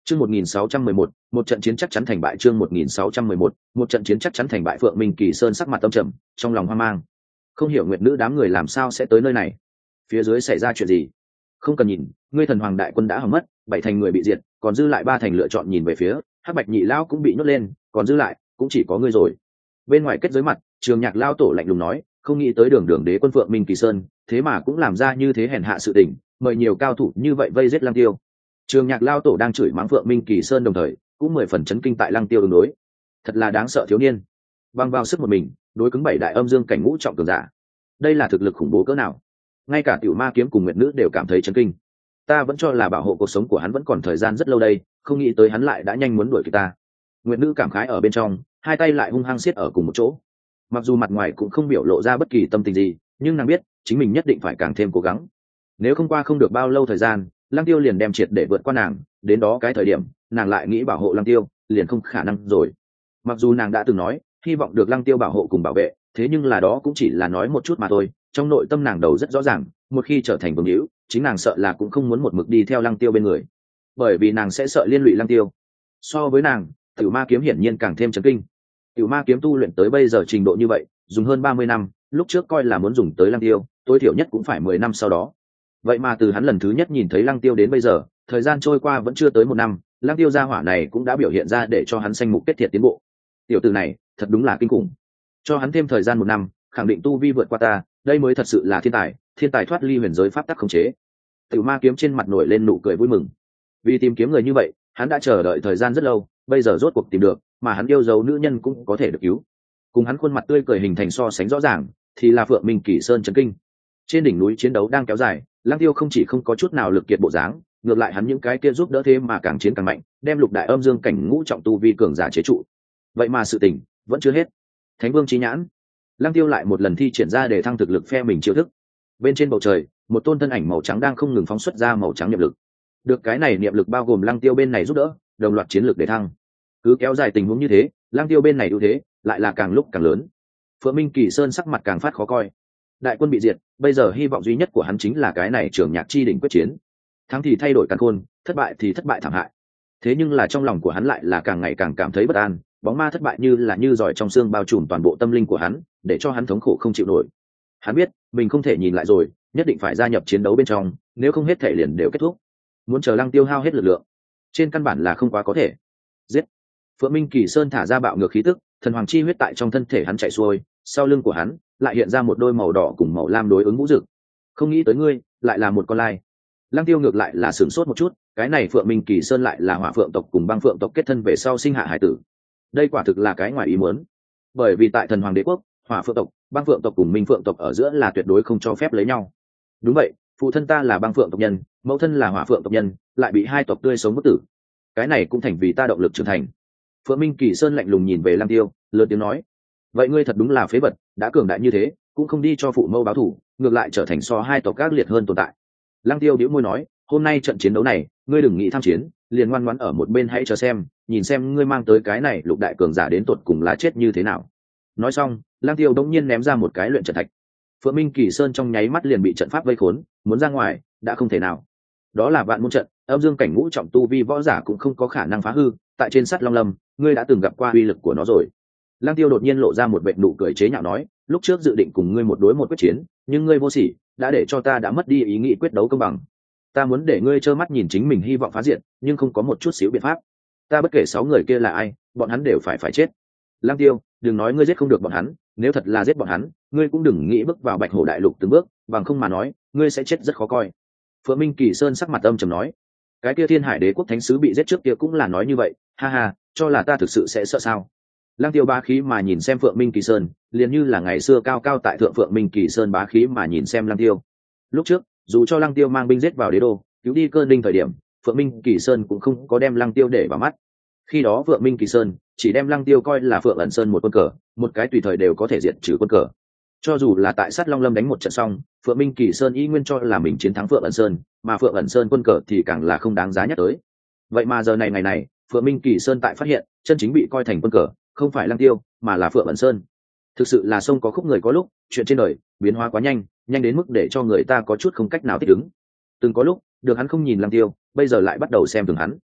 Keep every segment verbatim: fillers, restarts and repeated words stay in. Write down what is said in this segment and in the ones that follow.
Chương một nghìn sáu trăm mười một, một trận chiến chắc chắn thành bại. Chương một nghìn sáu trăm mười một, một trận chiến chắc chắn thành bại. Phượng Minh Kỳ Sơn sắc mặt tâm trầm, trong lòng hoang mang. Không hiểu Nguyệt Nữ đám người làm sao sẽ tới nơi này, phía dưới xảy ra chuyện gì? Không cần nhìn, ngươi Thần Hoàng đại quân đã hỏng mất, bảy thành người bị diệt, còn dư lại ba thành lựa chọn nhìn về phía, Hắc Bạch Nhị lão cũng bị nhốt lên, còn dư lại cũng chỉ có ngươi rồi. Bên ngoài kết giới mặt, Trường Nhạc lão tổ lạnh lùng nói, không nghĩ tới Đường Đường Đế quân Phượng Minh Kỳ Sơn, thế mà cũng làm ra như thế hèn hạ sự tình, mời nhiều cao thủ như vậy vây giết Lăng Tiêu. Trường Nhạc lão tổ đang chửi mắng Phượng Minh Kỳ Sơn đồng thời, cũng mười phần chấn kinh tại Lăng Tiêu ứng đối. Thật là đáng sợ thiếu niên, băng vào sức một mình, đối cứng bảy đại âm dương cảnh ngũ trọng cường giả. Đây là thực lực khủng bố cỡ nào? Ngay cả Tiểu Ma Kiếm cùng Nguyệt Nữ đều cảm thấy chấn kinh. Ta vẫn cho là bảo hộ cuộc sống của hắn vẫn còn thời gian rất lâu đây, không nghĩ tới hắn lại đã nhanh muốn đuổi kịp ta. Nguyệt Nữ cảm khái ở bên trong, hai tay lại hung hăng siết ở cùng một chỗ. Mặc dù mặt ngoài cũng không biểu lộ ra bất kỳ tâm tình gì, nhưng nàng biết chính mình nhất định phải càng thêm cố gắng. Nếu không qua không được bao lâu thời gian, Lăng Tiêu liền đem triệt để vượt qua nàng, đến đó cái thời điểm nàng lại nghĩ bảo hộ Lăng Tiêu liền không khả năng rồi. Mặc dù nàng đã từng nói hy vọng được Lăng Tiêu bảo hộ cùng bảo vệ, thế nhưng là đó cũng chỉ là nói một chút mà thôi, trong nội tâm nàng đầu rất rõ ràng, một khi trở thành vương hữu, chính nàng sợ là cũng không muốn một mực đi theo Lăng Tiêu bên người, bởi vì nàng sẽ sợ liên lụy Lăng Tiêu. So với nàng, Tiểu Ma Kiếm hiển nhiên càng thêm chấn kinh. Tiểu Ma Kiếm tu luyện tới bây giờ trình độ như vậy, dùng hơn ba mươi năm, lúc trước coi là muốn dùng tới Lăng Tiêu, tối thiểu nhất cũng phải mười năm sau đó. Vậy mà từ hắn lần thứ nhất nhìn thấy Lăng Tiêu đến bây giờ, thời gian trôi qua vẫn chưa tới một năm, Lăng Tiêu gia hỏa này cũng đã biểu hiện ra để cho hắn sanh mục kết thiệt tiến bộ. Tiểu tử này, thật đúng là kinh khủng. Cho hắn thêm thời gian một năm, khẳng định tu vi vượt qua ta, đây mới thật sự là thiên tài, thiên tài thoát ly huyền giới pháp tắc khống chế. Tiểu Ma Kiếm trên mặt nổi lên nụ cười vui mừng. Vì tìm kiếm người như vậy, hắn đã chờ đợi thời gian rất lâu, bây giờ rốt cuộc tìm được, mà hắn yêu dấu nữ nhân cũng có thể được cứu. Cùng hắn khuôn mặt tươi cười hình thành so sánh rõ ràng, thì là Phượng Minh Kỳ Sơn chấn kinh. Trên đỉnh núi chiến đấu đang kéo dài, Lăng Tiêu không chỉ không có chút nào lực kiệt bộ dáng, ngược lại hắn những cái kia giúp đỡ thế mà càng chiến càng mạnh, đem lục đại âm dương cảnh ngũ trọng tu vi cường giả chế trụ. Vậy mà sự tình vẫn chưa hết. Thánh Vương Chí Nhãn, Lăng Tiêu lại một lần thi triển ra để thăng thực lực phe mình chiêu thức. Bên trên bầu trời, một tôn thân ảnh màu trắng đang không ngừng phóng xuất ra màu trắng niệm lực. Được cái này niệm lực bao gồm Lăng Tiêu bên này giúp đỡ, đồng loạt chiến lược để thăng. Cứ kéo dài tình huống như thế, Lăng Tiêu bên này ưu thế lại là càng lúc càng lớn. Phượng Minh Kỳ Sơn sắc mặt càng phát khó coi. Đại quân bị diệt, bây giờ hy vọng duy nhất của hắn chính là cái này Trường Nhạc chi đỉnh quyết chiến. Thắng thì thay đổi càn khôn, thất bại thì thất bại thảm hại. Thế nhưng là trong lòng của hắn lại là càng ngày càng cảm thấy bất an, bóng ma thất bại như là như giỏi trong xương bao trùm toàn bộ tâm linh của hắn, để cho hắn thống khổ không chịu nổi. Hắn biết mình không thể nhìn lại rồi, nhất định phải gia nhập chiến đấu bên trong, nếu không hết thể liền đều kết thúc. Muốn chờ Lăng Tiêu hao hết lực lượng, trên căn bản là không quá có thể. Giết! Phượng Minh Kỳ Sơn thả ra bạo ngược khí tức, thần hoàng chi huyết tại trong thân thể hắn chạy xuôi, sau lưng của hắn lại hiện ra một đôi màu đỏ cùng màu lam đối ứng ngũ dực. Không nghĩ tới ngươi lại là một con lai. Lăng Tiêu ngược lại là sửng sốt một chút, cái này Phượng Minh Kỳ Sơn lại là Hỏa Phượng tộc cùng Băng Phượng tộc kết thân về sau sinh hạ hải tử. Đây quả thực là cái ngoài ý muốn, bởi vì tại Thần Hoàng Đế quốc, Hỏa Phượng tộc, Băng Phượng tộc cùng Minh Phượng tộc ở giữa là tuyệt đối không cho phép lấy nhau. Đúng vậy, phụ thân ta là Băng Phượng tộc nhân, mẫu thân là Hỏa Phượng tộc nhân, lại bị hai tộc tươi sống bất tử. Cái này cũng thành vì ta động lực trưởng thành. Phượng Minh Kỳ Sơn lạnh lùng nhìn về Lăng Tiêu, lớn tiếng nói: vậy ngươi thật đúng là phế vật, đã cường đại như thế, cũng không đi cho phụ mẫu báo thù, ngược lại trở thành so hai tộc ác liệt hơn tồn tại. Lăng Tiêu bĩu môi nói: hôm nay trận chiến đấu này, ngươi đừng nghĩ tham chiến, liền ngoan ngoãn ở một bên hãy chờ xem, nhìn xem ngươi mang tới cái này lục đại cường giả đến tột cùng là chết như thế nào. Nói xong, Lăng Tiêu đống nhiên ném ra một cái luyện trận thạch. Phượng Minh Kỳ Sơn trong nháy mắt liền bị trận pháp vây khốn, muốn ra ngoài đã không thể nào. Đó là vạn môn trận, âm dương cảnh ngũ trọng tu vi võ giả cũng không có khả năng phá hư, tại trên sắt Long Lâm, ngươi đã từng gặp qua uy lực của nó rồi. Lăng Tiêu đột nhiên lộ ra một vệt nụ cười chế nhạo nói: lúc trước dự định cùng ngươi một đối một quyết chiến, nhưng ngươi vô sỉ, đã để cho ta đã mất đi ý nghĩ quyết đấu công bằng. Ta muốn để ngươi trơ mắt nhìn chính mình hy vọng phá diệt, nhưng không có một chút xíu biện pháp. Ta bất kể sáu người kia là ai, bọn hắn đều phải phải chết. Lăng Tiêu, đừng nói ngươi giết không được bọn hắn, nếu thật là giết bọn hắn, ngươi cũng đừng nghĩ bước vào Bạch Hổ đại lục từng bước, bằng không mà nói, ngươi sẽ chết rất khó coi. Phượng Minh Kỳ Sơn sắc mặt âm trầm nói: cái kia Thiên Hải Đế quốc thánh sứ bị giết trước kia cũng là nói như vậy, ha ha, cho là ta thực sự sẽ sợ sao? Lăng Tiêu bá khí mà nhìn xem Phượng Minh Kỳ Sơn, liền như là ngày xưa cao cao tại thượng Phượng Minh Kỳ Sơn bá khí mà nhìn xem Lăng Tiêu. Lúc trước, dù cho Lăng Tiêu mang binh giết vào đế đô, cứu đi Cơ Ninh thời điểm, Phượng Minh Kỳ Sơn cũng không có đem Lăng Tiêu để vào mắt. Khi đó Phượng Minh Kỳ Sơn chỉ đem Lăng Tiêu coi là Phượng ẩn sơn một quân cờ, một cái tùy thời đều có thể diệt trừ quân cờ. Cho dù là tại sát Long Lâm đánh một trận xong, Phượng Minh Kỳ Sơn y nguyên cho là mình chiến thắng Phượng ẩn sơn, mà Phượng ẩn sơn quân cờ thì càng là không đáng giá nhắc tới. Vậy mà giờ này ngày này, Phượng Minh Kỳ Sơn tại phát hiện, chân chính bị coi thành quân cờ, không phải Lăng Tiêu, mà là Phượng ẩn sơn. Thực sự là sông có khúc người có lúc, chuyện trên đời biến hóa quá nhanh, nhanh đến mức để cho người ta có chút không cách nào thích ứng. Từng có lúc, được hắn không nhìn Lăng Tiêu, bây giờ lại bắt đầu xem thường hắn.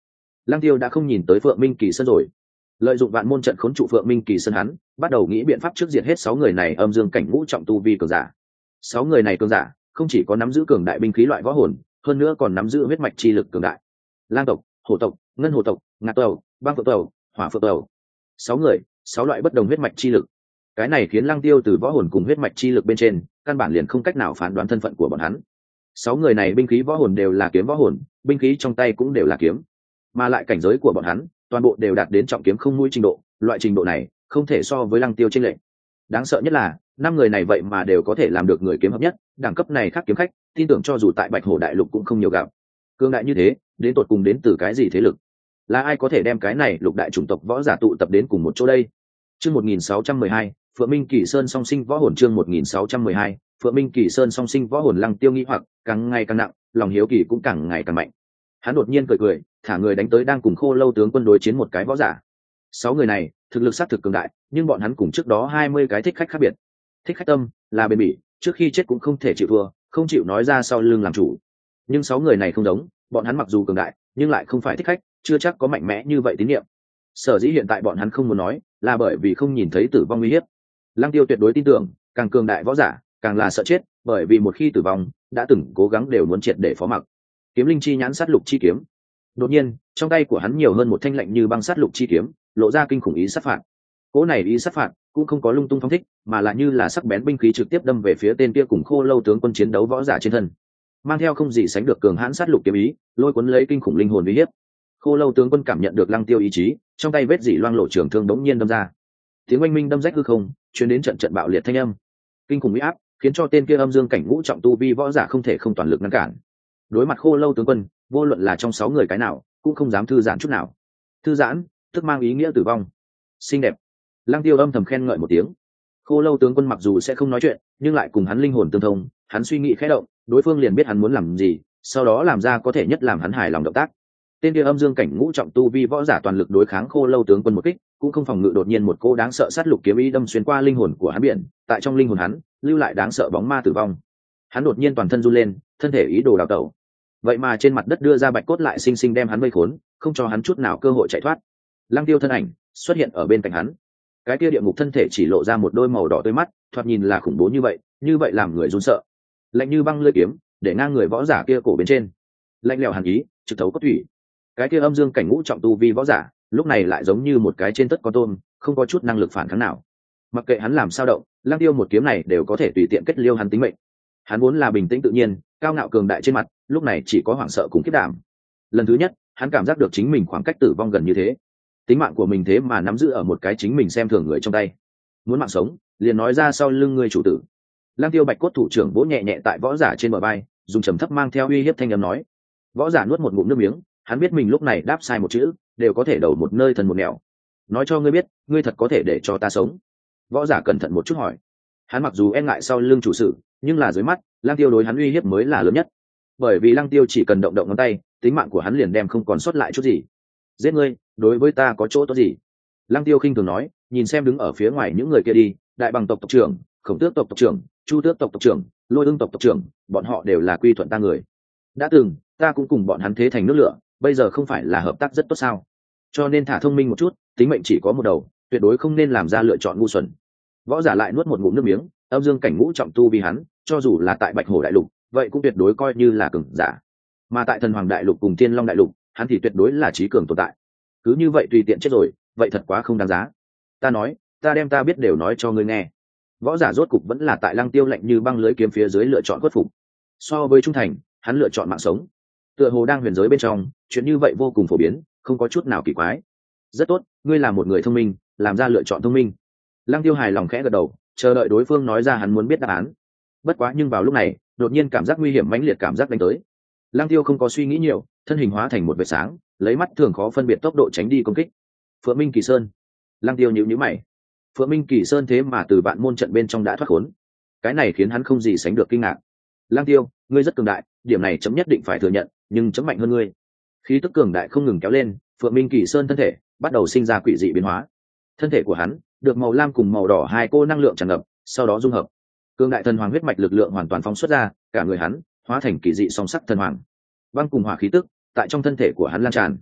Lăng Tiêu đã không nhìn tới Phượng Minh Kỳ Sơn rồi. Lợi dụng vạn môn trận khốn trụ Phượng Minh Kỳ Sơn, hắn bắt đầu nghĩ biện pháp trước diệt hết sáu người này âm dương cảnh ngũ trọng tu vi cường giả. Sáu người này cường giả không chỉ có nắm giữ cường đại binh khí loại võ hồn, hơn nữa còn nắm giữ huyết mạch chi lực cường đại. Lang tộc, hổ tộc, ngân hổ tộc, ngạc tộc, băng phượng tộc, hỏa phượng tộc. Sáu người, sáu loại bất đồng huyết mạch chi lực. Cái này khiến Lăng Tiêu từ võ hồn cùng huyết mạch chi lực bên trên, căn bản liền không cách nào phán đoán thân phận của bọn hắn. Sáu người này binh khí võ hồn đều là kiếm võ hồn, binh khí trong tay cũng đều là kiếm, mà lại cảnh giới của bọn hắn toàn bộ đều đạt đến trọng kiếm không mũi trình độ, loại trình độ này không thể so với Lăng Tiêu chênh lệch. Đáng sợ nhất là năm người này vậy mà đều có thể làm được người kiếm hợp nhất, đẳng cấp này khác kiếm khách, tin tưởng cho dù tại Bạch Hổ đại lục cũng không nhiều gặp. Cương đại như thế, đến tột cùng đến từ cái gì thế lực? Là ai có thể đem cái này lục đại chủng tộc võ giả tụ tập đến cùng một chỗ đây? Chương một nghìn sáu trăm mười hai, Phượng Minh Kỳ Sơn song sinh võ hồn. Chương một nghìn sáu trăm mười hai, Phượng Minh Kỳ Sơn song sinh võ hồn. Lăng Tiêu nghĩ hoặc càng ngày càng nặng, lòng hiếu kỳ cũng càng ngày càng mạnh. Hắn đột nhiên cười cười, thả người đánh tới đang cùng Khô Lâu tướng quân đối chiến một cái võ giả. Sáu người này thực lực sát thực cường đại, nhưng bọn hắn cùng trước đó hai mươi cái thích khách khác biệt. Thích khách tâm là bền bỉ, trước khi chết cũng không thể chịu thua, không chịu nói ra sau lưng làm chủ. Nhưng sáu người này không giống, bọn hắn mặc dù cường đại, nhưng lại không phải thích khách, chưa chắc có mạnh mẽ như vậy tín nhiệm. Sở dĩ hiện tại bọn hắn không muốn nói, là bởi vì không nhìn thấy tử vong nguy hiểm. Lăng Tiêu tuyệt đối tin tưởng, càng cường đại võ giả, càng là sợ chết, bởi vì một khi tử vong, đã từng cố gắng đều muốn triệt để phó mặc. Kiếm linh chi nhãn sát lục chi kiếm. Đột nhiên, trong tay của hắn nhiều hơn một thanh lạnh như băng sát lục chi kiếm, lộ ra kinh khủng ý sát phạt. Cỗ này ý sát phạt cũng không có lung tung phóng thích, mà là như là sắc bén binh khí trực tiếp đâm về phía tên kia cùng Khô Lâu tướng quân chiến đấu võ giả trên thân, mang theo không gì sánh được cường hãn sát lục kiếm ý, lôi cuốn lấy kinh khủng linh hồn uy hiếp. Khô Lâu tướng quân cảm nhận được Lăng Tiêu ý chí, trong tay vết dỉ loang lộ trường thương đống nhiên đâm ra, tiếng oanh minh đâm rách hư không, truyền đến trận trận bạo liệt thanh âm, kinh khủng uy áp khiến cho tên kia âm dương cảnh ngũ trọng tu vi võ giả không thể không toàn lực ngăn cản. Đối mặt Khô Lâu tướng quân, vô luận là trong sáu người cái nào cũng không dám thư giãn chút nào. Thư giãn tức mang ý nghĩa tử vong. Xinh đẹp. Lăng Tiêu âm thầm khen ngợi một tiếng. Khô Lâu tướng quân mặc dù sẽ không nói chuyện, nhưng lại cùng hắn linh hồn tương thông, hắn suy nghĩ khẽ động, đối phương liền biết hắn muốn làm gì, sau đó làm ra có thể nhất làm hắn hài lòng động tác. Tên kia âm dương cảnh ngũ trọng tu vi võ giả toàn lực đối kháng Khô Lâu tướng quân một kích, cũng không phòng ngự, đột nhiên một cô đáng sợ sát lục kiếm ý đâm xuyên qua linh hồn của hắn biển, tại trong linh hồn hắn lưu lại đáng sợ bóng ma tử vong. Hắn đột nhiên toàn thân run lên, thân thể ý đồ đào tẩu, vậy mà trên mặt đất đưa ra bạch cốt lại sinh sinh đem hắn vây khốn, không cho hắn chút nào cơ hội chạy thoát. Lăng Tiêu thân ảnh xuất hiện ở bên cạnh hắn, cái kia địa ngục thân thể chỉ lộ ra một đôi màu đỏ tươi mắt, thoạt nhìn là khủng bố như vậy, như vậy làm người run sợ. Lạnh như băng lưỡi kiếm để ngang người võ giả kia cổ bên trên, lạnh lẽo hàn ý trực thấu cốt thủy. Cái kia âm dương cảnh ngũ trọng tu vi võ giả lúc này lại giống như một cái trên tất con tôm, không có chút năng lực phản kháng nào. Mặc kệ hắn làm sao động, Lăng Tiêu một kiếm này đều có thể tùy tiện kết liêu hắn tính mệnh. Hắn vốn là bình tĩnh tự nhiên, cao ngạo cường đại trên mặt, lúc này chỉ có hoảng sợ cùng khiếp đảm. Lần thứ nhất, hắn cảm giác được chính mình khoảng cách tử vong gần như thế. Tính mạng của mình thế mà nắm giữ ở một cái chính mình xem thường người trong tay. Muốn mạng sống, liền nói ra sau lưng người chủ tử. Lăng Tiêu bạch cốt thủ trưởng vỗ nhẹ nhẹ tại võ giả trên bờ vai, dùng trầm thấp mang theo uy hiếp thanh âm nói. Võ giả nuốt một ngụm nước miếng, hắn biết mình lúc này đáp sai một chữ, đều có thể đầu một nơi thần một nẻo. Nói cho ngươi biết, ngươi thật có thể để cho ta sống. Võ giả cẩn thận một chút hỏi. Hắn mặc dù e ngại sau lưng chủ sự, nhưng là dưới mắt, Lăng Tiêu đối hắn uy hiếp mới là lớn nhất. Bởi vì Lăng Tiêu chỉ cần động động ngón tay, tính mạng của hắn liền đem không còn sót lại chút gì. Giết ngươi, đối với ta có chỗ tốt gì? Lăng Tiêu khinh thường nói, nhìn xem đứng ở phía ngoài những người kia đi, Đại Bằng tộc tộc trưởng, Khổng Tước tộc tộc trưởng, Chu Tước tộc tộc trưởng, Lôi Ưng tộc tộc trưởng, bọn họ đều là quy thuận ta người. Đã từng, ta cũng cùng bọn hắn thế thành nước lửa, bây giờ không phải là hợp tác rất tốt sao? Cho nên thả thông minh một chút, tính mệnh chỉ có một đầu, tuyệt đối không nên làm ra lựa chọn ngu xuẩn. Võ giả lại nuốt một ngụm nước miếng, âm dương cảnh ngũ trọng tu vì hắn, cho dù là tại Bạch Hổ đại lục, vậy cũng tuyệt đối coi như là cường giả. Mà tại Thần Hoàng đại lục cùng Thiên Long đại lục, hắn thì tuyệt đối là trí cường tồn tại. Cứ như vậy tùy tiện chết rồi, vậy thật quá không đáng giá. Ta nói, ta đem ta biết đều nói cho ngươi nghe. Võ giả rốt cục vẫn là tại Lăng Tiêu lạnh như băng lưới kiếm phía dưới lựa chọn khuất phục. So với trung thành, hắn lựa chọn mạng sống. Tựa hồ đang huyền giới bên trong, chuyện như vậy vô cùng phổ biến, không có chút nào kỳ quái. Rất tốt, ngươi là một người thông minh, làm ra lựa chọn thông minh. Lăng Tiêu hài lòng khẽ gật đầu, chờ đợi đối phương nói ra hắn muốn biết đáp án. Bất quá nhưng vào lúc này, đột nhiên cảm giác nguy hiểm mãnh liệt cảm giác đánh tới. Lăng Tiêu không có suy nghĩ nhiều, thân hình hóa thành một vệt sáng, lấy mắt thường khó phân biệt tốc độ tránh đi công kích. Phượng Minh Kỳ Sơn. Lăng Tiêu nhíu nhíu mày. Phượng Minh Kỳ Sơn thế mà từ vạn môn trận bên trong đã thoát khốn. Cái này khiến hắn không gì sánh được kinh ngạc. Lăng Tiêu, ngươi rất cường đại, điểm này chấm nhất định phải thừa nhận, nhưng chấm mạnh hơn ngươi. Khí tức cường đại không ngừng kéo lên, Phượng Minh Kỳ Sơn thân thể bắt đầu sinh ra quỷ dị biến hóa. Thân thể của hắn được màu lam cùng màu đỏ hai cô năng lượng tràn ngập, sau đó dung hợp. Cường đại thần hoàng huyết mạch lực lượng hoàn toàn phóng xuất ra, cả người hắn hóa thành kỳ dị song sắc thần hoàng. Băng cùng hỏa khí tức tại trong thân thể của hắn lan tràn.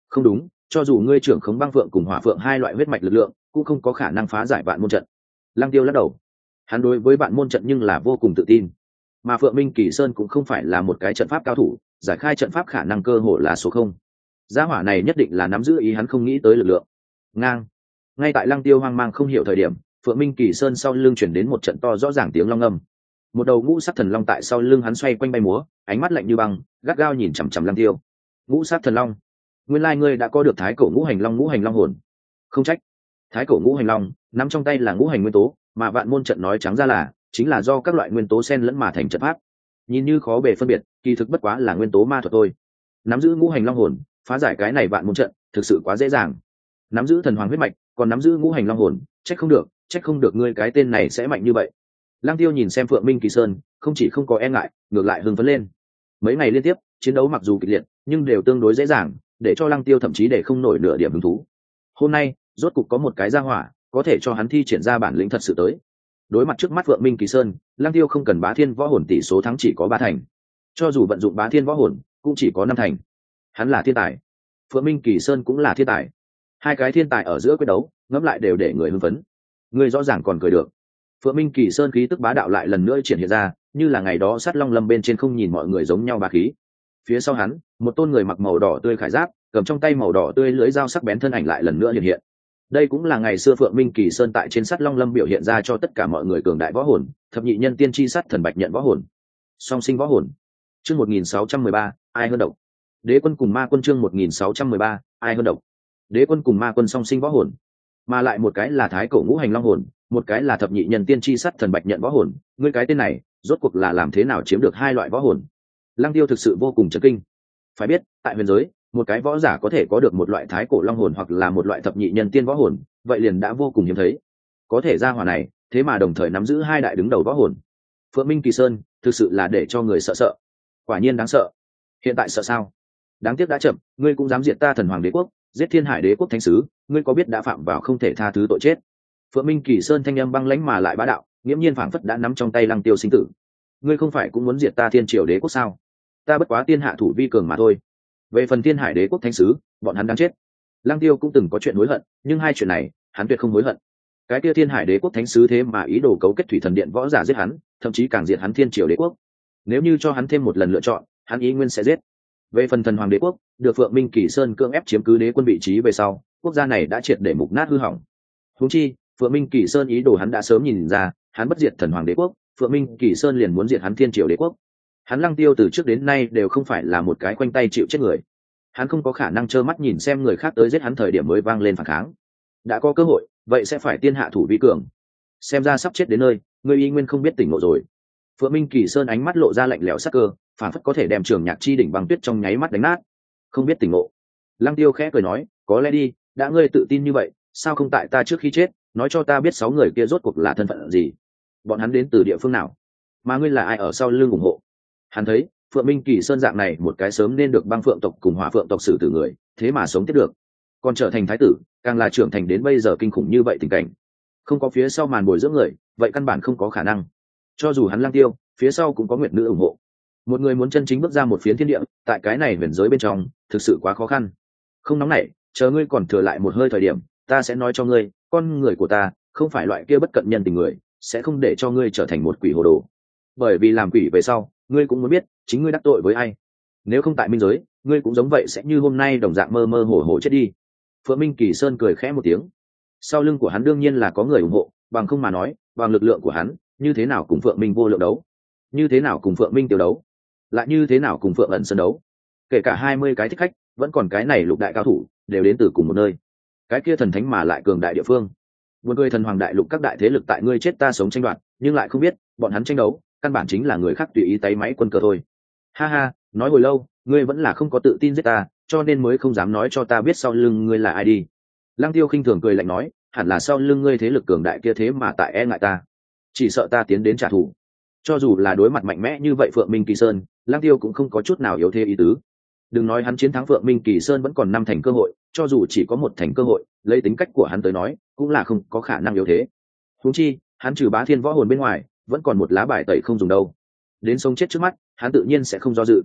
Không đúng, cho dù ngươi trưởng khống băng phượng cùng hỏa phượng hai loại huyết mạch lực lượng cũng không có khả năng phá giải vạn môn trận. Lăng Tiêu lắc đầu, hắn đối với vạn môn trận nhưng là vô cùng tự tin, mà Phượng Minh Kỳ Sơn cũng không phải là một cái trận pháp cao thủ, giải khai trận pháp khả năng cơ hội là số không. Gia hỏa này nhất định là nắm giữ ý hắn không nghĩ tới lực lượng. Ngang. Ngay tại Lăng Tiêu hoang mang không hiểu thời điểm, Phượng Minh Kỳ Sơn sau lưng chuyển đến một trận to rõ ràng tiếng long ngâm. Một đầu ngũ sắc thần long tại sau lưng hắn xoay quanh bay múa, ánh mắt lạnh như băng, gắt gao nhìn chằm chằm Lăng Tiêu. Ngũ sắc thần long, nguyên lai ngươi đã có được thái cổ ngũ hành long ngũ hành long hồn. Không trách. Thái cổ ngũ hành long nắm trong tay là ngũ hành nguyên tố, mà vạn môn trận nói trắng ra là chính là do các loại nguyên tố xen lẫn mà thành trận pháp. Nhìn như khó bề phân biệt, kỳ thực bất quá là nguyên tố ma thuật thôi. Nắm giữ ngũ hành long hồn, phá giải cái này vạn môn trận, thực sự quá dễ dàng. Nắm giữ thần hoàng huyết mạch, còn nắm giữ ngũ hành long hồn, trách không được, trách không được ngươi cái tên này sẽ mạnh như vậy. Lăng Tiêu nhìn xem Phượng Minh Kỳ Sơn, không chỉ không có e ngại, ngược lại hưng phấn lên. Mấy ngày liên tiếp, chiến đấu mặc dù kịch liệt, nhưng đều tương đối dễ dàng, để cho Lăng Tiêu thậm chí để không nổi nửa điểm hứng thú. Hôm nay, rốt cục có một cái gia hỏa, có thể cho hắn thi triển ra bản lĩnh thật sự tới. Đối mặt trước mắt Phượng Minh Kỳ Sơn, Lăng Tiêu không cần bá thiên võ hồn tỷ số thắng chỉ có ba thành. Cho dù vận dụng bá thiên võ hồn, cũng chỉ có năm thành. Hắn là thiên tài, Phượng Minh Kỳ Sơn cũng là thiên tài. Hai cái thiên tài ở giữa quyết đấu, ngẫm lại đều để người hưng phấn. Người rõ ràng còn cười được. Phượng Minh Kỳ Sơn khí tức bá đạo lại lần nữa triển hiện ra, như là ngày đó sát long lâm bên trên không nhìn mọi người giống nhau bá khí. Phía sau hắn, một tôn người mặc màu đỏ tươi khải giáp, cầm trong tay màu đỏ tươi lưỡi dao sắc bén thân ảnh lại lần nữa hiện hiện. Đây cũng là ngày xưa Phượng Minh Kỳ Sơn tại trên sát long lâm biểu hiện ra cho tất cả mọi người cường đại võ hồn, thập nhị nhân tiên chi sát thần bạch nhận võ hồn, song sinh võ hồn. Chương một nghìn sáu trăm mười ba, ai hơn độc. Đế quân cùng ma quân chương một nghìn sáu trăm mười ba, ai hơn độc. Đế quân cùng ma quân song sinh võ hồn, mà lại một cái là thái cổ ngũ hành long hồn, một cái là thập nhị nhân tiên chi sát thần bạch nhận võ hồn. Ngươi cái tên này rốt cuộc là làm thế nào chiếm được hai loại võ hồn? Lăng Tiêu thực sự vô cùng chấn kinh. Phải biết, tại huyền giới, một cái võ giả có thể có được một loại thái cổ long hồn hoặc là một loại thập nhị nhân tiên võ hồn, vậy liền đã vô cùng hiếm thấy. Có thể ra hỏa này, thế mà đồng thời nắm giữ hai đại đứng đầu võ hồn. Phượng Minh Kỳ Sơn thực sự là để cho người sợ sợ. Quả nhiên đáng sợ. Hiện tại sợ sao? Đáng tiếc đã chậm, ngươi cũng dám diệt ta thần hoàng đế quốc, giết thiên hải đế quốc thánh sứ, ngươi có biết đã phạm vào không thể tha thứ tội chết. Phượng Minh Kỳ Sơn thanh âm băng lãnh mà lại bá đạo, nghiễm nhiên phảng phất đã nắm trong tay Lăng Tiêu sinh tử. Ngươi không phải cũng muốn diệt ta thiên triều đế quốc sao? Ta bất quá tiên hạ thủ vi cường mà thôi. Về phần thiên hải đế quốc thánh sứ, bọn hắn đáng chết. Lăng Tiêu cũng từng có chuyện hối hận, nhưng hai chuyện này hắn tuyệt không hối hận. Cái kia thiên hải đế quốc thánh sứ thế mà ý đồ cấu kết thủy thần điện võ giả giết hắn, thậm chí càng diệt hắn thiên triều đế quốc. Nếu như cho hắn thêm một lần lựa chọn, hắn ý nguyên sẽ giết. Về phần thần hoàng đế quốc, được Phượng Minh Kỳ Sơn cưỡng ép chiếm cứ đế quân vị trí về sau, quốc gia này đã triệt để mục nát hư hỏng. Huống chi, Phượng Minh Kỳ Sơn ý đồ hắn đã sớm nhìn ra, hắn bất diệt thần hoàng đế quốc, Phượng Minh Kỳ Sơn liền muốn diệt hắn thiên triều đế quốc. Hắn Lăng Tiêu từ trước đến nay đều không phải là một cái khoanh tay chịu chết người. Hắn không có khả năng trơ mắt nhìn xem người khác tới giết hắn thời điểm mới vang lên phản kháng. Đã có cơ hội, vậy sẽ phải tiên hạ thủ vi cường. Xem ra sắp chết đến nơi, ngươi y nguyên không biết tỉnh ngộ rồi. Phượng Minh Kỳ Sơn ánh mắt lộ ra lạnh lẽo sắc cơ, phản phất có thể đem Trường Nhạc chi đỉnh băng tuyết trong nháy mắt đánh nát. Không biết tỉnh ngộ. Lăng Tiêu khẽ cười nói, có lẽ đi, đã ngươi tự tin như vậy, sao không tại ta trước khi chết, nói cho ta biết sáu người kia rốt cuộc là thân phận gì, bọn hắn đến từ địa phương nào, mà ngươi là ai ở sau lưng ủng hộ. Hắn thấy Phượng Minh Kỳ Sơn dạng này một cái sớm nên được băng phượng tộc cùng hỏa phượng tộc xử tử người, thế mà sống tiếp được, còn trở thành thái tử, càng là trưởng thành đến bây giờ kinh khủng như vậy tình cảnh. Không có phía sau màn bồi dưỡng người, vậy căn bản không có khả năng. Cho dù hắn Lăng Tiêu, phía sau cũng có nguyệt nữ ủng hộ. Một người muốn chân chính bước ra một phiến thiên địa, tại cái này huyền giới bên trong, thực sự quá khó khăn. Không nóng nảy, chờ ngươi còn thừa lại một hơi thời điểm, ta sẽ nói cho ngươi, con người của ta không phải loại kia bất cận nhân tình người, sẽ không để cho ngươi trở thành một quỷ hồ đồ. Bởi vì làm quỷ về sau, ngươi cũng muốn biết chính ngươi đắc tội với ai. Nếu không tại minh giới, ngươi cũng giống vậy sẽ như hôm nay đồng dạng mơ mơ hồ hồ chết đi. Phượng Minh Kỳ Sơn cười khẽ một tiếng. Sau lưng của hắn đương nhiên là có người ủng hộ, bằng không mà nói, bằng lực lượng của hắn, như thế nào cùng Phượng Minh vô lượng đấu, như thế nào cùng Phượng Minh tiêu đấu, lại như thế nào cùng Phượng ẩn sơn đấu. Kể cả hai mươi cái thích khách, vẫn còn cái này lục đại cao thủ, đều đến từ cùng một nơi. Cái kia thần thánh mà lại cường đại địa phương. Một người thần hoàng đại lục các đại thế lực tại ngươi chết ta sống tranh đoạt, nhưng lại không biết, bọn hắn tranh đấu, căn bản chính là người khác tùy ý tay máy quân cờ thôi. Ha ha, nói hồi lâu, ngươi vẫn là không có tự tin giết ta, cho nên mới không dám nói cho ta biết sau lưng ngươi là ai đi. Lăng Tiêu khinh thường cười lạnh nói, hẳn là sau lưng ngươi thế lực cường đại kia thế mà tại e ngại ta, chỉ sợ ta tiến đến trả thù. Cho dù là đối mặt mạnh mẽ như vậy Phượng Minh Kỳ Sơn, Lăng Tiêu cũng không có chút nào yếu thế ý tứ. Đừng nói hắn chiến thắng Phượng Minh Kỳ Sơn vẫn còn năm thành cơ hội, cho dù chỉ có một thành cơ hội, lấy tính cách của hắn tới nói, cũng là không có khả năng yếu thế. Huống chi, hắn trừ bá thiên võ hồn bên ngoài, vẫn còn một lá bài tẩy không dùng đâu. Đến sống chết trước mắt, hắn tự nhiên sẽ không do dự.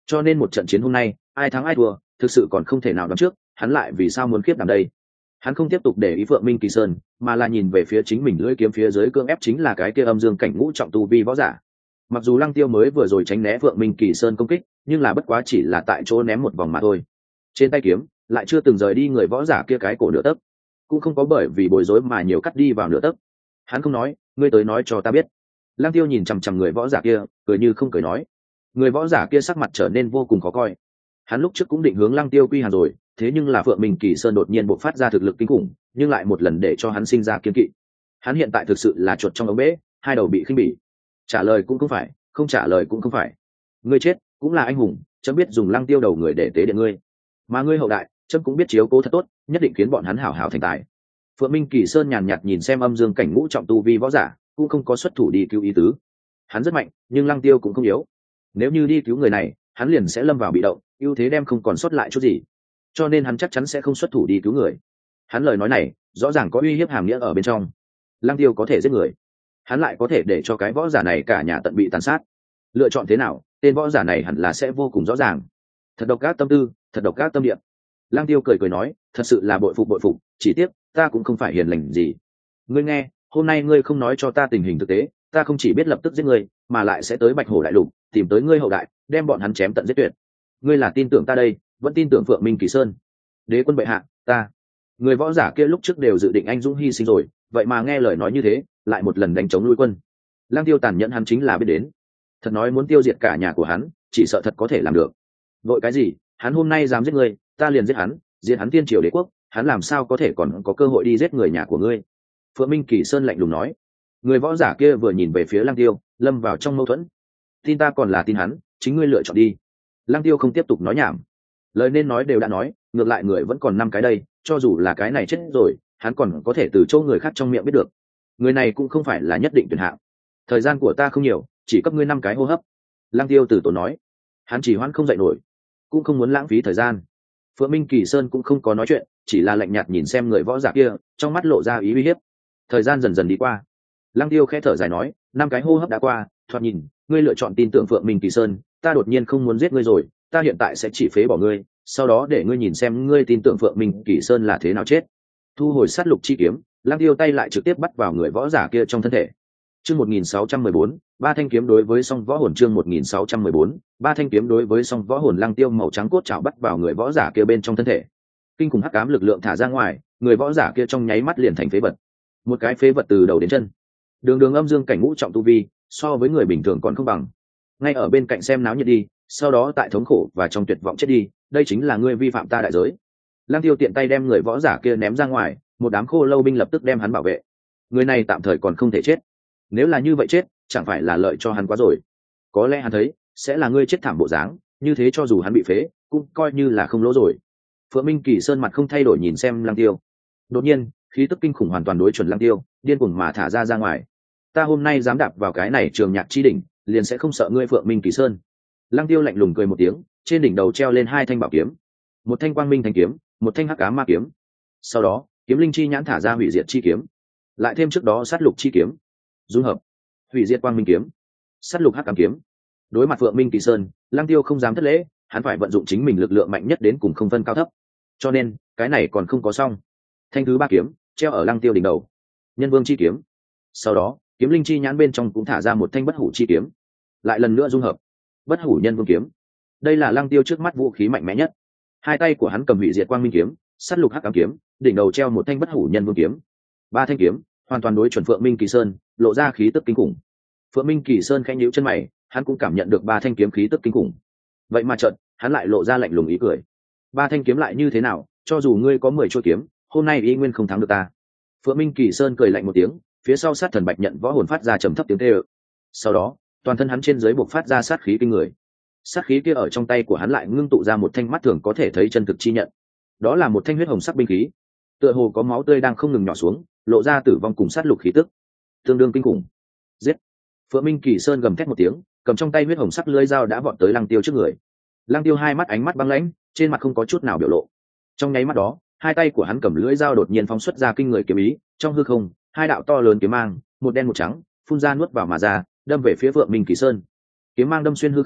cho nên một trận chiến hôm nay ai thắng ai thua thực sự còn không thể nào đoán trước. Hắn lại vì sao muốn khiếp đảm đây? Hắn không tiếp tục để ý Phượng Minh Kỳ Sơn, mà là nhìn về phía chính mình lưỡi kiếm phía dưới cương ép chính là cái kia âm dương cảnh ngũ trọng tu vi võ giả. Mặc dù Lăng Tiêu mới vừa rồi tránh né Phượng Minh Kỳ Sơn công kích, nhưng là bất quá chỉ là tại chỗ ném một vòng mà thôi. Trên tay kiếm lại chưa từng rời đi người võ giả kia cái cổ nửa tấc, cũng không có bởi vì bối rối mà nhiều cắt đi vào nửa tấc. Hắn không nói, ngươi tới nói cho ta biết. Lăng Tiêu nhìn chằm chằm người võ giả kia, cười như không cười nói. Người võ giả kia sắc mặt trở nên vô cùng khó coi. Hắn lúc trước cũng định hướng Lăng Tiêu quy hàng rồi, thế nhưng là Phượng Minh Kỳ Sơn đột nhiên bộc phát ra thực lực kinh khủng, nhưng lại một lần để cho hắn sinh ra kiên kỵ. Hắn hiện tại thực sự là chuột trong ống bể, hai đầu bị khinh bỉ. Trả lời cũng không phải, không trả lời cũng không phải. Ngươi chết cũng là anh hùng, chấm biết dùng Lăng Tiêu đầu người để tế điện ngươi, mà ngươi hậu đại chấm cũng biết chiếu cố thật tốt, nhất định khiến bọn hắn hảo hảo thành tài. Phượng Minh Kỳ Sơn nhàn nhạt nhìn xem âm dương cảnh ngũ trọng tu vi võ giả, cũng không có xuất thủ đi cứu ý tứ. Hắn rất mạnh, nhưng Lăng Tiêu cũng không yếu. Nếu như đi cứu người này, hắn liền sẽ lâm vào bị động, ưu thế đem không còn sót lại chút gì, cho nên hắn chắc chắn sẽ không xuất thủ đi cứu người. Hắn lời nói này rõ ràng có uy hiếp hàm nghĩa ở bên trong. Lăng Tiêu có thể giết người, hắn lại có thể để cho cái võ giả này cả nhà tận bị tàn sát. Lựa chọn thế nào, tên võ giả này hẳn là sẽ vô cùng rõ ràng. Thật độc ác tâm tư, thật độc ác tâm địa. Lăng Tiêu cười cười nói, thật sự là bội phục bội phục, chỉ tiếc ta cũng không phải hiền lành gì. Ngươi nghe, hôm nay ngươi không nói cho ta tình hình thực tế, ta không chỉ biết lập tức giết ngươi, mà lại sẽ tới Bạch Hổ đại lục tìm tới ngươi hậu đại, đem bọn hắn chém tận giết tuyệt. Ngươi là tin tưởng ta đây, vẫn tin tưởng Phượng Minh Kỳ Sơn? Đế quân bệ hạ, ta. Người võ giả kia lúc trước đều dự định anh dũng hy sinh rồi, vậy mà nghe lời nói như thế, lại một lần đánh chống nuôi quân. Lăng Tiêu tàn nhẫn hắn chính là biết đến. Thật nói muốn tiêu diệt cả nhà của hắn, chỉ sợ thật có thể làm được. Vội cái gì, hắn hôm nay dám giết ngươi, ta liền giết hắn, diệt hắn Tiên Triều đế quốc, hắn làm sao có thể còn có cơ hội đi giết người nhà của ngươi? Phượng Minh Kỳ Sơn lạnh lùng nói. Người võ giả kia vừa nhìn về phía Lăng Tiêu, lâm vào trong mâu thuẫn. Tin ta còn là tin hắn, chính ngươi lựa chọn đi. Lăng Tiêu không tiếp tục nói nhảm, lời nên nói đều đã nói, ngược lại người vẫn còn năm cái đây, cho dù là cái này chết rồi, hắn còn có thể từ chỗ người khác trong miệng biết được. Người này cũng không phải là nhất định tuyển hạng. Thời gian của ta không nhiều, chỉ cấp ngươi năm cái hô hấp. Lăng Tiêu từ tốn nói. Hắn chỉ hoãn không dậy nổi, cũng không muốn lãng phí thời gian. Phượng Minh Kỳ Sơn cũng không có nói chuyện, chỉ là lạnh nhạt nhìn xem người võ giả kia, trong mắt lộ ra ý uy hiếp. Thời gian dần dần đi qua, Lăng Tiêu khẽ thở dài nói, năm cái hô hấp đã qua, thoạt nhìn ngươi lựa chọn tin tưởng Phượng Minh Kỳ Sơn, ta đột nhiên không muốn giết ngươi rồi, ta hiện tại sẽ chỉ phế bỏ ngươi, sau đó để ngươi nhìn xem ngươi tin tưởng Phượng Minh Kỳ Sơn là thế nào chết. Thu hồi sát lục chi kiếm, Lăng Tiêu tay lại trực tiếp bắt vào người võ giả kia trong thân thể. Chương một nghìn sáu trăm mười bốn, ba thanh kiếm đối với song võ hồn. Chương một nghìn sáu trăm mười bốn, ba thanh kiếm đối với song võ hồn. Lăng Tiêu màu trắng cốt chảo bắt vào người võ giả kia bên trong thân thể. Kinh khủng hắc ám lực lượng thả ra ngoài, người võ giả kia trong nháy mắt liền thành phế vật. Một cái phế vật từ đầu đến chân. Đường đường âm dương cảnh ngũ trọng tu vi, so với người bình thường còn không bằng. Ngay ở bên cạnh xem náo nhiệt đi, sau đó tại thống khổ và trong tuyệt vọng chết đi, đây chính là ngươi vi phạm ta đại giới. Lăng Tiêu tiện tay đem người võ giả kia ném ra ngoài, một đám khô lâu binh lập tức đem hắn bảo vệ. Người này tạm thời còn không thể chết, nếu là như vậy chết chẳng phải là lợi cho hắn quá rồi. Có lẽ hắn thấy sẽ là ngươi chết thảm bộ dáng, như thế cho dù hắn bị phế cũng coi như là không lỗ rồi. Phượng Minh Kỳ Sơn mặt không thay đổi nhìn xem Lăng Tiêu. Đột nhiên khí tức kinh khủng hoàn toàn đối chuẩn Lăng Tiêu, điên cuồng mà thả ra ra ngoài. Ta hôm nay dám đạp vào cái này trường nhạc chi đỉnh, liền sẽ không sợ ngươi Phượng Minh Kỳ Sơn. Lăng Tiêu lạnh lùng cười một tiếng, trên đỉnh đầu treo lên hai thanh bảo kiếm, một thanh quang minh thanh kiếm, một thanh hắc ám ma kiếm. Sau đó kiếm linh chi nhãn thả ra hủy diệt chi kiếm, lại thêm trước đó sát lục chi kiếm, dung hợp hủy diệt quang minh kiếm, sát lục hắc ám kiếm. Đối mặt Phượng Minh Kỳ Sơn, Lăng Tiêu không dám thất lễ, hắn phải vận dụng chính mình lực lượng mạnh nhất đến cùng không phân cao thấp, cho nên cái này còn không có xong. Thanh thứ ba kiếm treo ở Lăng Tiêu đỉnh đầu, nhân vương chi kiếm. Sau đó kiếm linh chi nhãn bên trong cũng thả ra một thanh bất hủ chi kiếm, lại lần nữa dung hợp bất hủ nhân vương kiếm. Đây là Lăng Tiêu trước mắt vũ khí mạnh mẽ nhất. Hai tay của hắn cầm hủy diệt quang minh kiếm, sát lục hắc ám kiếm, đỉnh đầu treo một thanh bất hủ nhân vương kiếm. Ba thanh kiếm hoàn toàn đối chuẩn Phượng Minh Kỳ Sơn, lộ ra khí tức kinh khủng. Phượng Minh Kỳ Sơn khẽ nhíu chân mày, hắn cũng cảm nhận được ba thanh kiếm khí tức kinh khủng. Vậy mà chợt hắn lại lộ ra lạnh lùng ý cười. Ba thanh kiếm lại như thế nào, cho dù ngươi có mười chuôi kiếm, hôm nay y nguyên không thắng được ta. Phượng Minh Kỳ Sơn cười lạnh một tiếng, phía sau sát thần bạch nhận võ hồn phát ra trầm thấp tiếng tê ơ. Sau đó toàn thân hắn trên dưới bộc phát ra sát khí kinh người. Sát khí kia ở trong tay của hắn lại ngưng tụ ra một thanh mắt thường có thể thấy chân thực chi nhận. Đó là một thanh huyết hồng sắc binh khí, tựa hồ có máu tươi đang không ngừng nhỏ xuống, lộ ra tử vong cùng sát lục khí tức, tương đương kinh khủng. Giết! Phượng Minh Kỳ Sơn gầm thét một tiếng, cầm trong tay huyết hồng sắc lưỡi dao đã vọt tới Lăng Tiêu trước người. Lăng Tiêu hai mắt ánh mắt băng lãnh, trên mặt không có chút nào biểu lộ. Trong nháy mắt đó, hai tay của hắn cầm lưỡi dao đột nhiên phóng xuất ra kinh người kiếm ý, trong hư không, hai đạo to lớn kiếm mang, một đen một trắng, phun ra nuốt vào mà ra, đâm về phía Phượng Minh Kỳ Sơn. Kiếm mang đâm xuyên hư không,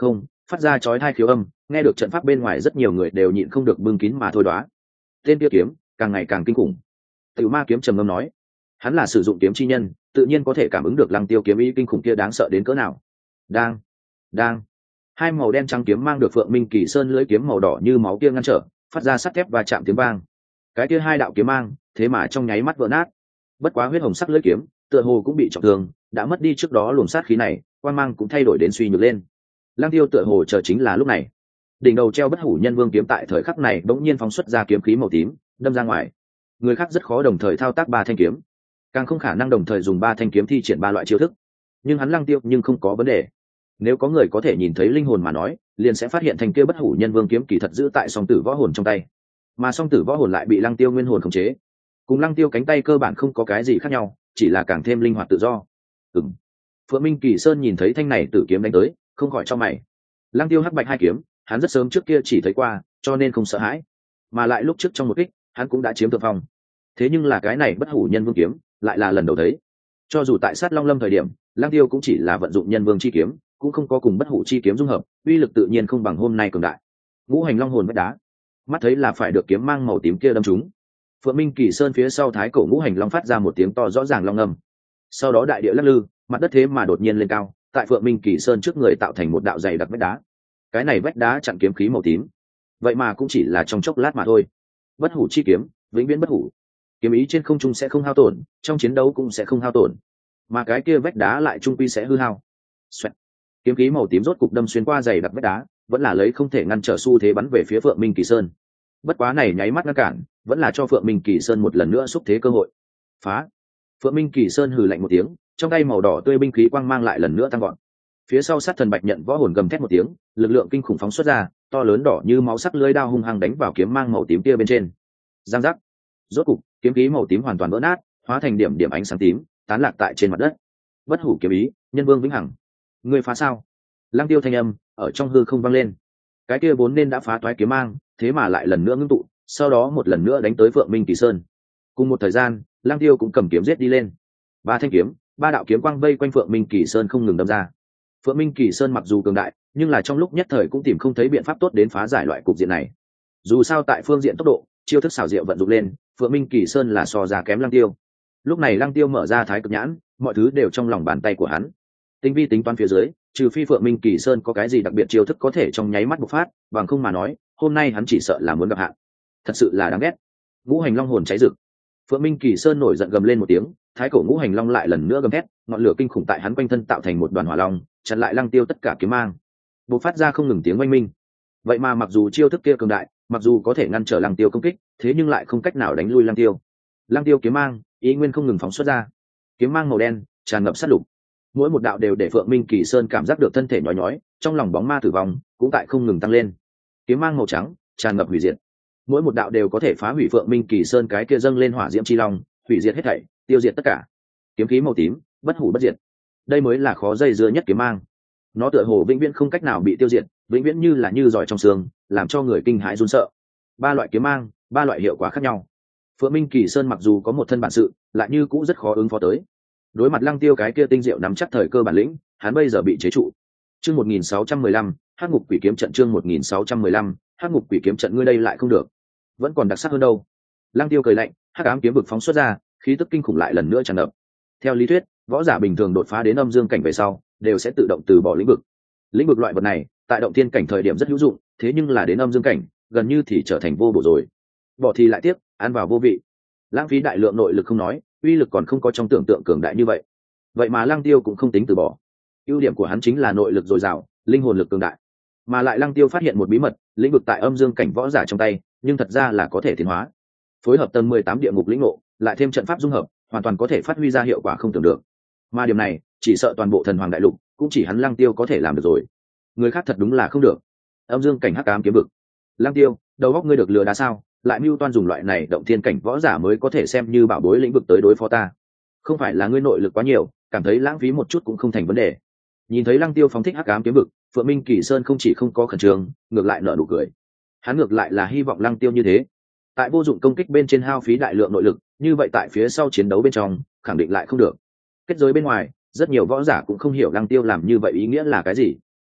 phát ra chói tai khiếu âm, nghe được trận pháp bên ngoài rất nhiều người đều nhịn không được bưng kín mà thôi đoá. Tên kia kiếm càng ngày càng kinh khủng. Tiểu Ma kiếm trầm ngâm nói, hắn là sử dụng kiếm chi nhân, tự nhiên có thể cảm ứng được Lăng Tiêu kiếm ý kinh khủng kia đáng sợ đến cỡ nào. Đang, đang, hai màu đen trắng kiếm mang được Phượng Minh Kỳ Sơn lưỡi kiếm màu đỏ như máu kia ngăn trở, phát ra sắt thép và chạm tiếng vang. Cái kia hai đạo kiếm mang, thế mà trong nháy mắt vỡ nát. Bất quá huyết hồng sắc lưỡi kiếm, tựa hồ cũng bị trọng thương, đã mất đi trước đó luồng sát khí này, quang mang cũng thay đổi đến suy nhược lên. Lăng Tiêu tựa hồ chờ chính là lúc này. Đỉnh đầu treo Bất Hủ Nhân Vương kiếm tại thời khắc này bỗng nhiên phóng xuất ra kiếm khí màu tím, đâm ra ngoài. Người khác rất khó đồng thời thao tác ba thanh kiếm, càng không khả năng đồng thời dùng ba thanh kiếm thi triển ba loại chiêu thức. Nhưng hắn Lăng Tiêu nhưng không có vấn đề. Nếu có người có thể nhìn thấy linh hồn mà nói, liền sẽ phát hiện thanh kia Bất Hủ Nhân Vương kiếm kỳ thật giữ tại song tử võ hồn trong tay, mà song tử võ hồn lại bị Lăng Tiêu nguyên hồn khống chế. Cùng Lăng Tiêu cánh tay cơ bản không có cái gì khác nhau, chỉ là càng thêm linh hoạt tự do. Ừm. Phượng Minh Kỳ Sơn nhìn thấy thanh này tử kiếm đánh tới, không khỏi cho mày. Lăng Tiêu hắc bạch hai kiếm, hắn rất sớm trước kia chỉ thấy qua, cho nên không sợ hãi. Mà lại lúc trước trong một kích, hắn cũng đã chiếm thượng phong. Thế nhưng là cái này Bất Hủ Nhân Vương kiếm, lại là lần đầu thấy. Cho dù tại sát Long Lâm thời điểm, Lăng Tiêu cũng chỉ là vận dụng Nhân Vương chi kiếm, cũng không có cùng Bất Hủ chi kiếm dung hợp, uy lực tự nhiên không bằng hôm nay cường đại. Ngũ hành long hồn vách đá, mắt thấy là phải được kiếm mang màu tím kia đâm trúng. Phượng Minh Kỳ Sơn phía sau thái cổ ngũ hành long phát ra một tiếng to rõ ràng long ngâm. Sau đó đại địa lắc lư, mặt đất thế mà đột nhiên lên cao, tại Phượng Minh Kỳ Sơn trước người tạo thành một đạo dày đặc vách đá. Cái này vách đá chặn kiếm khí màu tím, vậy mà cũng chỉ là trong chốc lát mà thôi. Bất Hủ chi kiếm, vĩnh viễn bất hủ. Kiếm ý trên không trung sẽ không hao tổn, trong chiến đấu cũng sẽ không hao tổn, mà cái kia vách đá lại trung quy sẽ hư hao. Xoẹt. Kiếm khí màu tím rốt cục đâm xuyên qua dày đặc vách đá, vẫn là lấy không thể ngăn trở xu thế bắn về phía Phượng Minh Kỳ Sơn. Bất quá này nháy mắt ngăn cản, vẫn là cho Phượng Minh Kỳ Sơn một lần nữa xúc thế cơ hội. Phá! Phượng Minh Kỳ Sơn hừ lạnh một tiếng, trong tay màu đỏ tươi binh khí quang mang lại lần nữa tăng gọn. Phía sau sát thần bạch nhận võ hồn gầm thét một tiếng, lực lượng kinh khủng phóng xuất ra, to lớn đỏ như máu sắc lưỡi đao hung hăng đánh vào kiếm mang màu tím kia bên trên. Giang giác! Rốt cục, kiếm khí màu tím hoàn toàn vỡ nát, hóa thành điểm điểm ánh sáng tím, tán lạc tại trên mặt đất. Bất Hủ kiếm ý, Nhân Vương vĩnh hằng. Ngươi phá sao? Lăng Tiêu thanh âm ở trong hư không vang lên. Cái kia vốn nên đã phá toái kiếm mang, thế mà lại lần nữa ngưng tụ, sau đó một lần nữa đánh tới Phượng Minh Kỳ Sơn. Cùng một thời gian, Lăng Tiêu cũng cầm kiếm giết đi lên. Ba thanh kiếm, ba đạo kiếm quang vây quanh Phượng Minh Kỳ Sơn không ngừng đâm ra. Phượng Minh Kỳ Sơn mặc dù cường đại, nhưng là trong lúc nhất thời cũng tìm không thấy biện pháp tốt đến phá giải loại cục diện này. Dù sao tại phương diện tốc độ, chiêu thức xảo diệu vận dụng lên, Phượng Minh Kỳ Sơn là so ra kém Lăng Tiêu. Lúc này Lăng Tiêu mở ra thái cực nhãn, mọi thứ đều trong lòng bàn tay của hắn. Tinh vi tính toán phía dưới, trừ phi Phượng Minh Kỳ Sơn có cái gì đặc biệt chiêu thức có thể trong nháy mắt bộc phát, bằng không mà nói, hôm nay hắn chỉ sợ là muốn gặp hạn. Thật sự là đáng ghét. Ngũ hành long hồn cháy rực. Phượng Minh Kỳ Sơn nổi giận gầm lên một tiếng, thái cổ ngũ hành long lại lần nữa gầm thét, ngọn lửa kinh khủng tại hắn quanh thân tạo thành một đoàn hỏa long, chặn lại Lăng Tiêu tất cả kiếm mang. Bộc phát ra không ngừng tiếng oanh minh. Vậy mà mặc dù chiêu thức kia cường đại, mặc dù có thể ngăn trở Lăng Tiêu công kích, thế nhưng lại không cách nào đánh lui Lăng Tiêu. Lăng Tiêu kiếm mang, ý nguyên không ngừng phóng xuất ra. Kiếm mang màu đen, tràn ngập sát lục. Mỗi một đạo đều để Phượng Minh Kỳ Sơn cảm giác được thân thể nhói nhói, trong lòng bóng ma tử vong cũng tại không ngừng tăng lên. Kiếm mang màu trắng, tràn ngập hủy diệt. Mỗi một đạo đều có thể phá hủy Phượng Minh Kỳ Sơn cái kia dâng lên hỏa diễm chi long, hủy diệt hết thảy, tiêu diệt tất cả. Kiếm khí màu tím, bất hủ bất diệt. Đây mới là khó dây dưa nhất kiếm mang. Nó tựa hồ vĩnh viễn không cách nào bị tiêu diệt, vĩnh viễn như là như giỏi trong xương, làm cho người kinh hãi run sợ. Ba loại kiếm mang, ba loại hiệu quả khác nhau. Phượng Minh Kỳ Sơn mặc dù có một thân bản sự, lại như cũng rất khó ứng phó tới. Đối mặt Lăng Tiêu cái kia tinh diệu nắm chắc thời cơ bản lĩnh, hắn bây giờ bị chế trụ. Chương một nghìn sáu trăm mười lăm, Hắc Ngục Quỷ Kiếm Trận. Chương một nghìn sáu trăm mười lăm, Hắc Ngục Quỷ Kiếm Trận. Ngươi đây lại không được, vẫn còn đặc sắc hơn đâu. Lăng Tiêu cười lạnh, hắc ám kiếm vực phóng xuất ra, khí tức kinh khủng lại lần nữa tràn ngập. Theo lý thuyết, võ giả bình thường đột phá đến âm dương cảnh về sau, đều sẽ tự động từ bỏ lĩnh vực. Lĩnh vực loại vật này, tại động thiên cảnh thời điểm rất hữu dụng, thế nhưng là đến âm dương cảnh, gần như thì trở thành vô bổ rồi. Bỏ thì lại tiếc, ăn vào vô vị. Lãng phí đại lượng nội lực không nói, uy lực còn không có trong tưởng tượng cường đại như vậy. Vậy mà Lăng Tiêu cũng không tính từ bỏ. Ưu điểm của hắn chính là nội lực dồi dào, linh hồn lực cường đại. Mà lại Lăng Tiêu phát hiện một bí mật, lĩnh vực tại âm dương cảnh võ giả trong tay, nhưng thật ra là có thể tiến hóa. Phối hợp tầng mười tám địa ngục lĩnh ngộ, lại thêm trận pháp dung hợp, hoàn toàn có thể phát huy ra hiệu quả không tưởng được. Mà điểm này, chỉ sợ toàn bộ thần hoàng đại lục, cũng chỉ hắn Lăng Tiêu có thể làm được rồi. Người khác thật đúng là không được. Âm dương cảnh hắc ám kiếm vực. Lăng Tiêu, đầu óc ngươi được lừa đá sao? Lại mưu toan dùng loại này động thiên cảnh võ giả mới có thể xem như bảo bối lĩnh vực tới đối phó ta. Không phải là ngươi nội lực quá nhiều, cảm thấy lãng phí một chút cũng không thành vấn đề. Nhìn thấy Lăng Tiêu phóng thích hắc ám kiếm vực, Phượng Minh Kỳ Sơn không chỉ không có khẩn trương, ngược lại nở nụ cười. Hắn ngược lại là hy vọng Lăng Tiêu như thế, tại vô dụng công kích bên trên hao phí đại lượng nội lực, như vậy tại phía sau chiến đấu bên trong, khẳng định lại không được. Kết giới bên ngoài, rất nhiều võ giả cũng không hiểu Lăng Tiêu làm như vậy ý nghĩa là cái gì.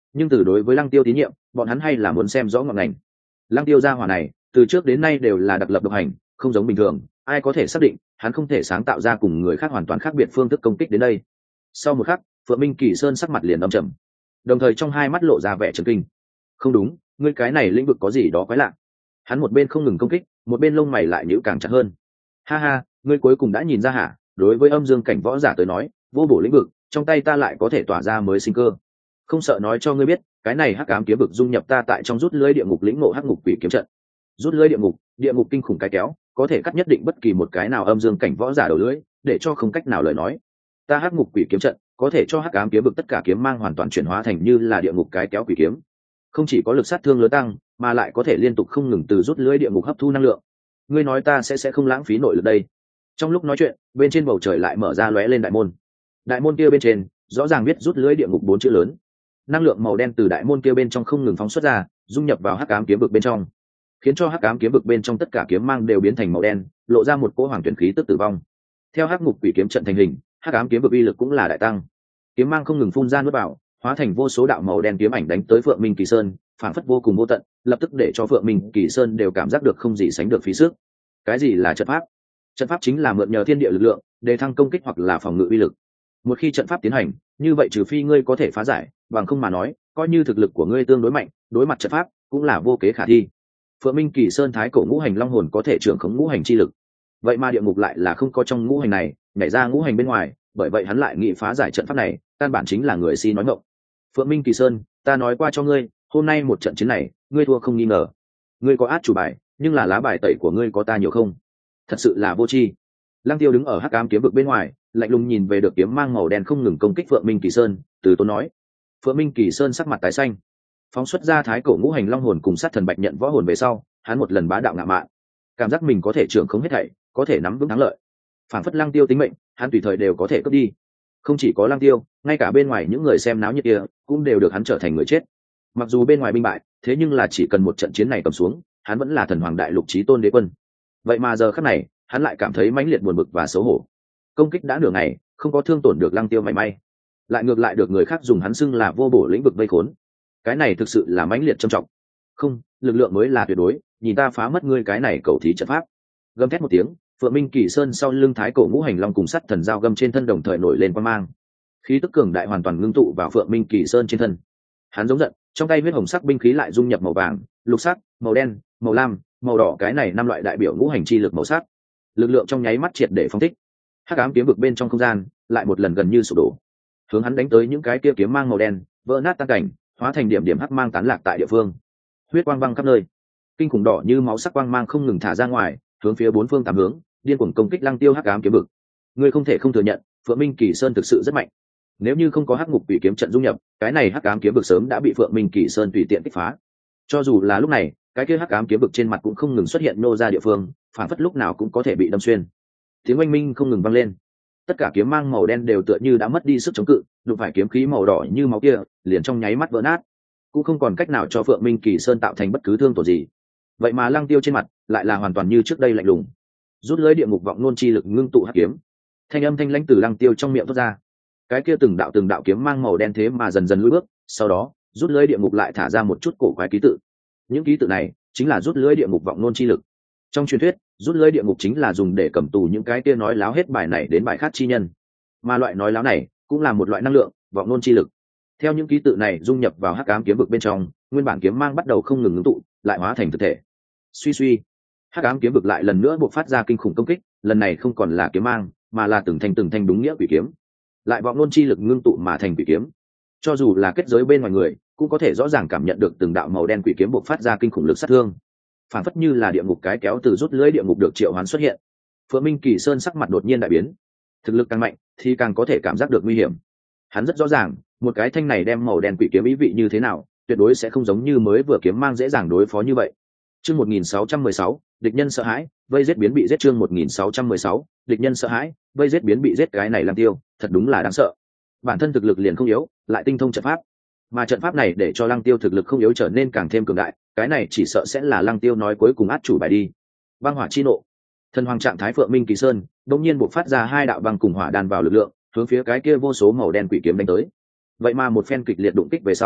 nhưng từ đối với lăng tiêu tín nhiệm, bọn hắn hay là muốn xem rõ ngọn ngành. Lăng tiêu gia hỏa này từ trước đến nay đều là đặc lập độc hành, không giống bình thường, ai có thể xác định hắn không thể sáng tạo ra cùng người khác hoàn toàn khác biệt phương thức công kích đến đây. Sau một khắc, Phượng Minh Kỳ Sơn sắc mặt liền âm trầm, đồng thời trong hai mắt lộ ra vẻ chấn kinh. Không đúng, ngươi cái này lĩnh vực có gì đó quái lạ. Hắn một bên không ngừng công kích, một bên lông mày lại nhíu càng chặt hơn. Ha ha, ngươi cuối cùng đã nhìn ra hả? Đối với âm dương cảnh võ giả tới nói, vô bổ lĩnh vực, trong tay ta lại có thể tỏa ra mới sinh cơ. Không sợ nói cho ngươi biết, cái này hắc ám kiếm vực dung nhập ta tại trong rút lưới địa ngục lĩnh ngộ hắc ngục quỷ kiếm trận. Rút lưới địa ngục, địa ngục kinh khủng cái kéo, có thể cắt nhất định bất kỳ một cái nào âm dương cảnh võ giả đầu lưới, để cho không cách nào lời nói. Ta hắc ngục quỷ kiếm trận, có thể cho hắc ám kiếm vực tất cả kiếm mang hoàn toàn chuyển hóa thành như là địa ngục cái kéo quỷ kiếm. Không chỉ có lực sát thương lớn tăng, mà lại có thể liên tục không ngừng từ rút lưới địa ngục hấp thu năng lượng. Ngươi nói ta sẽ sẽ không lãng phí nội lực đây? Trong lúc nói chuyện, bên trên bầu trời lại mở ra lóe lên đại môn. Đại môn kia bên trên, rõ ràng viết rút lưới địa ngục bốn chữ lớn. Năng lượng màu đen từ đại môn kia bên trong không ngừng phóng xuất ra, dung nhập vào hắc ám kiếm vực bên trong, khiến cho hắc ám kiếm vực bên trong tất cả kiếm mang đều biến thành màu đen, lộ ra một cỗ hoàng tuyển khí tức tử vong. Theo hắc ngục quỷ kiếm trận thành hình, hắc ám kiếm vực uy lực cũng là đại tăng. Kiếm mang không ngừng phun ra nuốt vào, hóa thành vô số đạo màu đen kiếm ảnh đánh tới Phượng Minh Kỳ Sơn, phảng phất vô cùng vô tận, lập tức để cho Phượng Minh Kỳ Sơn đều cảm giác được không gì sánh được phí sức. Cái gì là trận pháp? Trận pháp chính là mượn nhờ thiên địa lực lượng để thăng công kích hoặc là phòng ngự uy lực. Một khi trận pháp tiến hành, như vậy trừ phi ngươi có thể phá giải, bằng không mà nói, coi như thực lực của ngươi tương đối mạnh, đối mặt trận pháp cũng là vô kế khả thi. Phượng Minh Kỳ Sơn thái cổ ngũ hành long hồn có thể trưởng khống ngũ hành chi lực, vậy mà địa ngục lại là không có trong ngũ hành này, nhảy ra ngũ hành bên ngoài, bởi vậy hắn lại nghĩ phá giải trận pháp này, căn bản chính là người si nói ngọng. Phượng Minh Kỳ Sơn, ta nói qua cho ngươi, hôm nay một trận chiến này, ngươi thua không nghi ngờ. Ngươi có át chủ bài, nhưng là lá bài tẩy của ngươi có ta nhiều không? Thật sự là vô tri. Lăng Tiêu đứng ở hắc ám kiếm vực bên ngoài, lạnh lùng nhìn về được kiếm mang màu đen không ngừng công kích Phượng Minh Kỳ Sơn, từ tốn nói. Phượng Minh Kỳ Sơn sắc mặt tái xanh, phóng xuất ra thái cổ ngũ hành long hồn cùng sát thần bạch nhận võ hồn về sau, hắn một lần bá đạo ngạo mạn, cảm giác mình có thể trưởng không hết thảy, có thể nắm vững thắng lợi. Phản phất Lăng Tiêu tính mệnh, hắn tùy thời đều có thể cướp đi. Không chỉ có Lăng Tiêu, ngay cả bên ngoài những người xem náo nhiệt kia cũng đều được hắn trở thành người chết. Mặc dù bên ngoài binh bại, thế nhưng là chỉ cần một trận chiến này cầm xuống, hắn vẫn là thần hoàng đại lục chí tôn đế quân. Vậy mà giờ khắc này, hắn lại cảm thấy mãnh liệt buồn bực và xấu hổ. Công kích đã nửa ngày, không có thương tổn được Lăng Tiêu mảy may, lại ngược lại được người khác dùng hắn xưng là vô bổ lĩnh vực vây khốn. Cái này thực sự là mãnh liệt trầm trọng. Không, lực lượng mới là tuyệt đối, nhìn ta phá mất ngươi cái này cầu thí trận pháp. Gầm thét một tiếng, Phượng Minh Kỳ Sơn sau lưng thái cổ ngũ hành long cùng sắt thần giao găm trên thân đồng thời nổi lên quang mang. Khí tức cường đại hoàn toàn ngưng tụ vào Phượng Minh Kỳ Sơn trên thân. Hắn giống giận, trong tay huyết hồng sắc binh khí lại dung nhập màu vàng, lục sắc, màu đen, màu lam, màu đỏ, cái này năm loại đại biểu ngũ hành chi lực màu sắc. Lực lượng trong nháy mắt triệt để phóng thích. Hắc ám kiếm vực bên trong không gian lại một lần gần như sụp đổ. Hướng hắn đánh tới những cái kia kiếm mang màu đen, vỡ nát tan cảnh, hóa thành điểm điểm hắc mang tán lạc tại địa phương. Huyết quang văng khắp nơi. Kinh khủng đỏ như máu sắc quang mang không ngừng thả ra ngoài, hướng phía bốn phương tám hướng, điên cuồng công kích Lăng Tiêu hắc ám kiếm vực. Ngươi không thể không thừa nhận, Phượng Minh Kỳ Sơn thực sự rất mạnh. Nếu như không có hắc ngục quỷ kiếm trận dung nhập, cái này hắc ám kiếm vực sớm đã bị Phượng Minh Kỳ Sơn tùy tiện kích phá. Cho dù là lúc này, cái kia hắc ám kiếm vực trên mặt cũng không ngừng xuất hiện nô ra địa phương, phản phất lúc nào cũng có thể bị đâm xuyên. Tiếng oanh minh không ngừng vang lên. Tất cả kiếm mang màu đen đều tựa như đã mất đi sức chống cự, đụng phải kiếm khí màu đỏ như máu kia, liền trong nháy mắt vỡ nát, cũng không còn cách nào cho Phượng Minh Kỳ Sơn tạo thành bất cứ thương tổn gì. Vậy mà Lăng Tiêu trên mặt lại là hoàn toàn như trước đây lạnh lùng. Rút lưới địa ngục vọng nôn chi lực ngưng tụ hắc kiếm, thanh âm thanh lãnh từ Lăng Tiêu trong miệng thoát ra. Cái kia từng đạo từng đạo kiếm mang màu đen thế mà dần dần lùi bước, sau đó rút lưới địa ngục lại thả ra một chút cổ quái ký tự. Những ký tự này chính là rút lưới địa ngục vọng nôn chi lực. Trong truyền thuyết, rút lưới địa ngục chính là dùng để cầm tù những cái kia nói láo hết bài này đến bài khác chi nhân, mà loại nói láo này cũng là một loại năng lượng vọng nôn chi lực. Theo những ký tự này dung nhập vào hắc ám kiếm vực bên trong, nguyên bản kiếm mang bắt đầu không ngừng ngưng tụ, lại hóa thành thực thể. Suy suy, hắc ám kiếm vực lại lần nữa bộc phát ra kinh khủng công kích, lần này không còn là kiếm mang, mà là từng thanh từng thanh đúng nghĩa quỷ kiếm. Lại vọng nôn chi lực ngưng tụ mà thành quỷ kiếm. Cho dù là kết giới bên ngoài người, cũng có thể rõ ràng cảm nhận được từng đạo màu đen quỷ kiếm bộc phát ra kinh khủng lực sát thương. Phản phất như là địa ngục cái kéo từ rút lưới địa ngục được triệu hoán xuất hiện. Phượng Minh Kỳ Sơn sắc mặt đột nhiên đại biến. Thực lực càng mạnh, thì càng có thể cảm giác được nguy hiểm. Hắn rất rõ ràng, một cái thanh này đem màu đen quỷ kiếm ý vị như thế nào, tuyệt đối sẽ không giống như mới vừa kiếm mang dễ dàng đối phó như vậy. Chương một nghìn sáu trăm mười sáu, địch nhân sợ hãi, vây giết biến bị giết. Chương một nghìn sáu trăm mười sáu, địch nhân sợ hãi, vây giết biến bị giết. Cái này Lăng Tiêu, thật đúng là đáng sợ. Bản thân thực lực liền không yếu, lại tinh thông trận pháp, mà trận pháp này để cho Lăng Tiêu thực lực không yếu trở nên càng thêm cường đại, cái này chỉ sợ sẽ là Lăng Tiêu nói cuối cùng át chủ bài đi. Băng hỏa chi nộ. Thần hoàng trạng thái Phượng Minh Kỳ Sơn đột nhiên bộc phát ra hai đạo băng cùng hỏa đan vào lực lượng, hướng phía cái kia vô số màu đen quỷ kiếm đánh tới. Vậy mà một phen kịch liệt đụng kích về sau,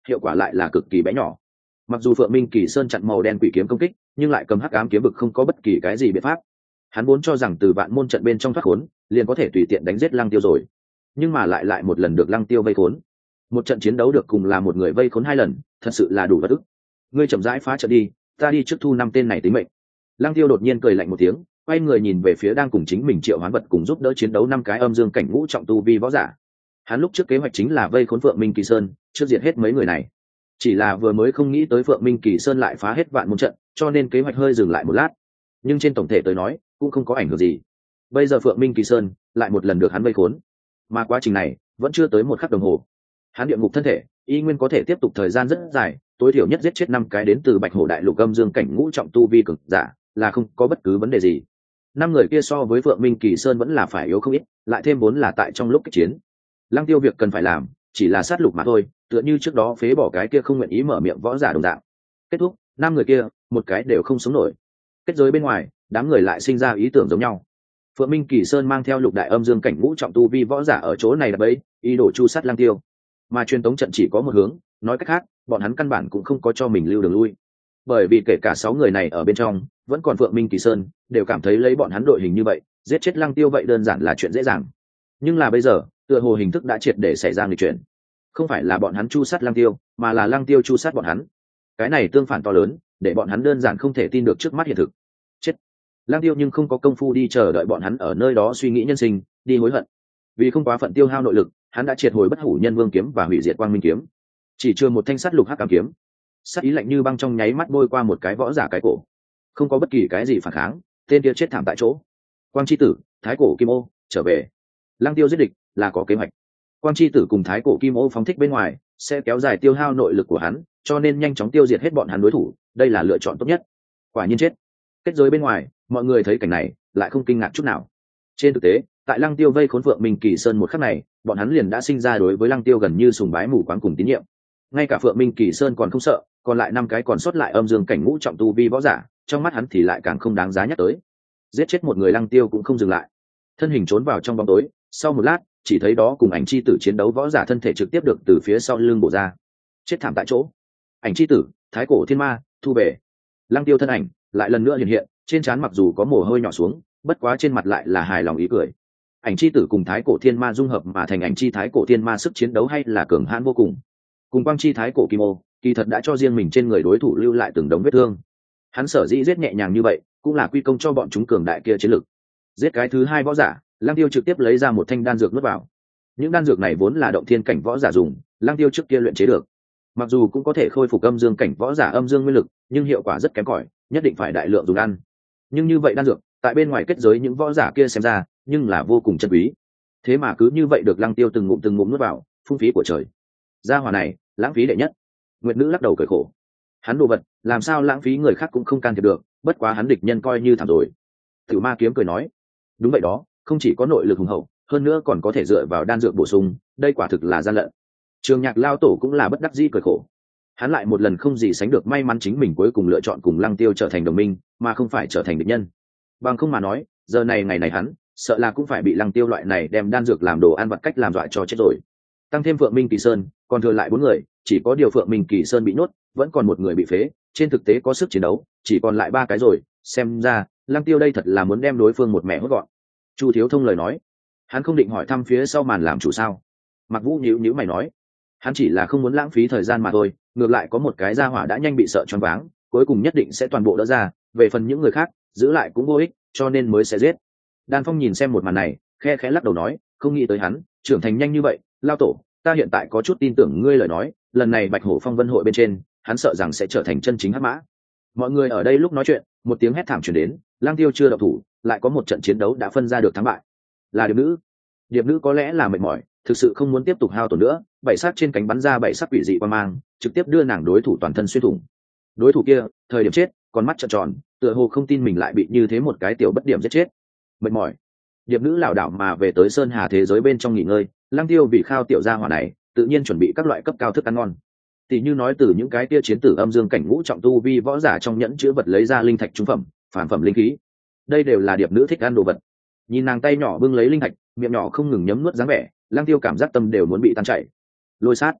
hiệu quả lại là cực kỳ bé nhỏ. Mặc dù Phượng Minh Kỳ Sơn chặn màu đen quỷ kiếm công kích, nhưng lại cầm hắc ám kiếm vực không có bất kỳ cái gì biện pháp. Hắn vốn cho rằng từ vạn môn trận bên trong thoát khốn, liền có thể tùy tiện đánh giết Lăng Tiêu rồi, nhưng mà lại lại một lần được Lăng Tiêu vây khốn. Một trận chiến đấu được cùng là một người vây khốn hai lần, thật sự là đủ bất ức. Ngươi chậm rãi phá trận đi, ta đi trước thu năm tên này tính mệnh. Lăng Tiêu đột nhiên cười lạnh một tiếng, quay người nhìn về phía đang cùng chính mình triệu hoán vật cùng giúp đỡ chiến đấu năm cái âm dương cảnh ngũ trọng tu vi võ giả. Hắn lúc trước kế hoạch chính là vây khốn Phượng Minh Kỳ Sơn, trước diệt hết mấy người này. Chỉ là vừa mới không nghĩ tới Phượng Minh Kỳ Sơn lại phá hết vạn môn trận, cho nên kế hoạch hơi dừng lại một lát. Nhưng trên tổng thể tới nói, cũng không có ảnh hưởng gì. Bây giờ Phượng Minh Kỳ Sơn lại một lần được hắn vây khốn, mà quá trình này vẫn chưa tới một khắc đồng hồ. Hắn địa ngục thân thể y nguyên có thể tiếp tục thời gian rất dài, tối thiểu nhất giết chết năm cái đến từ Bạch Hổ Đại Lục âm dương cảnh ngũ trọng tu vi cực giả, là không có bất cứ vấn đề gì. Năm người kia so với Phượng Minh Kỳ Sơn vẫn là phải yếu không ít, lại thêm vốn là tại trong lúc kích chiến. Lăng Tiêu việc cần phải làm chỉ là sát lục mà thôi, tựa như trước đó phế bỏ cái kia không nguyện ý mở miệng võ giả đồng dạng. Kết thúc, năm người kia một cái đều không sống nổi. Kết giới bên ngoài, đám người lại sinh ra ý tưởng giống nhau. Phượng Minh Kỳ Sơn mang theo lục đại âm dương cảnh ngũ trọng tu vi võ giả ở chỗ này là bấy, ý đồ chu sát Lăng Tiêu. Mà truyền tống trận chỉ có một hướng, nói cách khác, bọn hắn căn bản cũng không có cho mình lưu đường lui. Bởi vì kể cả sáu người này ở bên trong, vẫn còn Phượng Minh Kỳ Sơn, đều cảm thấy lấy bọn hắn đội hình như vậy, giết chết Lăng Tiêu vậy đơn giản là chuyện dễ dàng. Nhưng là bây giờ, tựa hồ hình thức đã triệt để xảy ra nghịch chuyển. Không phải là bọn hắn chu sát Lăng Tiêu, mà là Lăng Tiêu chu sát bọn hắn. Cái này tương phản to lớn, để bọn hắn đơn giản không thể tin được trước mắt hiện thực. Chết. Lăng Tiêu nhưng không có công phu đi chờ đợi bọn hắn ở nơi đó suy nghĩ nhân sinh, đi hối hận. Vì không quá phận tiêu hao nội lực, hắn đã triệt hồi Bất Hủ Nhân Vương kiếm và hủy diệt Quang Minh kiếm. Chỉ chưa một thanh sắt lục hắc ám kiếm, sát ý lạnh như băng trong nháy mắt bôi qua một cái võ giả cái cổ. Không có bất kỳ cái gì phản kháng, tên kia chết thảm tại chỗ. Quang chi tử, Thái Cổ Kim Ô, trở về. Lăng Tiêu giết địch là có kế hoạch. Quang chi tử cùng Thái Cổ Kim Ô phóng thích bên ngoài, sẽ kéo dài tiêu hao nội lực của hắn, cho nên nhanh chóng tiêu diệt hết bọn hắn đối thủ, đây là lựa chọn tốt nhất. Quả nhiên chết. Kết giới bên ngoài, mọi người thấy cảnh này, lại không kinh ngạc chút nào. Trên thực tế, tại Lăng Tiêu vây khốn Phượng Minh Kỳ Sơn một khắc này, bọn hắn liền đã sinh ra đối với Lăng Tiêu gần như sùng bái mù quáng cùng tín nhiệm. Ngay cả Phượng Minh Kỳ Sơn còn không sợ, còn lại năm cái còn sót lại âm dương cảnh ngũ trọng tu vi võ giả, trong mắt hắn thì lại càng không đáng giá nhắc tới. Giết chết một người Lăng Tiêu cũng không dừng lại, thân hình trốn vào trong bóng tối. Sau một lát, chỉ thấy đó cùng ảnh chi tử chiến đấu võ giả thân thể trực tiếp được từ phía sau lưng bổ ra, chết thảm tại chỗ. Ảnh chi tử, Thái Cổ Thiên Ma, thu về. Lăng Tiêu thân ảnh lại lần nữa hiện hiện, trên trán mặc dù có mồ hôi nhỏ xuống, bất quá trên mặt lại là hài lòng ý cười. Ảnh chi tử cùng Thái Cổ Thiên Ma dung hợp mà thành ảnh chi Thái Cổ Thiên Ma sức chiến đấu hay là cường hãn vô cùng. Cùng Quang chi Thái Cổ Kim Ô, kỳ thật đã cho riêng mình trên người đối thủ lưu lại từng đống vết thương. Hắn sở dĩ giết nhẹ nhàng như vậy, cũng là quy công cho bọn chúng cường đại kia chiến lực. Giết cái thứ hai võ giả, Lăng Tiêu trực tiếp lấy ra một thanh đan dược nuốt vào. Những đan dược này vốn là động thiên cảnh võ giả dùng, Lăng Tiêu trước kia luyện chế được. Mặc dù cũng có thể khôi phục âm dương cảnh võ giả âm dương nguyên lực, nhưng hiệu quả rất kém cỏi, nhất định phải đại lượng dùng ăn. Nhưng như vậy đan dược, tại bên ngoài kết giới những võ giả kia xem ra, nhưng là vô cùng chân quý. Thế mà cứ như vậy được Lăng Tiêu từng ngụm từng ngụm nuốt vào, phung phí của trời. Gia hỏa này, lãng phí đệ nhất. Nguyệt Nữ lắc đầu cười khổ. Hắn đồ vật, làm sao lãng phí người khác cũng không can thiệp được, bất quá hắn địch nhân coi như thảm rồi. Tử Ma Kiếm cười nói, đúng vậy đó, không chỉ có nội lực hùng hậu, hơn nữa còn có thể dựa vào đan dược bổ sung, đây quả thực là gian lận. Trường Nhạc lao tổ cũng là bất đắc dĩ cười khổ. Hắn lại một lần không gì sánh được may mắn chính mình cuối cùng lựa chọn cùng Lăng Tiêu trở thành đồng minh, mà không phải trở thành địch nhân. Bằng không mà nói, giờ này ngày này hắn, sợ là cũng phải bị Lăng Tiêu loại này đem đan dược làm đồ ăn vặt cách làm dọa cho chết rồi. Tăng thêm Phượng Minh Kỳ Sơn, còn thừa lại bốn người, chỉ có điều Phượng Minh Kỳ Sơn bị nhốt, vẫn còn một người bị phế, trên thực tế có sức chiến đấu, chỉ còn lại ba cái rồi, xem ra, Lăng Tiêu đây thật là muốn đem đối phương một mẹ hốt gọn. Chu Thiếu Thông lời nói, hắn không định hỏi thăm phía sau màn làm chủ sao? Mặc Vũ nhíu nhíu mày nói, hắn chỉ là không muốn lãng phí thời gian mà thôi, ngược lại có một cái gia hỏa đã nhanh bị sợ choáng váng, cuối cùng nhất định sẽ toàn bộ đỡ ra, về phần những người khác, giữ lại cũng vô ích, cho nên mới sẽ giết. Đan Phong nhìn xem một màn này, khe khẽ lắc đầu nói, không nghĩ tới hắn trưởng thành nhanh như vậy, lao tổ, ta hiện tại có chút tin tưởng ngươi lời nói, lần này Bạch Hổ Phong Vân hội bên trên, hắn sợ rằng sẽ trở thành chân chính hắc mã. Mọi người ở đây lúc nói chuyện, một tiếng hét thảm truyền đến, Lăng Tiêu chưa động thủ, lại có một trận chiến đấu đã phân ra được thắng bại. Là Điệp Nữ. Điệp Nữ có lẽ là mệt mỏi, thực sự không muốn tiếp tục hao tổn nữa, bảy sắc trên cánh bắn ra bảy sắc quỷ dị quang mang, trực tiếp đưa nàng đối thủ toàn thân xuyên thủng. Đối thủ kia, thời điểm chết, con mắt trợn tròn, tựa hồ không tin mình lại bị như thế một cái tiểu bất điểm giết chết. Mệt mỏi. Điệp Nữ lảo đảo mà về tới Sơn Hà thế giới bên trong nghỉ ngơi, Lăng Tiêu vì khao tiểu gia hỏa này, tự nhiên chuẩn bị các loại cấp cao thức ăn ngon. Tỷ như nói từ những cái kia chiến tử âm dương cảnh ngũ trọng tu vi võ giả trong nhẫn chứa vật lấy ra linh thạch trung phẩm, phản phẩm linh khí. Đây đều là Điệp Nữ thích ăn đồ vật. Nhìn nàng tay nhỏ bưng lấy linh thạch, miệng nhỏ không ngừng nhấm nuốt dáng vẻ, Lăng Tiêu cảm giác tâm đều muốn bị tan chảy. Lôi sát,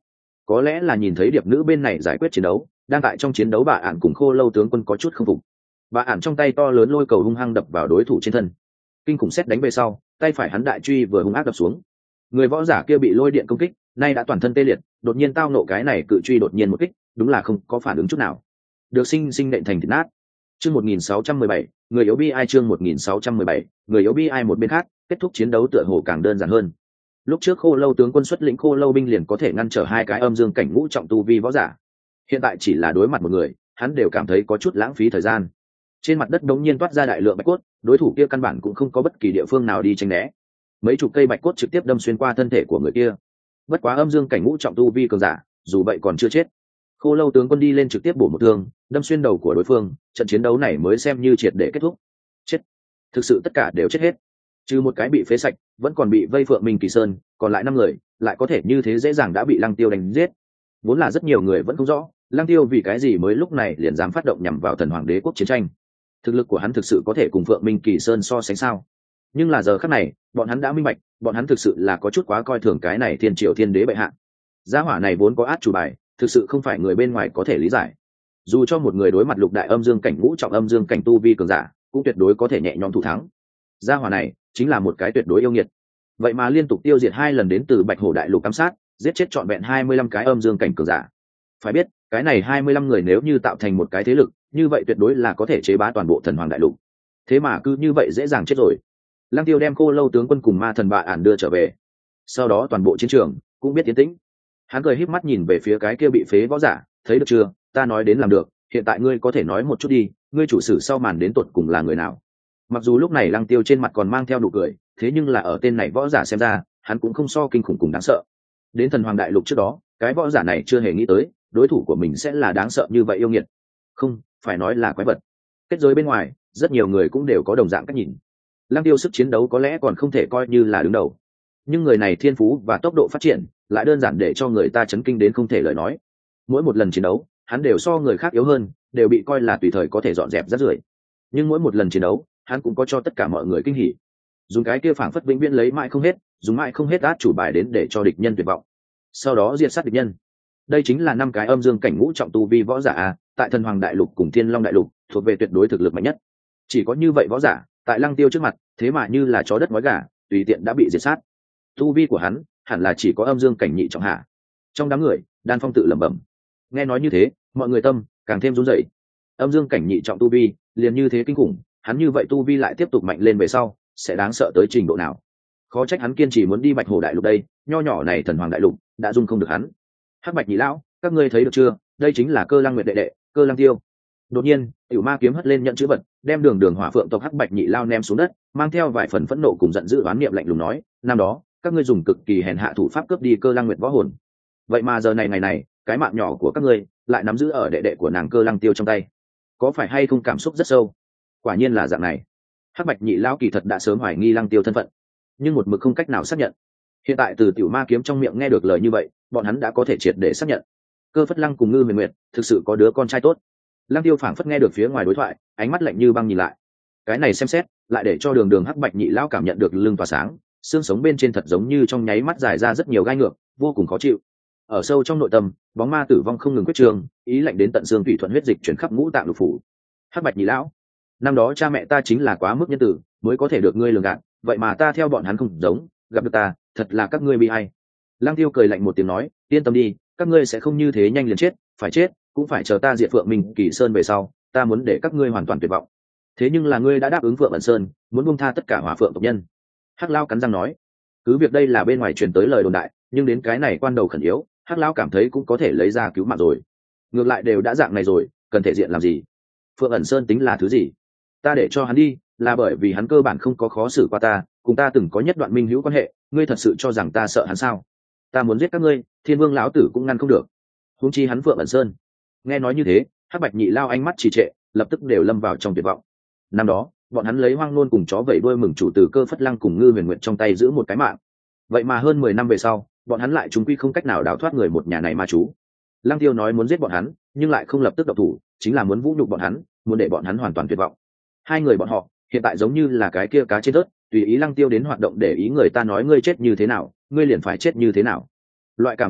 có lẽ là nhìn thấy điệp nữ bên này giải quyết chiến đấu, đang tại trong chiến đấu bà ản cùng khô lâu tướng quân có chút không phục. Bà ản trong tay to lớn lôi cầu hung hăng đập vào đối thủ trên thân, kinh khủng xét đánh về sau, tay phải hắn đại truy vừa hung ác đập xuống. Người võ giả kia bị lôi điện công kích, nay đã toàn thân tê liệt, đột nhiên tao nộ cái này cự truy đột nhiên một kích, đúng là không có phản ứng chút nào, được sinh sinh nện thành thịt nát. Chương một nghìn sáu trăm mười bảy, người yếu bi ai chương một nghìn sáu trăm mười bảy, người yếu bi ai một bên khác, kết thúc chiến đấu tựa hồ càng đơn giản hơn. Lúc trước khô lâu tướng quân xuất lĩnh khô lâu binh liền có thể ngăn trở hai cái âm dương cảnh ngũ trọng tu vi võ giả, hiện tại chỉ là đối mặt một người, hắn đều cảm thấy có chút lãng phí thời gian. Trên mặt đất đống nhiên toát ra đại lượng bạch cốt, đối thủ kia căn bản cũng không có bất kỳ địa phương nào đi tránh né, mấy chục cây bạch cốt trực tiếp đâm xuyên qua thân thể của người kia. Bất quá âm dương cảnh ngũ trọng tu vi cường giả, dù vậy còn chưa chết. Khô lâu tướng quân đi lên trực tiếp bổ một thương, đâm xuyên đầu của đối phương, trận chiến đấu này mới xem như triệt để kết thúc. Chết, thực sự tất cả đều chết hết, trừ một cái bị phế sạch, vẫn còn bị vây Phượng Minh Kỳ Sơn, còn lại năm người lại có thể như thế dễ dàng đã bị Lăng Tiêu đánh giết. Vốn là rất nhiều người vẫn không rõ, Lăng Tiêu vì cái gì mới lúc này liền dám phát động nhằm vào Thần Hoàng Đế quốc chiến tranh. Thực lực của hắn thực sự có thể cùng Phượng Minh Kỳ Sơn so sánh sao? Nhưng là giờ khắc này, bọn hắn đã minh bạch, bọn hắn thực sự là có chút quá coi thường cái này Thiên Triều Thiên Đế bệ hạ. Gia hỏa này vốn có át chủ bài, thực sự không phải người bên ngoài có thể lý giải. Dù cho một người đối mặt lục đại âm dương cảnh ngũ trọng âm dương cảnh tu vi cường giả, cũng tuyệt đối có thể nhẹ nhõm thủ thắng. Gia hỏa này chính là một cái tuyệt đối yêu nghiệt. Vậy mà liên tục tiêu diệt hai lần đến từ Bạch Hổ đại lục ám sát, giết chết trọn vẹn hai mươi lăm cái âm dương cảnh cường giả. Phải biết, cái này hai mươi lăm người nếu như tạo thành một cái thế lực, như vậy tuyệt đối là có thể chế bá toàn bộ Thần Hoàng đại lục. Thế mà cứ như vậy dễ dàng chết rồi. Lăng Tiêu đem Khô Lâu tướng quân cùng Ma Thần Bạ Ản đưa trở về. Sau đó toàn bộ chiến trường cũng biết tiến tĩnh. Hắn cười híp mắt nhìn về phía cái kia bị phế võ giả, thấy được chưa, ta nói đến làm được, hiện tại ngươi có thể nói một chút đi, ngươi chủ sử sau màn đến tột cùng là người nào? Mặc dù lúc này Lăng Tiêu trên mặt còn mang theo nụ cười, thế nhưng là ở tên này võ giả xem ra, hắn cũng không so kinh khủng cùng đáng sợ. Đến Thần Hoàng đại lục trước đó, cái võ giả này chưa hề nghĩ tới, đối thủ của mình sẽ là đáng sợ như vậy yêu nghiệt. Không, phải nói là quái vật. Kết giới bên ngoài, rất nhiều người cũng đều có đồng dạng cách nhìn. Lăng Tiêu sức chiến đấu có lẽ còn không thể coi như là đứng đầu, nhưng người này thiên phú và tốc độ phát triển lại đơn giản để cho người ta chấn kinh đến không thể lời nói. Mỗi một lần chiến đấu, hắn đều so người khác yếu hơn, đều bị coi là tùy thời có thể dọn dẹp rác rưởi. Nhưng mỗi một lần chiến đấu, hắn cũng có cho tất cả mọi người kinh hỉ. Dùng cái kia phảng phất vĩnh viễn lấy mãi không hết, dùng mãi không hết át chủ bài đến để cho địch nhân tuyệt vọng. Sau đó diệt sát địch nhân. Đây chính là năm cái âm dương cảnh ngũ trọng tu vi võ giả a, tại Thần Hoàng đại lục cùng Thiên Long đại lục, thuộc về tuyệt đối thực lực mạnh nhất. Chỉ có như vậy võ giả, tại Lăng Tiêu trước mặt, thế mà như là chó đất mói gà, tùy tiện đã bị diệt sát. Tu vi của hắn hẳn là chỉ có âm dương cảnh nhị trọng hạ. Trong đám người, Đan Phong tự lẩm bẩm. Nghe nói như thế, mọi người tâm càng thêm run rẩy. Âm dương cảnh nhị trọng tu vi, liền như thế kinh khủng, hắn như vậy tu vi lại tiếp tục mạnh lên về sau, sẽ đáng sợ tới trình độ nào? Khó trách hắn kiên trì muốn đi Bạch Hổ đại lục đây, nho nhỏ này Thần Hoàng đại lục đã dung không được hắn. Hắc Bạch nhị lão, các ngươi thấy được chưa? Đây chính là Cơ Lăng Nguyệt đệ đệ, Cơ Lăng Tiêu. Đột nhiên, Cửu Ma kiếm hất lên nhận chữ vật, đem Đường Đường Hỏa Phượng tộc Hắc Bạch nhị lao ném xuống đất, mang theo vài phần phẫn nộ cùng giận dữ oán niệm lạnh lùng nói, năm đó, các ngươi dùng cực kỳ hèn hạ thủ pháp cướp đi Cơ Lăng Nguyệt võ hồn. Vậy mà giờ này ngày này, cái mạng nhỏ của các ngươi lại nắm giữ ở đệ đệ của nàng Cơ Lăng Tiêu trong tay. Có phải hay không cảm xúc rất sâu? Quả nhiên là dạng này. Hắc Bạch nhị lão kỳ thật đã sớm hoài nghi Lăng Tiêu thân phận, nhưng một mực không cách nào xác nhận. Hiện tại từ Tiểu Ma kiếm trong miệng nghe được lời như vậy, bọn hắn đã có thể triệt để xác nhận. Cơ Phất Lăng cùng Ngư Huyền Nguyệt thực sự có đứa con trai tốt. Lăng Tiêu phảng phất nghe được phía ngoài đối thoại, ánh mắt lạnh như băng nhìn lại. Cái này xem xét, lại để cho Đường Đường Hắc Bạch nhị lão cảm nhận được lưng tỏa sáng, xương sống bên trên thật giống như trong nháy mắt dài ra rất nhiều gai ngược, vô cùng khó chịu. Ở sâu trong nội tâm, bóng ma tử vong không ngừng quyết trường, ý lạnh đến tận xương thủy thuận huyết dịch chuyển khắp ngũ tạng lục phủ. Hắc Bạch nhị lão, năm đó cha mẹ ta chính là quá mức nhân tử, mới có thể được ngươi lường gạt, vậy mà ta theo bọn hắn không giống, gặp được ta, thật là các ngươi bi ai. Lăng Tiêu cười lạnh một tiếng nói, yên tâm đi, các ngươi sẽ không như thế nhanh liền chết, phải chết cũng phải chờ ta diệt Phượng Minh Kỳ Sơn về sau, ta muốn để các ngươi hoàn toàn tuyệt vọng. Thế nhưng là ngươi đã đáp ứng Phượng Ẩn Sơn, muốn buông tha tất cả Hỏa Phượng tộc nhân. Hắc Lão cắn răng nói, cứ việc đây là bên ngoài truyền tới lời đồn đại, nhưng đến cái này quan đầu khẩn yếu, Hắc Lão cảm thấy cũng có thể lấy ra cứu mạng rồi. Ngược lại đều đã dạng này rồi, cần thể diện làm gì? Phượng Ẩn Sơn tính là thứ gì? Ta để cho hắn đi, là bởi vì hắn cơ bản không có khó xử qua ta, cùng ta từng có nhất đoạn minh hữu quan hệ, ngươi thật sự cho rằng ta sợ hắn sao? Ta muốn giết các ngươi, Thiên Vương lão tử cũng ngăn không được. Huống chi hắn Phượng Ẩn Sơn. Nghe nói như thế, Hắc Bạch nhị lao ánh mắt trì trệ, lập tức đều lâm vào trong tuyệt vọng. Năm đó, bọn hắn lấy hoang nôn cùng chó vẩy đuôi mừng chủ từ Cơ Phất Lăng cùng Ngư Huyền Nguyệt trong tay giữ một cái mạng. Vậy mà hơn mười năm về sau, bọn hắn lại chúng quy không cách nào đào thoát người một nhà này ma chú. Lăng Tiêu nói muốn giết bọn hắn, nhưng lại không lập tức động thủ, chính là muốn vũ nhục bọn hắn, muốn để bọn hắn hoàn toàn tuyệt vọng. Hai người bọn họ hiện tại giống như là cái kia cá trên tớt, tùy ý Lăng Tiêu đến hoạt động để ý người ta nói ngươi chết như thế nào, ngươi liền phải chết như thế nào. Loại cảm giác này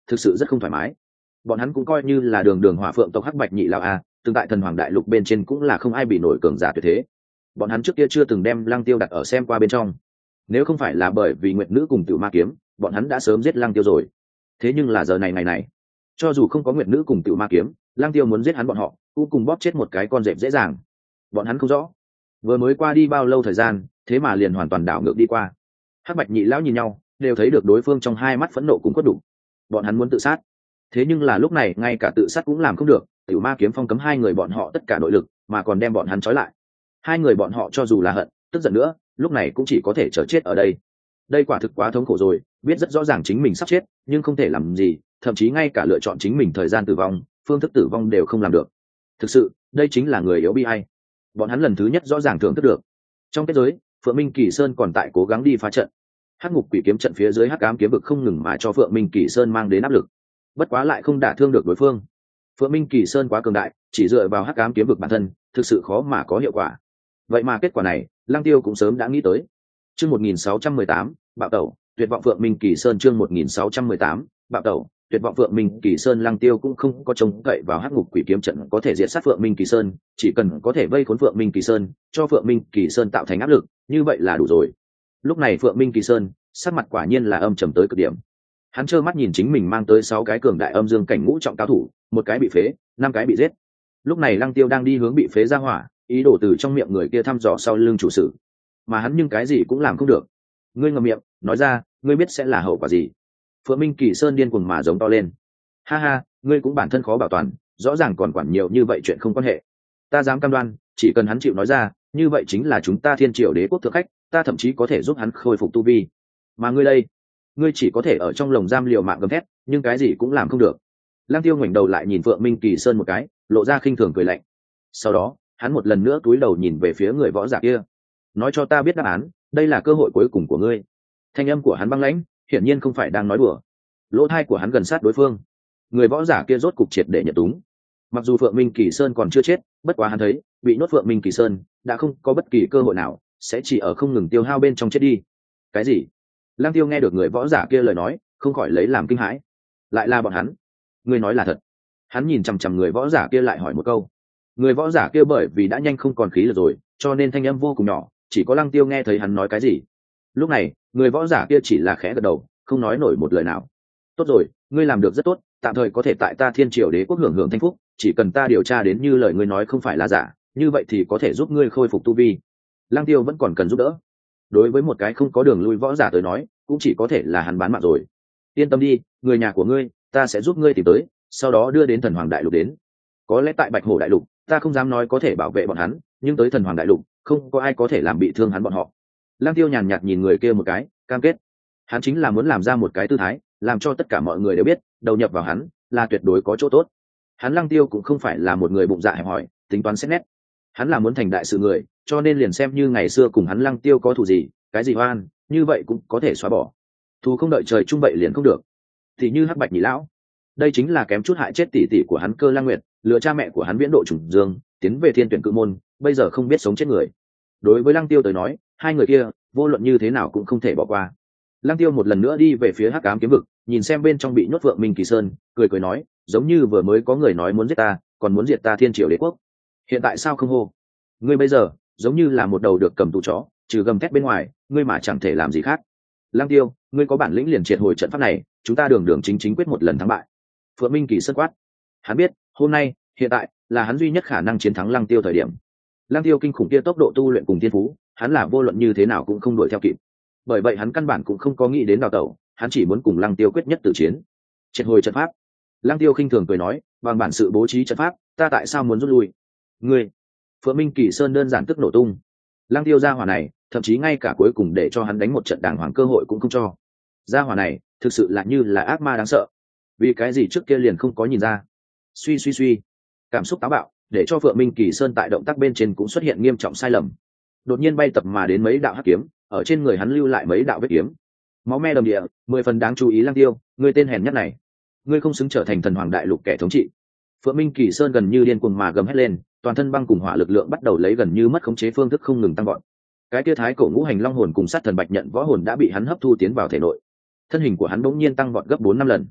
thực sự rất không thoải mái. Bọn hắn cũng coi như là đường đường hỏa phượng tộc hắc bạch nhị lão a, từng tại thần hoàng đại lục bên trên cũng là không ai bị nổi cường giả tuyệt thế. Bọn hắn trước kia chưa từng đem Lăng Tiêu đặt ở xem qua bên trong. Nếu không phải là bởi vì Nguyệt Nữ cùng Tiểu Ma kiếm, bọn hắn đã sớm giết Lăng Tiêu rồi. Thế nhưng là giờ này ngày này, cho dù không có Nguyệt Nữ cùng Tiểu Ma kiếm, Lăng Tiêu muốn giết hắn bọn họ, cũng cùng bóp chết một cái con dẹp dễ dàng. Bọn hắn không rõ, vừa mới qua đi bao lâu thời gian, thế mà liền hoàn toàn đảo ngược đi qua. Hắc bạch nhị lão nhìn nhau, đều thấy được đối phương trong hai mắt phẫn nộ cũng có đủ. Bọn hắn muốn tự sát, thế nhưng là lúc này ngay cả tự sát cũng làm không được. Tiểu Ma kiếm phong cấm hai người bọn họ tất cả nội lực, mà còn đem bọn hắn trói lại. Hai người bọn họ cho dù là hận, tức giận nữa, lúc này cũng chỉ có thể chờ chết ở đây. Đây quả thực quá thống khổ rồi, biết rất rõ ràng chính mình sắp chết, nhưng không thể làm gì, thậm chí ngay cả lựa chọn chính mình thời gian tử vong, phương thức tử vong đều không làm được. Thực sự, đây chính là người yếu bi ai. Bọn hắn lần thứ nhất rõ ràng thưởng thức được. Trong kết giới, Phượng Minh Kỳ Sơn còn tại cố gắng đi phá trận. Hắc ngục quỷ kiếm trận phía dưới hắc ám kiếm vực không ngừng mà cho Phượng Minh Kỳ Sơn mang đến áp lực, bất quá lại không đả thương được đối phương. Phượng Minh Kỳ Sơn quá cường đại, chỉ dựa vào hắc ám kiếm vực bản thân, thực sự khó mà có hiệu quả. Vậy mà kết quả này, Lăng Tiêu cũng sớm đã nghĩ tới. Chương một nghìn sáu trăm mười tám, bạo tẩu, tuyệt vọng Phượng Minh Kỳ Sơn chương một nghìn sáu trăm mười tám, bạo tẩu, tuyệt vọng Phượng Minh Kỳ Sơn. Lăng Tiêu cũng không có trông cậy vào hắc ngục quỷ kiếm trận có thể diệt sát Phượng Minh Kỳ Sơn, chỉ cần có thể vây khốn Phượng Minh Kỳ Sơn, cho Phượng Minh Kỳ Sơn tạo thành áp lực, như vậy là đủ rồi. Lúc này Phượng Minh Kỳ Sơn, sắc mặt quả nhiên là âm trầm tới cực điểm. Hắn trơ mắt nhìn chính mình mang tới sáu cái cường đại âm dương cảnh ngũ trọng cao thủ, một cái bị phế, năm cái bị giết. Lúc này Lăng Tiêu đang đi hướng bị phế ra hỏa, ý đồ từ trong miệng người kia thăm dò sau lưng chủ sự, mà hắn nhưng cái gì cũng làm không được. Ngươi ngậm miệng, nói ra, ngươi biết sẽ là hậu quả gì? Phượng Minh Kỳ Sơn điên cuồng mà giống to lên. Ha ha, ngươi cũng bản thân khó bảo toàn, rõ ràng còn quản nhiều như vậy chuyện không quan hệ. Ta dám cam đoan, chỉ cần hắn chịu nói ra, như vậy chính là chúng ta Thiên Triều Đế quốc thượng khách, ta thậm chí có thể giúp hắn khôi phục tu vi. Mà ngươi đây, ngươi chỉ có thể ở trong lồng giam liều mạng gầm thét, nhưng cái gì cũng làm không được. Lăng Tiêu ngoảnh đầu lại nhìn Phượng Minh Kỳ Sơn một cái, lộ ra khinh thường cười lạnh. Sau đó, hắn một lần nữa cúi đầu nhìn về phía người võ giả kia. Nói cho ta biết đáp án, đây là cơ hội cuối cùng của ngươi. Thanh âm của hắn băng lãnh, hiển nhiên không phải đang nói đùa. Lỗ tai của hắn gần sát đối phương. Người võ giả kia rốt cục triệt để nhận túng. Mặc dù Phượng Minh Kỳ Sơn còn chưa chết, bất quá hắn thấy, bị nhốt Phượng Minh Kỳ Sơn đã không có bất kỳ cơ hội nào, sẽ chỉ ở không ngừng tiêu hao bên trong chết đi. Cái gì? Lăng Tiêu nghe được người võ giả kia lời nói, không khỏi lấy làm kinh hãi. Lại là bọn hắn? Ngươi nói là thật? Hắn nhìn chằm chằm người võ giả kia lại hỏi một câu. Người võ giả kia bởi vì đã nhanh không còn khí lực rồi, cho nên thanh âm vô cùng nhỏ, chỉ có Lăng Tiêu nghe thấy hắn nói cái gì. Lúc này, người võ giả kia chỉ là khẽ gật đầu, không nói nổi một lời nào. Tốt rồi, ngươi làm được rất tốt, tạm thời có thể tại ta Thiên Triều Đế quốc hưởng hưởng thanh phúc, chỉ cần ta điều tra đến như lời ngươi nói không phải là giả, như vậy thì có thể giúp ngươi khôi phục tu vi. Lăng Tiêu vẫn còn cần giúp đỡ. Đối với một cái không có đường lui võ giả tới nói, cũng chỉ có thể là hắn bán mạng rồi. Yên tâm đi, người nhà của ngươi, ta sẽ giúp ngươi tìm tới, sau đó đưa đến Thần Hoàng Đại Lục đến. Có lẽ tại Bạch Hổ Đại Lục, ta không dám nói có thể bảo vệ bọn hắn, nhưng tới Thần Hoàng Đại Lục, không có ai có thể làm bị thương hắn bọn họ. Lăng Tiêu nhàn nhạt nhìn người kia một cái, cam kết. Hắn chính là muốn làm ra một cái tư thái, làm cho tất cả mọi người đều biết, đầu nhập vào hắn là tuyệt đối có chỗ tốt. Hắn Lăng Tiêu cũng không phải là một người bụng dạ hẹp hòi, tính toán xét nét. Hắn là muốn thành đại sự người, cho nên liền xem như ngày xưa cùng hắn Lăng Tiêu có thù gì, cái gì oan, như vậy cũng có thể xóa bỏ. Thù không đợi trời chung vậy liền không được. Thì như Hắc Bạch Nhị lão, đây chính là kém chút hại chết tỷ tỷ của hắn Cơ Lang Nguyệt, lừa cha mẹ của hắn Viễn Độ Trùng Dương, tiến về Thiên Tuyển Cự Môn, bây giờ không biết sống chết người. Đối với Lăng Tiêu tới nói, hai người kia, vô luận như thế nào cũng không thể bỏ qua. Lăng Tiêu một lần nữa đi về phía Hắc Ám Kiếm Vực, nhìn xem bên trong bị nhốt Phượng Minh Kỳ Sơn, cười cười nói, giống như vừa mới có người nói muốn giết ta, còn muốn diệt ta Thiên Triều Đế quốc. Hiện tại sao không hô? Ngươi bây giờ, giống như là một đầu được cầm tù chó, trừ gầm thét bên ngoài, ngươi mà chẳng thể làm gì khác. Lăng Tiêu, ngươi có bản lĩnh liền triệt hồi trận pháp này, chúng ta đường đường chính chính quyết một lần thắng bại. Phượng Minh Kỳ Sơn quát. Hắn biết, hôm nay, hiện tại, là hắn duy nhất khả năng chiến thắng Lăng Tiêu thời điểm. Lăng Tiêu kinh khủng kia tốc độ tu luyện cùng thiên phú, hắn là vô luận như thế nào cũng không đuổi theo kịp. Bởi vậy hắn căn bản cũng không có nghĩ đến đào tẩu, hắn chỉ muốn cùng Lăng Tiêu quyết nhất tử chiến. Triệt hồi trận pháp. Lăng Tiêu khinh thường cười nói, bằng bản sự bố trí trận pháp, ta tại sao muốn rút lui? Ngươi. Phượng Minh Kỳ Sơn đơn giản tức nổ tung. Lăng Tiêu gia hỏa này, thậm chí ngay cả cuối cùng để cho hắn đánh một trận đàng hoàng cơ hội cũng không cho. Gia hỏa này, thực sự là như là ác ma đáng sợ. Vì cái gì trước kia liền không có nhìn ra? Suy suy suy, cảm xúc táo bạo, để cho Phượng Minh Kỳ Sơn tại động tác bên trên cũng xuất hiện nghiêm trọng sai lầm. Đột nhiên bay tập mà đến mấy đạo hắc kiếm, ở trên người hắn lưu lại mấy đạo vết kiếm. Máu me đầm địa, mười phần đáng chú ý. Lăng Tiêu, ngươi tên hèn nhất này, ngươi không xứng trở thành Thần Hoàng Đại Lục kẻ thống trị. Phượng Minh Kỳ Sơn gần như điên cuồng mà gầm hét lên, toàn thân băng cùng hỏa lực lượng bắt đầu lấy gần như mất khống chế phương thức không ngừng tăng vọt. Cái kia thái cổ ngũ hành long hồn cùng sát thần bạch nhận võ hồn đã bị hắn hấp thu tiến vào thể nội. Thân hình của hắn bỗng nhiên tăng vọt gấp bốn năm lần.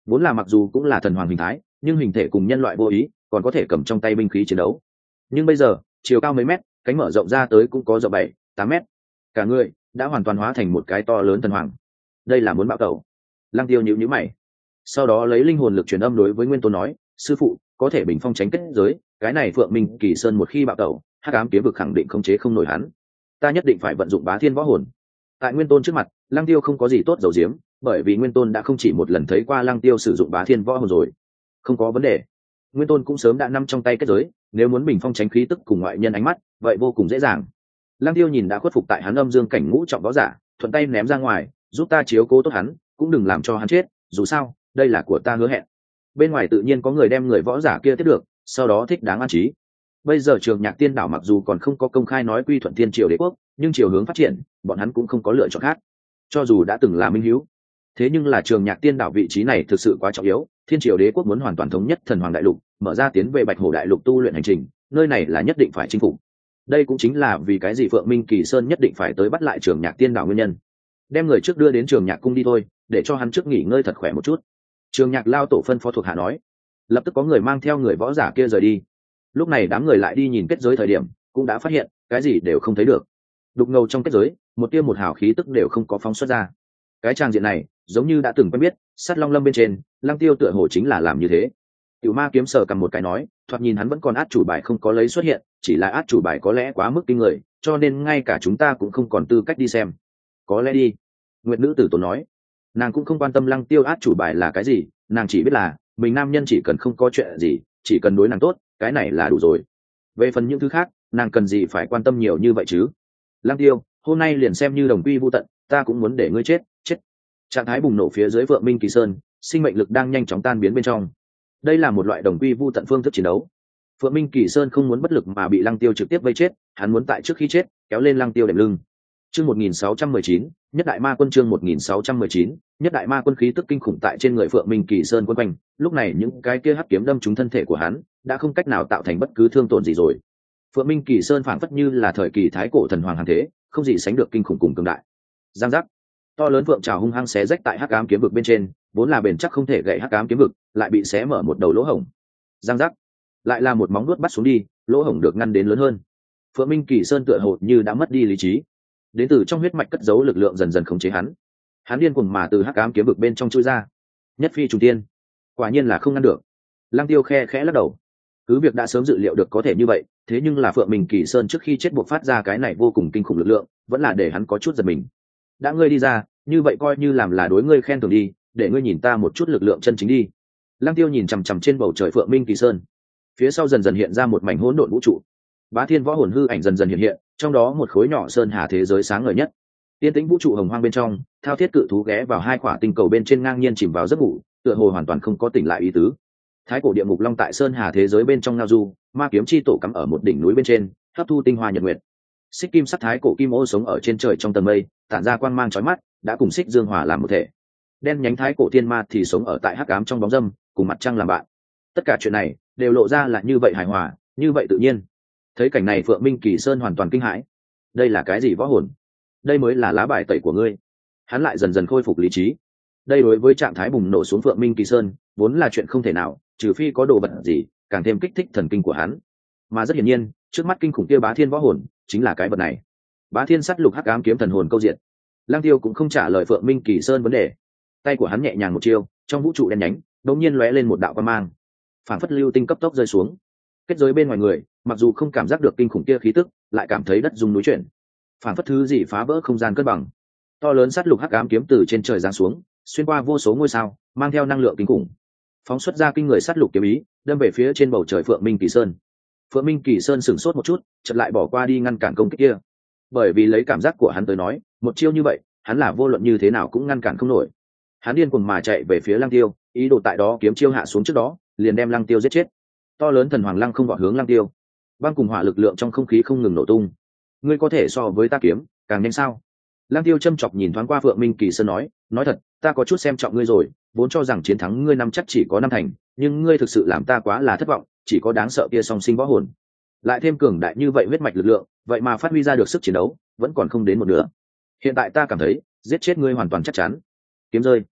vốn là mặc dù cũng là thần hoàng hình thái, nhưng hình thể cùng nhân loại vô ý, còn có thể cầm trong tay binh khí chiến đấu. Nhưng bây giờ chiều cao mấy mét, cánh mở rộng ra tới cũng có rộng bảy tám mét, cả người đã hoàn toàn hóa thành một cái to lớn thần hoàng. Đây là muốn bạo tẩu. Lăng Tiêu nhíu nhíu mày, sau đó lấy linh hồn lực truyền âm đối với Nguyên Tôn nói, sư phụ, có thể bình phong tránh kết giới, cái này Phượng Minh Kỳ Sơn một khi bạo tẩu, hắc ám kiếm vực khẳng định không chế không nổi hắn, ta nhất định phải vận dụng bá thiên võ hồn. Tại Nguyên Tôn trước mặt, Lăng Tiêu không có gì tốt giấu giếm, bởi vì Nguyên Tôn đã không chỉ một lần thấy qua Lăng Tiêu sử dụng bá thiên võ hồn rồi. Không có vấn đề. Nguyên Tôn cũng sớm đã nắm trong tay kết giới, nếu muốn bình phong tránh khí tức cùng ngoại nhân ánh mắt, vậy vô cùng dễ dàng. Lăng Tiêu nhìn đã khuất phục tại hắn âm dương cảnh ngũ trọng võ giả, thuận tay ném ra ngoài, giúp ta chiếu cố tốt hắn, cũng đừng làm cho hắn chết, dù sao, đây là của ta hứa hẹn. Bên ngoài tự nhiên có người đem người võ giả kia tiếp được, sau đó thích đáng an trí. Bây giờ Trường Nhạc Tiên đảo mặc dù còn không có công khai nói quy thuận Thiên Triều Đế quốc, nhưng chiều hướng phát triển, bọn hắn cũng không có lựa chọn khác. Cho dù đã từng là minh hữu, thế nhưng là Trường Nhạc Tiên đảo vị trí này thực sự quá trọng yếu, Thiên Triều Đế quốc muốn hoàn toàn thống nhất Thần Hoàng đại lục, mở ra tiến về Bạch Hổ đại lục tu luyện hành trình, nơi này là nhất định phải chinh phục. Đây cũng chính là vì cái gì Phượng Minh Kỳ Sơn nhất định phải tới bắt lại Trường Nhạc Tiên đảo nguyên nhân. Đem người trước đưa đến Trường Nhạc cung đi thôi, để cho hắn trước nghỉ ngơi thật khỏe một chút. Trường Nhạc lao tổ phân phó thuộc hạ nói. Lập tức có người mang theo người võ giả kia rời đi. Lúc này đám người lại đi nhìn kết giới thời điểm, cũng đã phát hiện cái gì đều không thấy được. Đục ngầu trong kết giới, một tia một hào khí tức đều không có phóng xuất ra. Cái trang diện này giống như đã từng quen biết, Sát Long Lâm bên trên, Lăng Tiêu tựa hồ chính là làm như thế. Cửu Ma kiếm sờ cầm một cái nói, thoạt nhìn hắn vẫn còn át chủ bài không có lấy xuất hiện, chỉ là át chủ bài có lẽ quá mức kinh người, cho nên ngay cả chúng ta cũng không còn tư cách đi xem. Có lẽ đi. Nguyệt nữ tử tổ nói, nàng cũng không quan tâm Lăng Tiêu át chủ bài là cái gì, nàng chỉ biết là mình nam nhân chỉ cần không có chuyện gì, chỉ cần đối nàng tốt, cái này là đủ rồi. Về phần những thứ khác, nàng cần gì phải quan tâm nhiều như vậy chứ? Lăng Tiêu, hôm nay liền xem như đồng quy vu tận, ta cũng muốn để ngươi chết, chết. Trạng thái bùng nổ phía dưới Phượng Minh Kỳ Sơn, sinh mệnh lực đang nhanh chóng tan biến bên trong. Đây là một loại đồng quy vu tận phương thức chiến đấu. Phượng Minh Kỳ Sơn không muốn bất lực mà bị Lăng Tiêu trực tiếp vây chết, hắn muốn tại trước khi chết kéo lên Lăng Tiêu đệm lưng. Chương một nghìn sáu trăm mười chín, Nhất Đại Ma Quân chương một nghìn sáu trăm mười chín, Nhất Đại Ma Quân khí tức kinh khủng tại trên người Phượng Minh Kỳ Sơn quấn quanh, lúc này những cái kia hắc kiếm đâm trúng thân thể của hắn, đã không cách nào tạo thành bất cứ thương tổn gì rồi. Phượng Minh Kỳ Sơn phảng phất như là thời kỳ thái cổ thần hoàng hàng thế, không gì sánh được kinh khủng cùng cường đại. Giang giác, to lớn vượng trào hung hăng xé rách tại hắc ám kiếm vực bên trên, vốn là bền chắc không thể gãy hắc ám kiếm vực, lại bị xé mở một đầu lỗ hổng. Giang giác, lại là một móng vuốt bắt xuống đi, lỗ hổng được ngăn đến lớn hơn. Phượng Minh Kỳ Sơn tựa hồ như đã mất đi lý trí, đến từ trong huyết mạch cất giấu lực lượng dần dần khống chế hắn. Hắn điên cuồng mà từ hắc ám kiếm vực bên trong chui ra, nhất phi trùng tiên, quả nhiên là không ngăn được. Lăng Tiêu khe khẽ lắc đầu, cứ việc đã sớm dự liệu được có thể như vậy, thế nhưng là Phượng Minh Kỳ Sơn trước khi chết buộc phát ra cái này vô cùng kinh khủng lực lượng, vẫn là để hắn có chút giật mình. Đã ngươi đi ra, như vậy coi như làm là đối ngươi khen thưởng đi, để ngươi nhìn ta một chút lực lượng chân chính đi. Lăng Tiêu nhìn chằm chằm trên bầu trời Phượng Minh Kỳ Sơn, phía sau dần dần hiện ra một mảnh hỗn độn vũ trụ. Bá Thiên võ hồn hư ảnh dần dần hiện hiện, trong đó một khối nhỏ sơn hà thế giới sáng ngời nhất. Tiên tĩnh vũ trụ hồng hoang bên trong, thao thiết cự thú ghé vào hai quả tinh cầu bên trên ngang nhiên chìm vào giấc ngủ, tựa hồ hoàn toàn không có tỉnh lại ý tứ. Thái cổ địa ngục long tại sơn hà thế giới bên trong ngao du, ma kiếm chi tổ cắm ở một đỉnh núi bên trên, hấp thu tinh hoa nhật nguyệt. Xích kim sắc thái cổ kim ô sống ở trên trời trong tầng mây, tản ra quang mang chói mắt, đã cùng xích dương hòa làm một thể. Đen nhánh thái cổ thiên ma thì sống ở tại hắc ám trong bóng râm, cùng mặt trăng làm bạn. Tất cả chuyện này đều lộ ra là như vậy hài hòa, như vậy tự nhiên. Thấy cảnh này Phượng Minh Kỳ Sơn hoàn toàn kinh hãi. Đây là cái gì võ hồn? Đây mới là lá bài tẩy của ngươi. Hắn lại dần dần khôi phục lý trí. Đây đối với trạng thái bùng nổ xuống Phượng Minh Kỳ Sơn vốn là chuyện không thể nào, trừ phi có đồ vật gì càng thêm kích thích thần kinh của hắn. Mà rất hiển nhiên, trước mắt kinh khủng kia Bá Thiên võ hồn chính là cái vật này. Bá Thiên sát lục hắc ám kiếm thần hồn câu diện. Lăng Tiêu cũng không trả lời Phượng Minh Kỳ Sơn vấn đề. Tay của hắn nhẹ nhàng một chiêu, trong vũ trụ đen nhánh đột nhiên lóe lên một đạo quang mang, phản phất lưu tinh cấp tốc rơi xuống. Kết giới bên ngoài người, mặc dù không cảm giác được kinh khủng kia khí tức, lại cảm thấy đất rung núi chuyển, phản phất thứ gì phá vỡ không gian cân bằng. To lớn sát lục hắc ám kiếm từ trên trời giáng xuống, xuyên qua vô số ngôi sao, mang theo năng lượng kinh khủng, phóng xuất ra kinh người sát lục kiếm ý, đâm về phía trên bầu trời Phượng Minh Kỳ Sơn. Phượng Minh Kỳ Sơn sửng sốt một chút, chợt lại bỏ qua đi ngăn cản công kích kia, bởi vì lấy cảm giác của hắn tới nói, một chiêu như vậy, hắn là vô luận như thế nào cũng ngăn cản không nổi. Hắn điên cuồng mà chạy về phía Lăng Tiêu, ý đồ tại đó kiếm chiêu hạ xuống trước đó, liền đem Lăng Tiêu giết chết. To lớn thần hoàng lăng không vọt hướng Lăng Tiêu, băng cùng hỏa lực lượng trong không khí không ngừng nổ tung. Ngươi có thể so với ta kiếm càng nhanh sao? Lăng Tiêu châm chọc nhìn thoáng qua Phượng Minh Kỳ Sơn nói, nói thật, ta có chút xem trọng ngươi rồi, vốn cho rằng chiến thắng ngươi năm chắc chỉ có năm thành, nhưng ngươi thực sự làm ta quá là thất vọng, chỉ có đáng sợ kia song sinh võ hồn, lại thêm cường đại như vậy huyết mạch lực lượng, vậy mà phát huy ra được sức chiến đấu, vẫn còn không đến một nửa. Hiện tại ta cảm thấy, giết chết ngươi hoàn toàn chắc chắn. Kiếm rơi.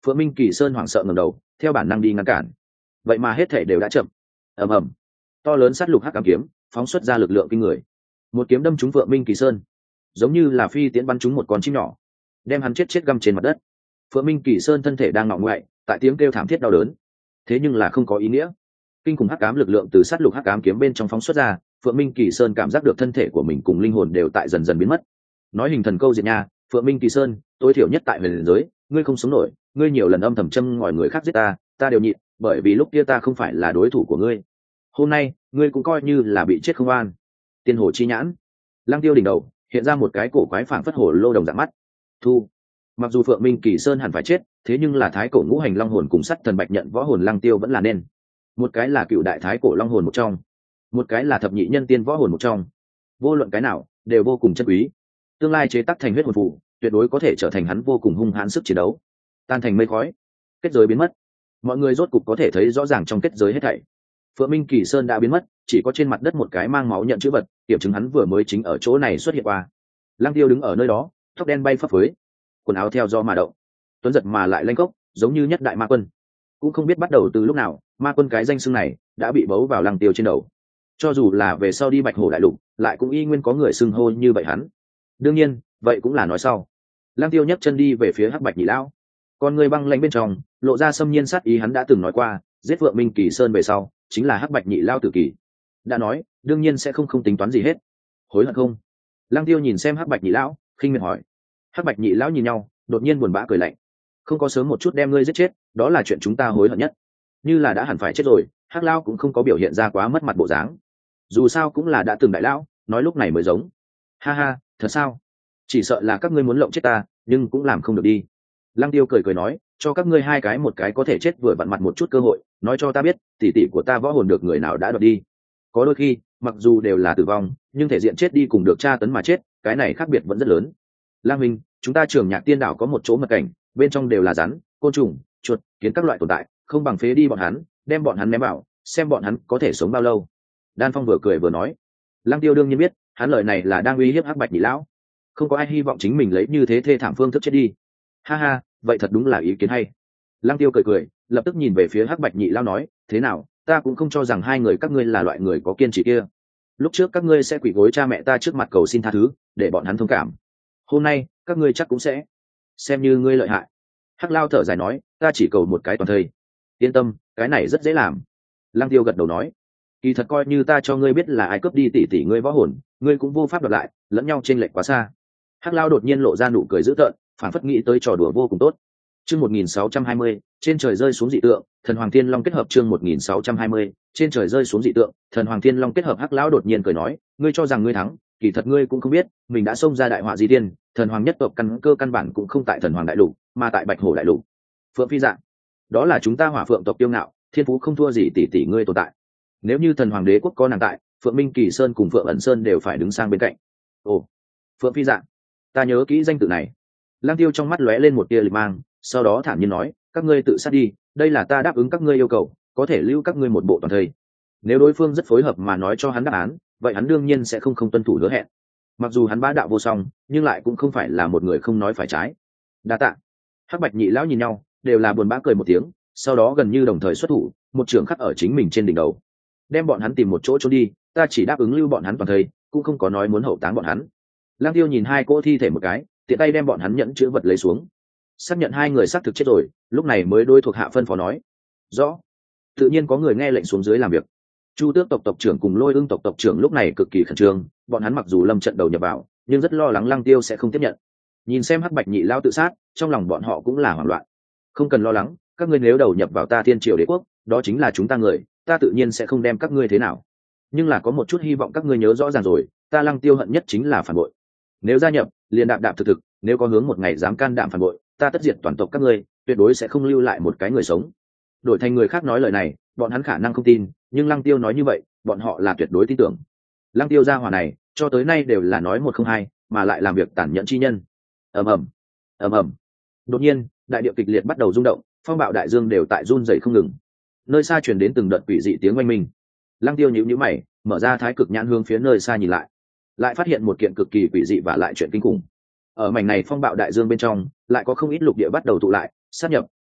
Phượng Minh Kỳ Sơn hoảng sợ ngẩng đầu, theo bản năng đi ngăn cản. Vậy mà hết thể đều đã chậm. Ầm ầm. To lớn sát lục hắc ám kiếm, phóng xuất ra lực lượng kinh người. Một kiếm đâm trúng Phượng Minh Kỳ Sơn, giống như là phi tiễn bắn trúng một con chim nhỏ, đem hắn chết chết găm trên mặt đất. Phượng Minh Kỳ Sơn thân thể đang ngọ ngoại, tại tiếng kêu thảm thiết đau đớn. Thế nhưng là không có ý nghĩa. Kinh khủng hắc ám lực lượng từ sát lục hắc ám kiếm bên trong phóng xuất ra, Phượng Minh Kỳ Sơn cảm giác được thân thể của mình cùng linh hồn đều tại dần dần biến mất. Nói hình thần câu diệt nha, Phượng Minh Kỳ Sơn, tối thiểu nhất tại huyền giới, ngươi không sống nổi, ngươi nhiều lần âm thầm châm ngòi người khác giết ta, ta đều nhịn, bởi vì lúc kia ta không phải là đối thủ của ngươi. Hôm nay, ngươi cũng coi như là bị chết không an. Tiên hồ chi nhãn, Lăng Tiêu đỉnh đầu hiện ra một cái cổ quái phảng phất hồ lô đồng dạng mắt. Thu. Mặc dù Phượng Minh Kỳ Sơn hẳn phải chết, thế nhưng là thái cổ ngũ hành long hồn cùng sắt thần bạch nhận võ hồn Lăng Tiêu vẫn là nên. Một cái là cựu đại thái cổ long hồn một trong, một cái là thập nhị nhân tiên võ hồn một trong. Vô luận cái nào đều vô cùng chân quý. Tương lai chế tác thành huyết hồn phù, tuyệt đối có thể trở thành hắn vô cùng hung hãn sức chiến đấu. Tan thành mây khói, kết giới biến mất, mọi người rốt cục có thể thấy rõ ràng trong kết giới hết thảy. Phượng Minh Kỳ Sơn đã biến mất, chỉ có trên mặt đất một cái mang máu nhận chữ vật, kiểm chứng hắn vừa mới chính ở chỗ này xuất hiện qua. Lăng Tiêu đứng ở nơi đó, tóc đen bay phấp phới, quần áo theo do mà động, tuấn giật mà lại lanh cốc, giống như nhất đại ma quân. Cũng không biết bắt đầu từ lúc nào, ma quân cái danh xưng này đã bị bấu vào Lăng Tiêu trên đầu. Cho dù là về sau đi Bạch Hổ đại lục, lại cũng y nguyên có người xưng hô như vậy hắn. Đương nhiên, vậy cũng là nói sau. Lăng Tiêu nhấc chân đi về phía Hắc Bạch Nhị Lão, con người băng lãnh bên trong lộ ra xâm nhiên sát ý, hắn đã từng nói qua, giết Phượng Minh Kỳ Sơn về sau chính là Hắc Bạch Nhị Lão tử kỳ. Đã nói, đương nhiên sẽ không không tính toán gì hết. Hối hận không? Lăng Tiêu nhìn xem Hắc Bạch Nhị Lão, khinh miệt hỏi. Hắc Bạch Nhị Lão nhìn nhau, đột nhiên buồn bã cười lạnh. Không có sớm một chút đem ngươi giết chết, đó là chuyện chúng ta hối hận nhất. Như là đã hẳn phải chết rồi, Hắc Lão cũng không có biểu hiện ra quá mất mặt bộ dáng. Dù sao cũng là đã từng đại lão, nói lúc này mới giống. Ha ha, thật sao? Chỉ sợ là các ngươi muốn lộng chết ta, nhưng cũng làm không được đi. Lăng Tiêu cười cười nói, cho các ngươi hai cái một cái có thể chết vừa vặn mặt một chút cơ hội, nói cho ta biết, tỷ tỷ của ta võ hồn được người nào đã đoạt đi. Có đôi khi, mặc dù đều là tử vong, nhưng thể diện chết đi cùng được tra tấn mà chết, cái này khác biệt vẫn rất lớn. Lang Minh, chúng ta Trường Nhạc Tiên đảo có một chỗ mật cảnh, bên trong đều là rắn, côn trùng, chuột, kiến các loại tồn tại, không bằng phế đi bọn hắn, đem bọn hắn ném vào, xem bọn hắn có thể sống bao lâu. Đan Phong vừa cười vừa nói. Lăng Tiêu đương nhiên biết, hắn lời này là đang uy hiếp Hắc Bạch Nhị Lão. Không có ai hy vọng chính mình lấy như thế thê thảm phương thức chết đi. Ha ha, vậy thật đúng là ý kiến hay. Lăng Tiêu cười cười, lập tức nhìn về phía Hắc Bạch Nhị Lão nói, thế nào, ta cũng không cho rằng hai người các ngươi là loại người có kiên trì kia. Lúc trước các ngươi sẽ quỳ gối cha mẹ ta trước mặt cầu xin tha thứ, để bọn hắn thông cảm. Hôm nay, các ngươi chắc cũng sẽ xem như ngươi lợi hại. Hắc Lao thở dài nói, ta chỉ cầu một cái toàn thây. Yên tâm, cái này rất dễ làm. Lăng Tiêu gật đầu nói, kỳ thật coi như ta cho ngươi biết là ai cướp đi tỷ tỷ ngươi võ hồn, ngươi cũng vô pháp đoạt lại, lẫn nhau trên lệch quá xa. Hắc Lao đột nhiên lộ ra nụ cười dữ tợn, phản phất nghĩ tới trò đùa vô cùng tốt. Chương một nghìn sáu trăm hai mươi, trên trời rơi xuống dị tượng, Thần Hoàng Thiên Long kết hợp. Chương một nghìn sáu trăm hai mươi, trên trời rơi xuống dị tượng, Thần Hoàng Thiên Long kết hợp. Hắc Lão đột nhiên cười nói, ngươi cho rằng ngươi thắng, kỳ thật ngươi cũng không biết, mình đã xông ra đại họa di tiên, Thần Hoàng nhất tộc căn cơ căn bản cũng không tại Thần Hoàng đại lục, mà tại Bạch Hổ đại lục. Phượng Phi Dạng, đó là chúng ta Hỏa Phượng tộc tiêu ngạo, thiên phú không thua gì tỷ tỷ ngươi tồn tại. Nếu như Thần Hoàng đế quốc có nàng tại, Phượng Minh Kỳ Sơn cùng Phượng ẩn Sơn đều phải đứng sang bên cạnh. Ồ, Phượng Phi Dạng, ta nhớ kỹ danh tự này. Lăng Tiêu trong mắt lóe lên một tia lịch mang, sau đó thản nhiên nói, các ngươi tự sát đi, đây là ta đáp ứng các ngươi yêu cầu, có thể lưu các ngươi một bộ toàn thây. Nếu đối phương rất phối hợp mà nói cho hắn đáp án, vậy hắn đương nhiên sẽ không không tuân thủ hứa hẹn. Mặc dù hắn bá đạo vô song, nhưng lại cũng không phải là một người không nói phải trái. Đa tạ. Hắc Bạch Nhị Lão nhìn nhau, đều là buồn bã cười một tiếng, sau đó gần như đồng thời xuất thủ, một trường khắc ở chính mình trên đỉnh đầu, đem bọn hắn tìm một chỗ trốn đi. Ta chỉ đáp ứng lưu bọn hắn toàn thây, cũng không có nói muốn hậu táng bọn hắn. Lăng Tiêu nhìn hai cỗ thi thể một cái, tiện tay đem bọn hắn nhẫn chữ vật lấy xuống, xác nhận hai người xác thực chết rồi, lúc này mới đối thuộc hạ phân phó nói, rõ. Tự nhiên có người nghe lệnh xuống dưới làm việc. Chu Tước tộc tộc trưởng cùng Lôi Ưng tộc tộc trưởng lúc này cực kỳ khẩn trương, bọn hắn mặc dù lâm trận đầu nhập vào, nhưng rất lo lắng Lăng Tiêu sẽ không tiếp nhận. Nhìn xem Hắc Bạch Nhị Lão tự sát, trong lòng bọn họ cũng là hoảng loạn. Không cần lo lắng, các ngươi nếu đầu nhập vào ta Thiên Triều Đế quốc, đó chính là chúng ta người, ta tự nhiên sẽ không đem các ngươi thế nào. Nhưng là có một chút hy vọng các ngươi nhớ rõ ràng rồi, ta Lăng Tiêu hận nhất chính là phản bội. Nếu gia nhập, liền đạp đạp thực thực, nếu có hướng một ngày dám can đảm phản bội, ta tất diệt toàn tộc các ngươi, tuyệt đối sẽ không lưu lại một cái người sống. Đổi thành người khác nói lời này, bọn hắn khả năng không tin, nhưng Lăng Tiêu nói như vậy, bọn họ là tuyệt đối tin tưởng. Lăng Tiêu gia hỏa này, cho tới nay đều là nói một không hai, mà lại làm việc tàn nhẫn chi nhân. Ầm ầm, ầm ầm. Đột nhiên, đại địa kịch liệt bắt đầu rung động, phong bạo đại dương đều tại run rẩy không ngừng. Nơi xa truyền đến từng đợt quỷ dị tiếng oanh minh. Lăng Tiêu nhíu nhíu mày, mở ra thái cực nhãn hướng phía nơi xa nhìn lại, lại phát hiện một kiện cực kỳ quỷ dị và lại chuyện kinh khủng. Ở mảnh này phong bạo đại dương bên trong, lại có không ít lục địa bắt đầu tụ lại, sát nhập,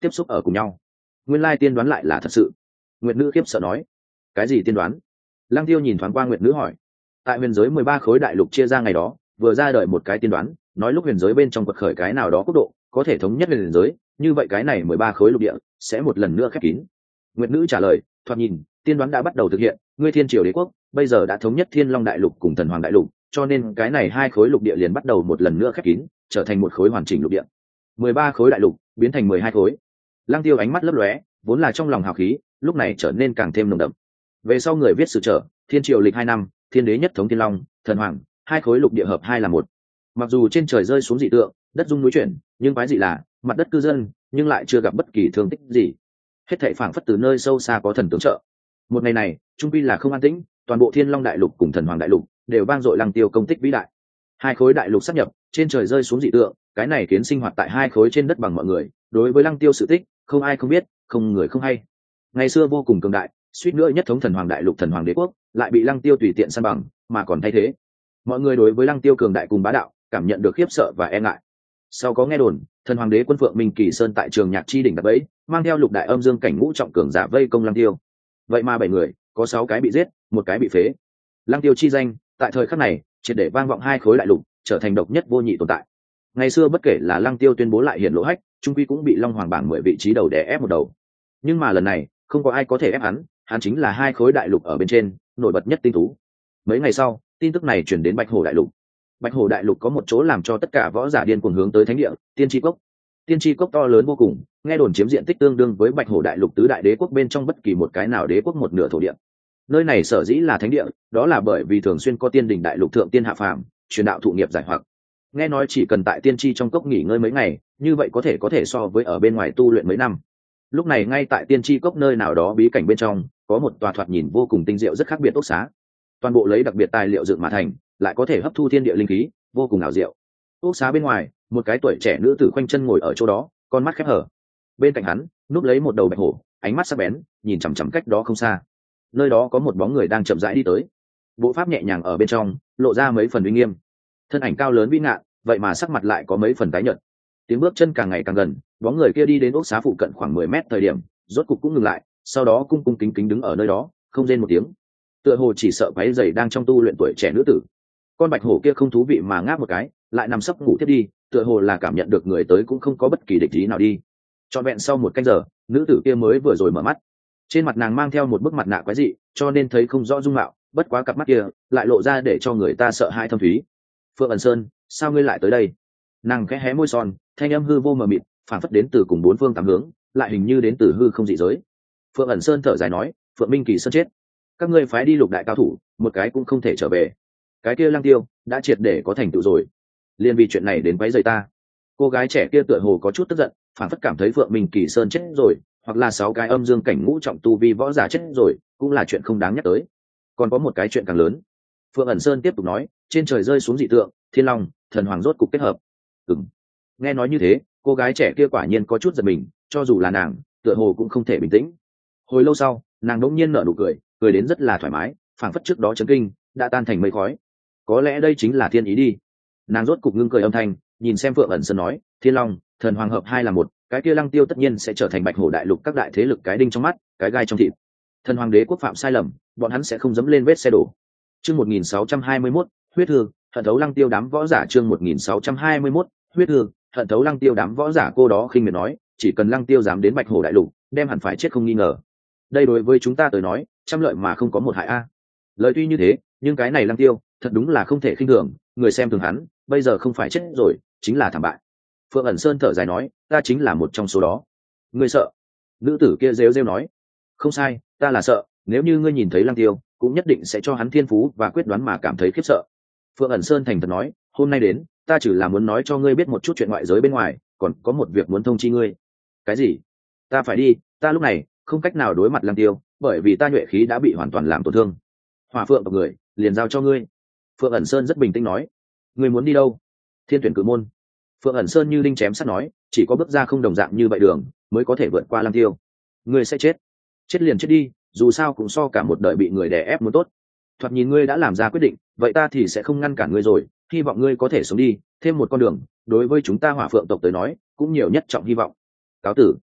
tiếp xúc ở cùng nhau. Nguyên lai tiên đoán lại là thật sự. Nguyệt nữ khiếp sợ nói. Cái gì tiên đoán? Lăng Tiêu nhìn thoáng qua Nguyệt nữ hỏi. Tại huyền giới mười ba khối đại lục chia ra ngày đó, vừa ra đời một cái tiên đoán, nói lúc huyền giới bên trong quật khởi cái nào đó quốc độ có thể thống nhất huyền giới, như vậy cái này mười ba khối lục địa sẽ một lần nữa khép kín. Nguyệt nữ trả lời, thoạt nhìn tiên đoán đã bắt đầu thực hiện, ngươi Thiên Triều đế quốc bây giờ đã thống nhất Thiên Long đại lục cùng Thần Hoàng đại lục, cho nên cái này hai khối lục địa liền bắt đầu một lần nữa khép kín, trở thành một khối hoàn chỉnh lục địa. mười ba khối đại lục biến thành mười hai khối. Lăng Tiêu ánh mắt lấp lóe, vốn là trong lòng hào khí, lúc này trở nên càng thêm nồng đậm. Về sau người viết sử trở, Thiên Triều lịch hai năm, Thiên Đế nhất thống Thiên Long, Thần Hoàng, hai khối lục địa hợp hai là một. Mặc dù trên trời rơi xuống dị tượng, đất rung núi chuyển, nhưng quái dị là mặt đất cư dân nhưng lại chưa gặp bất kỳ thương tích gì. Hết thảy phảng phất từ nơi sâu xa có thần tướng trợ. Một ngày này, trung quy là không an tĩnh, toàn bộ Thiên Long đại lục cùng Thần Hoàng đại lục đều vang dội Lăng Tiêu công tích vĩ đại. Hai khối đại lục sáp nhập, trên trời rơi xuống dị tượng, cái này khiến sinh hoạt tại hai khối trên đất bằng mọi người, đối với Lăng Tiêu sự tích, không ai không biết, không người không hay. Ngày xưa vô cùng cường đại, suýt nữa nhất thống Thần Hoàng đại lục Thần Hoàng đế quốc, lại bị Lăng Tiêu tùy tiện san bằng, mà còn thay thế. Mọi người đối với Lăng Tiêu cường đại cùng bá đạo, cảm nhận được khiếp sợ và e ngại. Sau có nghe đồn, Thần Hoàng đế quân Phượng Minh Kỳ Sơn tại Trường Nhạc chi đỉnh đập bẫy, mang theo lục đại âm dương cảnh ngũ trọng cường giả vây công Lăng Tiêu. Vậy mà bảy người, có sáu cái bị giết, một cái bị phế. Lăng Tiêu chi danh, tại thời khắc này, triệt để vang vọng hai khối đại lục, trở thành độc nhất vô nhị tồn tại. Ngày xưa bất kể là Lăng Tiêu tuyên bố lại hiển lỗ hách, trung quy cũng bị Long Hoàng bảng mười vị trí đầu đè ép một đầu. Nhưng mà lần này, không có ai có thể ép hắn, hắn chính là hai khối đại lục ở bên trên, nổi bật nhất tinh tú. Mấy ngày sau, tin tức này truyền đến Bạch Hổ đại lục. Bạch Hổ đại lục có một chỗ làm cho tất cả võ giả điên cuồng hướng tới thánh địa, Tiên Tri Cốc. Tiên Tri Cốc to lớn vô cùng, nghe đồn chiếm diện tích tương đương với Bạch Hổ đại lục tứ đại đế quốc bên trong bất kỳ một cái nào đế quốc một nửa thổ địa. Nơi này sở dĩ là thánh địa, đó là bởi vì thường xuyên có tiên đỉnh đại lục thượng tiên hạ phàm, truyền đạo thụ nghiệp giải hoặc. Nghe nói chỉ cần tại Tiên Tri trong cốc nghỉ ngơi mấy ngày, như vậy có thể có thể so với ở bên ngoài tu luyện mấy năm. Lúc này ngay tại Tiên Tri cốc nơi nào đó bí cảnh bên trong, có một tòa thoạt nhìn vô cùng tinh diệu rất khác biệt ốc xá. Toàn bộ lấy đặc biệt tài liệu dựng mà thành, lại có thể hấp thu thiên địa linh khí, vô cùng ảo diệu. Ốc xá bên ngoài, một cái tuổi trẻ nữ tử khoanh chân ngồi ở chỗ đó, con mắt khép hở. Bên cạnh hắn, núp lấy một đầu bạch hổ, ánh mắt sắc bén, nhìn chằm chằm cách đó không xa. Nơi đó có một bóng người đang chậm rãi đi tới. Bộ pháp nhẹ nhàng ở bên trong, lộ ra mấy phần uy nghiêm. Thân ảnh cao lớn vĩ ngạn, vậy mà sắc mặt lại có mấy phần tái nhợt. Tiếng bước chân càng ngày càng gần, bóng người kia đi đến ốc xá phụ cận khoảng mười mét thời điểm, rốt cục cũng ngừng lại, sau đó cung cung kính kính đứng ở nơi đó, không rên một tiếng. Tựa hồ chỉ sợ váy giày đang trong tu luyện tuổi trẻ nữ tử. Con bạch hổ kia không thú vị mà ngáp một cái, lại nằm sấp ngủ tiếp đi, tựa hồ là cảm nhận được người tới cũng không có bất kỳ địch ý nào đi. Trọn vẹn sau một canh giờ, nữ tử kia mới vừa rồi mở mắt. Trên mặt nàng mang theo một bức mặt nạ quái dị, cho nên thấy không rõ dung mạo, bất quá cặp mắt kia lại lộ ra để cho người ta sợ hãi thâm thúy. Phượng ẩn sơn, sao ngươi lại tới đây? Nàng khẽ hé môi son, thanh âm hư vô mờ mịt, phản phất đến từ cùng bốn phương tám hướng, lại hình như đến từ hư không dị giới. Phượng ẩn sơn thở dài nói, Phượng Minh Kỳ Sơn chết, các ngươi phái đi lục đại cao thủ, một cái cũng không thể trở về. Cái kia Lăng Tiêu đã triệt để có thành tựu rồi, liên vì chuyện này đến quấy rầy ta. Cô gái trẻ kia tựa hồ có chút tức giận, phản phất cảm thấy Phượng Minh Kỳ Sơn chết rồi, hoặc là sáu cái âm dương cảnh ngũ trọng tu vi võ giả chết rồi, cũng là chuyện không đáng nhắc tới. Còn có một cái chuyện càng lớn. Phượng ẩn sơn tiếp tục nói, trên trời rơi xuống dị tượng, Thiên Long, Thần Hoàng rốt cục kết hợp. Ừm. Nghe nói như thế, cô gái trẻ kia quả nhiên có chút giật mình, cho dù là nàng, tựa hồ cũng không thể bình tĩnh. Hồi lâu sau, nàng đỗng nhiên nở nụ cười, cười đến rất là thoải mái, phảng phất trước đó chấn kinh đã tan thành mây khói. Có lẽ đây chính là thiên ý đi. Nàng rốt cục ngưng cười âm thanh, nhìn xem Phượng ẩn sơn nói, Thiên Long, Thần Hoàng hợp hai là một, cái kia Lăng Tiêu tất nhiên sẽ trở thành Bạch Hổ đại lục các đại thế lực cái đinh trong mắt, cái gai trong thịt. Thần Hoàng đế quốc phạm sai lầm, bọn hắn sẽ không dẫm lên vết xe đổ. Chương một nghìn sáu trăm hai mươi mốt, huyết thương, hận thấu Lăng Tiêu đám võ giả. Chương một nghìn sáu trăm hai mươi mốt, huyết thương, hận thấu Lăng Tiêu đám võ giả. Cô đó khinh miệt nói, chỉ cần Lăng Tiêu dám đến Bạch Hổ đại lục, đem hẳn phải chết không nghi ngờ. Đây đối với chúng ta tới nói, trăm lợi mà không có một hại a. Lời tuy như thế, nhưng cái này Lăng Tiêu, thật đúng là không thể khinh thường, người xem thường hắn, bây giờ không phải chết rồi, chính là thảm bại. Phượng ẩn sơn thở dài nói, ta chính là một trong số đó. Ngươi sợ? Nữ tử kia rêu rêu nói, không sai, ta là sợ, nếu như ngươi nhìn thấy Lăng Tiêu, cũng nhất định sẽ cho hắn thiên phú và quyết đoán mà cảm thấy khiếp sợ. Phượng ẩn sơn thành thật nói, hôm nay đến, ta chỉ là muốn nói cho ngươi biết một chút chuyện ngoại giới bên ngoài, còn có một việc muốn thông chi ngươi. Cái gì? Ta phải đi, ta lúc này không cách nào đối mặt Lăng Tiêu, bởi vì ta nhuệ khí đã bị hoàn toàn làm tổn thương. Hỏa Phượng tộc người, liền giao cho ngươi. Phượng ẩn sơn rất bình tĩnh nói, ngươi muốn đi đâu? Thiên tuyển cử môn. Phượng ẩn sơn như đinh chém sắt nói, chỉ có bước ra không đồng dạng như vậy đường mới có thể vượt qua Lăng Tiêu. Ngươi sẽ chết, chết liền chết đi, dù sao cũng so cả một đời bị người đè ép muốn tốt. Thoạt nhìn ngươi đã làm ra quyết định, vậy ta thì sẽ không ngăn cản ngươi rồi, hy vọng ngươi có thể sống đi thêm một con đường, đối với chúng ta Hỏa Phượng tộc tới nói cũng nhiều nhất trọng hy vọng. Cáo tử.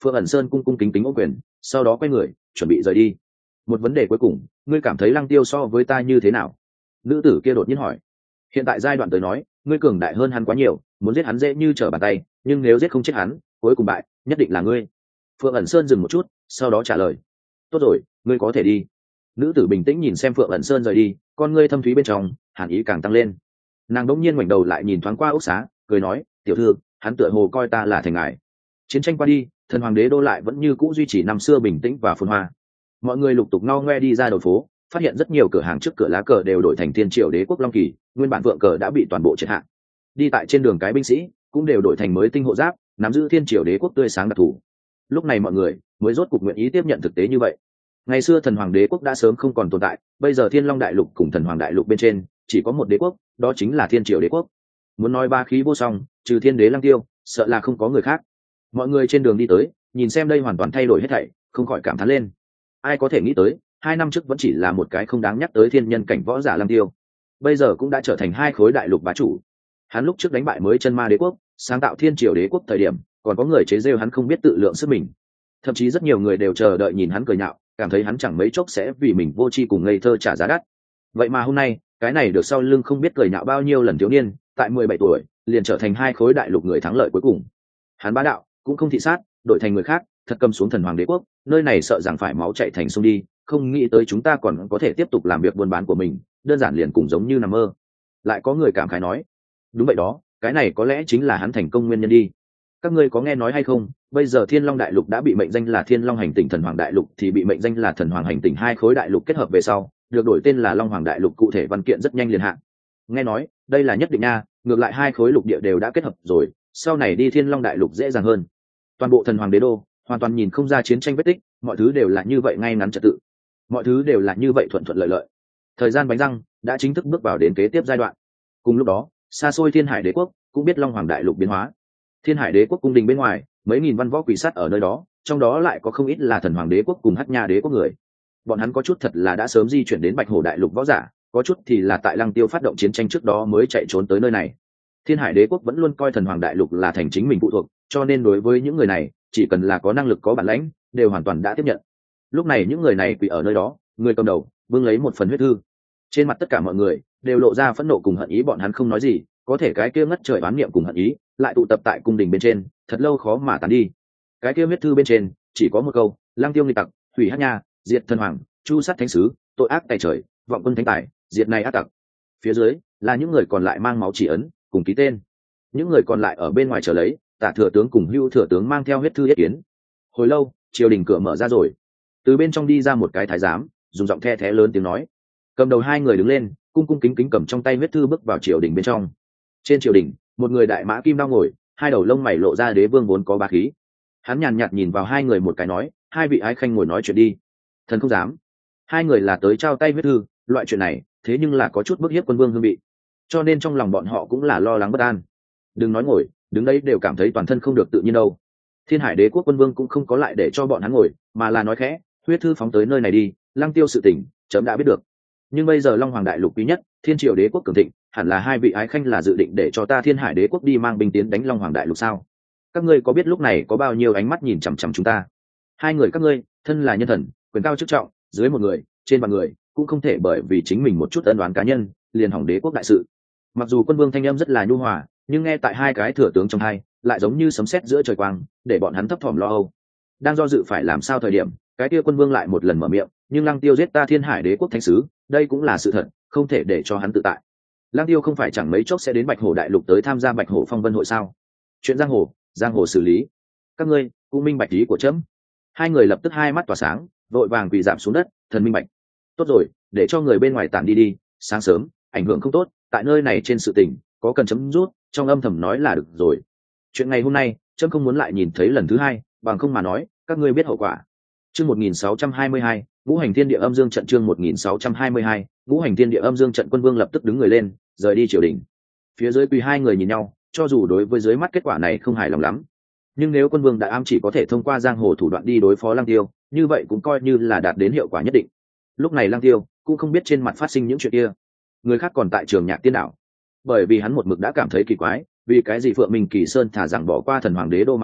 Phượng ẩn sơn cung cung kính kính ô quyền, sau đó quay người chuẩn bị rời đi. Một vấn đề cuối cùng, ngươi cảm thấy Lăng Tiêu so với ta như thế nào? Nữ tử kia đột nhiên hỏi. Hiện tại giai đoạn tới nói, ngươi cường đại hơn hắn quá nhiều, muốn giết hắn dễ như trở bàn tay, nhưng nếu giết không chết hắn, cuối cùng bại nhất định là ngươi. Phượng ẩn sơn dừng một chút, sau đó trả lời. Tốt rồi, ngươi có thể đi. Nữ tử bình tĩnh nhìn xem Phượng ẩn sơn rời đi, con ngươi thâm thúy bên trong hàn ý càng tăng lên. Nàng đống nhiên ngoảnh đầu lại nhìn thoáng qua ốc xá, cười nói, tiểu thư, hắn tựa hồ coi ta là thành ngài. Chiến tranh qua đi, thần hoàng đế đô lại vẫn như cũ duy trì năm xưa bình tĩnh và phồn hoa. Mọi người lục tục no ngoe đi ra đầu phố, phát hiện rất nhiều cửa hàng trước cửa lá cờ đều đổi thành thiên triều đế quốc long kỳ, nguyên bản vượng cờ đã bị toàn bộ triệt hạ. Đi tại trên đường cái binh sĩ cũng đều đổi thành mới tinh hộ giáp, nắm giữ thiên triều đế quốc tươi sáng đặc thù. Lúc này mọi người mới rốt cục nguyện ý tiếp nhận thực tế như vậy. Ngày xưa thần hoàng đế quốc đã sớm không còn tồn tại, bây giờ thiên long đại lục cùng thần hoàng đại lục bên trên chỉ có một đế quốc, đó chính là thiên triều đế quốc. Muốn nói ba khí vô song, trừ thiên đế Lăng Tiêu, sợ là không có người khác. Mọi người trên đường đi tới, nhìn xem đây hoàn toàn thay đổi hết thảy, không khỏi cảm thán lên. Ai có thể nghĩ tới, hai năm trước vẫn chỉ là một cái không đáng nhắc tới thiên nhân cảnh võ giả Lăng Tiêu, bây giờ cũng đã trở thành hai khối đại lục bá chủ. Hắn lúc trước đánh bại mới chân ma đế quốc, sáng tạo thiên triều đế quốc thời điểm, còn có người chế giễu hắn không biết tự lượng sức mình. Thậm chí rất nhiều người đều chờ đợi nhìn hắn cười nhạo, cảm thấy hắn chẳng mấy chốc sẽ vì mình vô tri cùng ngây thơ trả giá đắt. Vậy mà hôm nay, cái này được sau lưng không biết cười nhạo bao nhiêu lần thiếu niên, tại mười bảy tuổi, liền trở thành hai khối đại lục người thắng lợi cuối cùng. Hắn bá đạo, cũng không thị sát, đổi thành người khác, thật cầm xuống thần hoàng đế quốc, nơi này sợ rằng phải máu chảy thành sông đi, không nghĩ tới chúng ta còn có thể tiếp tục làm việc buôn bán của mình, đơn giản liền cùng giống như nằm mơ. Lại có người cảm khái nói, đúng vậy đó, cái này có lẽ chính là hắn thành công nguyên nhân đi. Các ngươi có nghe nói hay không, bây giờ thiên long đại lục đã bị mệnh danh là thiên long hành tinh, thần hoàng đại lục thì bị mệnh danh là thần hoàng hành tinh, hai khối đại lục kết hợp về sau được đổi tên là long hoàng đại lục, cụ thể văn kiện rất nhanh liền hạn. Nghe nói đây là nhất định nha, ngược lại hai khối lục địa đều đã kết hợp rồi, sau này đi thiên long đại lục dễ dàng hơn. Toàn bộ thần hoàng đế đô hoàn toàn nhìn không ra chiến tranh vết tích, mọi thứ đều là như vậy ngay ngắn trật tự, mọi thứ đều là như vậy thuận thuận lợi lợi. Thời gian bánh răng đã chính thức bước vào đến kế tiếp giai đoạn. Cùng lúc đó, xa xôi thiên hải đế quốc cũng biết long hoàng đại lục biến hóa. Thiên hải đế quốc cung đình bên ngoài, mấy nghìn văn võ quỷ sát ở nơi đó, trong đó lại có không ít là thần hoàng đế quốc cùng hắc nha đế quốc người. Bọn hắn có chút thật là đã sớm di chuyển đến bạch hổ đại lục võ giả, có chút thì là tại Lăng Tiêu phát động chiến tranh trước đó mới chạy trốn tới nơi này. Thiên hải đế quốc vẫn luôn coi thần hoàng đại lục là thành chính mình phụ thuộc, cho nên đối với những người này, chỉ cần là có năng lực có bản lãnh, đều hoàn toàn đã tiếp nhận. Lúc này những người này quỳ ở nơi đó, người cầm đầu bưng lấy một phần huyết thư. Trên mặt tất cả mọi người đều lộ ra phẫn nộ cùng hận ý, bọn hắn không nói gì, có thể cái kia ngất trời oán niệm cùng hận ý lại tụ tập tại cung đình bên trên, thật lâu khó mà tán đi. Cái kia huyết thư bên trên chỉ có một câu: Lăng Tiêu nghịch tặc, hủy hắc nha, diệt thần hoàng, chu sát thánh sứ, tội ác tày trời, vọng quân thánh tài, diệt này ác tặc. Phía dưới là những người còn lại mang máu chỉ ấn cùng ký tên. Những người còn lại ở bên ngoài chờ lấy, Tả thừa tướng cùng Hưu thừa tướng mang theo huyết thư yết kiến. Hồi lâu, triều đình cửa mở ra rồi, từ bên trong đi ra một cái thái giám, dùng giọng the thé lớn tiếng nói. Cầm đầu hai người đứng lên, cung cung kính kính cầm trong tay huyết thư bước vào triều đình bên trong. Trên triều đình, một người đại mã kim đao ngồi, hai đầu lông mày lộ ra đế vương vốn có bá khí. Hắn nhàn nhạt nhìn vào hai người một cái nói: hai vị ái khanh ngồi nói chuyện đi. Thần không dám. Hai người là tới trao tay huyết thư, loại chuyện này thế nhưng là có chút bức hiếp quân vương hương vị, cho nên trong lòng bọn họ cũng là lo lắng bất an. Đừng nói ngồi, đứng đấy đều cảm thấy toàn thân không được tự nhiên đâu. Thiên hải đế quốc quân vương cũng không có lại để cho bọn hắn ngồi, mà là nói khẽ: huyết thư phóng tới nơi này đi, Lăng Tiêu sự tình chấm đã biết được, nhưng bây giờ long hoàng đại lục quý nhất, thiên triều đế quốc cường thịnh, hẳn là hai vị ái khanh là dự định để cho ta thiên hải đế quốc đi mang binh tiến đánh long hoàng đại lục sao? Các ngươi có biết lúc này có bao nhiêu ánh mắt nhìn chằm chằm chúng ta? Hai người các ngươi thân là nhân thần, quyền cao chức trọng, dưới một người trên vạn người, cũng không thể bởi vì chính mình một chút ân đoán cá nhân liền hỏng đế quốc đại sự. Mặc dù quân vương thanh âm rất là nhu hòa, nhưng nghe tại hai cái thừa tướng trong hai lại giống như sấm sét giữa trời quang, để bọn hắn thấp thỏm lo âu. Đang do dự phải làm sao thời điểm, cái kia quân vương lại một lần mở miệng: nhưng Lăng Tiêu giết ta thiên hải đế quốc thánh sứ, đây cũng là sự thật, không thể để cho hắn tự tại. Lăng Tiêu không phải chẳng mấy chốc sẽ đến bạch hổ đại lục tới tham gia bạch hổ phong vân hội sao? Chuyện giang hồ giang hồ xử lý, các ngươi cũng minh bạch ý của trẫm. Hai người lập tức hai mắt tỏa sáng, vội vàng quỳ giảm xuống đất, thần minh bạch. Tốt rồi, để cho người bên ngoài tản đi đi, sáng sớm ảnh hưởng không tốt, tại nơi này trên sự tình có cần chấm rút, trong âm thầm nói là được rồi. Chuyện ngày hôm nay trẫm không muốn lại nhìn thấy lần thứ hai, bằng không mà nói các ngươi biết hậu quả. Chương một nghìn sáu trăm hai mươi hai, Ngũ hành thiên địa âm dương trận. Chương một nghìn sáu trăm hai mươi hai, Ngũ hành thiên địa âm dương trận. Quân vương lập tức đứng người lên, rời đi triều đình. Phía dưới quỳ hai người nhìn nhau, cho dù đối với dưới mắt kết quả này không hài lòng lắm, nhưng nếu quân vương đã ám chỉ có thể thông qua giang hồ thủ đoạn đi đối phó Lăng Tiêu, như vậy cũng coi như là đạt đến hiệu quả nhất định. Lúc này Lăng Tiêu cũng không biết trên mặt phát sinh những chuyện kia, người khác còn tại trường Nhạc Tiên Đảo, bởi vì hắn một mực đã cảm thấy kỳ quái, vì cái gì Phượng Minh Kỳ Sơn thả rằng bỏ qua thần hoàng đế đô mặc kệ,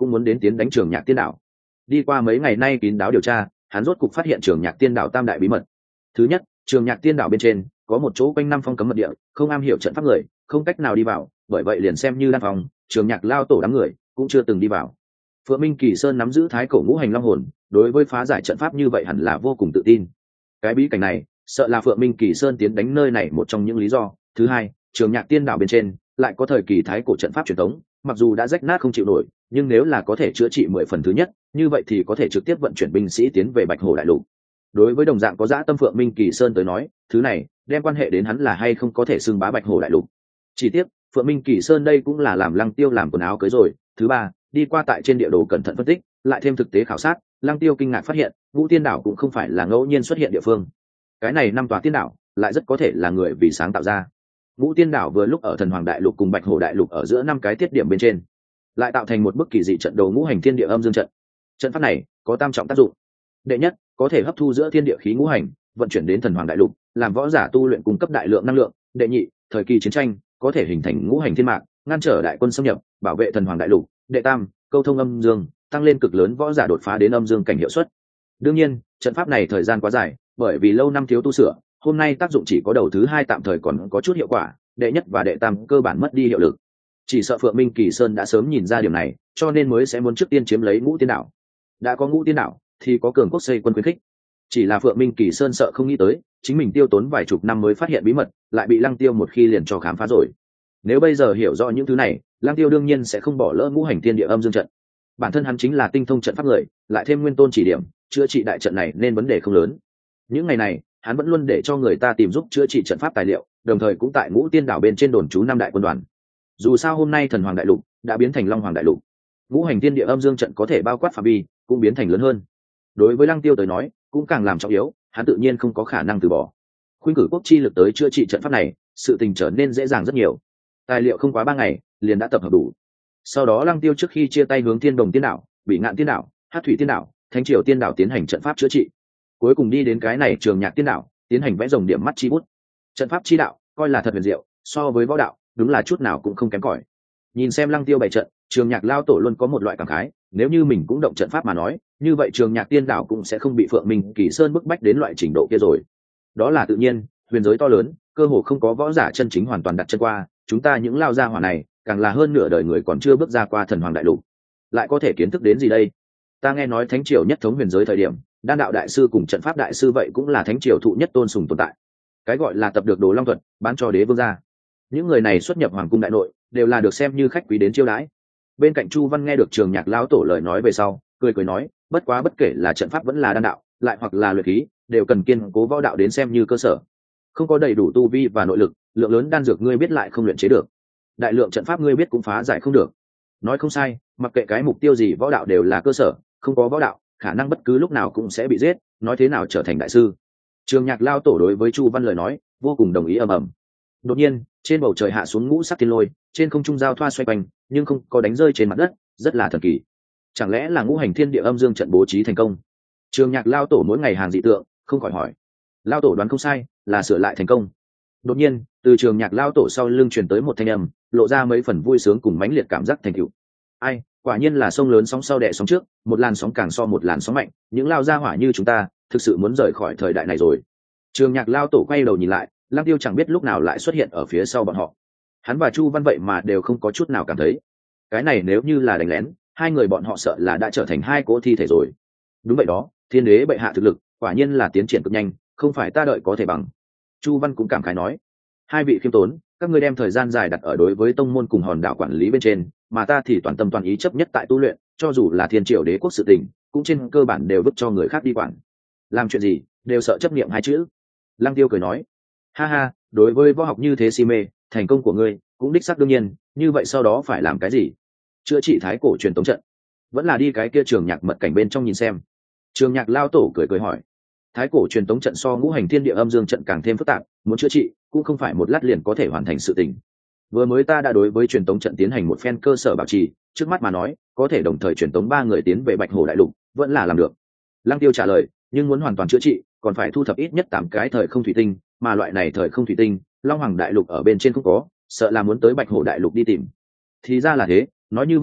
cũng muốn đến tiến đánh Trường Nhạc Tiên Đảo. Đi qua mấy ngày nay kín đáo điều tra, hắn rốt cục phát hiện Trường Nhạc Tiên Đảo tam đại bí mật. Thứ nhất, Trường Nhạc Tiên Đảo bên trên có một chỗ quanh năm phong cấm mật địa, không am hiểu trận pháp người không cách nào đi vào, bởi vậy liền xem như đan phòng, Trường Nhạc lao tổ đám người cũng chưa từng đi vào. Phượng Minh Kỳ Sơn nắm giữ thái cổ ngũ hành long hồn, đối với phá giải trận pháp như vậy hẳn là vô cùng tự tin. Cái bí cảnh này sợ là Phượng Minh Kỳ Sơn tiến đánh nơi này một trong những lý do. Thứ hai, Trường Nhạc Tiên Đảo bên trên lại có thời kỳ thái cổ trận pháp truyền thống, mặc dù đã rách nát không chịu nổi, nhưng nếu là có thể chữa trị mười phần thứ nhất, như vậy thì có thể trực tiếp vận chuyển binh sĩ tiến về Bạch Hổ đại lục. Đối với đồng dạng có dã tâm Phượng Minh Kỳ Sơn tới nói, thứ này đem quan hệ đến hắn là hay không có thể xưng bá Bạch Hổ đại lục. Chỉ tiếc, Phượng Minh Kỳ Sơn đây cũng là làm Lăng Tiêu làm quần áo cưới rồi. Thứ ba, đi qua tại trên địa đồ cẩn thận phân tích, lại thêm thực tế khảo sát, Lăng Tiêu kinh ngạc phát hiện, Ngũ Tiên Đảo cũng không phải là ngẫu nhiên xuất hiện địa phương. Cái này năm tòa tiên đảo lại rất có thể là người vì sáng tạo ra. Ngũ Tiên Đảo vừa lúc ở Thần Hoàng đại lục cùng Bạch Hổ đại lục ở giữa năm cái tiết điểm bên trên, lại tạo thành một bức kỳ dị trận đồ ngũ hành thiên địa âm dương trận. Trận pháp này có tam trọng tác dụng. Đệ nhất, có thể hấp thu giữa thiên địa khí ngũ hành, vận chuyển đến Thần Hoàng đại lục, làm võ giả tu luyện cung cấp đại lượng năng lượng. Đệ nhị, thời kỳ chiến tranh có thể hình thành ngũ hành thiên mạc, ngăn trở đại quân xâm nhập, bảo vệ Thần Hoàng đại lục. Đệ tam, câu thông âm dương, tăng lên cực lớn võ giả đột phá đến âm dương cảnh hiệu suất. Đương nhiên, trận pháp này thời gian quá dài, bởi vì lâu năm thiếu tu sửa, hôm nay tác dụng chỉ có đầu thứ hai tạm thời còn có chút hiệu quả, đệ nhất và đệ tam cơ bản mất đi hiệu lực. Chỉ sợ Phượng Minh Kỳ Sơn đã sớm nhìn ra điểm này, cho nên mới sẽ muốn trước tiên chiếm lấy Ngũ Tiên Đảo. Đã có Ngũ Tiên Đảo thì có cường quốc xây quân khuyến khích. Chỉ là Phượng Minh Kỳ Sơn sợ không nghĩ tới, chính mình tiêu tốn vài chục năm mới phát hiện bí mật, lại bị Lăng Tiêu một khi liền cho khám phá rồi. Nếu bây giờ hiểu rõ những thứ này, Lăng Tiêu đương nhiên sẽ không bỏ lỡ ngũ hành thiên địa âm dương trận. Bản thân hắn chính là tinh thông trận pháp người, lại thêm Nguyên Tôn chỉ điểm, chữa trị đại trận này nên vấn đề không lớn. Những ngày này, hắn vẫn luôn để cho người ta tìm giúp chữa trị trận pháp tài liệu, đồng thời cũng tại Ngũ Tiên Đảo bên trên đồn trú năm đại quân đoàn. Dù sao hôm nay Thần Hoàng đại lục đã biến thành Long Hoàng đại lục, ngũ hành thiên địa âm dương trận có thể bao quát phạm vi cũng biến thành lớn hơn. Đối với Lăng Tiêu tới nói, cũng càng làm trọng yếu, hắn tự nhiên không có khả năng từ bỏ. Khuynh cử quốc chi lực tới chữa trị trận pháp này, sự tình trở nên dễ dàng rất nhiều. Tài liệu không quá ba ngày liền đã tập hợp đủ. Sau đó Lăng Tiêu trước khi chia tay hướng Thiên Đồng Tiên Đảo, Bị Ngạn Tiên Đảo, Hát Thủy Tiên Đảo, Thánh Triều Tiên Đảo tiến hành trận pháp chữa trị. Cuối cùng đi đến cái này Trường Nhạc Tiên Đảo, tiến hành vẽ rồng điểm mắt chi bút. Trận pháp chi đạo coi là thật huyền diệu, so với võ đạo đúng là chút nào cũng không kém cỏi. Nhìn xem Lăng Tiêu bày trận, Trường Nhạc lao tổ luôn có một loại cảm khái, nếu như mình cũng động trận pháp mà nói, như vậy Trường Nhạc Tiên Đảo cũng sẽ không bị Phượng Minh Kỳ Sơn bức bách đến loại trình độ kia rồi. Đó là tự nhiên, huyền giới to lớn, cơ hồ không có võ giả chân chính hoàn toàn đặt chân qua, chúng ta những lao gia hỏa này, càng là hơn nửa đời người còn chưa bước ra qua Thần Hoàng đại lục, lại có thể kiến thức đến gì đây? Ta nghe nói Thánh Triều nhất thống huyền giới thời điểm, đan đạo đại sư cùng trận pháp đại sư vậy cũng là Thánh Triều thụ nhất tôn sùng tồn tại. Cái gọi là tập được đồ long thuật, bán cho đế vương gia. Những người này xuất nhập hoàng cung đại nội, đều là được xem như khách quý đến chiêu đãi. Bên cạnh Chu Văn nghe được Trường Nhạc lão tổ lời nói về sau, cười cười nói, bất quá bất kể là trận pháp vẫn là đan đạo, lại hoặc là luyện khí, đều cần kiên cố võ đạo đến xem như cơ sở. Không có đầy đủ tu vi và nội lực, lượng lớn đan dược ngươi biết lại không luyện chế được. Đại lượng trận pháp ngươi biết cũng phá giải không được. Nói không sai, mặc kệ cái mục tiêu gì võ đạo đều là cơ sở, không có võ đạo, khả năng bất cứ lúc nào cũng sẽ bị giết, nói thế nào trở thành đại sư. Trường Nhạc lao tổ đối với Chu Văn lời nói, vô cùng đồng ý ầm ầm. Đột nhiên, trên bầu trời hạ xuống ngũ sắc thiên lôi, trên không trung giao thoa xoay quanh, nhưng không có đánh rơi trên mặt đất, rất là thần kỳ. Chẳng lẽ là ngũ hành thiên địa âm dương trận bố trí thành công? Trường Nhạc lao tổ mỗi ngày hàng dị tượng, không khỏi hỏi. Lao tổ đoán không sai, là sửa lại thành công. Đột nhiên, từ Trường Nhạc lao tổ sau lưng truyền tới một thanh âm, lộ ra mấy phần vui sướng cùng mãnh liệt cảm giác thành tựu. Ai, quả nhiên là sông lớn sóng sau đẻ sóng trước, một làn sóng càng so một làn sóng mạnh, những lao gia hỏa như chúng ta, thực sự muốn rời khỏi thời đại này rồi. Trường Nhạc lao tổ quay đầu nhìn lại, Lăng Tiêu chẳng biết lúc nào lại xuất hiện ở phía sau bọn họ. Hắn và Chu Văn vậy mà đều không có chút nào cảm thấy. Cái này nếu như là đánh lén, hai người bọn họ sợ là đã trở thành hai cỗ thi thể rồi. Đúng vậy đó, Thiên đế bệ hạ thực lực, quả nhiên là tiến triển cực nhanh, không phải ta đợi có thể bằng. Chu Văn cũng cảm khái nói, hai vị khiêm tốn, các ngươi đem thời gian dài đặt ở đối với tông môn cùng hòn đảo quản lý bên trên, mà ta thì toàn tâm toàn ý chấp nhất tại tu luyện, cho dù là Thiên Triều đế quốc sự tình, cũng trên cơ bản đều vứt cho người khác đi quản. Làm chuyện gì, đều sợ chấp niệm hai chữ. Lăng Tiêu cười nói, ha ha, đối với võ học như thế si mê, thành công của ngươi cũng đích xác đương nhiên, như vậy sau đó phải làm cái gì? Chữa trị thái cổ truyền tống trận, vẫn là đi cái kia Trường Nhạc mật cảnh bên trong nhìn xem. Trường Nhạc lao tổ cười cười hỏi, thái cổ truyền tống trận so ngũ hành thiên địa âm dương trận càng thêm phức tạp, muốn chữa trị cũng không phải một lát liền có thể hoàn thành sự tình. Vừa mới ta đã đối với truyền tống trận tiến hành một phen cơ sở bảo trì, trước mắt mà nói, có thể đồng thời truyền tống ba người tiến về Bạch Hổ đại lục, vẫn là làm được. Lăng Tiêu trả lời, nhưng muốn hoàn toàn chữa trị, còn phải thu thập ít nhất tám cái thời không thủy tinh, mà loại này thời không thủy tinh, Long Hoàng đại lục ở bên trên không có, sợ là muốn tới Bạch Hổ đại lục đi tìm. Thì ra là thế, nói như vậy thì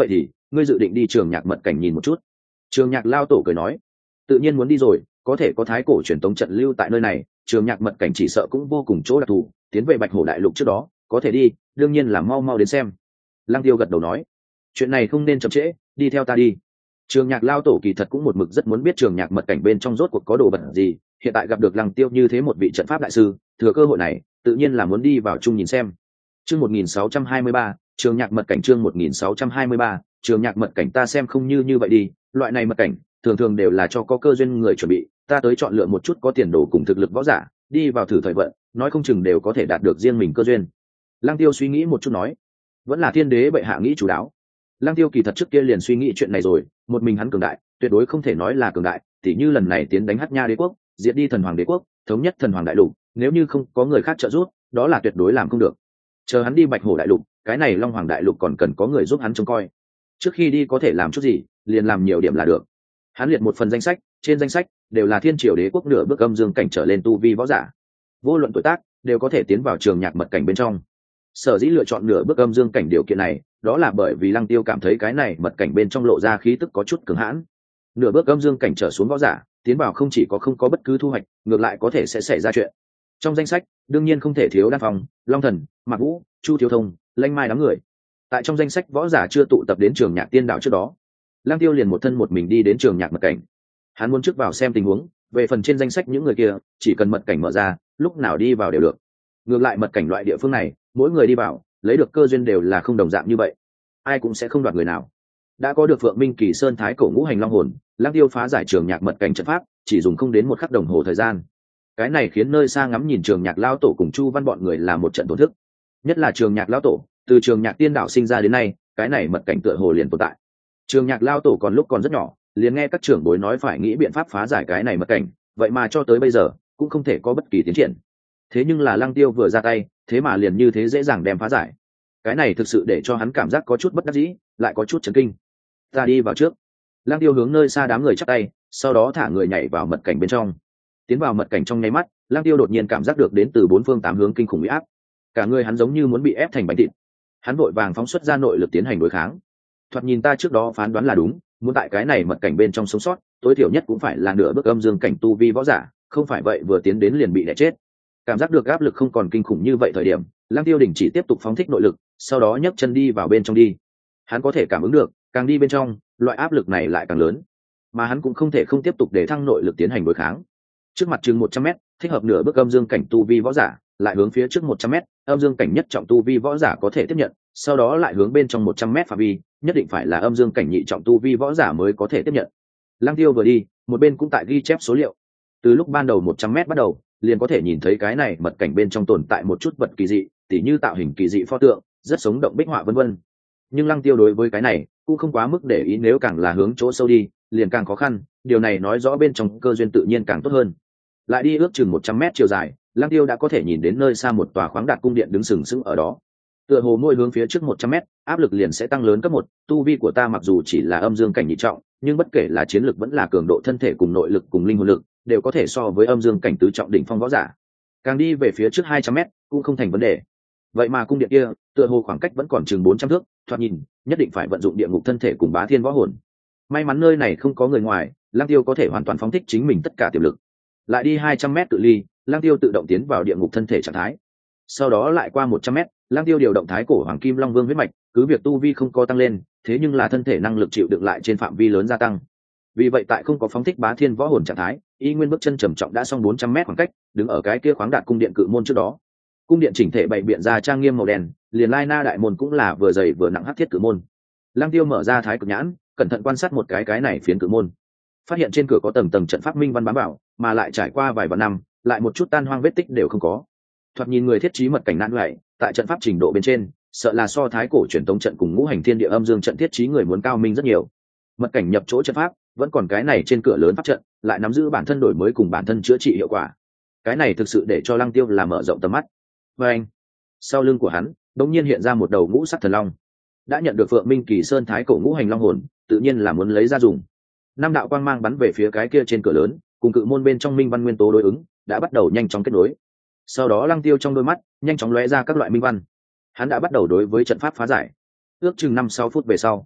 ngươi dự định đi trường nhạc mật cảnh nhìn một chút. Trường nhạc lao tổ cười nói, tự nhiên muốn đi rồi, có thể có thái cổ truyền tống trận lưu tại nơi này, trường nhạc mật cảnh chỉ sợ cũng vô cùng chỗ đặc thù, tiến về bạch hổ đại lục trước đó có thể đi, đương nhiên là mau mau đến xem. Lăng Tiêu gật đầu nói, chuyện này không nên chậm trễ, đi theo ta đi. Trường nhạc lao tổ kỳ thật cũng một mực rất muốn biết trường nhạc mật cảnh bên trong rốt cuộc có đồ vật gì, hiện tại gặp được Lăng Tiêu như thế một vị trận pháp đại sư, thừa cơ hội này tự nhiên là muốn đi vào chung nhìn xem. Chương một nghìn sáu trăm hai mươi ba, trường nhạc mật cảnh. Chương một nghìn sáu trăm hai mươi ba, trường nhạc mật cảnh. Ta xem không như như vậy đi, loại này mật cảnh thường thường đều là cho có cơ duyên người chuẩn bị, ta tới chọn lựa một chút có tiền đồ cùng thực lực võ giả, đi vào thử thời vận, nói không chừng đều có thể đạt được riêng mình cơ duyên. Lăng Tiêu suy nghĩ một chút nói, vẫn là thiên đế bệ hạ nghĩ chủ đáo. Lăng Tiêu kỳ thật trước kia liền suy nghĩ chuyện này rồi, một mình hắn cường đại, tuyệt đối không thể nói là cường đại, tỉ như lần này tiến đánh Hắc Nha đế quốc, diệt đi thần hoàng đế quốc, thống nhất thần hoàng đại lục, nếu như không có người khác trợ giúp, đó là tuyệt đối làm không được. Chờ hắn đi bạch hổ đại lục, cái này long hoàng đại lục còn cần có người giúp hắn trông coi. Trước khi đi có thể làm chút gì, liền làm nhiều điểm là được. Hắn liệt một phần danh sách, trên danh sách đều là thiên triều đế quốc nửa bước âm dương cảnh trở lên tu vi võ giả, vô luận tuổi tác đều có thể tiến vào trường nhạc mật cảnh bên trong. Sở dĩ lựa chọn nửa bước âm dương cảnh điều kiện này, đó là bởi vì Lăng Tiêu cảm thấy cái này mật cảnh bên trong lộ ra khí tức có chút cứng hãn. Nửa bước âm dương cảnh trở xuống võ giả tiến vào không chỉ có không có bất cứ thu hoạch, ngược lại có thể sẽ xảy ra chuyện. Trong danh sách đương nhiên không thể thiếu Đan Phong, Long Thần, Mạc Vũ, Chu Thiếu Thông, Lanh Mai đám người. Tại trong danh sách võ giả chưa tụ tập đến trường nhạc tiên đạo trước đó, Lăng Tiêu liền một thân một mình đi đến trường nhạc mật cảnh. Hắn muốn trước vào xem tình huống, về phần trên danh sách những người kia, chỉ cần mật cảnh mở ra, lúc nào đi vào đều được. Ngược lại mật cảnh loại địa phương này, mỗi người đi vào, lấy được cơ duyên đều là không đồng dạng như vậy, ai cũng sẽ không đoạt người nào. Đã có được Phượng Minh Kỳ Sơn Thái Cổ Ngũ Hành Long Hồn, Lăng Tiêu phá giải trường nhạc mật cảnh trận pháp, chỉ dùng không đến một khắc đồng hồ thời gian. Cái này khiến nơi xa ngắm nhìn trường nhạc lão tổ cùng Chu Văn bọn người là một trận tổn thức. Nhất là trường nhạc lão tổ, từ trường nhạc tiên đạo sinh ra đến nay, cái này mật cảnh tựa hồ liền tồn tại. Trường nhạc lão tổ còn lúc còn rất nhỏ, liền nghe các trưởng bối nói phải nghĩ biện pháp phá giải cái này mật cảnh, vậy mà cho tới bây giờ cũng không thể có bất kỳ tiến triển. Thế nhưng là Lăng Tiêu vừa ra tay, thế mà liền như thế dễ dàng đem phá giải. Cái này thực sự để cho hắn cảm giác có chút bất đắc dĩ, lại có chút chấn kinh. Ta đi vào trước. Lăng Tiêu hướng nơi xa đám người chắp tay, sau đó thả người nhảy vào mật cảnh bên trong. Tiến vào mật cảnh trong nháy mắt, Lăng Tiêu đột nhiên cảm giác được đến từ bốn phương tám hướng kinh khủng uy áp, cả người hắn giống như muốn bị ép thành bánh thịt. Hắn vội vàng phóng xuất ra nội lực tiến hành đối kháng. Thoạt nhìn ta trước đó phán đoán là đúng, muốn tại cái này mật cảnh bên trong sống sót, tối thiểu nhất cũng phải là nửa bước âm dương cảnh tu vi võ giả, không phải vậy vừa tiến đến liền bị đè chết. Cảm giác được áp lực không còn kinh khủng như vậy thời điểm, Lăng Tiêu đình chỉ tiếp tục phóng thích nội lực, sau đó nhấc chân đi vào bên trong đi. Hắn có thể cảm ứng được, càng đi bên trong, loại áp lực này lại càng lớn, mà hắn cũng không thể không tiếp tục để thăng nội lực tiến hành đối kháng. Trước mặt chừng một trăm mét, thích hợp nửa bước âm dương cảnh tu vi võ giả, lại hướng phía trước một trăm mét, âm dương cảnh nhất trọng tu vi võ giả có thể tiếp nhận, sau đó lại hướng bên trong một trăm mét phạm vi, nhất định phải là âm dương cảnh nhị trọng tu vi võ giả mới có thể tiếp nhận. Lăng Tiêu vừa đi, một bên cũng tại ghi chép số liệu. Từ lúc ban đầu một trăm mét bắt đầu, liền có thể nhìn thấy cái này mật cảnh bên trong tồn tại một chút vật kỳ dị, tỉ như tạo hình kỳ dị pho tượng, rất sống động bích họa vân vân. Nhưng Lăng Tiêu đối với cái này cũng không quá mức để ý, nếu càng là hướng chỗ sâu đi, liền càng khó khăn, điều này nói rõ bên trong cơ duyên tự nhiên càng tốt hơn. Lại đi ước chừng một trăm mét chiều dài, Lăng Tiêu đã có thể nhìn đến nơi xa một tòa khoáng đạt cung điện đứng sừng sững ở đó. Tựa hồ mỗi hướng phía trước một trăm mét, áp lực liền sẽ tăng lớn cấp một, tu vi của ta mặc dù chỉ là âm dương cảnh nhị trọng, nhưng bất kể là chiến lực vẫn là cường độ thân thể cùng nội lực cùng linh hồn lực, đều có thể so với âm dương cảnh tứ trọng đỉnh phong võ giả. Càng đi về phía trước hai trăm mét cũng không thành vấn đề. Vậy mà cung điện kia, tựa hồ khoảng cách vẫn còn chừng bốn trăm thước, thoạt nhìn, nhất định phải vận dụng địa ngục thân thể cùng bá thiên võ hồn. May mắn nơi này không có người ngoài, Lăng Tiêu có thể hoàn toàn phóng thích chính mình tất cả tiềm lực. Lại đi hai trăm mét cự ly, Lăng Tiêu tự động tiến vào địa ngục thân thể trạng thái. Sau đó lại qua một trăm mét, Lăng Tiêu điều động thái cổ hoàng kim long vương huyết mạch, cứ việc tu vi không có tăng lên, thế nhưng là thân thể năng lực chịu đựng lại trên phạm vi lớn gia tăng. Vì vậy tại không có phóng thích bá thiên võ hồn trạng thái, y nguyên bước chân trầm trọng đã xong bốn trăm mét khoảng cách, đứng ở cái kia khoáng đạt cung điện cự môn trước đó. Cung điện chỉnh thể bày biện ra trang nghiêm màu đen, liền lai na đại môn cũng là vừa dày vừa nặng hắc thiết cự môn. Lăng Tiêu mở ra thái cực nhãn, cẩn thận quan sát một cái cái này phiến cự môn, phát hiện trên cửa có tầng tầng trận pháp minh văn bám vào, mà lại trải qua vài vạn năm, lại một chút tan hoang vết tích đều không có. Thoạt nhìn người thiết trí mật cảnh nạn lại, tại trận pháp trình độ bên trên, sợ là so thái cổ truyền tống trận cùng ngũ hành thiên địa âm dương trận thiết trí người muốn cao minh rất nhiều. Mật cảnh nhập chỗ trận pháp, vẫn còn cái này trên cửa lớn pháp trận, lại nắm giữ bản thân đổi mới cùng bản thân chữa trị hiệu quả. Cái này thực sự để cho Lăng Tiêu là mở rộng tầm mắt. Và anh, sau lưng của hắn, đống nhiên hiện ra một đầu ngũ sắc thần long. Đã nhận được Phượng Minh Kỳ Sơn thái cổ ngũ hành long hồn, tự nhiên là muốn lấy ra dùng. Năm đạo quang mang bắn về phía cái kia trên cửa lớn, cùng cự môn bên trong minh văn nguyên tố đối ứng, đã bắt đầu nhanh chóng kết nối. Sau đó Lăng Tiêu trong đôi mắt nhanh chóng lóe ra các loại minh văn. Hắn đã bắt đầu đối với trận pháp phá giải. Ước chừng năm sáu phút về sau,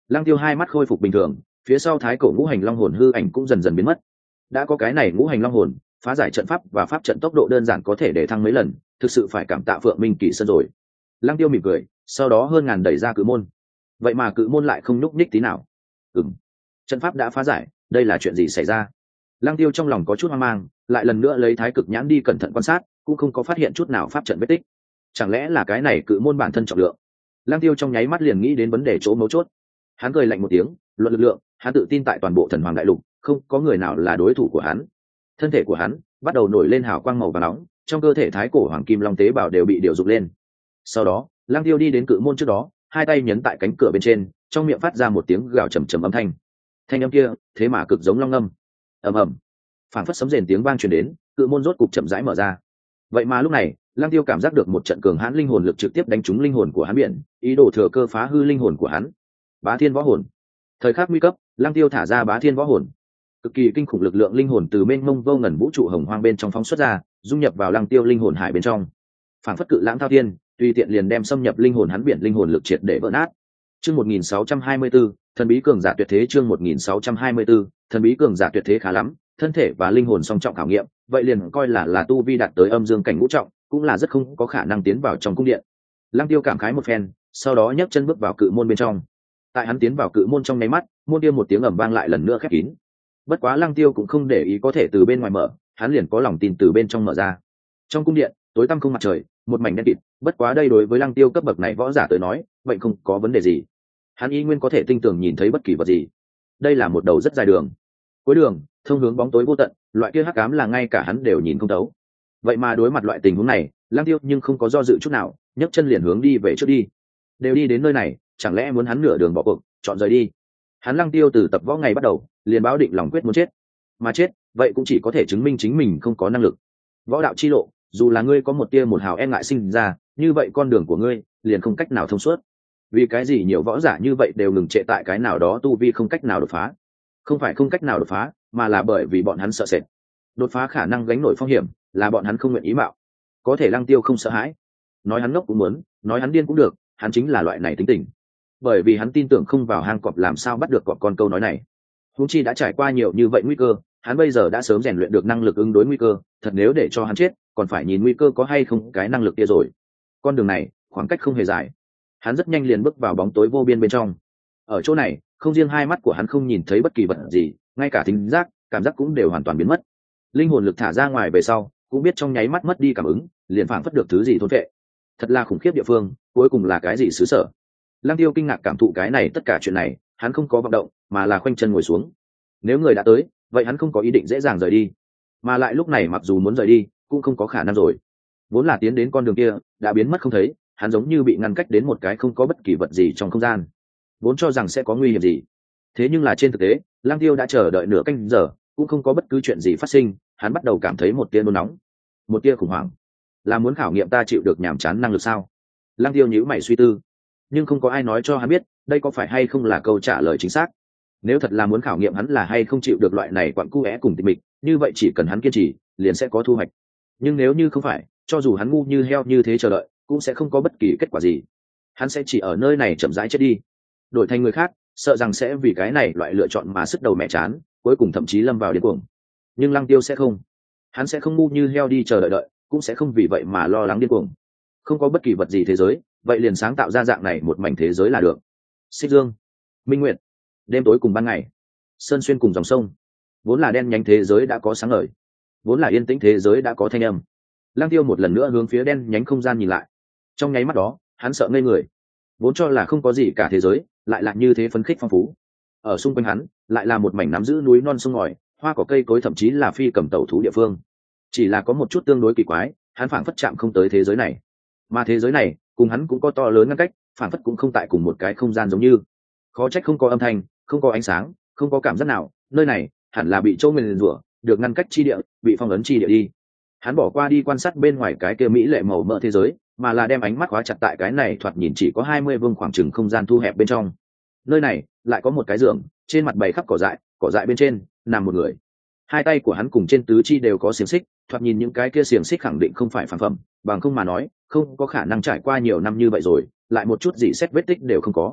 Lăng Tiêu hai mắt khôi phục bình thường, phía sau thái cổ ngũ hành long hồn hư ảnh cũng dần dần biến mất. Đã có cái này ngũ hành long hồn, phá giải trận pháp và pháp trận tốc độ đơn giản có thể để thăng mấy lần, thực sự phải cảm tạ Phượng Minh Kỳ Sơn rồi. Lăng Tiêu mỉm cười, sau đó hơn ngàn đẩy ra cự môn. Vậy mà cự môn lại không nhúc nhích tí nào. Ừm, trận pháp đã phá giải, đây là chuyện gì xảy ra? Lăng Tiêu trong lòng có chút hoang mang, lại lần nữa lấy thái cực nhãn đi cẩn thận quan sát, cũng không có phát hiện chút nào pháp trận vết tích. Chẳng lẽ là cái này cự môn bản thân trọng lượng? Lăng Tiêu trong nháy mắt liền nghĩ đến vấn đề chỗ mấu chốt. Hắn cười lạnh một tiếng, luận lực lượng, hắn tự tin tại toàn bộ thần hoàng đại lục, không có người nào là đối thủ của hắn. Thân thể của hắn bắt đầu nổi lên hào quang màu vàng nóng, trong cơ thể thái cổ hoàng kim long tế bào đều bị điều dục lên. Sau đó, Lăng Tiêu đi đến cự môn trước đó, hai tay nhấn tại cánh cửa bên trên, trong miệng phát ra một tiếng gào trầm trầm âm thanh. Thanh âm kia, thế mà cực giống long ngâm. Ầm ầm, phảng phất sấm rền tiếng vang truyền đến, cự môn rốt cục chậm rãi mở ra. Vậy mà lúc này, Lăng Tiêu cảm giác được một trận cường hãn linh hồn lực trực tiếp đánh trúng linh hồn của hắn biển, ý đồ thừa cơ phá hư linh hồn của hắn. Bá Thiên Võ Hồn. Thời khắc nguy cấp, Lăng Tiêu thả ra Bá Thiên Võ Hồn. Cực kỳ kinh khủng lực lượng linh hồn từ mênh mông vô ngần vũ trụ hồng hoang bên trong phóng xuất ra, dung nhập vào Lăng Tiêu linh hồn hải bên trong. Phảng phất cự lãng thao thiên, tùy tiện liền đem xâm nhập linh hồn hắn biển linh hồn lực triệt để vỡ nát. Chương một nghìn sáu trăm hai mươi tư, thần bí cường giả tuyệt thế. Chương một nghìn sáu trăm hai mươi tư, thần bí cường giả tuyệt thế khá lắm, thân thể và linh hồn song trọng khảo nghiệm, vậy liền coi là là tu vi đạt tới âm dương cảnh ngũ trọng, cũng là rất không có khả năng tiến vào trong cung điện. Lăng Tiêu cảm khái một phen, sau đó nhấc chân bước vào cự môn bên trong. Tại hắn tiến vào cự môn trong nháy mắt, môn kia một tiếng ầm vang lại lần nữa khép kín. Bất quá Lăng Tiêu cũng không để ý có thể từ bên ngoài mở, hắn liền có lòng tin từ bên trong mở ra. Trong cung điện, tối tăm không mặt trời, một mảnh đen kịt, bất quá đây đối với Lăng Tiêu cấp bậc này võ giả tới nói, vậy không có vấn đề gì. Hắn y nguyên có thể tinh tường nhìn thấy bất kỳ vật gì. Đây là một đầu rất dài đường. Cuối đường, thông hướng bóng tối vô tận, loại kia hắc ám là ngay cả hắn đều nhìn không thấu. Vậy mà đối mặt loại tình huống này, Lăng Tiêu nhưng không có do dự chút nào, nhấc chân liền hướng đi về trước đi. Đều đi đến nơi này, chẳng lẽ muốn hắn nửa đường bỏ cuộc, chọn rời đi? Hắn Lăng Tiêu từ tập võ ngày bắt đầu, liền báo định lòng quyết muốn chết. Mà chết, vậy cũng chỉ có thể chứng minh chính mình không có năng lực. Võ đạo chi lộ, dù là ngươi có một tia một hào e ngại sinh ra, như vậy con đường của ngươi liền không cách nào thông suốt. Vì cái gì nhiều võ giả như vậy đều ngừng trệ tại cái nào đó tu vi không cách nào đột phá? Không phải không cách nào đột phá, mà là bởi vì bọn hắn sợ sệt. Đột phá khả năng gánh nổi phong hiểm, là bọn hắn không nguyện ý mạo. Có thể Lăng Tiêu không sợ hãi. Nói hắn ngốc cũng muốn, nói hắn điên cũng được, hắn chính là loại này tính tình. Bởi vì hắn tin tưởng không vào hang cọp làm sao bắt được cọp con câu nói này. Huống chi đã trải qua nhiều như vậy nguy cơ, hắn bây giờ đã sớm rèn luyện được năng lực ứng đối nguy cơ, thật nếu để cho hắn chết, còn phải nhìn nguy cơ có hay không cái năng lực kia rồi. Con đường này, khoảng cách không hề dài. Hắn rất nhanh liền bước vào bóng tối vô biên bên trong. Ở chỗ này, không riêng hai mắt của hắn không nhìn thấy bất kỳ vật gì, ngay cả thính giác, cảm giác cũng đều hoàn toàn biến mất. Linh hồn lực thả ra ngoài về sau, cũng biết trong nháy mắt mất đi cảm ứng, liền phảng phất được thứ gì thôn vệ. Thật là khủng khiếp địa phương, cuối cùng là cái gì xứ sở? Lăng Tiêu kinh ngạc cảm thụ cái này, tất cả chuyện này, hắn không có vận động, mà là khoanh chân ngồi xuống. Nếu người đã tới, vậy hắn không có ý định dễ dàng rời đi, mà lại lúc này mặc dù muốn rời đi, cũng không có khả năng rồi. Vốn là tiến đến con đường kia, đã biến mất không thấy, hắn giống như bị ngăn cách đến một cái không có bất kỳ vật gì trong không gian. Vốn cho rằng sẽ có nguy hiểm gì, thế nhưng là trên thực tế, Lăng Tiêu đã chờ đợi nửa canh giờ, cũng không có bất cứ chuyện gì phát sinh. Hắn bắt đầu cảm thấy một tia nôn nóng, một tia khủng hoảng. Là muốn khảo nghiệm ta chịu được nhàm chán năng lực sao? Lăng Tiêu nhíu mày suy tư, nhưng không có ai nói cho hắn biết đây có phải hay không là câu trả lời chính xác. Nếu thật là muốn khảo nghiệm hắn là hay không chịu được loại này quặn cu é cùng tịch mịch, như vậy chỉ cần hắn kiên trì, liền sẽ có thu hoạch. Nhưng nếu như không phải, cho dù hắn ngu như heo như thế chờ đợi, cũng sẽ không có bất kỳ kết quả gì. Hắn sẽ chỉ ở nơi này chậm rãi chết đi, đổi thành người khác, sợ rằng sẽ vì cái này loại lựa chọn mà sứt đầu mẹ chán, cuối cùng thậm chí lâm vào điên cuồng. Nhưng Lăng Tiêu sẽ không, hắn sẽ không ngu như heo đi chờ đợi đợi, cũng sẽ không vì vậy mà lo lắng điên cuồng. Không có bất kỳ vật gì thế giới, vậy liền sáng tạo ra dạng này một mảnh thế giới là được. Xích Dương, Minh Nguyệt, đêm tối cùng ban ngày, sơn xuyên cùng dòng sông, vốn là đen nhánh thế giới đã có sáng ngời, vốn là yên tĩnh thế giới đã có thanh âm. Lăng Tiêu một lần nữa hướng phía đen nhánh không gian nhìn lại, trong nháy mắt đó hắn sợ ngây người. Vốn cho là không có gì cả thế giới, lại là như thế phấn khích phong phú. Ở xung quanh hắn lại là một mảnh nắm giữ núi non sông ngòi, hoa cỏ cây cối, thậm chí là phi cầm tẩu thú địa phương. Chỉ là có một chút tương đối kỳ quái, hắn phảng phất chạm không tới thế giới này, mà thế giới này cùng hắn cũng có to lớn ngăn cách, phảng phất cũng không tại cùng một cái không gian giống như. Khó trách không có âm thanh, không có ánh sáng, không có cảm giác nào, nơi này hẳn là bị châu nguyền rủa, được ngăn cách chi địa, bị phong ấn chi địa đi. Hắn bỏ qua đi quan sát bên ngoài cái kia mỹ lệ màu mỡ thế giới, mà là đem ánh mắt khóa chặt tại cái này thoạt nhìn chỉ có hai mươi vương khoảng chừng không gian thu hẹp bên trong. Nơi này lại có một cái giường, trên mặt bày khắp cỏ dại, cỏ dại bên trên nằm một người. Hai tay của hắn cùng trên tứ chi đều có xiềng xích, thoạt nhìn những cái kia xiềng xích khẳng định không phải phản phẩm, bằng không mà nói, không có khả năng trải qua nhiều năm như vậy rồi, lại một chút gì xét vết tích đều không có.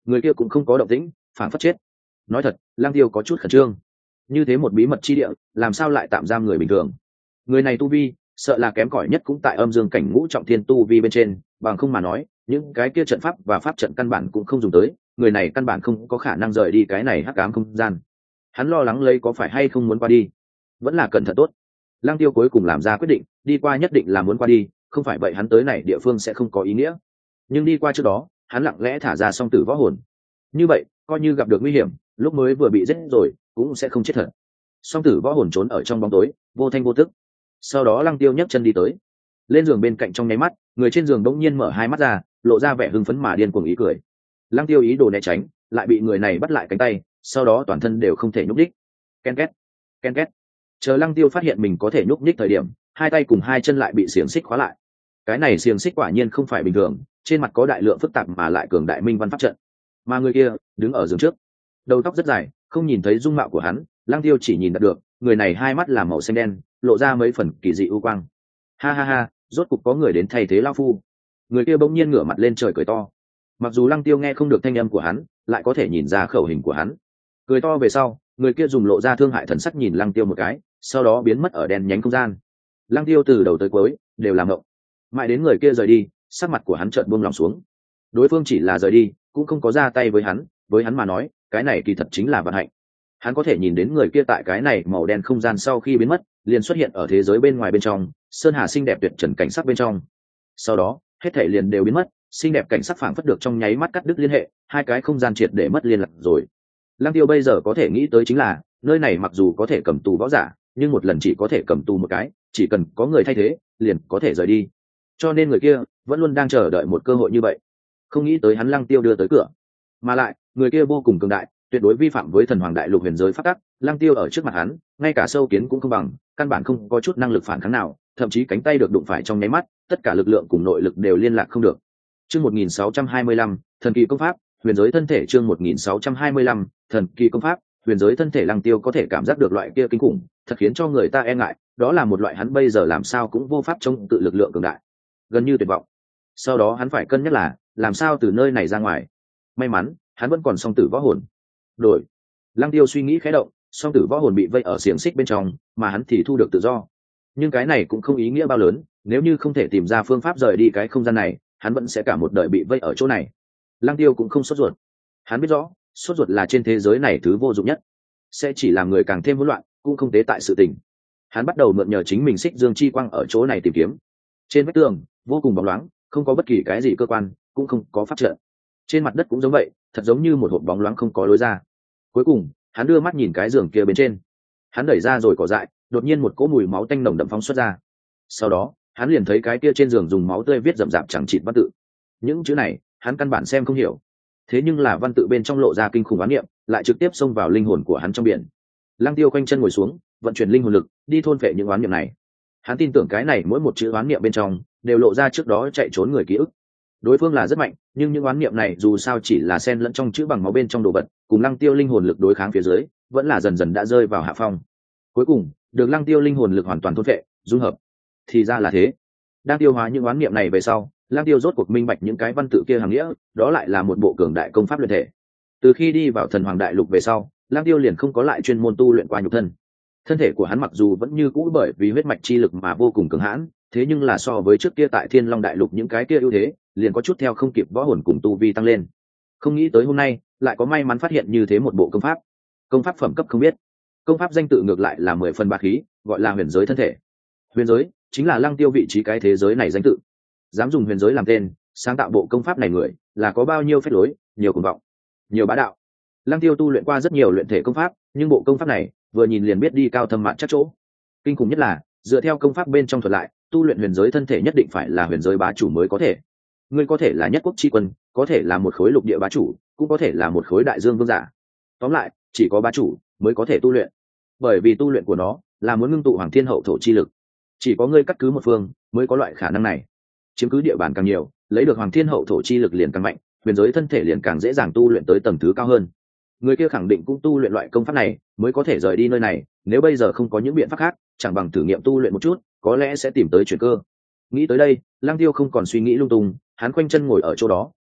người kia cũng không có động tĩnh, phản phất chết. Nói thật, Lang Tiêu có chút khẩn trương. Như thế một bí mật chi địa, làm sao lại tạm giam người bình thường? Người này tu vi, sợ là kém cỏi nhất cũng tại âm dương cảnh ngũ trọng thiên tu vi bên trên, bằng không mà nói, những cái kia trận pháp và pháp trận căn bản cũng không dùng tới, người này căn bản không có khả năng rời đi cái này hắc ám không gian. Hắn lo lắng lấy có phải hay không muốn qua đi, vẫn là cẩn thận tốt. Lang Tiêu cuối cùng làm ra quyết định, đi qua nhất định là muốn qua đi, không phải vậy hắn tới này địa phương sẽ không có ý nghĩa. Nhưng đi qua trước đó, hắn lặng lẽ thả ra song tử võ hồn. Như vậy, coi như gặp được nguy hiểm, lúc mới vừa bị giết rồi, cũng sẽ không chết thật. Song tử võ hồn trốn ở trong bóng tối, vô thanh vô tức. Sau đó Lăng Tiêu nhấc chân đi tới, lên giường bên cạnh trong nháy mắt, người trên giường đống nhiên mở hai mắt ra, lộ ra vẻ hưng phấn mà điên cuồng ý cười. Lăng Tiêu ý đồ né tránh, lại bị người này bắt lại cánh tay, sau đó toàn thân đều không thể nhúc nhích. Ken két, ken két. Chờ Lăng Tiêu phát hiện mình có thể nhúc nhích thời điểm, hai tay cùng hai chân lại bị xiềng xích khóa lại. Cái này xiềng xích quả nhiên không phải bình thường, trên mặt có đại lượng phức tạp mà lại cường đại minh văn pháp trận. Mà người kia đứng ở giường trước, đầu tóc rất dài, không nhìn thấy dung mạo của hắn, Lăng Tiêu chỉ nhìn được người này hai mắt là màu xanh đen, lộ ra mấy phần kỳ dị u quang. Ha ha ha, rốt cục có người đến thay thế lão phu. Người kia bỗng nhiên ngửa mặt lên trời cười to. Mặc dù Lăng Tiêu nghe không được thanh âm của hắn, lại có thể nhìn ra khẩu hình của hắn. Cười to về sau, người kia dùng lộ ra thương hại thần sắc nhìn Lăng Tiêu một cái, sau đó biến mất ở đèn nhánh không gian. Lăng Tiêu từ đầu tới cuối đều làm ngộng, mãi đến người kia rời đi, sắc mặt của hắn chợt buông lòng xuống. Đối phương chỉ là rời đi, cũng không có ra tay với hắn, với hắn mà nói, cái này kỳ thật chính là vận hạnh. Hắn có thể nhìn đến người kia tại cái này màu đen không gian sau khi biến mất, liền xuất hiện ở thế giới bên ngoài bên trong, sơn hà xinh đẹp tuyệt trần cảnh sắc bên trong. Sau đó, hết thảy liền đều biến mất, xinh đẹp cảnh sắc phảng phất được trong nháy mắt cắt đứt liên hệ, hai cái không gian triệt để mất liên lạc rồi. Lăng Tiêu bây giờ có thể nghĩ tới chính là, nơi này mặc dù có thể cầm tù võ giả, nhưng một lần chỉ có thể cầm tù một cái, chỉ cần có người thay thế, liền có thể rời đi. Cho nên người kia vẫn luôn đang chờ đợi một cơ hội như vậy. Không nghĩ tới hắn Lăng Tiêu đưa tới cửa, mà lại người kia vô cùng cường đại, tuyệt đối vi phạm với thần hoàng đại lục huyền giới pháp tắc. Lăng Tiêu ở trước mặt hắn, ngay cả sâu kiến cũng không bằng, căn bản không có chút năng lực phản kháng nào, thậm chí cánh tay được đụng phải trong nháy mắt, tất cả lực lượng cùng nội lực đều liên lạc không được. Chương một nghìn sáu trăm hai mươi lăm, thần kỳ công pháp, huyền giới thân thể. Chương một nghìn sáu trăm hai mươi lăm, thần kỳ công pháp, huyền giới thân thể. Lăng Tiêu có thể cảm giác được loại kia kinh khủng, thật khiến cho người ta e ngại, đó là một loại hắn bây giờ làm sao cũng vô pháp chống tự lực lượng cường đại, gần như tuyệt vọng. Sau đó hắn phải cân nhắc là làm sao từ nơi này ra ngoài. May mắn hắn vẫn còn song tử võ hồn. Đổi. Lăng Tiêu suy nghĩ khẽ động, song tử võ hồn bị vây ở xiềng xích bên trong, mà hắn thì thu được tự do. Nhưng cái này cũng không ý nghĩa bao lớn, nếu như không thể tìm ra phương pháp rời đi cái không gian này, hắn vẫn sẽ cả một đời bị vây ở chỗ này. Lăng Tiêu cũng không sốt ruột. Hắn biết rõ, sốt ruột là trên thế giới này thứ vô dụng nhất, sẽ chỉ làm người càng thêm hỗn loạn, cũng không tế tại sự tình. Hắn bắt đầu mượn nhờ chính mình xích dương chi quang ở chỗ này tìm kiếm. Trên vách tường vô cùng bóng loáng, không có bất kỳ cái gì cơ quan, cũng không có pháp trận. Trên mặt đất cũng giống vậy, thật giống như một hộp bóng loáng không có lối ra. Cuối cùng hắn đưa mắt nhìn cái giường kia bên trên, hắn đẩy ra rồi cỏ dại, đột nhiên một cỗ mùi máu tanh nồng đậm phóng xuất ra. Sau đó hắn liền thấy cái kia trên giường dùng máu tươi viết rậm rạp chẳng chịt văn tự. Những chữ này hắn căn bản xem không hiểu, thế nhưng là văn tự bên trong lộ ra kinh khủng oán niệm, lại trực tiếp xông vào linh hồn của hắn trong biển. Lăng Tiêu quanh chân ngồi xuống, vận chuyển linh hồn lực đi thôn phệ những oán niệm này. Hắn tin tưởng cái này mỗi một chữ oán niệm bên trong đều lộ ra trước đó chạy trốn người ký ức. Đối phương là rất mạnh, nhưng những oán niệm này dù sao chỉ là xen lẫn trong chữ bằng máu bên trong đồ vật, cùng Lăng Tiêu linh hồn lực đối kháng phía dưới, vẫn là dần dần đã rơi vào hạ phong. Cuối cùng được Lăng Tiêu linh hồn lực hoàn toàn thôn phệ, dung hợp. Thì ra là thế. Đang tiêu hóa những oán niệm này về sau, Lăng Tiêu rốt cuộc minh bạch những cái văn tự kia hàm nghĩa, đó lại là một bộ cường đại công pháp luyện thể. Từ khi đi vào thần hoàng đại lục về sau, Lăng Tiêu liền không có lại chuyên môn tu luyện qua nhục thân. Thân thể của hắn mặc dù vẫn như cũ bởi vì huyết mạch chi lực mà vô cùng cường hãn, thế nhưng là so với trước kia tại Thiên Long đại lục những cái kia ưu thế, liền có chút theo không kịp võ hồn cùng tu vi tăng lên. Không nghĩ tới hôm nay lại có may mắn phát hiện như thế một bộ công pháp. Công pháp phẩm cấp không biết, công pháp danh tự ngược lại là mười phần bá khí, gọi là huyền giới thân thể. Huyền giới chính là Lăng Tiêu vị trí cái thế giới này danh tự. Dám dùng huyền giới làm tên, sáng tạo bộ công pháp này người là có bao nhiêu phép lối, nhiều cuồng vọng, nhiều bá đạo. Lăng Tiêu tu luyện qua rất nhiều luyện thể công pháp, nhưng bộ công pháp này vừa nhìn liền biết đi cao thâm mạn chắc chỗ. Kinh khủng nhất là dựa theo công pháp bên trong thuật lại, tu luyện huyền giới thân thể nhất định phải là huyền giới bá chủ mới có thể. Ngươi có thể là nhất quốc chi quân, có thể là một khối lục địa bá chủ, cũng có thể là một khối đại dương vương giả. Tóm lại, chỉ có bá chủ mới có thể tu luyện, bởi vì tu luyện của nó là muốn ngưng tụ hoàng thiên hậu thổ chi lực. Chỉ có ngươi cắt cứ một phương mới có loại khả năng này. Chiếm cứ địa bàn càng nhiều, lấy được hoàng thiên hậu thổ chi lực liền càng mạnh, huyền giới thân thể liền càng dễ dàng tu luyện tới tầng thứ cao hơn. Người kia khẳng định cũng tu luyện loại công pháp này mới có thể rời đi nơi này, nếu bây giờ không có những biện pháp khác, chẳng bằng thử nghiệm tu luyện một chút, có lẽ sẽ tìm tới chuyển cơ. Nghĩ tới đây, Lăng Tiêu không còn suy nghĩ lung tung, hắn khoanh chân ngồi ở chỗ đó,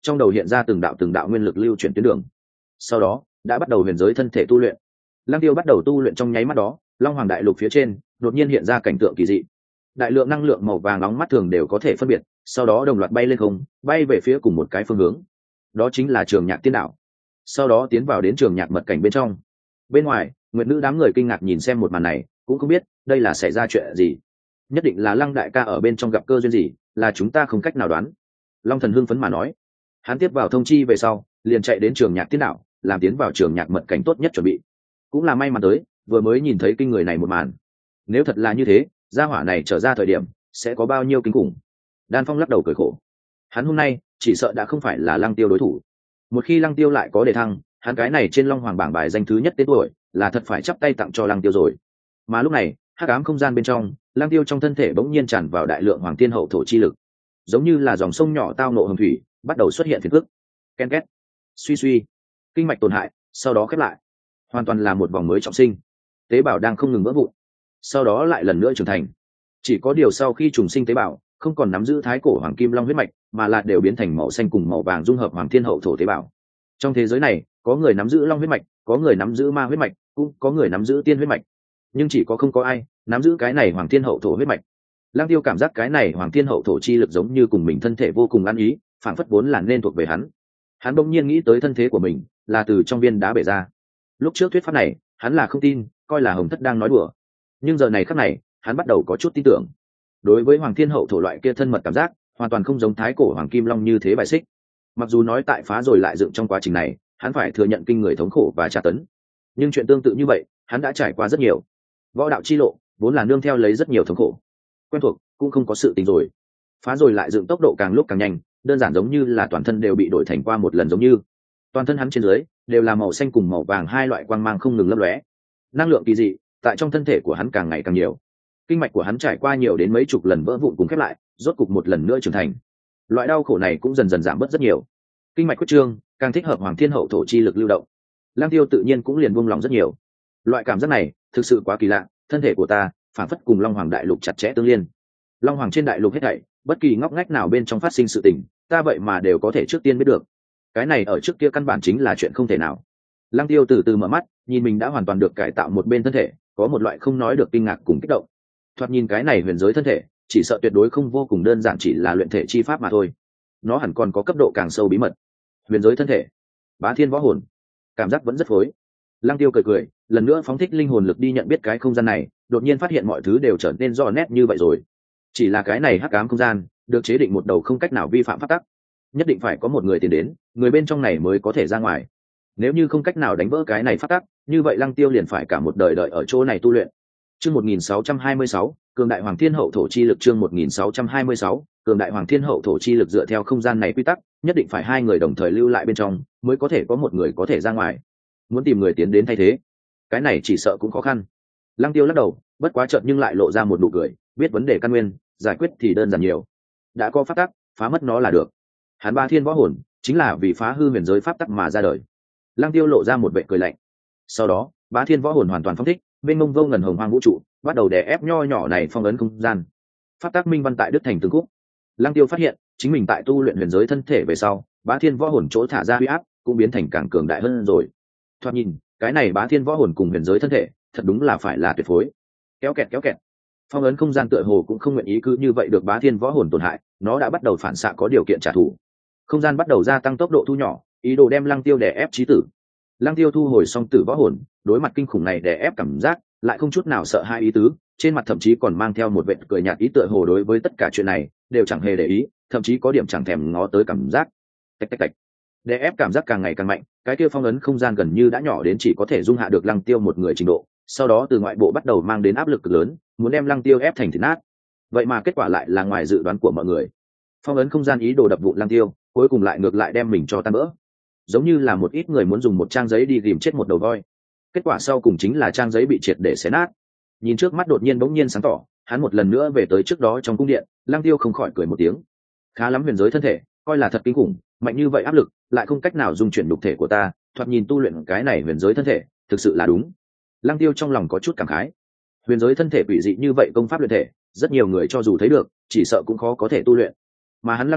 trong đầu hiện ra từng đạo từng đạo nguyên lực lưu chuyển tuyến đường. Sau đó đã bắt đầu huyền giới thân thể tu luyện. Lăng Tiêu bắt đầu tu luyện trong nháy mắt đó, Long Hoàng đại lục phía trên đột nhiên hiện ra cảnh tượng kỳ dị. Đại lượng năng lượng màu vàng nóng mắt thường đều có thể phân biệt, sau đó đồng loạt bay lên không, bay về phía cùng một cái phương hướng. Đó chính là Trường Nhạc Tiên Đạo. Sau đó tiến vào đến Trường Nhạc mật cảnh bên trong. Bên ngoài, Nguyệt Nữ đám người kinh ngạc nhìn xem một màn này, cũng không biết đây là xảy ra chuyện gì. Nhất định là Lăng đại ca ở bên trong gặp cơ duyên gì, là chúng ta không cách nào đoán. Long Thần hưng phấn mà nói. Hắn tiếp vào thông chi về sau, liền chạy đến Trường Nhạc Tiên Đạo, làm tiến vào Trường Nhạc mật cảnh tốt nhất chuẩn bị. Cũng là may mắn tới, vừa mới nhìn thấy kinh người này một màn. Nếu thật là như thế, gia hỏa này trở ra thời điểm sẽ có bao nhiêu kinh khủng. Đan Phong lắc đầu cười khổ. Hắn hôm nay chỉ sợ đã không phải là Lăng Tiêu đối thủ. Một khi Lăng Tiêu lại có đề thăng, hắn cái này trên Long Hoàng bảng bài danh thứ nhất tên tuổi, là thật phải chắp tay tặng cho Lăng Tiêu rồi. Mà lúc này, hắc ám không gian bên trong, Lăng Tiêu trong thân thể bỗng nhiên tràn vào đại lượng Hoàng Thiên Hậu thổ chi lực, giống như là dòng sông nhỏ tao nộ hồng thủy, bắt đầu xuất hiện phiền phức. Ken két, suy suy, kinh mạch tổn hại, sau đó khép lại, hoàn toàn là một vòng mới trọng sinh. Tế bào đang không ngừng vỡ vụn, sau đó lại lần nữa trưởng thành. Chỉ có điều sau khi trùng sinh tế bào không còn nắm giữ thái cổ hoàng kim long huyết mạch, mà là đều biến thành màu xanh cùng màu vàng dung hợp Hoàng Thiên Hậu thổ tế bào. Trong thế giới này, có người nắm giữ long huyết mạch, có người nắm giữ ma huyết mạch, cũng có người nắm giữ tiên huyết mạch, nhưng chỉ có không có ai nắm giữ cái này Hoàng Thiên Hậu thổ huyết mạch. Lăng Tiêu cảm giác cái này Hoàng Thiên Hậu thổ chi lực giống như cùng mình thân thể vô cùng ăn ý, phản phất vốn là nên thuộc về hắn. Hắn bỗng nhiên nghĩ tới thân thế của mình là từ trong viên đá bể ra. Lúc trước thuyết pháp này, hắn là không tin, coi là Hồng Thất đang nói đùa. Nhưng giờ này khắc này, hắn bắt đầu có chút tin tưởng. Đối với Hoàng Thiên Hậu thổ loại kia thân mật cảm giác, hoàn toàn không giống thái cổ hoàng kim long như thế bài xích. Mặc dù nói tại phá rồi lại dựng trong quá trình này, hắn phải thừa nhận kinh người thống khổ và tra tấn, nhưng chuyện tương tự như vậy, hắn đã trải qua rất nhiều. Võ đạo chi lộ vốn là nương theo lấy rất nhiều thống khổ, quen thuộc cũng không có sự tình rồi. Phá rồi lại dựng tốc độ càng lúc càng nhanh, đơn giản giống như là toàn thân đều bị đổi thành qua một lần giống như. Toàn thân hắn trên dưới đều là màu xanh cùng màu vàng hai loại quang mang không ngừng lấp lóe. Năng lượng kỳ dị tại trong thân thể của hắn càng ngày càng nhiều. Kinh mạch của hắn trải qua nhiều đến mấy chục lần vỡ vụn cùng khép lại, rốt cục một lần nữa trưởng thành. Loại đau khổ này cũng dần dần giảm bớt rất nhiều. Kinh mạch quyết trương, càng thích hợp Hoàng Thiên Hậu thổ chi lực lưu động. Lăng Tiêu tự nhiên cũng liền buông lòng rất nhiều. Loại cảm giác này thực sự quá kỳ lạ, thân thể của ta phản phất cùng Long Hoàng đại lục chặt chẽ tương liên. Long Hoàng trên đại lục hết thảy, bất kỳ ngóc ngách nào bên trong phát sinh sự tình, ta vậy mà đều có thể trước tiên biết được. Cái này ở trước kia căn bản chính là chuyện không thể nào. Lăng Tiêu từ từ mở mắt, nhìn mình đã hoàn toàn được cải tạo một bên thân thể, có một loại không nói được kinh ngạc cùng kích động. Thoạt nhìn cái này huyền giới thân thể, chỉ sợ tuyệt đối không vô cùng đơn giản chỉ là luyện thể chi pháp mà thôi. Nó hẳn còn có cấp độ càng sâu bí mật. Huyền giới thân thể, Bá Thiên võ hồn, cảm giác vẫn rất phối. Lăng Tiêu cười cười, lần nữa phóng thích linh hồn lực đi nhận biết cái không gian này, đột nhiên phát hiện mọi thứ đều trở nên rõ nét như vậy rồi. Chỉ là cái này hắc ám không gian, được chế định một đầu không cách nào vi phạm pháp tắc. Nhất định phải có một người tiến đến, người bên trong này mới có thể ra ngoài. Nếu như không cách nào đánh vỡ cái này pháp tắc, như vậy Lăng Tiêu liền phải cả một đời đợi ở chỗ này tu luyện. Chương một nghìn sáu trăm hai mươi sáu, cường đại Hoàng Thiên Hậu thổ chi lực. Chương một nghìn sáu trăm hai mươi sáu, cường đại Hoàng Thiên Hậu thổ chi lực. Dựa theo không gian này quy tắc, nhất định phải hai người đồng thời lưu lại bên trong, mới có thể có một người có thể ra ngoài. Muốn tìm người tiến đến thay thế, cái này chỉ sợ cũng khó khăn. Lăng Tiêu lắc đầu, bất quá chợt nhưng lại lộ ra một nụ cười, biết vấn đề căn nguyên, giải quyết thì đơn giản nhiều. Đã có pháp tắc, phá mất nó là được. Hắn Bá Thiên võ hồn chính là vì phá hư huyền giới pháp tắc mà ra đời. Lăng Tiêu lộ ra một vẻ cười lạnh. Sau đó, Bá Thiên võ hồn hoàn toàn phóng thích, bên mông vô ngần hồng hoang vũ trụ, bắt đầu đè ép nho nhỏ này phong ấn không gian. Pháp tắc minh văn tại đức thành từng khúc. Lăng Tiêu phát hiện, chính mình tại tu luyện huyền giới thân thể về sau, Bá Thiên võ hồn chỗ thả ra huy áp cũng biến thành càng cường đại hơn rồi. Thoạt nhìn, cái này Bá Thiên võ hồn cùng huyền giới thân thể, thật đúng là phải là tuyệt phối. Kéo kẹt kéo kẹt. Phong ấn không gian tựa hồ cũng không nguyện ý cứ như vậy được Bá Thiên võ hồn tổn hại, nó đã bắt đầu phản xạ có điều kiện trả thù. Không gian bắt đầu gia tăng tốc độ thu nhỏ, ý đồ đem Lăng Tiêu đè ép chí tử. Lăng Tiêu thu hồi xong tử võ hồn, đối mặt kinh khủng này đè ép cảm giác, lại không chút nào sợ hai ý tứ, trên mặt thậm chí còn mang theo một vệt cười nhạt ý tựa hồ đối với tất cả chuyện này đều chẳng hề để ý, thậm chí có điểm chẳng thèm ngó tới cảm giác. Tạch tạch tạch. Đè ép cảm giác càng ngày càng mạnh, cái kia phong ấn không gian gần như đã nhỏ đến chỉ có thể dung hạ được Lăng Tiêu một người trình độ, sau đó từ ngoại bộ bắt đầu mang đến áp lực cực lớn, muốn đem Lăng Tiêu ép thành thịt nát. Vậy mà kết quả lại là ngoài dự đoán của mọi người. Phong ấn không gian ý đồ đập vụn Lăng Tiêu, cuối cùng lại ngược lại đem mình cho tan vỡ. Giống như là một ít người muốn dùng một trang giấy đi ghìm chết một đầu voi, kết quả sau cùng chính là trang giấy bị triệt để xé nát. Nhìn trước mắt đột nhiên bỗng nhiên sáng tỏ, hắn một lần nữa về tới trước đó trong cung điện. Lăng Tiêu không khỏi cười một tiếng. Khá lắm, huyền giới thân thể coi là thật kinh khủng, mạnh như vậy áp lực lại không cách nào dung chuyển nhục thể của ta, thoạt nhìn tu luyện cái này huyền giới thân thể thực sự là đúng. Lăng Tiêu trong lòng có chút cảm khái. Huyền giới thân thể quỷ dị như vậy công pháp luyện thể, rất nhiều người cho dù thấy được, chỉ sợ cũng khó có thể tu luyện. Mà hắn Lăng Tiêu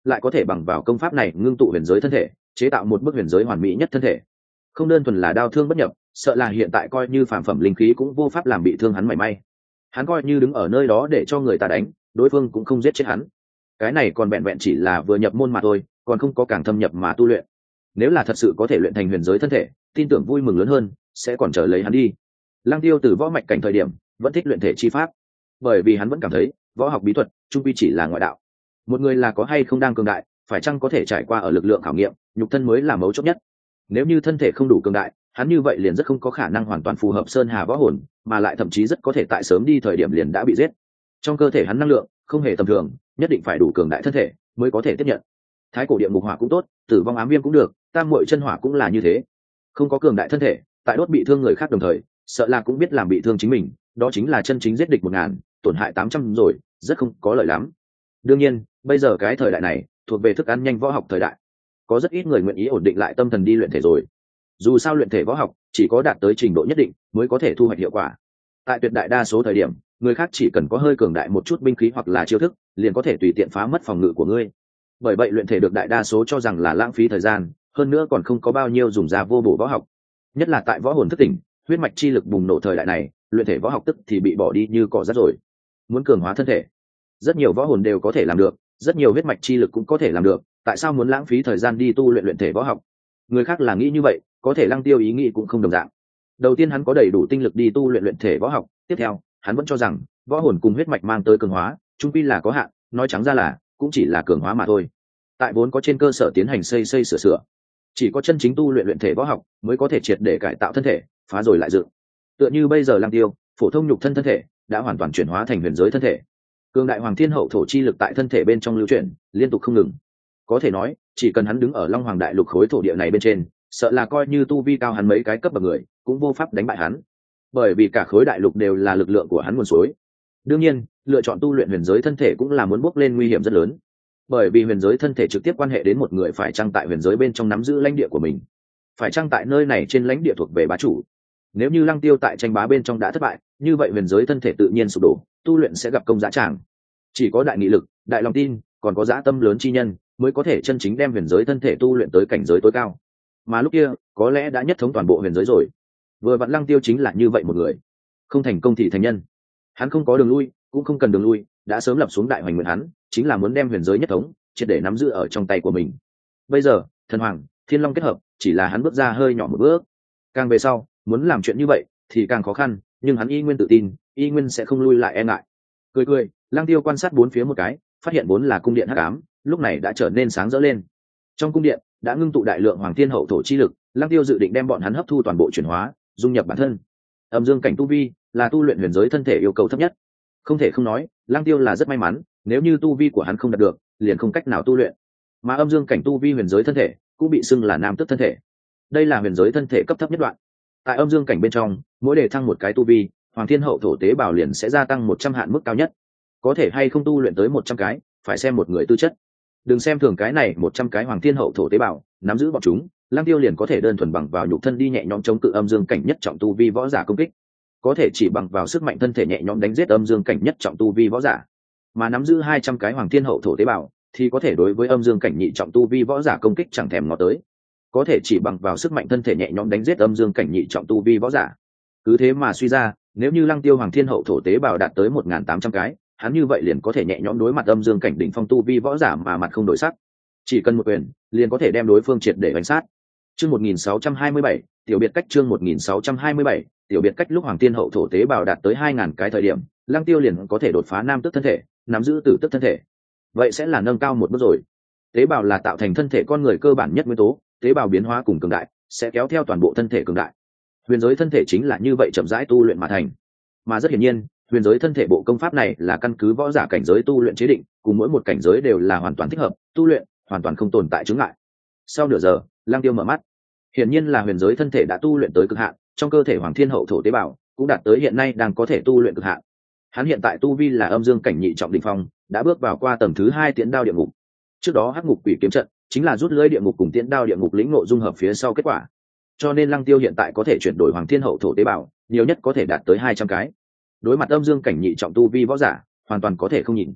lại có thể bằng vào công pháp này ngưng tụ huyền giới thân thể, chế tạo một bức huyền giới hoàn mỹ nhất thân thể. Không đơn thuần là đao thương bất nhập, sợ là hiện tại coi như phàm phẩm linh khí cũng vô pháp làm bị thương hắn mảy may. Hắn coi như đứng ở nơi đó để cho người ta đánh, đối phương cũng không giết chết hắn. Cái này còn vẹn vẹn chỉ là vừa nhập môn mà thôi, còn không có càng thâm nhập mà tu luyện. Nếu là thật sự có thể luyện thành huyền giới thân thể, tin tưởng vui mừng lớn hơn sẽ còn chờ lấy hắn đi. Lăng Tiêu từ võ mạch cảnh thời điểm vẫn thích luyện thể chi pháp, bởi vì hắn vẫn cảm thấy võ học bí thuật chung quy chỉ là ngoại đạo. Một người là có hay không đang cường đại, phải chăng có thể trải qua ở lực lượng khảo nghiệm, nhục thân mới là mấu chốt nhất. Nếu như thân thể không đủ cường đại, hắn như vậy liền rất không có khả năng hoàn toàn phù hợp sơn hà võ hồn, mà lại thậm chí rất có thể tại sớm đi thời điểm liền đã bị giết. Trong cơ thể hắn năng lượng không hề tầm thường, nhất định phải đủ cường đại thân thể mới có thể tiếp nhận. Thái cổ địa ngục hỏa cũng tốt, tử vong ám viêm cũng được, tam muội chân hỏa cũng là như thế. Không có cường đại thân thể, tại đốt bị thương người khác đồng thời, sợ là cũng biết làm bị thương chính mình, đó chính là chân chính giết địch một ngàn, tổn hại tám trăm rồi, rất không có lợi lắm. Đương nhiên, bây giờ cái thời đại này thuộc về thức ăn nhanh võ học thời đại, có rất ít người nguyện ý ổn định lại tâm thần đi luyện thể rồi. Dù sao luyện thể võ học chỉ có đạt tới trình độ nhất định mới có thể thu hoạch hiệu quả. Tại tuyệt đại đa số thời điểm, người khác chỉ cần có hơi cường đại một chút binh khí hoặc là chiêu thức, liền có thể tùy tiện phá mất phòng ngự của ngươi. Bởi vậy luyện thể được đại đa số cho rằng là lãng phí thời gian, hơn nữa còn không có bao nhiêu dùng ra vô bổ võ học. Nhất là tại võ hồn thức tỉnh, huyết mạch chi lực bùng nổ thời đại này, luyện thể võ học tức thì bị bỏ đi như cỏ rác rồi. Muốn cường hóa thân thể, rất nhiều võ hồn đều có thể làm được, rất nhiều huyết mạch chi lực cũng có thể làm được, tại sao muốn lãng phí thời gian đi tu luyện luyện thể võ học? Người khác là nghĩ như vậy, có thể Lăng Tiêu ý nghĩ cũng không đồng dạng. Đầu tiên hắn có đầy đủ tinh lực đi tu luyện luyện thể võ học, tiếp theo hắn vẫn cho rằng võ hồn cùng huyết mạch mang tới cường hóa chung quy là có hạn, nói trắng ra là cũng chỉ là cường hóa mà thôi. Tại vốn có trên cơ sở tiến hành xây xây sửa sửa, chỉ có chân chính tu luyện luyện thể võ học mới có thể triệt để cải tạo thân thể, phá rồi lại dựng. Tựa như bây giờ Lăng Tiêu, phổ thông nhục thân thân thể đã hoàn toàn chuyển hóa thành huyền giới thân thể, cường đại hoàng thiên hậu thổ chi lực tại thân thể bên trong lưu chuyển liên tục không ngừng. Có thể nói chỉ cần hắn đứng ở Long Hoàng đại lục khối thổ địa này bên trên, sợ là coi như tu vi cao hắn mấy cái cấp bậc người cũng vô pháp đánh bại hắn, bởi vì cả khối đại lục đều là lực lượng của hắn nguồn suối. Đương nhiên lựa chọn tu luyện huyền giới thân thể cũng là muốn bước lên nguy hiểm rất lớn, bởi vì huyền giới thân thể trực tiếp quan hệ đến một người phải chăng tại huyền giới bên trong nắm giữ lãnh địa của mình, phải chăng tại nơi này trên lãnh địa thuộc về bá chủ. Nếu như Lăng Tiêu tại tranh bá bên trong đã thất bại, như vậy huyền giới thân thể tự nhiên sụp đổ, tu luyện sẽ gặp công dã tràng. Chỉ có đại nghị lực, đại lòng tin, còn có dã tâm lớn chi nhân mới có thể chân chính đem huyền giới thân thể tu luyện tới cảnh giới tối cao, mà lúc kia có lẽ đã nhất thống toàn bộ huyền giới rồi. Vừa vặn Lăng Tiêu chính là như vậy một người, không thành công thì thành nhân. Hắn không có đường lui, cũng không cần đường lui, đã sớm lập xuống đại hoành nguyện, hắn chính là muốn đem huyền giới nhất thống triệt để nắm giữ ở trong tay của mình. Bây giờ thần hoàng thiên long kết hợp chỉ là hắn bước ra hơi nhỏ một bước, càng về sau muốn làm chuyện như vậy thì càng khó khăn, nhưng hắn y nguyên tự tin, y nguyên sẽ không lui lại e ngại. Cười cười, Lăng Tiêu quan sát bốn phía một cái, phát hiện vốn là cung điện hắc ám lúc này đã trở nên sáng rỡ lên. Trong cung điện đã ngưng tụ đại lượng hoàng thiên hậu thổ chi lực, Lăng Tiêu dự định đem bọn hắn hấp thu toàn bộ chuyển hóa, dung nhập bản thân. Âm dương cảnh tu vi là tu luyện huyền giới thân thể yêu cầu thấp nhất, không thể không nói Lăng Tiêu là rất may mắn, nếu như tu vi của hắn không đạt được liền không cách nào tu luyện. Mà âm dương cảnh tu vi huyền giới thân thể cũng bị xưng là nam tức thân thể, đây là huyền giới thân thể cấp thấp nhất đoạn. Tại âm dương cảnh bên trong, mỗi đề thăng một cái tu vi, hoàng thiên hậu thổ tế bào liền sẽ gia tăng một trăm hạn mức cao nhất. Có thể hay không tu luyện tới một trăm cái phải xem một người tư chất. Đừng xem thường cái này một trăm cái hoàng thiên hậu thổ tế bào, nắm giữ bọn chúng, Lăng Tiêu liền có thể đơn thuần bằng vào nhục thân đi nhẹ nhõm chống cự âm dương cảnh nhất trọng tu vi võ giả công kích, có thể chỉ bằng vào sức mạnh thân thể nhẹ nhõm đánh giết âm dương cảnh nhất trọng tu vi võ giả. Mà nắm giữ hai trăm cái hoàng thiên hậu thổ tế bào thì có thể đối với âm dương cảnh nhị trọng tu vi võ giả công kích chẳng thèm ngó tới, có thể chỉ bằng vào sức mạnh thân thể nhẹ nhõm đánh giết âm dương cảnh nhị trọng tu vi võ giả. Cứ thế mà suy ra, nếu như Lăng Tiêu hoàng thiên hậu thổ tế bào đạt tới một nghìn tám trăm cái, hắn như vậy liền có thể nhẹ nhõm đối mặt âm dương cảnh đỉnh phong tu vi võ giả mà mặt không đổi sắc, chỉ cần một quyền liền có thể đem đối phương triệt để đánh sát. Chương một nghìn sáu trăm hai mươi bảy, tiểu biệt cách. Chương một nghìn sáu trăm hai mươi bảy, tiểu biệt cách. Lúc hoàng thiên hậu thổ tế bào đạt tới hai nghìn cái thời điểm, Lăng Tiêu liền có thể đột phá nam tức thân thể, nắm giữ tử tức thân thể. Vậy sẽ là nâng cao một bước rồi. Tế bào là tạo thành thân thể con người cơ bản nhất nguyên tố, tế bào biến hóa cùng cường đại sẽ kéo theo toàn bộ thân thể cường đại. Huyền giới thân thể chính là như vậy chậm rãi tu luyện mà thành. Mà rất hiển nhiên, huyền giới thân thể bộ công pháp này là căn cứ võ giả cảnh giới tu luyện chế định, cùng mỗi một cảnh giới đều là hoàn toàn thích hợp tu luyện, hoàn toàn không tồn tại chướng ngại. Sau nửa giờ, Lăng Tiêu mở mắt. Hiển nhiên là huyền giới thân thể đã tu luyện tới cực hạn, trong cơ thể hoàng thiên hậu thổ tế bào cũng đạt tới hiện nay đang có thể tu luyện cực hạn. Hắn hiện tại tu vi là âm dương cảnh nhị trọng đỉnh phong, đã bước vào qua tầng thứ hai tiễn đao địa ngục. Trước đó hắc ngục quỷ kiếm trận chính là rút lưỡi địa ngục cùng tiễn đao địa ngục lĩnh ngộ dung hợp phía sau kết quả. Cho nên Lăng Tiêu hiện tại có thể chuyển đổi hoàng thiên hậu thổ tế bào, nhiều nhất có thể đạt tới hai trăm cái. Đối mặt âm dương cảnh nhị trọng tu vi võ giả, hoàn toàn có thể không nhìn.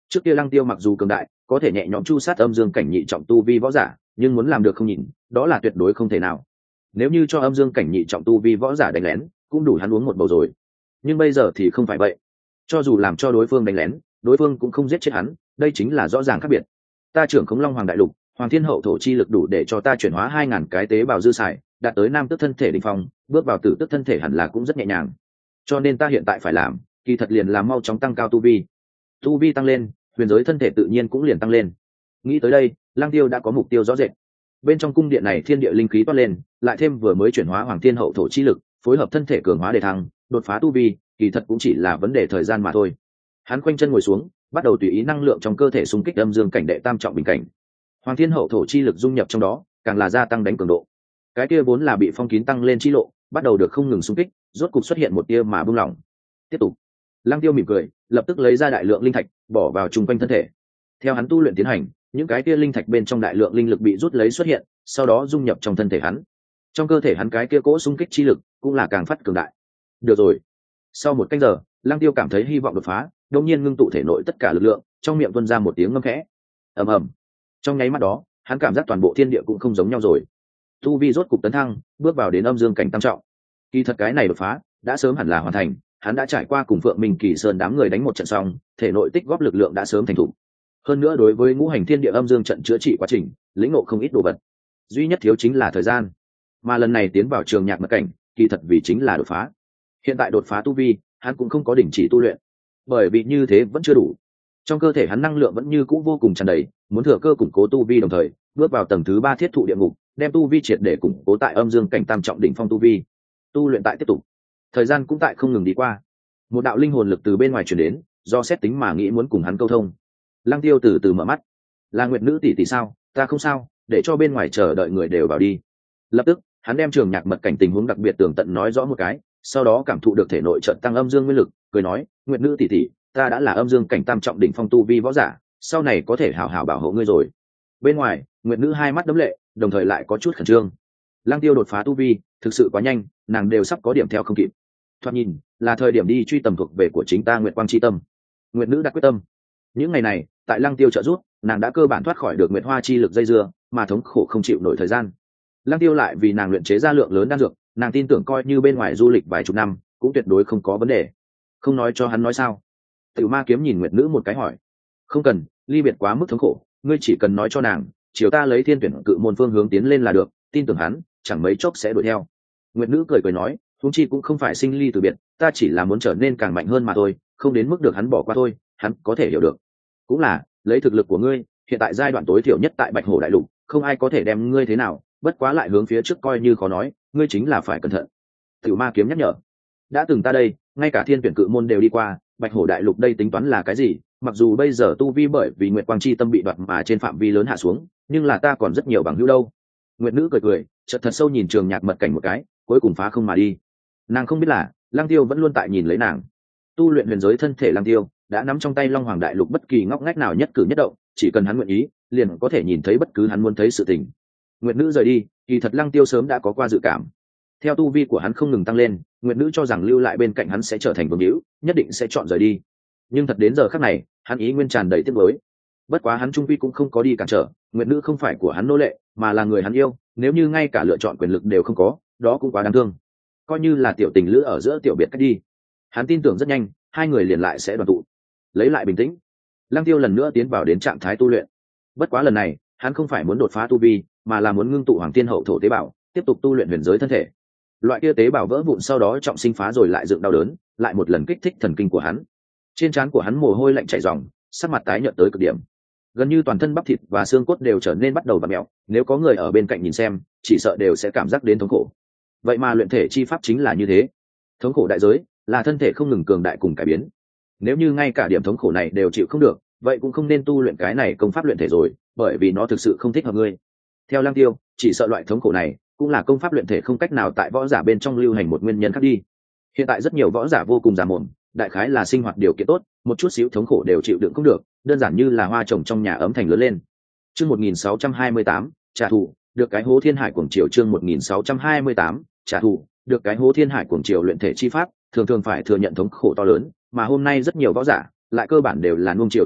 Trước kia Lăng Tiêu mặc dù cường đại, có thể nhẹ nhõm chu sát âm dương cảnh nhị trọng tu vi võ giả, nhưng muốn làm được không nhìn, đó là tuyệt đối không thể nào. Nếu như cho âm dương cảnh nhị trọng tu vi võ giả đánh lén, cũng đủ hắn uống một bầu rồi. Nhưng bây giờ thì không phải vậy. Cho dù làm cho đối phương đánh lén, đối phương cũng không giết chết hắn, đây chính là rõ ràng khác biệt. Ta trưởng khống Long Hoàng đại lục, Hoàng Thiên Hậu thổ chi lực đủ để cho ta chuyển hóa hai ngàn cái tế bào dư xài, đạt tới nam tức thân thể đỉnh phong, bước vào tử tức thân thể hẳn là cũng rất nhẹ nhàng. Cho nên ta hiện tại phải làm, kỳ thật liền là mau chóng tăng cao tu vi. Tu vi tăng lên, huyền giới thân thể tự nhiên cũng liền tăng lên. Nghĩ tới đây, Lăng Tiêu đã có mục tiêu rõ rệt. Bên trong cung điện này thiên địa linh khí toát lên, lại thêm vừa mới chuyển hóa Hoàng Thiên Hậu thổ chi lực, phối hợp thân thể cường hóa để thăng, đột phá tu vi, kỳ thật cũng chỉ là vấn đề thời gian mà thôi. Hắn khoanh chân ngồi xuống, bắt đầu tùy ý năng lượng trong cơ thể xung kích âm dương cảnh đệ tam trọng bình cảnh. Hoàng Thiên Hậu thổ chi lực dung nhập trong đó, càng là gia tăng đánh cường độ. Cái kia vốn là bị phong kín tăng lên chi lộ, bắt đầu được không ngừng xung kích, rốt cục xuất hiện một tia mà buông lỏng. Tiếp tục. Lăng Tiêu mỉm cười, lập tức lấy ra đại lượng linh thạch, bỏ vào trung quanh thân thể. Theo hắn tu luyện tiến hành, những cái kia linh thạch bên trong đại lượng linh lực bị rút lấy xuất hiện, sau đó dung nhập trong thân thể hắn. Trong cơ thể hắn cái kia cỗ xung kích chi lực cũng là càng phát cường đại. Được rồi. Sau một canh giờ, Lăng Tiêu cảm thấy hy vọng đột phá, đột nhiên ngưng tụ thể nội tất cả lực lượng, trong miệng tuôn ra một tiếng ngâm khẽ. Ầm ầm. Trong nháy mắt đó, hắn cảm giác toàn bộ thiên địa cũng không giống nhau rồi. Tu vi rốt cục tấn thăng, bước vào đến âm dương cảnh tam trọng. Kỳ thật cái này đột phá đã sớm hẳn là hoàn thành, hắn đã trải qua cùng Phượng Minh Kỳ Sơn đám người đánh một trận xong, thể nội tích góp lực lượng đã sớm thành thủ. Hơn nữa đối với ngũ hành thiên địa âm dương trận chữa trị quá trình, lĩnh ngộ không ít đồ vật. Duy nhất thiếu chính là thời gian. Mà lần này tiến vào trường nhạc mật cảnh, kỳ thật vì chính là đột phá. Hiện tại đột phá tu vi, hắn cũng không có đình chỉ tu luyện, bởi vì như thế vẫn chưa đủ. Trong cơ thể hắn năng lượng vẫn như cũ vô cùng tràn đầy, muốn thừa cơ củng cố tu vi đồng thời bước vào tầng thứ ba thiết thụ địa ngục, đem tu vi triệt để củng cố tại âm dương cảnh tam trọng đỉnh phong tu vi. Tu luyện tại tiếp tục, thời gian cũng tại không ngừng đi qua. Một đạo linh hồn lực từ bên ngoài truyền đến, do xét tính mà nghĩ muốn cùng hắn câu thông. Lăng Tiêu từ từ mở mắt. Là Nguyệt nữ tỷ tỷ sao? Ta không sao, để cho bên ngoài chờ đợi người đều vào đi. Lập tức hắn đem trường nhạc mật cảnh tình huống đặc biệt tường tận nói rõ một cái, sau đó cảm thụ được thể nội trận tăng âm dương nguyên lực, cười nói, Nguyệt nữ tỷ tỷ, ta đã là âm dương cảnh tam trọng đỉnh phong tu vi võ giả, sau này có thể hảo hảo bảo hộ ngươi rồi. Bên ngoài, Nguyệt nữ hai mắt đấm lệ, đồng thời lại có chút khẩn trương. Lăng Tiêu đột phá tu vi thực sự quá nhanh, nàng đều sắp có điểm theo không kịp. Thoạt nhìn là thời điểm đi truy tầm thuộc về của chính ta Nguyệt Quang chi tâm. Nguyệt nữ đã quyết tâm. Những ngày này, tại Lăng Tiêu trợ giúp, nàng đã cơ bản thoát khỏi được Nguyệt Hoa chi lực dây dưa, mà thống khổ không chịu nổi thời gian. Lăng Tiêu lại vì nàng luyện chế ra lượng lớn đan dược, nàng tin tưởng coi như bên ngoài du lịch vài chục năm, cũng tuyệt đối không có vấn đề. Không nói cho hắn nói sao? Tiểu Ma Kiếm nhìn Nguyệt nữ một cái hỏi. Không cần, ly biệt quá mức thống khổ, ngươi chỉ cần nói cho nàng, chiều ta lấy thiên tuyển cự môn phương hướng tiến lên là được, tin tưởng hắn, chẳng mấy chốc sẽ đuổi theo. Nguyệt nữ cười cười nói, huống chi cũng không phải sinh ly từ biệt, ta chỉ là muốn trở nên càng mạnh hơn mà thôi, không đến mức được hắn bỏ qua thôi, hắn có thể hiểu được. Cũng là, lấy thực lực của ngươi, hiện tại giai đoạn tối thiểu nhất tại Bạch Hổ đại lục, không ai có thể đem ngươi thế nào, bất quá lại hướng phía trước coi như khó nói, ngươi chính là phải cẩn thận. Tiểu Ma Kiếm nhắc nhở. Đã từng ta đây, ngay cả thiên tuyển cự môn đều đi qua, Bạch Hổ đại lục đây tính toán là cái gì? Mặc dù bây giờ tu vi bởi vì Nguyệt Quang chi tâm bị đoạt mà trên phạm vi lớn hạ xuống, nhưng là ta còn rất nhiều bằng hữu đâu. Nguyệt nữ cười cười, chợt thật sâu nhìn trường nhạc mật cảnh một cái, cuối cùng phá không mà đi. Nàng không biết là, Lăng Tiêu vẫn luôn tại nhìn lấy nàng. Tu luyện huyền giới thân thể Lăng Tiêu đã nắm trong tay Long Hoàng đại lục bất kỳ ngóc ngách nào nhất cử nhất động, chỉ cần hắn nguyện ý, liền có thể nhìn thấy bất cứ hắn muốn thấy sự tình. Nguyệt nữ rời đi, kỳ thật Lăng Tiêu sớm đã có qua dự cảm. Theo tu vi của hắn không ngừng tăng lên, Nguyệt nữ cho rằng lưu lại bên cạnh hắn sẽ trở thành vương hữu, nhất định sẽ chọn rời đi. Nhưng thật đến giờ khắc này, hắn ý nguyên tràn đầy tiếc nuối. Bất quá hắn trung quy cũng không có đi cản trở, Nguyệt nữ không phải của hắn nô lệ, mà là người hắn yêu, nếu như ngay cả lựa chọn quyền lực đều không có, đó cũng quá đáng thương. Coi như là tiểu tình lữ ở giữa tiểu biệt cách đi. Hắn tin tưởng rất nhanh, hai người liền lại sẽ đoàn tụ. Lấy lại bình tĩnh, Lăng Tiêu lần nữa tiến vào đến trạng thái tu luyện. Bất quá lần này, hắn không phải muốn đột phá tu vi, mà là muốn ngưng tụ Hoàng Thiên Hậu thổ tế bào, tiếp tục tu luyện huyền giới thân thể. Loại kia tế bào vỡ vụn sau đó trọng sinh phá rồi lại dựng đau đớn, lại một lần kích thích thần kinh của hắn. Trên trán của hắn mồ hôi lạnh chảy ròng, sắc mặt tái nhợt tới cực điểm. Gần như toàn thân bắp thịt và xương cốt đều trở nên bắt đầu vặn mèo, nếu có người ở bên cạnh nhìn xem, chỉ sợ đều sẽ cảm giác đến thống khổ. Vậy mà luyện thể chi pháp chính là như thế. Thống khổ đại giới là thân thể không ngừng cường đại cùng cải biến. Nếu như ngay cả điểm thống khổ này đều chịu không được, vậy cũng không nên tu luyện cái này công pháp luyện thể rồi, bởi vì nó thực sự không thích hợp ngươi. Theo Lăng Tiêu, chỉ sợ loại thống khổ này cũng là công pháp luyện thể không cách nào tại võ giả bên trong lưu hành một nguyên nhân khác đi. Hiện tại rất nhiều võ giả vô cùng già mồm, đại khái là sinh hoạt điều kiện tốt, một chút xíu thống khổ đều chịu đựng không được, đơn giản như là hoa trồng trong nhà ấm thành lớn lên. Chương một nghìn sáu trăm hai mươi tám, trả thù, được cái hố thiên hải cuồng triều. Chương một nghìn sáu trăm hai mươi tám, trả thù, được cái hố thiên hải cuồng triều luyện thể chi pháp, thường thường phải thừa nhận thống khổ to lớn, mà hôm nay rất nhiều võ giả lại cơ bản đều là nuông chiều từ bé,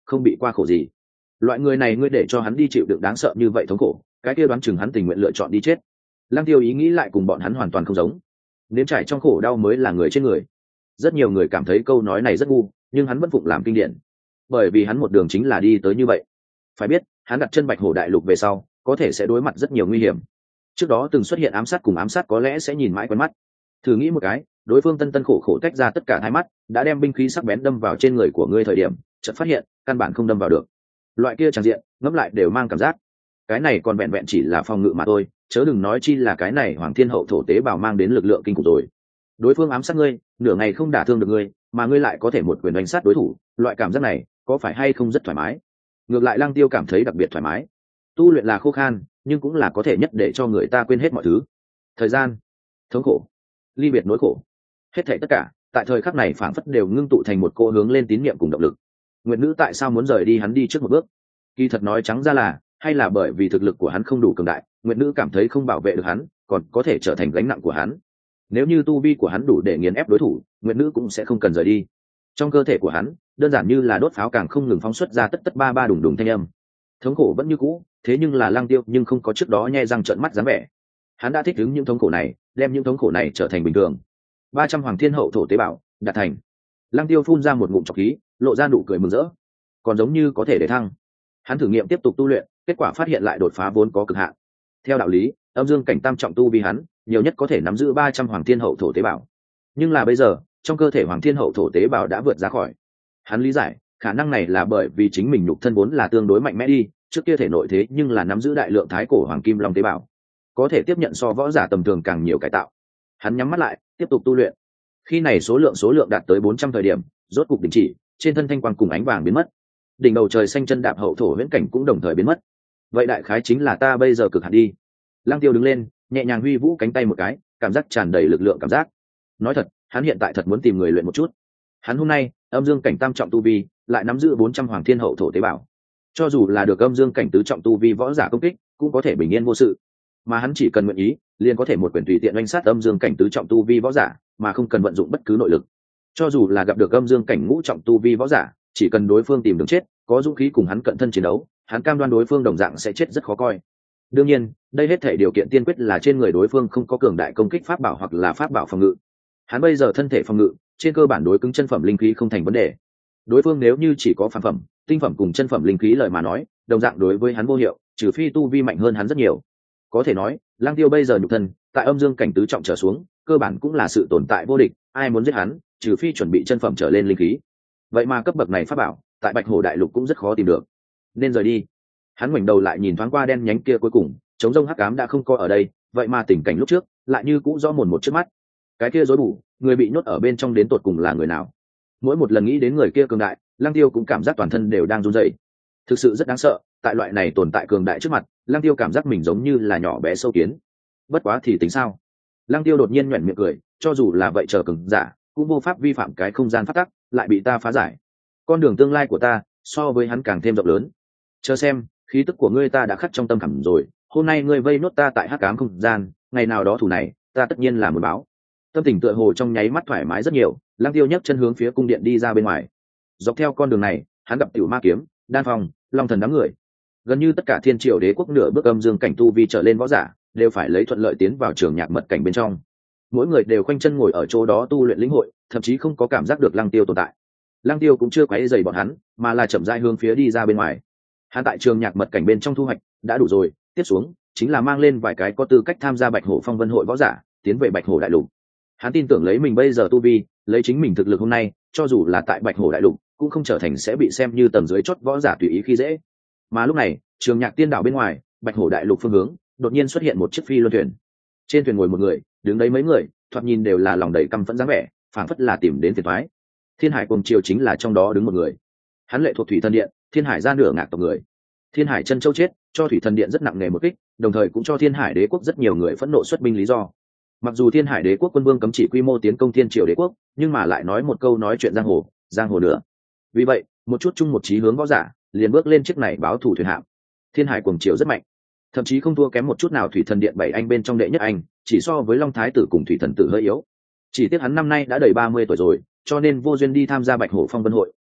không bị qua khổ gì. Loại người này ngươi để cho hắn đi chịu đựng đáng sợ như vậy thống khổ, cái kia đoán chừng hắn tình nguyện lựa chọn đi chết. Lăng Tiêu ý nghĩ lại cùng bọn hắn hoàn toàn không giống. Nếm trải trong khổ đau mới là người trên người. Rất nhiều người cảm thấy câu nói này rất ngu, nhưng hắn vẫn phụng làm kinh điển, bởi vì hắn một đường chính là đi tới như vậy. Phải biết, hắn đặt chân Bạch Hổ Đại Lục về sau, có thể sẽ đối mặt rất nhiều nguy hiểm. Trước đó từng xuất hiện ám sát cùng ám sát có lẽ sẽ nhìn mãi quen mắt. Thử nghĩ một cái, đối phương tân tân khổ khổ tách ra tất cả hai mắt, đã đem binh khí sắc bén đâm vào trên người của ngươi thời điểm, chợt phát hiện, căn bản không đâm vào được. Loại kia tràn diện, ngẫm lại đều mang cảm giác. Cái này còn vẹn vẹn chỉ là phòng ngự mà thôi, chớ đừng nói chi là cái này Hoàng Thiên Hậu thổ tế bào mang đến lực lượng kinh khủng rồi. Đối phương ám sát ngươi, nửa ngày không đả thương được ngươi, mà ngươi lại có thể một quyền đánh sát đối thủ, loại cảm giác này, có phải hay không rất thoải mái? Ngược lại Lăng Tiêu cảm thấy đặc biệt thoải mái. Tu luyện là khô khan, nhưng cũng là có thể nhất để cho người ta quên hết mọi thứ. Thời gian, thống khổ, ly biệt nỗi khổ, hết thảy tất cả, tại thời khắc này phảng phất đều ngưng tụ thành một cô hướng lên tín niệm cùng động lực. Nguyệt Nữ tại sao muốn rời đi hắn đi trước một bước? Kỳ thật nói trắng ra là, hay là bởi vì thực lực của hắn không đủ cường đại, Nguyệt Nữ cảm thấy không bảo vệ được hắn, còn có thể trở thành gánh nặng của hắn. Nếu như tu vi của hắn đủ để nghiền ép đối thủ, Nguyệt Nữ cũng sẽ không cần rời đi. Trong cơ thể của hắn, đơn giản như là đốt pháo càng không ngừng phóng xuất ra tất tất ba ba đùng đùng thanh âm. Thống khổ vẫn như cũ, thế nhưng là Lăng Tiêu nhưng không có trước đó nhe răng trợn mắt dáng vẻ. Hắn đã thích ứng những thống khổ này, đem những thống khổ này trở thành bình thường. ba trăm Hoàng Thiên Hậu thổ tế bào, đạt thành. Lăng Tiêu phun ra một ngụm trọc khí, lộ ra nụ cười mừng rỡ. Còn giống như có thể để thăng. Hắn thử nghiệm tiếp tục tu luyện, kết quả phát hiện lại đột phá vốn có cực hạn. Theo đạo lý, âm dương cảnh tam trọng tu vi hắn, nhiều nhất có thể nắm giữ ba trăm Hoàng Thiên Hậu thổ tế bào. Nhưng là bây giờ, trong cơ thể Hoàng Thiên Hậu thổ tế bào đã vượt ra khỏi. Hắn lý giải, khả năng này là bởi vì chính mình nhục thân vốn là tương đối mạnh mẽ đi, trước kia thể nội thế nhưng là nắm giữ đại lượng thái cổ hoàng kim long tế bào, có thể tiếp nhận so võ giả tầm thường càng nhiều cải tạo. Hắn nhắm mắt lại, tiếp tục tu luyện. Khi này số lượng số lượng đạt tới bốn trăm thời điểm, rốt cục đình chỉ, trên thân thanh quang cùng ánh vàng biến mất. Đỉnh đầu trời xanh chân đạp hậu thổ huyễn cảnh cũng đồng thời biến mất. Vậy đại khái chính là ta bây giờ cực hạn đi. Lăng Tiêu đứng lên, nhẹ nhàng huy vũ cánh tay một cái, cảm giác tràn đầy lực lượng cảm giác. Nói thật, hắn hiện tại thật muốn tìm người luyện một chút. Hắn hôm nay, âm dương cảnh tam trọng tu vi, lại nắm giữ bốn trăm Hoàng Thiên Hậu thổ tế bào. Cho dù là được âm dương cảnh tứ trọng tu vi võ giả công kích, cũng có thể bình yên vô sự. Mà hắn chỉ cần nguyện ý, liền có thể một quyền tùy tiện oanh sát âm dương cảnh tứ trọng tu vi võ giả, mà không cần vận dụng bất cứ nội lực. Cho dù là gặp được âm dương cảnh ngũ trọng tu vi võ giả, chỉ cần đối phương tìm đường chết, có dũng khí cùng hắn cận thân chiến đấu, hắn cam đoan đối phương đồng dạng sẽ chết rất khó coi. Đương nhiên, đây hết thể điều kiện tiên quyết là trên người đối phương không có cường đại công kích pháp bảo hoặc là pháp bảo phòng ngự. Hắn bây giờ thân thể phòng ngự, trên cơ bản đối cứng chân phẩm linh khí không thành vấn đề. Đối phương nếu như chỉ có phản phẩm, tinh phẩm cùng chân phẩm linh khí lời mà nói, đồng dạng đối với hắn vô hiệu, trừ phi tu vi mạnh hơn hắn rất nhiều. Có thể nói, Lăng Tiêu bây giờ nhục thân, tại âm dương cảnh tứ trọng trở xuống, cơ bản cũng là sự tồn tại vô địch, ai muốn giết hắn, trừ phi chuẩn bị chân phẩm trở lên linh khí. Vậy mà cấp bậc này pháp bảo, tại Bạch Hổ Đại Lục cũng rất khó tìm được. Nên rời đi. Hắn ngoảnh đầu lại nhìn thoáng qua đen nhánh kia cuối cùng, chống rông hắc ám đã không có ở đây, vậy mà tình cảnh lúc trước, lại như cũ rõ mồn một trước mắt. Cái kia rối bù, người bị nhốt ở bên trong đến tột cùng là người nào? Mỗi một lần nghĩ đến người kia cường đại, Lăng Tiêu cũng cảm giác toàn thân đều đang run rẩy. Thực sự rất đáng sợ, tại loại này tồn tại cường đại trước mặt, Lăng Tiêu cảm giác mình giống như là nhỏ bé sâu kiến. Bất quá thì tính sao? Lăng Tiêu đột nhiên nhuyễn miệng cười, cho dù là vậy chờ cường giả, cũng vô pháp vi phạm cái không gian pháp tắc, lại bị ta phá giải. Con đường tương lai của ta, so với hắn càng thêm rộng lớn. Chờ xem, khí tức của ngươi ta đã khắc trong tâm khảm rồi, hôm nay ngươi vây nốt ta tại hắc ám không gian, ngày nào đó thủ này, ta tất nhiên là muốn báo. Tâm tình tựa hồ trong nháy mắt thoải mái rất nhiều, Lăng Tiêu nhấc chân hướng phía cung điện đi ra bên ngoài. Dọc theo con đường này, hắn gặp Tiểu Ma Kiếm, Đan Phong, Long Thần đám người. Gần như tất cả thiên triều đế quốc nửa bước âm dương cảnh tu vi trở lên võ giả, đều phải lấy thuận lợi tiến vào trường nhạc mật cảnh bên trong. Mỗi người đều khoanh chân ngồi ở chỗ đó tu luyện lĩnh hội, thậm chí không có cảm giác được Lăng Tiêu tồn tại. Lăng Tiêu cũng chưa quấy rầy bọn hắn, mà là chậm rãi hướng phía đi ra bên ngoài. Hắn tại trường nhạc mật cảnh bên trong thu hoạch đã đủ rồi, tiếp xuống chính là mang lên vài cái có tư cách tham gia Bạch Hổ Phong Vân hội võ giả, tiến về Bạch Hổ Đại Lục. Hắn tin tưởng lấy mình bây giờ tu vi, lấy chính mình thực lực hôm nay, cho dù là tại Bạch Hổ Đại Lục, cũng không trở thành sẽ bị xem như tầng dưới chót võ giả tùy ý khi dễ. Mà lúc này, trường nhạc tiên đảo bên ngoài, Bạch Hổ Đại Lục phương hướng, đột nhiên xuất hiện một chiếc phi luân thuyền. Trên thuyền ngồi một người, đứng đấy mấy người, thoạt nhìn đều là lòng đầy căm phẫn dáng vẻ, phảng phất là tìm đến phiền toái. Thiên Hải Cuồng Triều chính là trong đó đứng một người. Hắn lệ thuộc Thủy Thần Điện, Thiên Hải gia nửa ngạc tộc người. Thiên Hải Chân Châu chết, cho Thủy Thần Điện rất nặng nề một kích, đồng thời cũng cho Thiên Hải Đế quốc rất nhiều người phẫn nộ xuất binh lý do. Mặc dù Thiên Hải Đế quốc quân vương cấm chỉ quy mô tiến công Thiên Triều Đế quốc, nhưng mà lại nói một câu nói chuyện giang hồ, giang hồ nữa. Vì vậy, một chút chung một chí hướng võ giả, liền bước lên chiếc này báo thủ thuyền hạm. Thiên Hải Cuồng Triều rất mạnh, thậm chí không thua kém một chút nào Thủy Thần Điện bảy anh bên trong đệ nhất anh, chỉ so với Long Thái tử cùng Thủy Thần tử hơi yếu. Chỉ tiếc hắn năm nay đã đầy ba mươi tuổi rồi, cho nên vô duyên đi tham gia Bạch Hổ Phong Vân hội,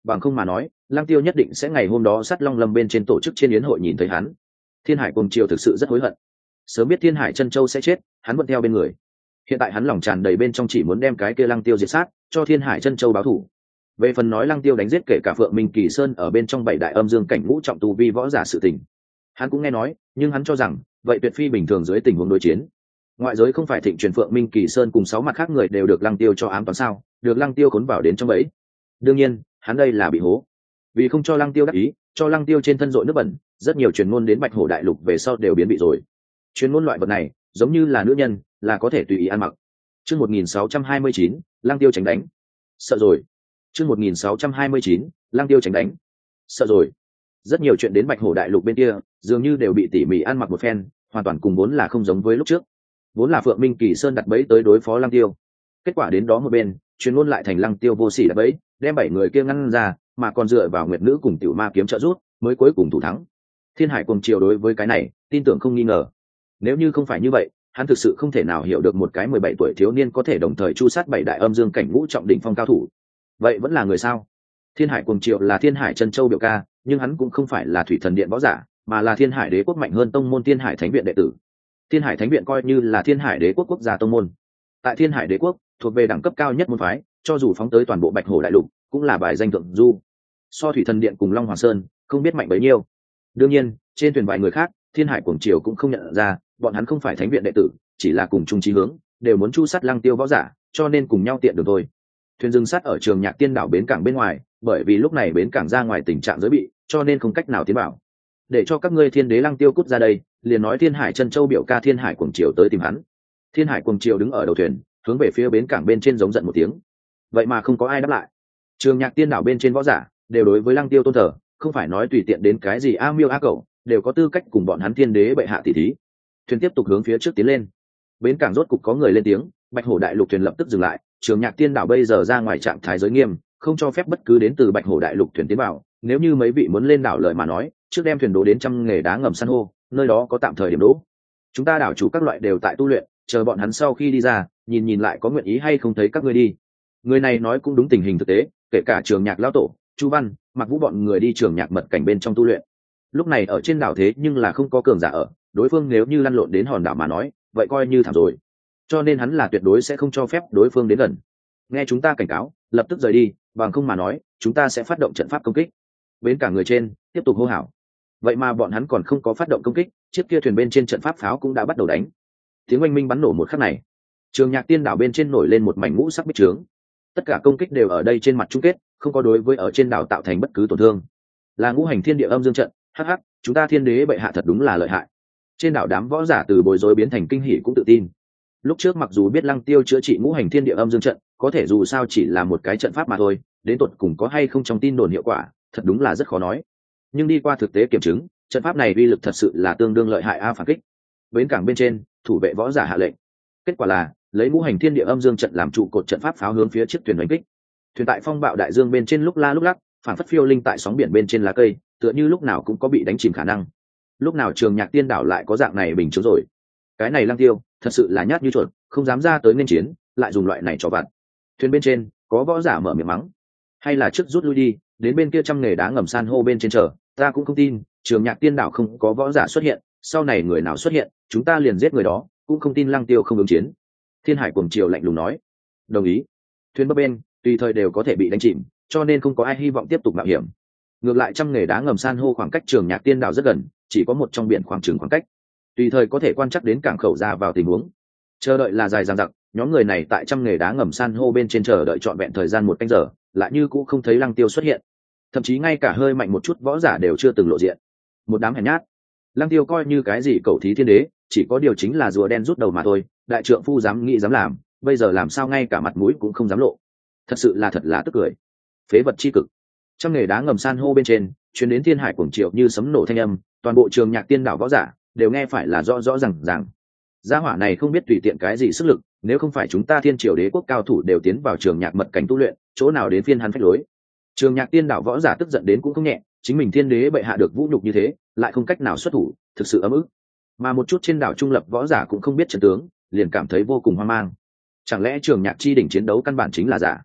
bằng không mà nói lăng tiêu nhất định sẽ ngày hôm đó sát long lâm bên trên tổ chức trên yến hội nhìn thấy hắn. Thiên Hải Cuồng Triều thực sự rất hối hận, sớm biết Thiên Hải Chân Châu sẽ chết hắn vẫn theo bên người. Hiện tại hắn lòng tràn đầy bên trong chỉ muốn đem cái kia lăng tiêu diệt sát, cho Thiên Hải Chân Châu báo thù. Về phần nói lăng tiêu đánh giết kể cả Phượng Minh Kỳ Sơn ở bên trong bảy đại âm dương cảnh ngũ trọng tu vi võ giả sự tình, hắn cũng nghe nói, nhưng hắn cho rằng vậy tuyệt phi bình thường dưới tình huống đối chiến. Ngoại giới không phải thịnh truyền Phượng Minh Kỳ Sơn cùng sáu mặt khác người đều được lăng tiêu cho ám toán sao, được lăng tiêu cuốn vào đến trong bẫy. Đương nhiên hắn đây là bị hố, vì không cho lăng tiêu đắc ý, cho lăng tiêu trên thân dội nước bẩn, rất nhiều truyền ngôn đến Bạch Hổ đại lục về sau đều biến bị rồi. Truyền ngôn loại vật này giống như là nữ nhân, là có thể tùy ý ăn mặc. Chương một nghìn sáu trăm hai mươi chín, lăng tiêu tránh đánh. Sợ rồi. Chương một nghìn sáu trăm hai mươi chín, lăng tiêu tránh đánh. Sợ rồi. Rất nhiều chuyện đến Bạch Hổ đại lục bên kia, dường như đều bị tỉ mỉ ăn mặc một phen, hoàn toàn cùng vốn là không giống với lúc trước. Vốn là Phượng Minh Kỳ Sơn đặt bẫy tới đối phó lăng tiêu, kết quả đến đó một bên, truyền ngôn lại thành lăng tiêu vô sỉ đặt bẫy, đem bảy người kia ngăn ra, mà còn dựa vào Nguyệt Nữ cùng Tiểu Ma kiếm trợ giúp, mới cuối cùng thủ thắng. Thiên Hải Cuồng Triều đối với cái này tin tưởng không nghi ngờ. Nếu như không phải như vậy, hắn thực sự không thể nào hiểu được một cái mười bảy tuổi thiếu niên có thể đồng thời chu sát bảy đại âm dương cảnh ngũ trọng đỉnh phong cao thủ. Vậy vẫn là người sao? Thiên Hải Cuồng Triều là Thiên Hải Chân Châu biểu ca, nhưng hắn cũng không phải là Thủy Thần Điện võ giả, mà là Thiên Hải Đế quốc mạnh hơn tông môn Thiên Hải Thánh viện đệ tử. Thiên Hải Thánh viện coi như là Thiên Hải Đế quốc quốc gia tông môn. Tại Thiên Hải Đế quốc, thuộc về đẳng cấp cao nhất môn phái, cho dù phóng tới toàn bộ Bạch Hổ đại lục, cũng là bài danh thượng du. So Thủy Thần Điện cùng Long Hoàng Sơn, không biết mạnh bấy nhiêu. Đương nhiên, trên thuyền vài người khác, Thiên Hải Cuồng Triều cũng không nhận ra, bọn hắn không phải Thánh viện đệ tử, chỉ là cùng chung chí hướng, đều muốn chu sát lăng tiêu võ giả, cho nên cùng nhau tiện đường thôi. Thuyền dừng sát ở Trường Nhạc Tiên đảo bến cảng bên ngoài, bởi vì lúc này bến cảng ra ngoài tình trạng giới bị, cho nên không cách nào tiến vào. Để cho các ngươi Thiên Đế lăng tiêu cút ra đây, liền nói Thiên Hải Chân Châu biểu ca Thiên Hải Cuồng Triều tới tìm hắn. Thiên Hải Cuồng Triều đứng ở đầu thuyền, hướng về phía bến cảng bên trên giống giận một tiếng. Vậy mà không có ai đáp lại. Trường Nhạc Tiên đảo bên trên võ giả đều đối với lăng tiêu tôn thờ, không phải nói tùy tiện đến cái gì a miêu a cẩu, đều có tư cách cùng bọn hắn Thiên Đế bệ hạ tỷ thí. Thuyền tiếp tục hướng phía trước tiến lên. Bến cảng rốt cục có người lên tiếng, Bạch Hổ đại lục thuyền lập tức dừng lại. Trường Nhạc Tiên đảo bây giờ ra ngoài trạng thái giới nghiêm, không cho phép bất cứ đến từ Bạch Hổ đại lục thuyền tiến vào. Nếu như mấy vị muốn lên đảo lời mà nói, trước đem thuyền đổ đến trăm nghề đá ngầm san hô, nơi đó có tạm thời điểm đỗ. Chúng ta đảo chủ các loại đều tại tu luyện, chờ bọn hắn sau khi đi ra, nhìn nhìn lại có nguyện ý hay không thấy các ngươi đi. Người này nói cũng đúng tình hình thực tế, kể cả Trường Nhạc lão tổ, Chu Văn, Mặc Vũ bọn người đi Trường Nhạc mật cảnh bên trong tu luyện. Lúc này ở trên đảo thế nhưng là không có cường giả ở, đối phương nếu như lăn lộn đến hòn đảo mà nói, vậy coi như thảm rồi. Cho nên hắn là tuyệt đối sẽ không cho phép đối phương đến gần. Nghe chúng ta cảnh cáo, lập tức rời đi, bằng không mà nói, chúng ta sẽ phát động trận pháp công kích. Bến cả người trên tiếp tục hô hào. Vậy mà bọn hắn còn không có phát động công kích, chiếc kia thuyền bên trên trận pháp pháo cũng đã bắt đầu đánh. Tiếng oanh minh bắn nổ một khắc này, Trường Nhạc Tiên đảo bên trên nổi lên một mảnh ngũ sắc bích trướng. Tất cả công kích đều ở đây trên mặt chung kết, không có đối với ở trên đảo tạo thành bất cứ tổn thương. Là ngũ hành thiên địa âm dương trận, hắc hắc, chúng ta Thiên Đế bệ hạ thật đúng là lợi hại. Trên đảo đám võ giả từ bối rối biến thành kinh hỉ cũng tự tin. Lúc trước mặc dù biết Lăng Tiêu chữa trị ngũ hành thiên địa âm dương trận, có thể dù sao chỉ là một cái trận pháp mà thôi, đến tột cùng có hay không trong tin đồn hiệu quả, thật đúng là rất khó nói. Nhưng đi qua thực tế kiểm chứng, trận pháp này uy lực thật sự là tương đương lợi hại a phản kích. Bến cảng bên trên, thủ vệ võ giả hạ lệnh. Kết quả là, lấy ngũ hành thiên địa âm dương trận làm trụ cột trận pháp pháo hướng phía chiếc thuyền đánh kích. Thuyền tại phong bạo đại dương bên trên lúc la lúc lắc, phản phất phiêu linh tại sóng biển bên trên lá cây, tựa như lúc nào cũng có bị đánh chìm khả năng. Lúc nào Trường Nhạc Tiên đảo lại có dạng này bình chứng rồi. Cái này Lăng Tiêu thật sự là nhát như chuột, không dám ra tới nên chiến, lại dùng loại này cho vặt. Thuyền bên trên có võ giả mở miệng mắng, hay là trước rút lui đi, đến bên kia trăm nghề đá ngầm san hô bên trên chờ, ta cũng không tin Trường Nhạc Tiên đảo không có võ giả xuất hiện, sau này người nào xuất hiện chúng ta liền giết người đó, cũng không tin Lăng Tiêu không ứng chiến. Thiên Hải Cuồng Triều lạnh lùng nói. Đồng ý. Thuyền bấp bên tùy thời đều có thể bị đánh chìm, cho nên không có ai hy vọng tiếp tục mạo hiểm. Ngược lại trăm nghề đá ngầm san hô khoảng cách Trường Nhạc Tiên đảo rất gần, chỉ có một trong biển khoảng trừng khoảng cách, tùy thời có thể quan trắc đến cảng khẩu ra vào tình huống. Chờ đợi là dài dằng dặc, nhóm người này tại trăm nghề đá ngầm san hô bên trên chờ đợi trọn vẹn thời gian một canh giờ, lại như cũ không thấy Lăng Tiêu xuất hiện, thậm chí ngay cả hơi mạnh một chút võ giả đều chưa từng lộ diện. Một đám hèn nhát. Lăng Tiêu coi như cái gì cẩu thí thiên đế, chỉ có điều chính là rùa đen rút đầu mà thôi, đại trượng phu dám nghĩ dám làm, bây giờ làm sao ngay cả mặt mũi cũng không dám lộ. Thật sự là thật là tức cười. Phế vật chi cực. Trăm nghề đá ngầm san hô bên trên truyền đến Thiên Hải Cuồng Triều như sấm nổ thanh âm, toàn bộ Trường Nhạc Tiên đảo võ giả đều nghe phải là rõ rõ ràng ràng. Gia hỏa này không biết tùy tiện cái gì sức lực, nếu không phải chúng ta Thiên Triều Đế quốc cao thủ đều tiến vào Trường Nhạc mật cảnh tu luyện, chỗ nào đến phiên hắn phách lối. Trường Nhạc Tiên đảo võ giả tức giận đến cũng không nhẹ, chính mình Thiên Đế bệ hạ được vũ nhục như thế, lại không cách nào xuất thủ, thực sự ấm ức. Mà một chút trên đảo trung lập võ giả cũng không biết trận tướng, liền cảm thấy vô cùng hoang mang. Chẳng lẽ Trường Nhạc chi đỉnh chiến đấu căn bản chính là giả?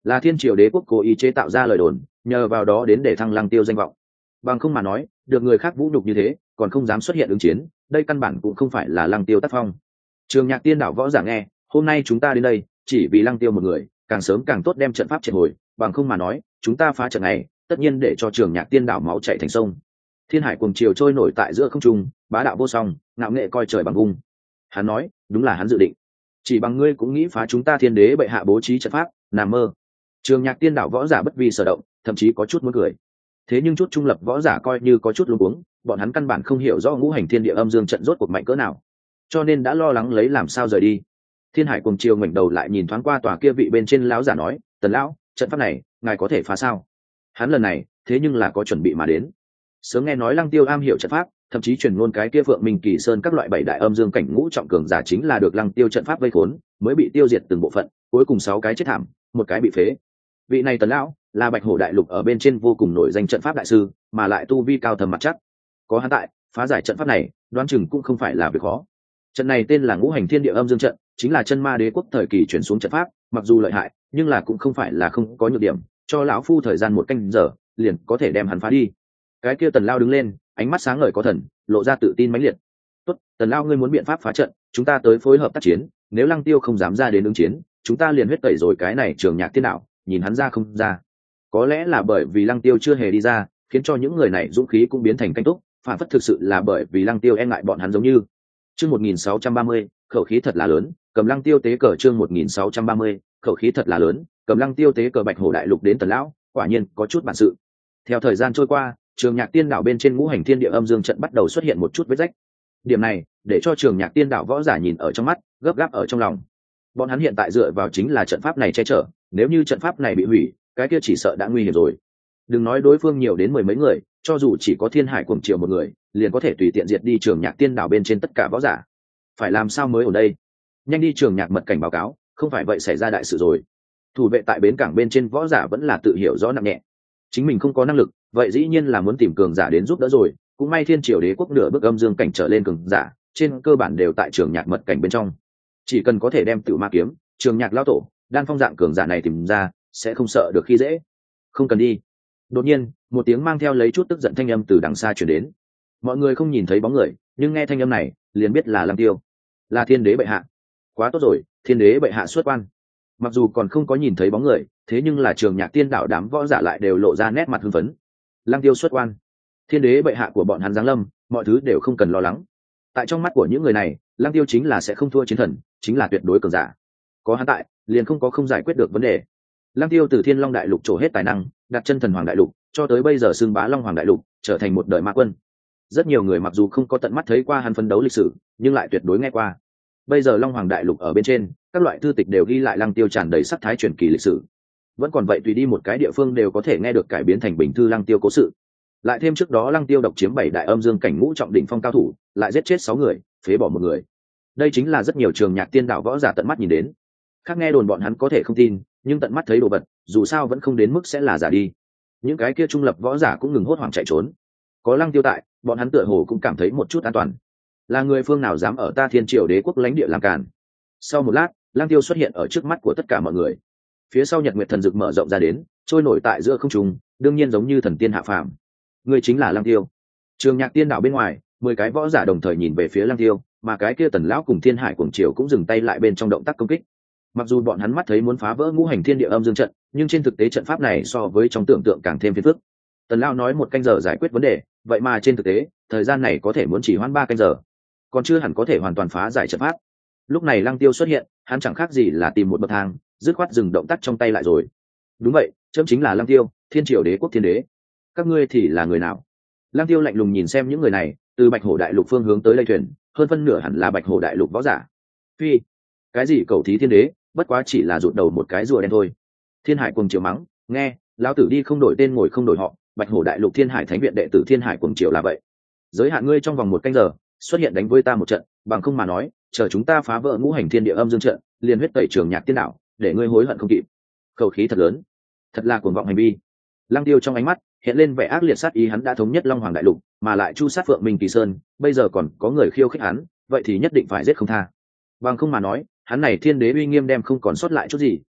là thiên triều đế quốc cố ý chế tạo ra lời đồn, nhờ vào đó đến để thăng Lăng Tiêu danh vọng. Bằng không mà nói, được người khác vũ nhục như thế còn không dám xuất hiện ứng chiến, đây căn bản cũng không phải là Lăng Tiêu tác phong. Trường Nhạc Tiên đảo võ giả nghe, hôm nay chúng ta đến đây chỉ vì Lăng Tiêu một người, càng sớm càng tốt đem trận pháp triệt hồi, bằng không mà nói chúng ta phá trận này tất nhiên để cho Trường Nhạc Tiên đảo máu chảy thành sông. Thiên hải cuồng triều trôi nổi tại giữa không trung, bá đạo vô song, ngạo nghệ coi trời bằng vùng. Hắn nói, đúng là hắn dự định. Chỉ bằng ngươi cũng nghĩ phá chúng ta thiên đế bệ hạ bố trí trận pháp, nằm mơ. Trường Nhạc Tiên đảo võ giả bất vi sở động, thậm chí có chút muốn cười. Thế nhưng chút trung lập võ giả coi như có chút luống cuống, bọn hắn căn bản không hiểu rõ ngũ hành thiên địa âm dương trận rốt cuộc mạnh cỡ nào, cho nên đã lo lắng lấy làm sao rời đi. Thiên hải cuồng triều ngoảnh đầu lại nhìn thoáng qua tòa kia vị bên trên lão giả nói, Tần lão, trận pháp này ngài có thể phá sao? Hắn lần này thế nhưng là có chuẩn bị mà đến. Sớm nghe nói Lăng Tiêu am hiểu trận pháp, thậm chí truyền ngôn cái kia Phượng Minh Kỳ Sơn các loại bảy đại âm dương cảnh ngũ trọng cường giả chính là được Lăng Tiêu trận pháp vây khốn, mới bị tiêu diệt từng bộ phận, cuối cùng sáu cái chết thảm, một cái bị phế. Vị này Tần lão là Bạch Hổ đại lục ở bên trên vô cùng nổi danh trận pháp đại sư, mà lại tu vi cao thầm mặt chắc. Có hắn tại, phá giải trận pháp này, đoán chừng cũng không phải là việc khó. Trận này tên là ngũ hành thiên địa âm dương trận, chính là chân ma đế quốc thời kỳ chuyển xuống trận pháp, mặc dù lợi hại, nhưng là cũng không phải là không có nhược điểm, cho lão phu thời gian một canh giờ, liền có thể đem hắn phá đi. Cái kia Tần lão đứng lên, ánh mắt sáng ngời có thần, lộ ra tự tin mãnh liệt. Tốt, Tần lão ngươi muốn biện pháp phá trận, chúng ta tới phối hợp tác chiến, nếu Lăng Tiêu không dám ra đến ứng chiến, chúng ta liền huyết tẩy rồi cái này Trường Nhạc Tiên đảo, nhìn hắn ra không ra. Có lẽ là bởi vì Lăng Tiêu chưa hề đi ra, khiến cho những người này dũng khí cũng biến thành canh túc, phản phất thực sự là bởi vì Lăng Tiêu e ngại bọn hắn giống như. Chương một nghìn sáu trăm ba mươi, khẩu khí thật là lớn, cầm Lăng Tiêu tế cờ chương một nghìn sáu trăm ba mươi, khẩu khí thật là lớn, cầm Lăng Tiêu tế cờ Bạch Hổ đại lục đến Tần lão, quả nhiên có chút bản sự. Theo thời gian trôi qua, Trường Nhạc Tiên đảo bên trên ngũ hành thiên địa âm dương trận bắt đầu xuất hiện một chút vết rách. Điểm này, để cho Trường Nhạc Tiên đảo võ giả nhìn ở trong mắt, gấp gáp ở trong lòng. Bọn hắn hiện tại dựa vào chính là trận pháp này che chở, nếu như trận pháp này bị hủy, cái kia chỉ sợ đã nguy hiểm rồi. Đừng nói đối phương nhiều đến mười mấy người, cho dù chỉ có Thiên Hải cuồng triều một người, liền có thể tùy tiện diệt đi Trường Nhạc Tiên đảo bên trên tất cả võ giả. Phải làm sao mới ở đây? Nhanh đi Trường Nhạc mật cảnh báo cáo, không phải vậy xảy ra đại sự rồi. Thủ vệ tại bến cảng bên trên võ giả vẫn là tự hiểu rõ nặng nhẹ. Chính mình không có năng lực, vậy dĩ nhiên là muốn tìm cường giả đến giúp đỡ rồi. Cũng may Thiên Triều Đế quốc nửa bước âm dương cảnh trở lên cường giả, trên cơ bản đều tại Trường Nhạc mật cảnh bên trong. Chỉ cần có thể đem Tử Ma kiếm, Trường Nhạc lão tổ, đan phong dạng cường giả này tìm ra, sẽ không sợ được khi dễ. Không cần đi. Đột nhiên, một tiếng mang theo lấy chút tức giận thanh âm từ đằng xa truyền đến. Mọi người không nhìn thấy bóng người, nhưng nghe thanh âm này, liền biết là Lăng Tiêu, là Thiên Đế bệ hạ. Quá tốt rồi, Thiên Đế bệ hạ xuất quan. Mặc dù còn không có nhìn thấy bóng người, thế nhưng là Trường Nhạc Tiên đảo đám võ giả lại đều lộ ra nét mặt hưng phấn. Lăng Tiêu xuất quan, Thiên Đế bệ hạ của bọn hắn giáng lâm, mọi thứ đều không cần lo lắng. Tại trong mắt của những người này, Lăng Tiêu chính là sẽ không thua chiến thần, chính là tuyệt đối cường giả. Có hắn tại, liền không có không giải quyết được vấn đề. Lăng Tiêu từ Thiên Long đại lục trổ hết tài năng, đặt chân thần hoàng đại lục, cho tới bây giờ xưng bá Long hoàng đại lục, trở thành một đời ma quân. Rất nhiều người mặc dù không có tận mắt thấy qua hắn phấn đấu lịch sử, nhưng lại tuyệt đối nghe qua. Bây giờ Long hoàng đại lục ở bên trên, các loại thư tịch đều ghi lại Lăng Tiêu tràn đầy sắc thái truyền kỳ lịch sử. Vẫn còn vậy tùy đi một cái địa phương đều có thể nghe được cải biến thành bình thư Lăng Tiêu cố sự. Lại thêm trước đó Lăng Tiêu độc chiếm bảy đại âm dương cảnh ngũ trọng đỉnh phong cao thủ, lại giết chết sáu người, phế bỏ một người. Đây chính là rất nhiều Trường Nhạc Tiên đảo võ giả tận mắt nhìn đến. Khác nghe đồn bọn hắn có thể không tin, nhưng tận mắt thấy đồ vật, dù sao vẫn không đến mức sẽ là giả đi. Những cái kia trung lập võ giả cũng ngừng hốt hoảng chạy trốn. Có Lăng Tiêu tại, bọn hắn tựa hồ cũng cảm thấy một chút an toàn. Là người phương nào dám ở ta Thiên Triều Đế quốc lãnh địa làm càn? Sau một lát, Lăng Tiêu xuất hiện ở trước mắt của tất cả mọi người. Phía sau Nhật Nguyệt thần dực mở rộng ra đến, trôi nổi tại giữa không trung, đương nhiên giống như thần tiên hạ phàm. Người chính là Lăng Tiêu. Trường Nhạc Tiên đảo bên ngoài, mười cái võ giả đồng thời nhìn về phía Lăng Tiêu, mà cái kia Tần lão cùng Thiên Hải cuồng triều cũng dừng tay lại bên trong động tác công kích. Mặc dù bọn hắn mắt thấy muốn phá vỡ ngũ hành thiên địa âm dương trận, nhưng trên thực tế trận pháp này so với trong tưởng tượng càng thêm phiền phức. Tần lão nói một canh giờ giải quyết vấn đề, vậy mà trên thực tế, thời gian này có thể muốn chỉ hoãn ba canh giờ, còn chưa hẳn có thể hoàn toàn phá giải trận pháp. Lúc này Lăng Tiêu xuất hiện, hắn chẳng khác gì là tìm một bậc thang, dứt khoát dừng động tác trong tay lại rồi. Đúng vậy, chấm chính là Lăng Tiêu, Thiên Triều Đế quốc thiên đế. Các ngươi thì là người nào? Lăng Tiêu lạnh lùng nhìn xem những người này, từ Bạch Hổ đại lục phương hướng tới lây thuyền, hơn phân nửa hẳn là Bạch Hổ đại lục võ giả. Phi, cái gì cầu thí thiên đế, bất quá chỉ là rụt đầu một cái rùa đen thôi. Thiên Hải cuồng triều mắng, nghe, lão tử đi không đổi tên ngồi không đổi họ, Bạch Hổ đại lục Thiên Hải thánh viện đệ tử Thiên Hải cuồng triều là vậy. Giới hạn ngươi trong vòng một canh giờ xuất hiện đánh với ta một trận, bằng không mà nói, chờ chúng ta phá vỡ ngũ hành thiên địa âm dương trận, liền huyết tẩy Trường Nhạc Tiên đảo, để ngươi hối hận không kịp. Khẩu khí thật lớn, thật là cuồng vọng hành vi. Lăng Tiêu trong ánh mắt hiện lên vẻ ác liệt sát ý, hắn đã thống nhất Long hoàng đại lục, mà lại chu sát Phượng Minh Kỳ Sơn, bây giờ còn có người khiêu khích hắn, vậy thì nhất định phải giết không tha. Bằng không mà nói, hắn này thiên đế uy nghiêm đem không còn sót lại chút gì,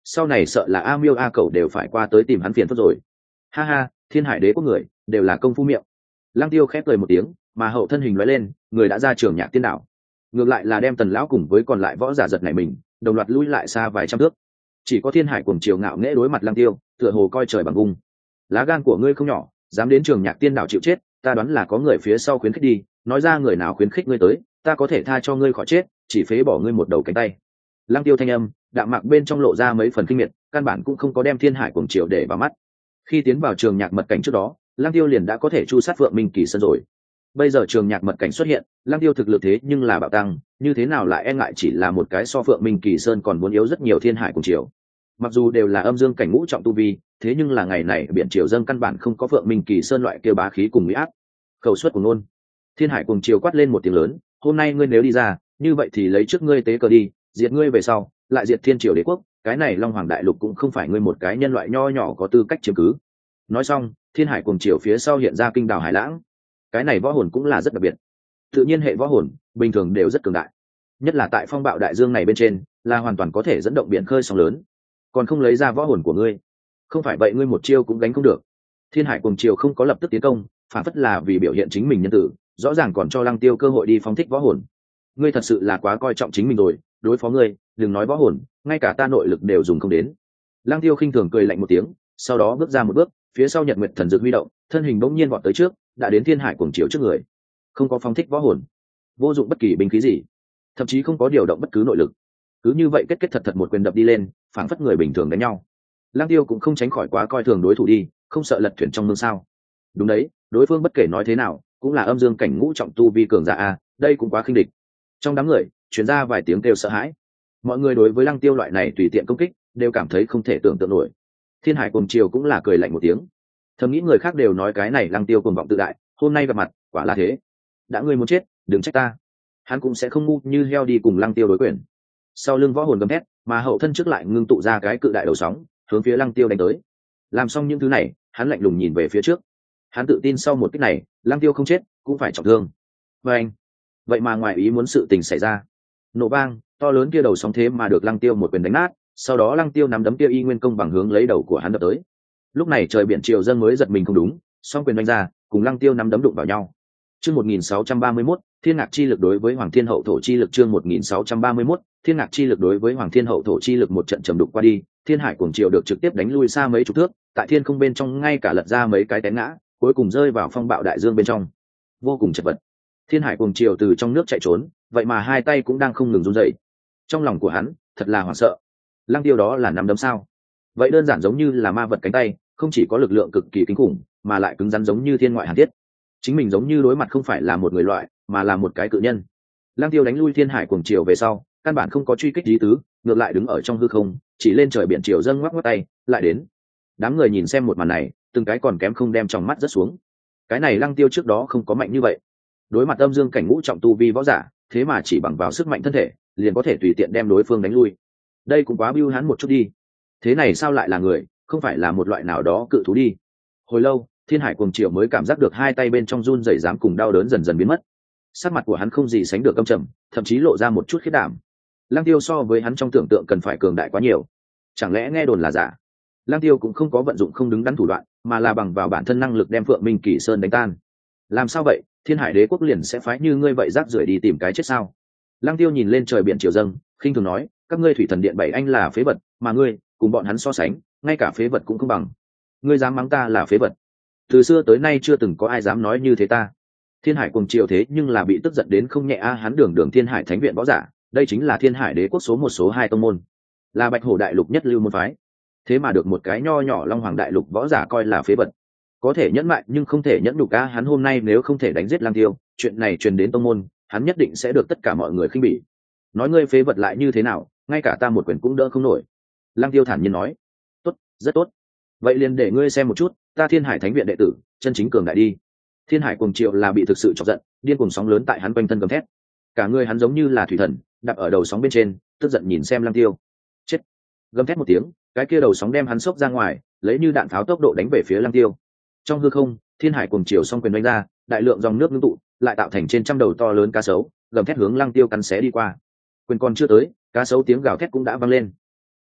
sau này sợ là a miêu a cẩu đều phải qua tới tìm hắn phiền phức rồi. Ha ha, thiên hải đế quốc người đều là công phu miệng. Lăng Tiêu khép cười một tiếng, mà hậu thân hình lóe lên, người đã ra trường nhạc tiên đảo. Ngược lại là đem Tần lão cùng với còn lại võ giả giật này mình, đồng loạt lui lại xa vài trăm thước. Chỉ có thiên hải cuồng triều ngạo nghễ đối mặt Lăng Tiêu, tựa hồ coi trời bằng vùng. Lá gan của ngươi không nhỏ, dám đến trường nhạc tiên đảo chịu chết, ta đoán là có người phía sau khuyến khích đi, nói ra người nào khuyến khích ngươi tới, ta có thể tha cho ngươi khỏi chết, chỉ phế bỏ ngươi một đầu cánh tay. Lăng Tiêu thanh âm đạm mạc bên trong lộ ra mấy phần kinh miệt, căn bản cũng không có đem thiên hải cuồng triều để vào mắt. Khi tiến vào trường nhạc mật cảnh trước đó, Lăng Tiêu liền đã có thể chu sát Phượng Minh Kỳ Sơn rồi. Bây giờ trường nhạc mật cảnh xuất hiện, Lăng Tiêu thực lực thế nhưng là bạo tăng, như thế nào lại e ngại chỉ là một cái so Phượng Minh Kỳ Sơn còn muốn yếu rất nhiều thiên hải cuồng triều. Mặc dù đều là âm dương cảnh ngũ trọng tu vi, thế nhưng là ngày này biển triều dâng căn bản không có Phượng Minh Kỳ Sơn loại kia bá khí cùng uy áp. Khẩu suất của nôn. Thiên hải cuồng triều quát lên một tiếng lớn, hôm nay ngươi nếu đi ra, như vậy thì lấy trước ngươi tế cờ đi, diệt ngươi về sau, lại diệt thiên triều đế quốc, cái này Long Hoàng đại lục cũng không phải ngươi một cái nhân loại nho nhỏ có tư cách chiếm cứ. Nói xong, thiên hải cuồng triều phía sau hiện ra kinh đào hải lãng. Cái này võ hồn cũng là rất đặc biệt. Tự nhiên hệ võ hồn bình thường đều rất cường đại, nhất là tại phong bạo đại dương này bên trên, là hoàn toàn có thể dẫn động biển khơi sóng lớn. Còn không lấy ra võ hồn của ngươi, không phải vậy ngươi một chiêu cũng đánh không được. Thiên hải cuồng triều không có lập tức tiến công, phản phất là vì biểu hiện chính mình nhân tử, rõ ràng còn cho Lăng Tiêu cơ hội đi phóng thích võ hồn. Ngươi thật sự là quá coi trọng chính mình rồi, đối phó ngươi, đừng nói võ hồn, ngay cả ta nội lực đều dùng không đến. Lăng Tiêu khinh thường cười lạnh một tiếng, sau đó bước ra một bước, phía sau Nhật Nguyệt thần dược huy động, thân hình bỗng nhiên vọt tới trước, đã đến thiên hải cuồng triều trước người. Không có phóng thích võ hồn, vô dụng bất kỳ binh khí gì, thậm chí không có điều động bất cứ nội lực, cứ như vậy kết kết thật thật một quyền đập đi lên, phảng phất người bình thường đánh nhau. Lăng Tiêu cũng không tránh khỏi quá coi thường đối thủ đi, không sợ lật thuyền trong mương sao? Đúng đấy, đối phương bất kể nói thế nào, cũng là âm dương cảnh ngũ trọng tu vi cường giả a, đây cũng quá khinh địch. Trong đám người truyền ra vài tiếng kêu sợ hãi. Mọi người đối với Lăng Tiêu loại này tùy tiện công kích, đều cảm thấy không thể tưởng tượng nổi. Thiên hải cuồng triều cũng là cười lạnh một tiếng, thầm nghĩ người khác đều nói cái này Lăng Tiêu cuồng vọng tự đại, hôm nay gặp mặt, quả là thế. Đã ngươi muốn chết, đừng trách ta. Hắn cũng sẽ không ngu như heo đi cùng Lăng Tiêu đối quyền. Sau lưng võ hồn gầm thét, mà hậu thân trước lại ngưng tụ ra cái cự đại đầu sóng, hướng phía Lăng Tiêu đánh tới. Làm xong những thứ này, hắn lạnh lùng nhìn về phía trước. Hắn tự tin sau một kích này, Lăng Tiêu không chết, cũng phải trọng thương. Và anh, vậy mà ngoài ý muốn sự tình xảy ra. Nổ vang, to lớn kia đầu sóng thế mà được Lăng Tiêu một quyền đánh nát, sau đó Lăng Tiêu nắm đấm kia y nguyên công bằng hướng lấy đầu của hắn đập tới. Lúc này trời biển triều dâng mới giật mình không đúng, song quyền đánh ra, cùng Lăng Tiêu nắm đấm đụng vào nhau. Chương một nghìn sáu trăm ba mươi mốt, Thiên Ngạc chi lực đối với Hoàng Thiên Hậu thổ chi lực chương một nghìn sáu trăm ba mươi mốt, Thiên Ngạc chi lực đối với Hoàng Thiên Hậu thổ chi lực một trận trầm đục qua đi, Thiên Hải cuồng triều được trực tiếp đánh lui xa mấy chục thước, tại thiên không bên trong ngay cả lật ra mấy cái té ngã, cuối cùng rơi vào phong bạo đại dương bên trong. Vô cùng chật vật. Thiên Hải cuồng triều từ trong nước chạy trốn, vậy mà hai tay cũng đang không ngừng run rẩy. Trong lòng của hắn, thật là hoảng sợ. Lăng Tiêu đó là nắm đấm sao? Vậy đơn giản giống như là ma vật cánh tay, không chỉ có lực lượng cực kỳ kinh khủng, mà lại cứng rắn giống như thiên ngoại hàn thiết. Chính mình giống như đối mặt không phải là một người loại, mà là một cái cự nhân. Lăng Tiêu đánh lui Thiên Hải cuồng triều về sau, căn bản không có truy kích ý tứ, ngược lại đứng ở trong hư không, chỉ lên trời biển triều dâng ngoắc ngoắc tay, lại đến. Đám người nhìn xem một màn này, từng cái còn kém không đem trong mắt rất xuống. Cái này Lăng Tiêu trước đó không có mạnh như vậy. Đối mặt âm dương cảnh ngũ trọng tu vi võ giả, thế mà chỉ bằng vào sức mạnh thân thể, liền có thể tùy tiện đem đối phương đánh lui. Đây cũng quá bưu hắn một chút đi. Thế này sao lại là người, không phải là một loại nào đó cự thú đi. Hồi lâu, Thiên Hải cuồng triều mới cảm giác được hai tay bên trong run rẩy dám cùng đau đớn dần dần biến mất. Sắc mặt của hắn không gì sánh được âm trầm, thậm chí lộ ra một chút khiết đảm. Lăng Tiêu so với hắn trong tưởng tượng cần phải cường đại quá nhiều. Chẳng lẽ nghe đồn là giả? Lăng Tiêu cũng không có vận dụng không đứng đắn thủ đoạn, mà là bằng vào bản thân năng lực đem Phượng Minh Kỳ Sơn đánh tan. Làm sao vậy? Thiên Hải Đế quốc liền sẽ phái như ngươi vậy rác rưởi đi tìm cái chết sao? Lăng Tiêu nhìn lên trời biển triều dâng, khinh thường nói, các ngươi thủy thần điện bảy anh là phế vật, mà ngươi cùng bọn hắn so sánh, ngay cả phế vật cũng không bằng. Ngươi dám mắng ta là phế vật? Từ xưa tới nay chưa từng có ai dám nói như thế ta. Thiên Hải cuồng triều thế nhưng là bị tức giận đến không nhẹ a, hắn đường đường Thiên Hải Thánh viện võ giả, đây chính là Thiên Hải Đế quốc số một số hai tông môn, là Bạch Hổ đại lục nhất lưu môn phái. Thế mà được một cái nho nhỏ Long Hoàng đại lục võ giả coi là phế vật. Có thể nhẫn mại nhưng không thể nhẫn nhục a, hắn hôm nay nếu không thể đánh giết Lăng Tiêu, chuyện này truyền đến tông môn, hắn nhất định sẽ được tất cả mọi người khinh bỉ. Nói ngươi phế vật lại như thế nào, ngay cả ta một quyền cũng đỡ không nổi. Lăng Tiêu thản nhiên nói. Tốt, rất tốt. Vậy liền để ngươi xem một chút, ta Thiên Hải Thánh viện đệ tử, chân chính cường đại đi. Thiên Hải cuồng triều là bị thực sự chọc giận, điên cuồng sóng lớn tại hắn quanh thân gầm thét. Cả người hắn giống như là thủy thần, đạp ở đầu sóng bên trên, tức giận nhìn xem Lăng Tiêu. Chết! Gầm thét một tiếng, cái kia đầu sóng đem hắn xốc ra ngoài, lấy như đạn pháo tốc độ đánh về phía Lăng Tiêu. Trong hư không, Thiên Hải cuồng triều song quyền đánh ra, đại lượng dòng nước ngưng tụ, lại tạo thành trên trăm đầu to lớn cá sấu, gầm thét hướng Lăng Tiêu cắn xé đi qua. Quyền còn chưa tới, cá sấu tiếng gào thét cũng đã vang lên.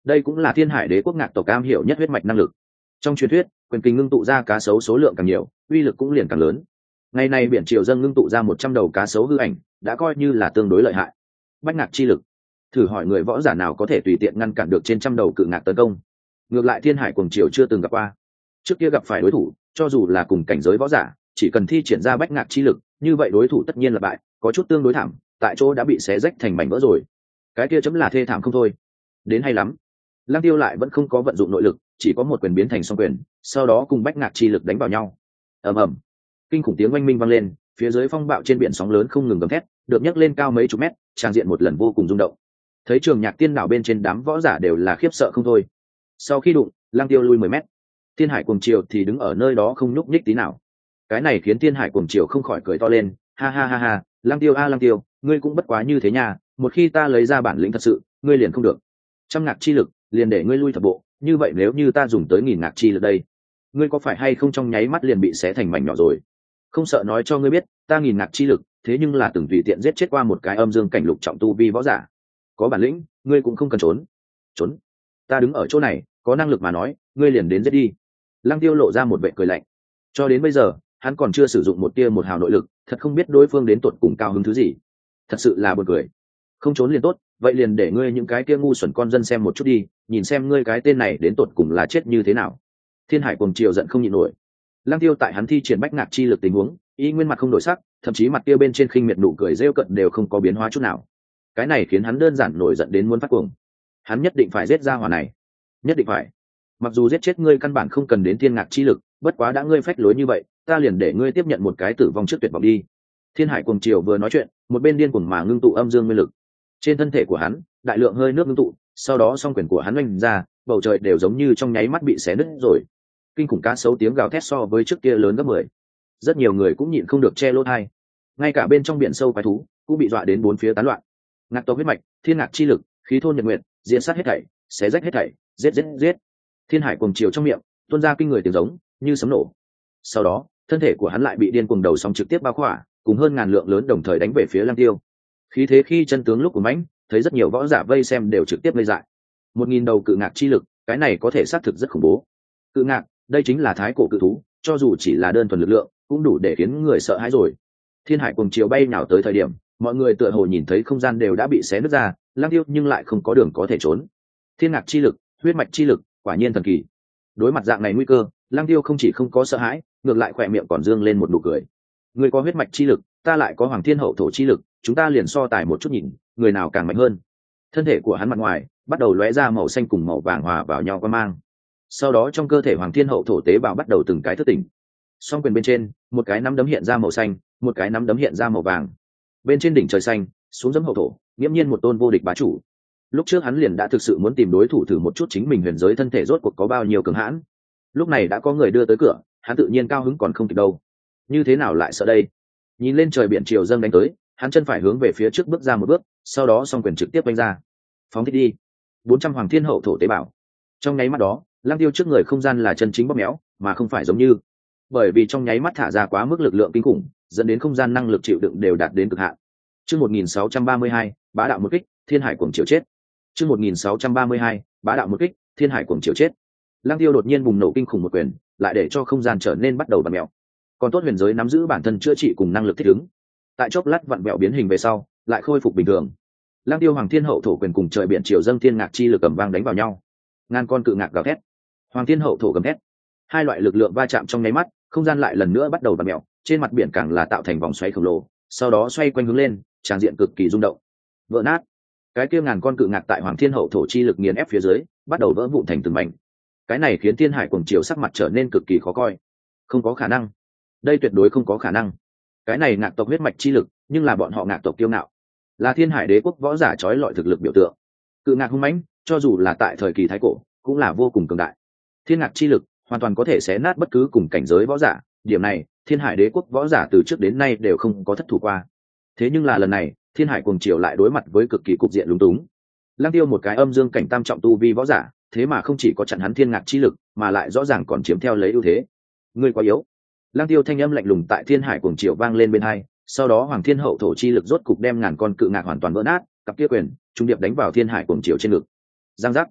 đây cũng là thiên hải đế quốc ngạc tộc cam hiểu nhất huyết mạch năng lực. Trong truyền thuyết quyền kình ngưng tụ ra cá sấu số lượng càng nhiều, uy lực cũng liền càng lớn. Ngày nay biển triều dâng ngưng tụ ra một trăm đầu cá sấu hư ảnh, đã coi như là tương đối lợi hại. Bách ngạc chi lực, thử hỏi người võ giả nào có thể tùy tiện ngăn cản được trên trăm đầu cự ngạc tấn công. Ngược lại thiên hải cuồng triều chưa từng gặp qua, trước kia gặp phải đối thủ cho dù là cùng cảnh giới võ giả, chỉ cần thi triển ra bách ngạc chi lực, như vậy đối thủ tất nhiên là bại, có chút tương đối thảm, tại chỗ đã bị xé rách thành mảnh vỡ rồi. Cái kia chấm là thê thảm không thôi. Đến hay lắm. Lăng Tiêu lại vẫn không có vận dụng nội lực, chỉ có một quyền biến thành song quyền, sau đó cùng bách ngạc chi lực đánh vào nhau. Ầm ầm, kinh khủng tiếng oanh minh vang lên, phía dưới phong bạo trên biển sóng lớn không ngừng gầm thét, được nhấc lên cao mấy chục mét, tràng diện một lần vô cùng rung động. Thấy trường nhạc tiên đảo bên trên đám võ giả đều là khiếp sợ không thôi. Sau khi đụng, Lăng Tiêu lui mười mét, thiên hải cuồng triều thì đứng ở nơi đó không nhúc nhích tí nào. Cái này khiến thiên hải cuồng triều không khỏi cười to lên, ha ha ha ha, Lăng Tiêu a Lăng Tiêu, ngươi cũng bất quá như thế nha, một khi ta lấy ra bản lĩnh thật sự, ngươi liền không được. Trăm ngạc chi lực, liền để ngươi lui thập bộ, như vậy nếu như ta dùng tới nghìn ngạc chi lực đây, ngươi có phải hay không trong nháy mắt liền bị xé thành mảnh nhỏ rồi? Không sợ nói cho ngươi biết, ta nghìn ngạc chi lực, thế nhưng là từng tùy tiện giết chết qua một cái âm dương cảnh lục trọng tu vi võ giả. Có bản lĩnh, ngươi cũng không cần trốn. Trốn? Ta đứng ở chỗ này, có năng lực mà nói, ngươi liền đến giết đi. Lăng Tiêu lộ ra một vẻ cười lạnh. Cho đến bây giờ, hắn còn chưa sử dụng một tia một hào nội lực, thật không biết đối phương đến tột cùng cao hứng thứ gì. Thật sự là buồn cười. Không trốn liền tốt, vậy liền để ngươi những cái kia ngu xuẩn con dân xem một chút đi, nhìn xem ngươi cái tên này đến tột cùng là chết như thế nào. Thiên hải cuồng triều giận không nhịn nổi. Lăng Tiêu tại hắn thi triển bách ngạc chi lực tình huống, y nguyên mặt không đổi sắc, thậm chí mặt kia bên trên khinh miệt nụ cười rêu cận đều không có biến hóa chút nào. Cái này khiến hắn đơn giản nổi giận đến muốn phát cuồng. Hắn nhất định phải giết ra hỏa này, nhất định phải. Mặc dù giết chết ngươi căn bản không cần đến thiên ngạc chi lực, bất quá đã ngươi phách lối như vậy, ta liền để ngươi tiếp nhận một cái tử vong trước tuyệt vọng đi. Thiên hải cuồng triều vừa nói chuyện, một bên điên cuồng mà ngưng tụ âm dương nguyên lực. Trên thân thể của hắn, đại lượng hơi nước ngưng tụ, sau đó song quyền của hắn oanh ra, bầu trời đều giống như trong nháy mắt bị xé nứt rồi. Kinh khủng cá sấu tiếng gào thét so với trước kia lớn gấp mười. Rất nhiều người cũng nhịn không được che lỗ tai. Ngay cả bên trong biển sâu quái thú cũng bị dọa đến bốn phía tán loạn. Ngạc tộc huyết mạch, thiên ngạc chi lực, khí thôn nhật nguyện, diễn sát hết thảy, xé rách hết thảy, giết giết giết. Thiên hải cuồng triều trong miệng tuôn ra kinh người tiếng giống như sấm nổ. Sau đó, thân thể của hắn lại bị điên cuồng đầu sóng trực tiếp bao khỏa, cùng hơn ngàn lượng lớn đồng thời đánh về phía Lăng Tiêu. Khí thế khi chân tướng lúc của mãnh, thấy rất nhiều võ giả vây xem đều trực tiếp ngây dại. Một nghìn đầu cự ngạc chi lực, cái này có thể xác thực rất khủng bố. Cự ngạc, đây chính là thái cổ cự thú, cho dù chỉ là đơn thuần lực lượng, cũng đủ để khiến người sợ hãi rồi. Thiên hải cuồng triều bay nhào tới thời điểm, mọi người tựa hồ nhìn thấy không gian đều đã bị xé nứt ra, Lăng Tiêu nhưng lại không có đường có thể trốn. Thiên ngạc chi lực, huyết mạch chi lực, quả nhiên thần kỳ. Đối mặt dạng này nguy cơ, Lăng Tiêu không chỉ không có sợ hãi, ngược lại khỏe miệng còn dương lên một nụ cười. Người có huyết mạch chi lực, ta lại có hoàng thiên hậu thổ chi lực, chúng ta liền so tài một chút nhìn, người nào càng mạnh hơn. Thân thể của hắn mặt ngoài bắt đầu lóe ra màu xanh cùng màu vàng hòa vào nhau qua mang. Sau đó trong cơ thể hoàng thiên hậu thổ tế bào bắt đầu từng cái thức tỉnh. Song quyền bên trên, một cái nắm đấm hiện ra màu xanh, một cái nắm đấm hiện ra màu vàng. Bên trên đỉnh trời xanh, xuống dẫm hậu thổ, nghiễm nhiên một tôn vô địch bá chủ. Lúc trước hắn liền đã thực sự muốn tìm đối thủ thử một chút chính mình huyền giới thân thể rốt cuộc có bao nhiêu cường hãn. Lúc này đã có người đưa tới cửa, hắn tự nhiên cao hứng còn không kịp đâu. Như thế nào lại sợ đây? Nhìn lên trời biển triều dâng đánh tới, hắn chân phải hướng về phía trước bước ra một bước, sau đó song quyền trực tiếp đánh ra. Phóng thích đi. bốn trăm hoàng thiên hậu thổ tế bào. Trong nháy mắt đó, Lăng Tiêu trước người không gian là chân chính bóp méo, mà không phải giống như. Bởi vì trong nháy mắt thả ra quá mức lực lượng kinh khủng, dẫn đến không gian năng lực chịu đựng đều đạt đến cực hạn. Chương một nghìn sáu trăm ba mươi hai, bá đạo một kích, thiên hải cuồng triều chết. Chương một nghìn sáu trăm ba mươi hai, bá đạo một kích, thiên hải cuồng triều chết. Lăng Tiêu đột nhiên bùng nổ kinh khủng một quyền, lại để cho không gian trở nên bắt đầu vặn mèo. Còn tốt huyền giới nắm giữ bản thân chữa trị cùng năng lực thích ứng. Tại chốc lát vặn mèo biến hình về sau, lại khôi phục bình thường. Lăng Tiêu hoàng thiên hậu thổ quyền cùng trời biển triều dâng thiên ngạc chi lực cầm vang đánh vào nhau. Ngàn con cự ngạc gào thét, hoàng thiên hậu thổ gầm thét. Hai loại lực lượng va chạm trong nháy mắt, không gian lại lần nữa bắt đầu vặn mèo, trên mặt biển càng là tạo thành vòng xoáy khổng lồ, sau đó xoay quanh hướng lên, tràng diện cực kỳ rung động. Vỡ nát. Cái kia ngàn con cự ngạc tại hoàng thiên hậu thổ chi lực nghiền ép phía dưới, bắt đầu vỡ vụn thành từng mảnh. Cái này khiến thiên hải cuồng triều sắc mặt trở nên cực kỳ khó coi. Không có khả năng, đây tuyệt đối không có khả năng. Cái này ngạc tộc huyết mạch chi lực, nhưng là bọn họ ngạc tộc kiêu ngạo, là thiên hải đế quốc võ giả trói lọi thực lực biểu tượng. Cự ngạc hung mãnh, cho dù là tại thời kỳ thái cổ, cũng là vô cùng cường đại. Thiên ngạc chi lực hoàn toàn có thể xé nát bất cứ cùng cảnh giới võ giả, điểm này thiên hải đế quốc võ giả từ trước đến nay đều không có thất thủ qua. Thế nhưng là lần này, thiên hải cuồng triều lại đối mặt với cực kỳ cục diện lúng túng. Lăng Tiêu một cái âm dương cảnh tam trọng tu vi võ giả, thế mà không chỉ có chặn hắn thiên ngạc chi lực, mà lại rõ ràng còn chiếm theo lấy ưu thế. Ngươi quá yếu. Lăng Tiêu thanh âm lạnh lùng tại thiên hải cuồng triều vang lên bên hai, sau đó hoàng thiên hậu thổ chi lực rốt cục đem ngàn con cự ngạc hoàn toàn vỡ nát, cặp kia quyền trung điệp đánh vào thiên hải cuồng triều trên ngực. Giang giác.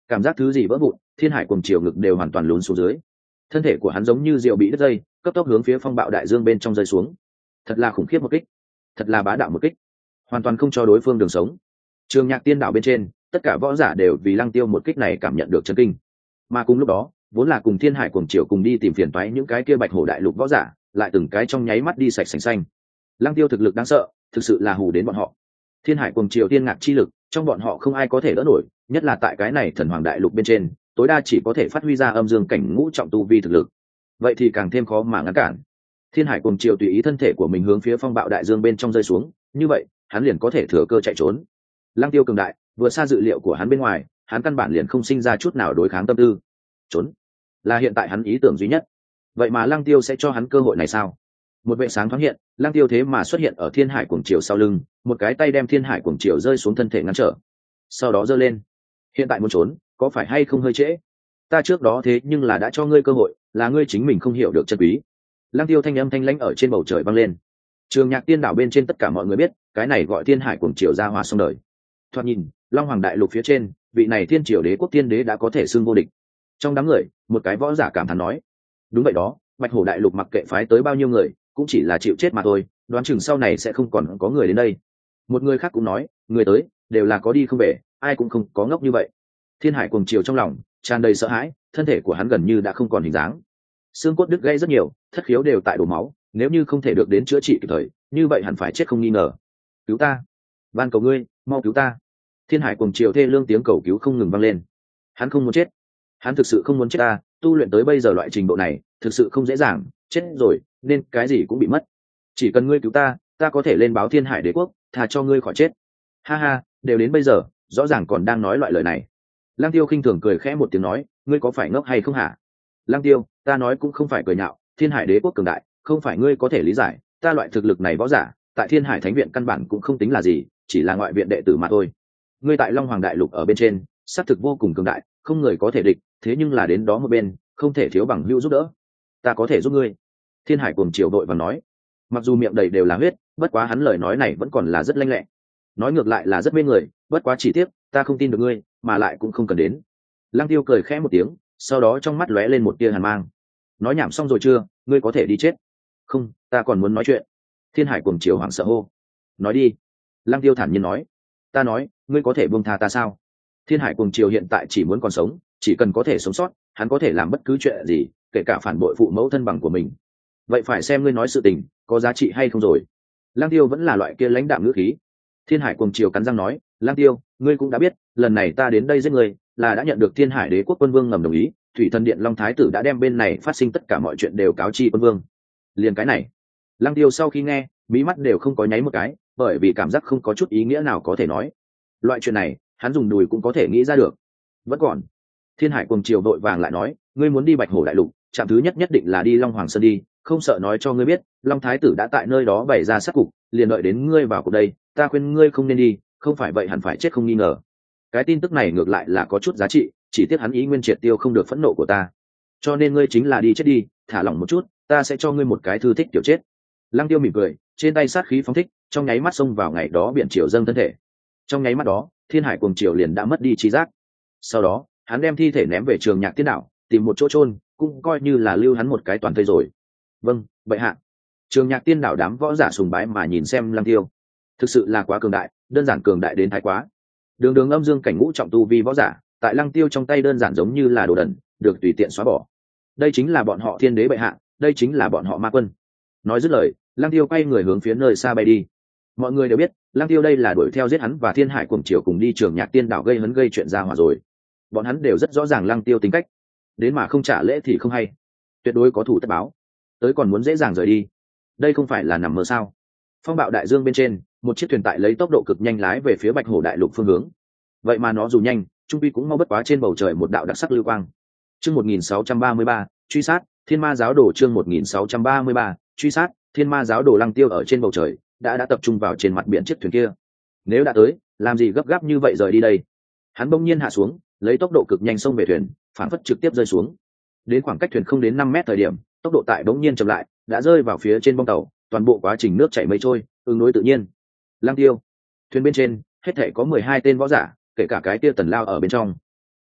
cảm giác thứ gì vỡ vụn, thiên hải cùng chiều ngực đều hoàn toàn lún xuống dưới, thân thể của hắn giống như diều bị đứt dây, cấp tốc hướng phía phong bạo đại dương bên trong rơi xuống. Thật là khủng khiếp một kích, thật là bá đạo một kích, hoàn toàn không cho đối phương đường sống. Trường Nhạc Tiên đảo bên trên, tất cả võ giả đều vì Lăng Tiêu một kích này cảm nhận được chấn kinh. Mà cùng lúc đó, vốn là cùng thiên hải cuồng triều cùng đi tìm phiền toái những cái kia bạch hổ đại lục võ giả, lại từng cái trong nháy mắt đi sạch sành xanh. Lăng Tiêu thực lực đáng sợ, thực sự là hù đến bọn họ. Thiên hải cuồng triều tiên ngạc chi lực, trong bọn họ không ai có thể đỡ nổi, nhất là tại cái này thần hoàng đại lục bên trên, tối đa chỉ có thể phát huy ra âm dương cảnh ngũ trọng tu vi thực lực. Vậy thì càng thêm khó mà ngăn cản. Thiên hải cuồng triều tùy ý thân thể của mình hướng phía phong bạo đại dương bên trong rơi xuống, như vậy, hắn liền có thể thừa cơ chạy trốn. Lăng Tiêu cường đại, vừa xa dự liệu của hắn bên ngoài, hắn căn bản liền không sinh ra chút nào đối kháng tâm tư. Trốn là hiện tại hắn ý tưởng duy nhất. Vậy mà Lăng Tiêu sẽ cho hắn cơ hội này sao? Một vệ sáng thoáng hiện, Lăng Tiêu thế mà xuất hiện ở thiên hải cuồng triều sau lưng, một cái tay đem thiên hải cuồng triều rơi xuống thân thể ngăn trở, sau đó giơ lên. Hiện tại muốn trốn, có phải hay không hơi trễ? Ta trước đó thế nhưng là đã cho ngươi cơ hội, là ngươi chính mình không hiểu được chân quý. Lăng Tiêu thanh âm thanh lãnh ở trên bầu trời vang lên. Trường Nhạc Tiên đảo bên trên tất cả mọi người biết, cái này gọi thiên hải cuồng triều ra hòa xong đời. Thoạt nhìn, Long Hoàng đại lục phía trên, vị này thiên triều đế quốc tiên đế đã có thể xưng vô địch. Trong đám người, một cái võ giả cảm thán nói: đúng vậy đó, bạch hổ đại lục mặc kệ phái tới bao nhiêu người, cũng chỉ là chịu chết mà thôi, đoán chừng sau này sẽ không còn có người đến đây. Một người khác cũng nói: người tới đều là có đi không về, ai cũng không có ngốc như vậy. Thiên hải cuồng triều trong lòng tràn đầy sợ hãi, thân thể của hắn gần như đã không còn hình dáng, xương cốt đứt gãy rất nhiều, thất khiếu đều tại đổ máu, nếu như không thể được đến chữa trị kịp thời, như vậy hẳn phải chết không nghi ngờ. Cứu ta, van cầu ngươi, mau cứu ta. Thiên hải cuồng triều thê lương tiếng cầu cứu không ngừng vang lên. Hắn không muốn chết, hắn thực sự không muốn chết ta, tu luyện tới bây giờ loại trình độ này thực sự không dễ dàng, chết rồi nên cái gì cũng bị mất, chỉ cần ngươi cứu ta, ta có thể lên báo thiên hải đế quốc, thà cho ngươi khỏi chết. Ha ha, đều đến bây giờ rõ ràng còn đang nói loại lời này. Lăng Tiêu khinh thường cười khẽ một tiếng nói: ngươi có phải ngốc hay không hả? Lăng Tiêu, ta nói cũng không phải cười nhạo, thiên hải đế quốc cường đại không phải ngươi có thể lý giải, ta loại thực lực này võ giả tại thiên hải thánh viện căn bản cũng không tính là gì, chỉ là ngoại viện đệ tử mà thôi. Ngươi tại Long Hoàng đại lục ở bên trên xác thực vô cùng cường đại, không người có thể địch, thế nhưng là đến đó một bên không thể thiếu bằng hữu giúp đỡ, ta có thể giúp ngươi. Thiên hải cuồng triều đội và nói, mặc dù miệng đầy đều là huyết, bất quá hắn lời nói này vẫn còn là rất lanh lẹ, nói ngược lại là rất mê người, bất quá chỉ tiếc ta không tin được ngươi, mà lại cũng không cần đến. Lăng Tiêu cười khẽ một tiếng, sau đó trong mắt lóe lên một tia hàn mang. Nói nhảm xong rồi chưa, ngươi có thể đi chết. Không, ta còn muốn nói chuyện. Thiên hải cuồng triều hoảng sợ hô. Nói đi. Lăng Tiêu thản nhiên nói. Ta nói, ngươi có thể buông tha ta sao? Thiên hải cuồng triều hiện tại chỉ muốn còn sống, chỉ cần có thể sống sót, hắn có thể làm bất cứ chuyện gì, kể cả phản bội phụ mẫu thân bằng của mình. Vậy phải xem ngươi nói sự tình có giá trị hay không rồi. Lăng Tiêu vẫn là loại kia lãnh đạm ngữ khí. Thiên hải cuồng triều cắn răng nói: Lăng Tiêu, ngươi cũng đã biết, lần này ta đến đây giết ngươi là đã nhận được thiên hải đế quốc quân vương ngầm đồng ý, thủy thần điện long thái tử đã đem bên này phát sinh tất cả mọi chuyện đều cáo chi quân vương. Liền cái này. Lăng Tiêu sau khi nghe, mí mắt đều không có nháy một cái, bởi vì cảm giác không có chút ý nghĩa nào có thể nói. Loại chuyện này hắn dùng đùi cũng có thể nghĩ ra được. Vẫn còn. Thiên hải cuồng triều đội vàng lại nói: ngươi muốn đi bạch hổ đại lục, trạm thứ nhất nhất định là đi Long Hoàng Sơn đi, không sợ nói cho ngươi biết, long thái tử đã tại nơi đó bày ra sát cục, liền đợi đến ngươi vào cuộc đây, ta khuyên ngươi không nên đi, không phải vậy hẳn phải chết không nghi ngờ. Cái tin tức này ngược lại là có chút giá trị, chỉ tiếc hắn ý nguyên triệt tiêu không được phẫn nộ của ta, cho nên ngươi chính là đi chết đi, thả lỏng một chút, ta sẽ cho ngươi một cái thư thích tiểu chết. Lăng Tiêu mỉm cười, trên tay sát khí phóng thích, trong nháy mắt xông vào ngày đó biển triều dâng thân thể. Trong nháy mắt đó, thiên hải cuồng triều liền đã mất đi trí giác. Sau đó hắn đem thi thể ném về Trường Nhạc Tiên đảo, tìm một chỗ chôn, cũng coi như là lưu hắn một cái toàn thây rồi. Vâng, bệ hạ. Trường Nhạc Tiên đảo đám võ giả sùng bái mà nhìn xem Lăng Tiêu, thực sự là quá cường đại, đơn giản cường đại đến thái quá. Đường đường âm dương cảnh ngũ trọng tu vi võ giả, tại Lăng Tiêu trong tay đơn giản giống như là đồ đần, được tùy tiện xóa bỏ. Đây chính là bọn họ thiên đế bệ hạ, đây chính là bọn họ ma quân. Nói dứt lời, Lăng Tiêu quay người hướng phía nơi xa bay đi. Mọi người đều biết, Lăng Tiêu đây là đuổi theo giết hắn và thiên hải cuồng triều cùng đi Trường Nhạc Tiên đảo gây hấn gây chuyện ra hòa rồi. Bọn hắn đều rất rõ ràng Lăng Tiêu tính cách, đến mà không trả lễ thì không hay, tuyệt đối có thủ tất báo, tới còn muốn dễ dàng rời đi. Đây không phải là nằm mơ sao? Phong bạo đại dương bên trên, một chiếc thuyền tại lấy tốc độ cực nhanh lái về phía bạch hổ đại lục phương hướng. Vậy mà nó dù nhanh, trung quy cũng mau bất quá trên bầu trời một đạo đặc sắc lưu quang. Chương một nghìn sáu trăm ba mươi ba, truy sát thiên ma giáo đồ. Chương một nghìn sáu trăm ba mươi ba, truy sát thiên ma giáo đồ. Lăng Tiêu ở trên bầu trời đã đã tập trung vào trên mặt biển chiếc thuyền kia. Nếu đã tới, làm gì gấp gáp như vậy rời đi đây? Hắn bỗng nhiên hạ xuống, lấy tốc độ cực nhanh xông về thuyền, phản phất trực tiếp rơi xuống. Đến khoảng cách thuyền không đến năm mét thời điểm, tốc độ tại bỗng nhiên chậm lại, đã rơi vào phía trên bong tàu, toàn bộ quá trình nước chảy mây trôi, ứng đối tự nhiên. Lăng Tiêu, thuyền bên trên hết thảy có mười hai tên võ giả, kể cả cái kia Tần Lao ở bên trong.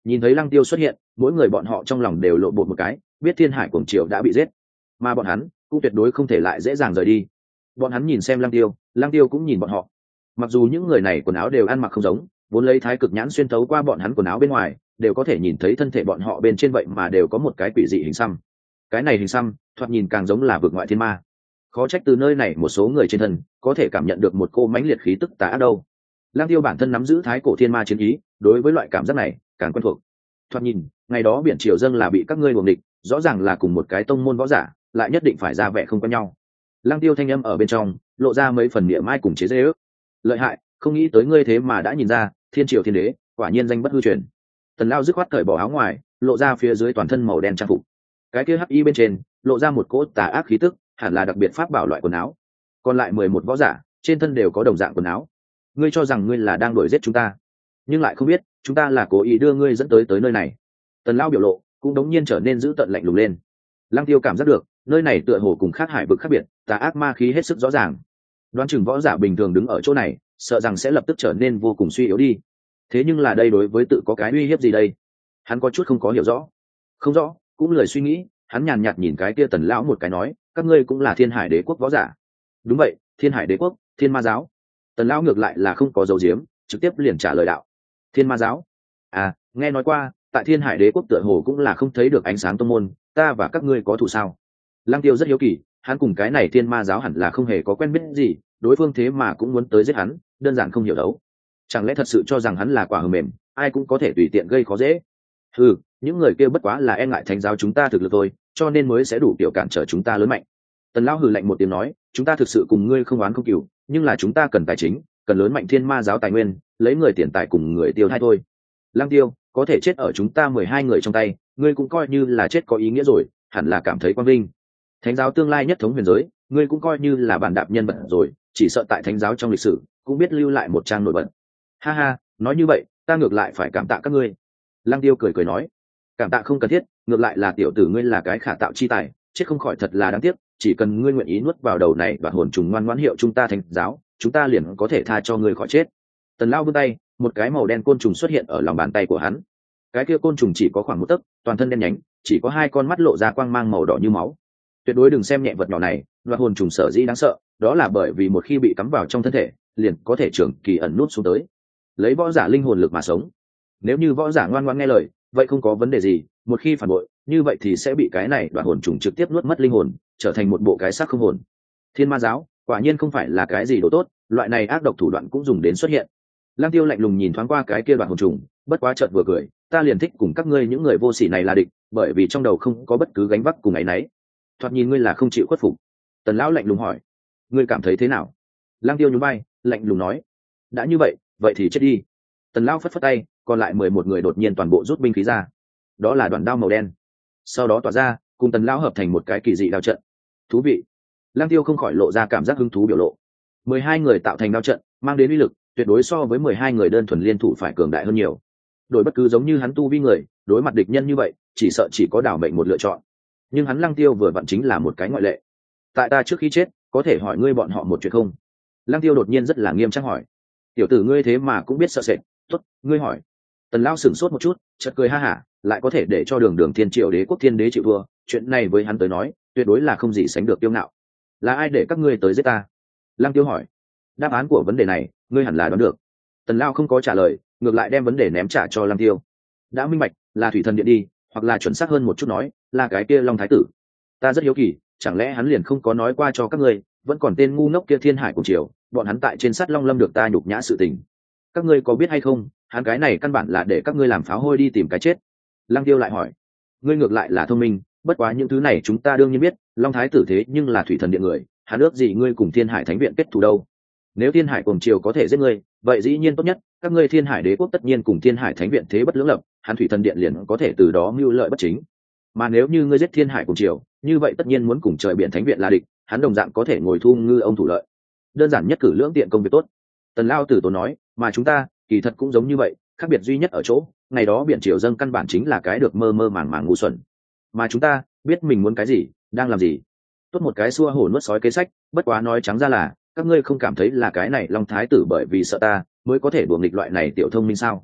Nhìn thấy Lăng Tiêu xuất hiện, mỗi người bọn họ trong lòng đều lộ bột một cái, biết Thiên Hải Cuồng Triều đã bị giết, mà bọn hắn cũng tuyệt đối không thể lại dễ dàng rời đi. Bọn hắn nhìn xem Lăng Tiêu, Lăng Tiêu cũng nhìn bọn họ. Mặc dù những người này quần áo đều ăn mặc không giống, vốn lấy thái cực nhãn xuyên thấu qua bọn hắn quần áo bên ngoài, đều có thể nhìn thấy thân thể bọn họ bên trên vậy mà đều có một cái quỷ dị hình xăm. Cái này hình xăm, thoạt nhìn càng giống là vực ngoại thiên ma. Khó trách từ nơi này một số người trên thân có thể cảm nhận được một cô mãnh liệt khí tức tà ác đâu. Lăng Tiêu bản thân nắm giữ thái cổ thiên ma chiến ý, đối với loại cảm giác này càng quen thuộc. Thoạt nhìn, ngày đó biển triều dâng là bị các ngươi đuồng địch, rõ ràng là cùng một cái tông môn võ giả, lại nhất định phải ra vẻ không quen nhau. Lăng Tiêu thanh âm ở bên trong lộ ra mấy phần niệm mai cùng chế giễu. Lợi hại, không nghĩ tới ngươi thế mà đã nhìn ra, thiên triều thiên đế, quả nhiên danh bất hư truyền. Tần Lao dứt khoát cởi bỏ áo ngoài, lộ ra phía dưới toàn thân màu đen trang phục. Cái kia hắc y bên trên lộ ra một cỗ tà ác khí tức, hẳn là đặc biệt pháp bảo loại quần áo. Còn lại mười một võ giả, trên thân đều có đồng dạng quần áo. Ngươi cho rằng ngươi là đang đuổi giết chúng ta, nhưng lại không biết, chúng ta là cố ý đưa ngươi dẫn tới tới nơi này. Tần Lao biểu lộ cũng đống nhiên trở nên dữ tợn lạnh lùng lên. Lăng Tiêu cảm giác được, nơi này tựa hồ cùng khác hải vực khác biệt, tà ác ma khí hết sức rõ ràng. Đoán chừng võ giả bình thường đứng ở chỗ này, sợ rằng sẽ lập tức trở nên vô cùng suy yếu đi. Thế nhưng là đây đối với tự có cái uy hiếp gì đây? Hắn có chút không có hiểu rõ. Không rõ, cũng lười suy nghĩ, hắn nhàn nhạt nhìn cái kia Tần lão một cái nói, các ngươi cũng là Thiên Hải Đế quốc võ giả. Đúng vậy, Thiên Hải Đế quốc, Thiên Ma giáo. Tần lão ngược lại là không có dấu diếm, trực tiếp liền trả lời đạo. Thiên Ma giáo? À, nghe nói qua, tại Thiên Hải Đế quốc tựa hồ cũng là không thấy được ánh sáng tông môn, ta và các ngươi có thù sao? Lăng Tiêu rất hiếu kỳ, hắn cùng cái này Thiên Ma giáo hẳn là không hề có quen biết gì, đối phương thế mà cũng muốn tới giết hắn, đơn giản không hiểu đấu. Chẳng lẽ thật sự cho rằng hắn là quả hờ mềm, ai cũng có thể tùy tiện gây khó dễ? Ừ, những người kia bất quá là e ngại thánh giáo chúng ta thực lực thôi, cho nên mới sẽ đủ kiểu cản trở chúng ta lớn mạnh. Tần lão hừ lạnh một tiếng nói, chúng ta thực sự cùng ngươi không oán không cừu, nhưng là chúng ta cần tài chính, cần lớn mạnh Thiên Ma giáo tài nguyên, lấy người tiền tài cùng người tiêu thay thôi. Lăng Tiêu, có thể chết ở chúng ta mười hai người trong tay, ngươi cũng coi như là chết có ý nghĩa rồi, hẳn là cảm thấy quang vinh. Thánh giáo tương lai nhất thống huyền giới, ngươi cũng coi như là bản đạp nhân vật rồi, chỉ sợ tại thánh giáo trong lịch sử cũng biết lưu lại một trang nổi bật. Ha ha, nói như vậy, ta ngược lại phải cảm tạ các ngươi. Lăng Tiêu cười cười nói, cảm tạ không cần thiết, ngược lại là tiểu tử ngươi là cái khả tạo chi tài, chết không khỏi thật là đáng tiếc, chỉ cần ngươi nguyện ý nuốt vào đầu này đoạt hồn trùng ngoan ngoãn hiệu chúng ta thánh giáo, chúng ta liền có thể tha cho ngươi khỏi chết. Tần Lão vươn tay, một cái màu đen côn trùng xuất hiện ở lòng bàn tay của hắn. Cái kia côn trùng chỉ có khoảng một tấc, toàn thân đen nhánh, chỉ có hai con mắt lộ ra quang mang màu đỏ như máu. Tuyệt đối đừng xem nhẹ vật nhỏ này, đoạt hồn trùng sở dĩ đáng sợ, đó là bởi vì một khi bị cắm vào trong thân thể, liền có thể trưởng kỳ ẩn nút xuống tới, lấy võ giả linh hồn lực mà sống. Nếu như võ giả ngoan ngoãn nghe lời, vậy không có vấn đề gì, một khi phản bội, như vậy thì sẽ bị cái này đoạt hồn trùng trực tiếp nuốt mất linh hồn, trở thành một bộ cái xác không hồn. Thiên Ma giáo, quả nhiên không phải là cái gì đồ tốt, loại này ác độc thủ đoạn cũng dùng đến xuất hiện. Lăng Tiêu lạnh lùng nhìn thoáng qua cái kia đoạt hồn trùng, bất quá chợt vừa cười, ta liền thích cùng các ngươi những người vô sỉ này là địch, bởi vì trong đầu không có bất cứ gánh vác cùng ấy nấy. Thoạt nhìn ngươi là không chịu khuất phục. Tần lão lạnh lùng hỏi, ngươi cảm thấy thế nào? Lăng Tiêu nhún vai, lạnh lùng nói, đã như vậy, vậy thì chết đi. Tần lão phất phất tay, còn lại mười một người đột nhiên toàn bộ rút binh khí ra, đó là đoạn đao màu đen, sau đó tỏa ra, cùng Tần lão hợp thành một cái kỳ dị đao trận. Thú vị. Lăng Tiêu không khỏi lộ ra cảm giác hứng thú biểu lộ. Mười hai người tạo thành đao trận, mang đến uy lực tuyệt đối so với mười hai người đơn thuần liên thủ phải cường đại hơn nhiều. Đổi bất cứ giống như hắn tu vi người, đối mặt địch nhân như vậy, chỉ sợ chỉ có đảo mệnh một lựa chọn. Nhưng hắn Lăng Tiêu vừa vặn chính là một cái ngoại lệ. Tại ta trước khi chết, có thể hỏi ngươi bọn họ một chuyện không? Lăng Tiêu đột nhiên rất là nghiêm trang hỏi. Tiểu tử ngươi thế mà cũng biết sợ sệt, tốt, ngươi hỏi. Tần lão sửng sốt một chút, chợt cười ha hả, lại có thể để cho Đường Đường Thiên Triệu Đế quốc Thiên Đế chịu thua, chuyện này với hắn tới nói, tuyệt đối là không gì sánh được tiêu ngạo. Là ai để các ngươi tới giết ta? Lăng Tiêu hỏi. Đáp án của vấn đề này, ngươi hẳn là đoán được. Tần lão không có trả lời, ngược lại đem vấn đề ném trả cho Lăng Tiêu. Đã minh bạch, là Thủy Thần Điện đi, hoặc là chuẩn xác hơn một chút nói, là cái kia Long Thái tử. Ta rất hiếu kỳ, chẳng lẽ hắn liền không có nói qua cho các ngươi, vẫn còn tên ngu ngốc kia Thiên Hải Cùng Triều, bọn hắn tại trên sắt Long Lâm được ta nhục nhã sự tình. Các ngươi có biết hay không, hắn cái này căn bản là để các ngươi làm pháo hôi đi tìm cái chết. Lăng Tiêu lại hỏi. Ngươi ngược lại là thông minh, bất quá những thứ này chúng ta đương nhiên biết, Long Thái tử thế nhưng là Thủy Thần Điện người, hắn ước gì ngươi cùng Thiên Hải Thánh viện kết thù đâu? Nếu Thiên Hải Cùng Triều có thể giết ngươi, vậy dĩ nhiên tốt nhất, các ngươi Thiên Hải Đế quốc tất nhiên cùng Thiên Hải Thánh viện thế bất lưỡng lập, hắn Thủy Thần Điện liền có thể từ đó mưu lợi bất chính. Mà nếu như ngươi giết Thiên Hải Cùng Triều, như vậy tất nhiên muốn cùng trời biển Thánh viện là địch, hắn đồng dạng có thể ngồi thu ngư ông thủ lợi. Đơn giản nhất cử lưỡng tiện công việc tốt. Tần Lao Tử Tốn nói, mà chúng ta, kỳ thật cũng giống như vậy, khác biệt duy nhất ở chỗ, ngày đó biển triều dâng căn bản chính là cái được mơ mơ màng màng ngu xuẩn. Mà chúng ta, biết mình muốn cái gì, đang làm gì. Tốt một cái xua hổ nuốt sói kế sách, bất quá nói trắng ra là, các ngươi không cảm thấy là cái này Long Thái tử bởi vì sợ ta, mới có thể đuổi nghịch loại này tiểu thông minh sao?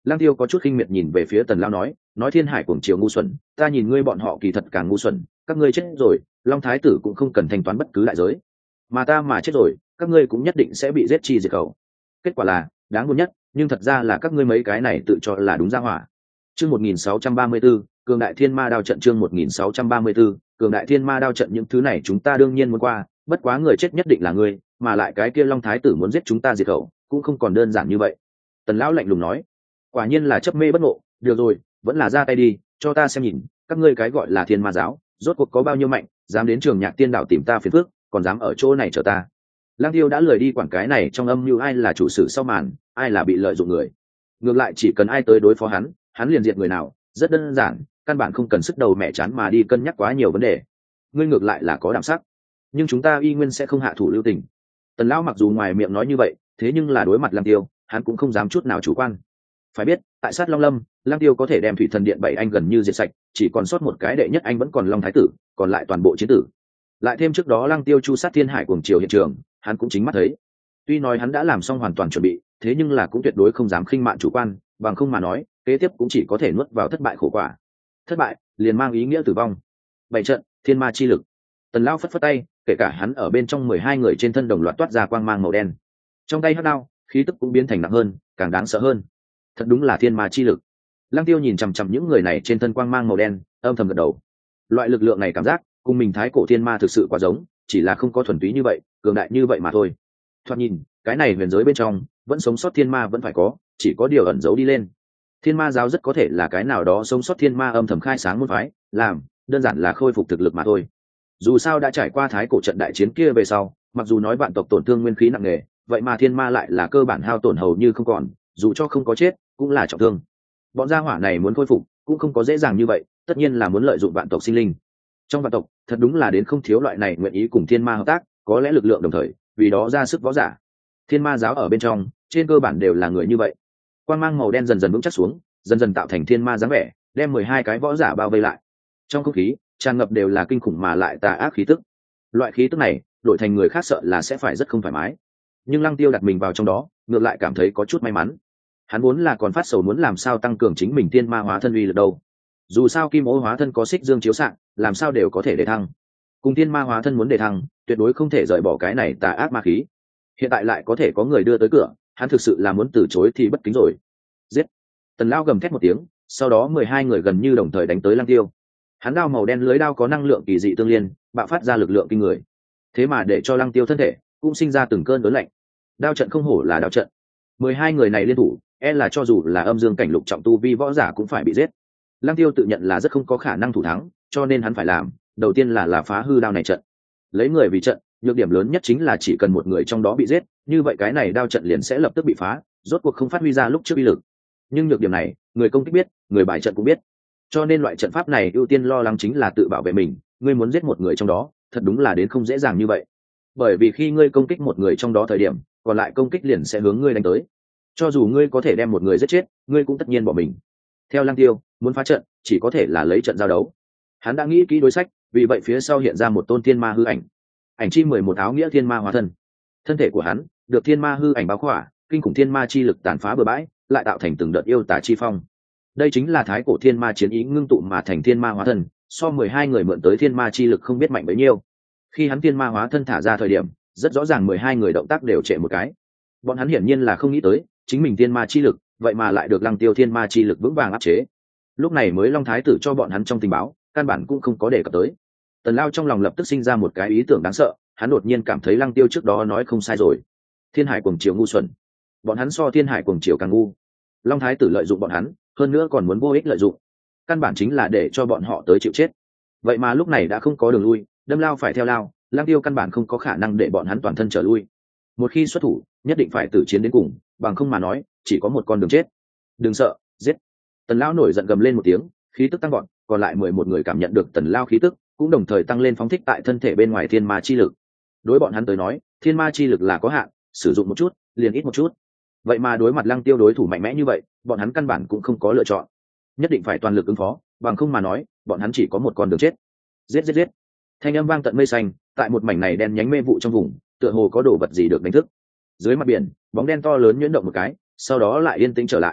Lăng Tiêu có chút khinh miệt nhìn về phía Tần Lão nói, nói Thiên Hải cuồng chiều ngu xuẩn, ta nhìn ngươi bọn họ kỳ thật càng ngu xuẩn, các ngươi chết rồi, Long Thái tử cũng không cần thanh toán bất cứ đại giới, mà ta mà chết rồi, các ngươi cũng nhất định sẽ bị giết chi diệt khẩu. Kết quả là đáng buồn nhất, nhưng thật ra là các ngươi mấy cái này tự cho là đúng ra hỏa. Chương một nghìn sáu trăm ba mươi 1634, Cường Đại Thiên Ma Đao trận chương một nghìn sáu trăm ba mươi 1634, Cường Đại Thiên Ma Đao trận những thứ này chúng ta đương nhiên muốn qua, bất quá người chết nhất định là ngươi, mà lại cái kia Long Thái tử muốn giết chúng ta diệt khẩu, cũng không còn đơn giản như vậy. Tần Lão lạnh lùng nói, quả nhiên là chấp mê bất ngộ, được rồi, vẫn là ra tay đi, cho ta xem nhìn, các ngươi cái gọi là Thiên Ma giáo, rốt cuộc có bao nhiêu mạnh, dám đến Trường Nhạc Tiên Đạo tìm ta phiền phức, còn dám ở chỗ này chờ ta. Lang Tiêu đã lười đi quản cái này trong âm mưu ai là chủ sử sau màn, ai là bị lợi dụng người. Ngược lại chỉ cần ai tới đối phó hắn, hắn liền diệt người nào, rất đơn giản, căn bản không cần sức đầu mẹ chán mà đi cân nhắc quá nhiều vấn đề. Ngươi ngược lại là có đảm sắc, nhưng chúng ta y nguyên sẽ không hạ thủ lưu tình. Tần Lão mặc dù ngoài miệng nói như vậy, thế nhưng là đối mặt Lang Tiêu, hắn cũng không dám chút nào chủ quan. Phải biết, tại sát Long Lâm, Lang Tiêu có thể đem Thủy Thần Điện bảy anh gần như diệt sạch, chỉ còn sót một cái đệ nhất anh vẫn còn Long Thái tử, còn lại toàn bộ chiến tử. Lại thêm trước đó Lang Tiêu chu sát Thiên Hải cuồng triều hiện trường, hắn cũng chính mắt thấy. Tuy nói hắn đã làm xong hoàn toàn chuẩn bị, thế nhưng là cũng tuyệt đối không dám khinh mạn chủ quan, bằng không mà nói, kế tiếp cũng chỉ có thể nuốt vào thất bại khổ quả. Thất bại liền mang ý nghĩa tử vong. Bảy trận, Thiên Ma chi lực. Tần Lão phất phất tay, kể cả hắn ở bên trong mười hai người trên thân đồng loạt toát ra quang mang màu đen. Trong tay hắc đao, khí tức cũng biến thành nặng hơn, càng đáng sợ hơn. Thật đúng là Thiên Ma chi lực. Lăng Tiêu nhìn chằm chằm những người này trên thân quang mang màu đen, âm thầm gật đầu. Loại lực lượng này cảm giác, cùng mình thái cổ thiên ma thực sự quá giống, chỉ là không có thuần túy như vậy, cường đại như vậy mà thôi. Thoạt nhìn, cái này huyền giới bên trong, vẫn sống sót thiên ma vẫn phải có, chỉ có điều ẩn giấu đi lên. Thiên ma giáo rất có thể là cái nào đó sống sót thiên ma âm thầm khai sáng môn phái, làm, đơn giản là khôi phục thực lực mà thôi. Dù sao đã trải qua thái cổ trận đại chiến kia về sau, mặc dù nói vạn tộc tổn thương nguyên khí nặng nề, vậy mà thiên ma lại là cơ bản hao tổn hầu như không còn, dù cho không có chết, cũng là trọng thương. Bọn gia hỏa này muốn khôi phục, cũng không có dễ dàng như vậy, tất nhiên là muốn lợi dụng vạn tộc sinh linh. Trong vạn tộc, thật đúng là đến không thiếu loại này nguyện ý cùng thiên ma hợp tác, có lẽ lực lượng đồng thời, vì đó ra sức võ giả. Thiên ma giáo ở bên trong, trên cơ bản đều là người như vậy. Quang mang màu đen dần dần vững chắc xuống, dần dần tạo thành thiên ma dáng vẻ, đem mười hai cái võ giả bao vây lại. Trong không khí, tràn ngập đều là kinh khủng mà lại tà ác khí tức. Loại khí tức này, đổi thành người khác sợ là sẽ phải rất không thoải mái. Nhưng Lăng Tiêu đặt mình vào trong đó, ngược lại cảm thấy có chút may mắn. Hắn vốn là còn phát sầu muốn làm sao tăng cường chính mình thiên ma hóa thân uy lực đâu. Dù sao kim ô hóa thân có xích dương chiếu xạ, làm sao đều có thể để thăng. Cùng thiên ma hóa thân muốn để thăng, tuyệt đối không thể rời bỏ cái này tà ác ma khí. Hiện tại lại có thể có người đưa tới cửa, hắn thực sự là muốn từ chối thì bất kính rồi. Giết! Tần Lão gầm thét một tiếng, sau đó mười hai người gần như đồng thời đánh tới Lăng Tiêu. Hắn đao màu đen lưới đao có năng lượng kỳ dị tương liên, bạo phát ra lực lượng kinh người. Thế mà để cho Lăng Tiêu thân thể cũng sinh ra từng cơn đớn lạnh. Đao trận không hổ là đao trận. mười hai người này liên thủ, e là cho dù là âm dương cảnh lục trọng tu vi võ giả cũng phải bị giết. Lăng Tiêu tự nhận là rất không có khả năng thủ thắng, cho nên hắn phải làm, đầu tiên là là phá hư đao này trận. Lấy người vì trận, nhược điểm lớn nhất chính là chỉ cần một người trong đó bị giết, như vậy cái này đao trận liền sẽ lập tức bị phá, rốt cuộc không phát huy ra lúc trước uy lực. Nhưng nhược điểm này, người công kích biết, người bài trận cũng biết. Cho nên loại trận pháp này ưu tiên lo lắng chính là tự bảo vệ mình, ngươi muốn giết một người trong đó, thật đúng là đến không dễ dàng như vậy. Bởi vì khi ngươi công kích một người trong đó thời điểm, còn lại công kích liền sẽ hướng ngươi đánh tới. Cho dù ngươi có thể đem một người giết chết, ngươi cũng tất nhiên bỏ mình. Theo Lăng Tiêu, muốn phá trận, chỉ có thể là lấy trận giao đấu. Hắn đã nghĩ kỹ đối sách, vì vậy phía sau hiện ra một tôn thiên ma hư ảnh. Ảnh chi mười một áo nghĩa thiên ma hóa thân. Thân thể của hắn được thiên ma hư ảnh bao khỏa, kinh khủng thiên ma chi lực tàn phá bừa bãi, lại tạo thành từng đợt yêu tà chi phong. Đây chính là thái cổ thiên ma chiến ý ngưng tụ mà thành thiên ma hóa thân, so mười hai người mượn tới thiên ma chi lực không biết mạnh bấy nhiêu. Khi hắn thiên ma hóa thân thả ra thời điểm, rất rõ ràng mười hai người động tác đều trệ một cái. Bọn hắn hiển nhiên là không nghĩ tới, chính mình thiên ma chi lực, vậy mà lại được Lăng Tiêu thiên ma chi lực vững vàng áp chế. Lúc này mới Long Thái tử cho bọn hắn trong tình báo, căn bản cũng không có đề cập tới. Tần Lao trong lòng lập tức sinh ra một cái ý tưởng đáng sợ, hắn đột nhiên cảm thấy Lăng Tiêu trước đó nói không sai rồi. Thiên Hải cuồng triều ngu xuẩn, bọn hắn so Thiên Hải cuồng triều càng ngu. Long Thái tử lợi dụng bọn hắn, hơn nữa còn muốn vô ích lợi dụng, căn bản chính là để cho bọn họ tới chịu chết. Vậy mà lúc này đã không có đường lui, đâm lao phải theo lao, Lăng Tiêu căn bản không có khả năng để bọn hắn toàn thân trở lui. Một khi xuất thủ, nhất định phải tử chiến đến cùng, bằng không mà nói, chỉ có một con đường chết. Đừng sợ, giết! Tần Lao nổi giận gầm lên một tiếng, khí tức tăng gọn, còn lại mười một người cảm nhận được Tần Lao khí tức, cũng đồng thời tăng lên phóng thích tại thân thể bên ngoài thiên ma chi lực. Đối bọn hắn tới nói, thiên ma chi lực là có hạn, sử dụng một chút, liền ít một chút. Vậy mà đối mặt Lăng Tiêu đối thủ mạnh mẽ như vậy, bọn hắn căn bản cũng không có lựa chọn, nhất định phải toàn lực ứng phó, bằng không mà nói, bọn hắn chỉ có một con đường chết. Giết giết giết! Thanh âm vang tận mây xanh, tại một mảnh này đen nhánh mê vụ trong vùng, tựa hồ có đồ vật gì được đánh thức. Dưới mặt biển, bóng đen to lớn nhuyễn động một cái, sau đó lại yên tĩnh trở lại.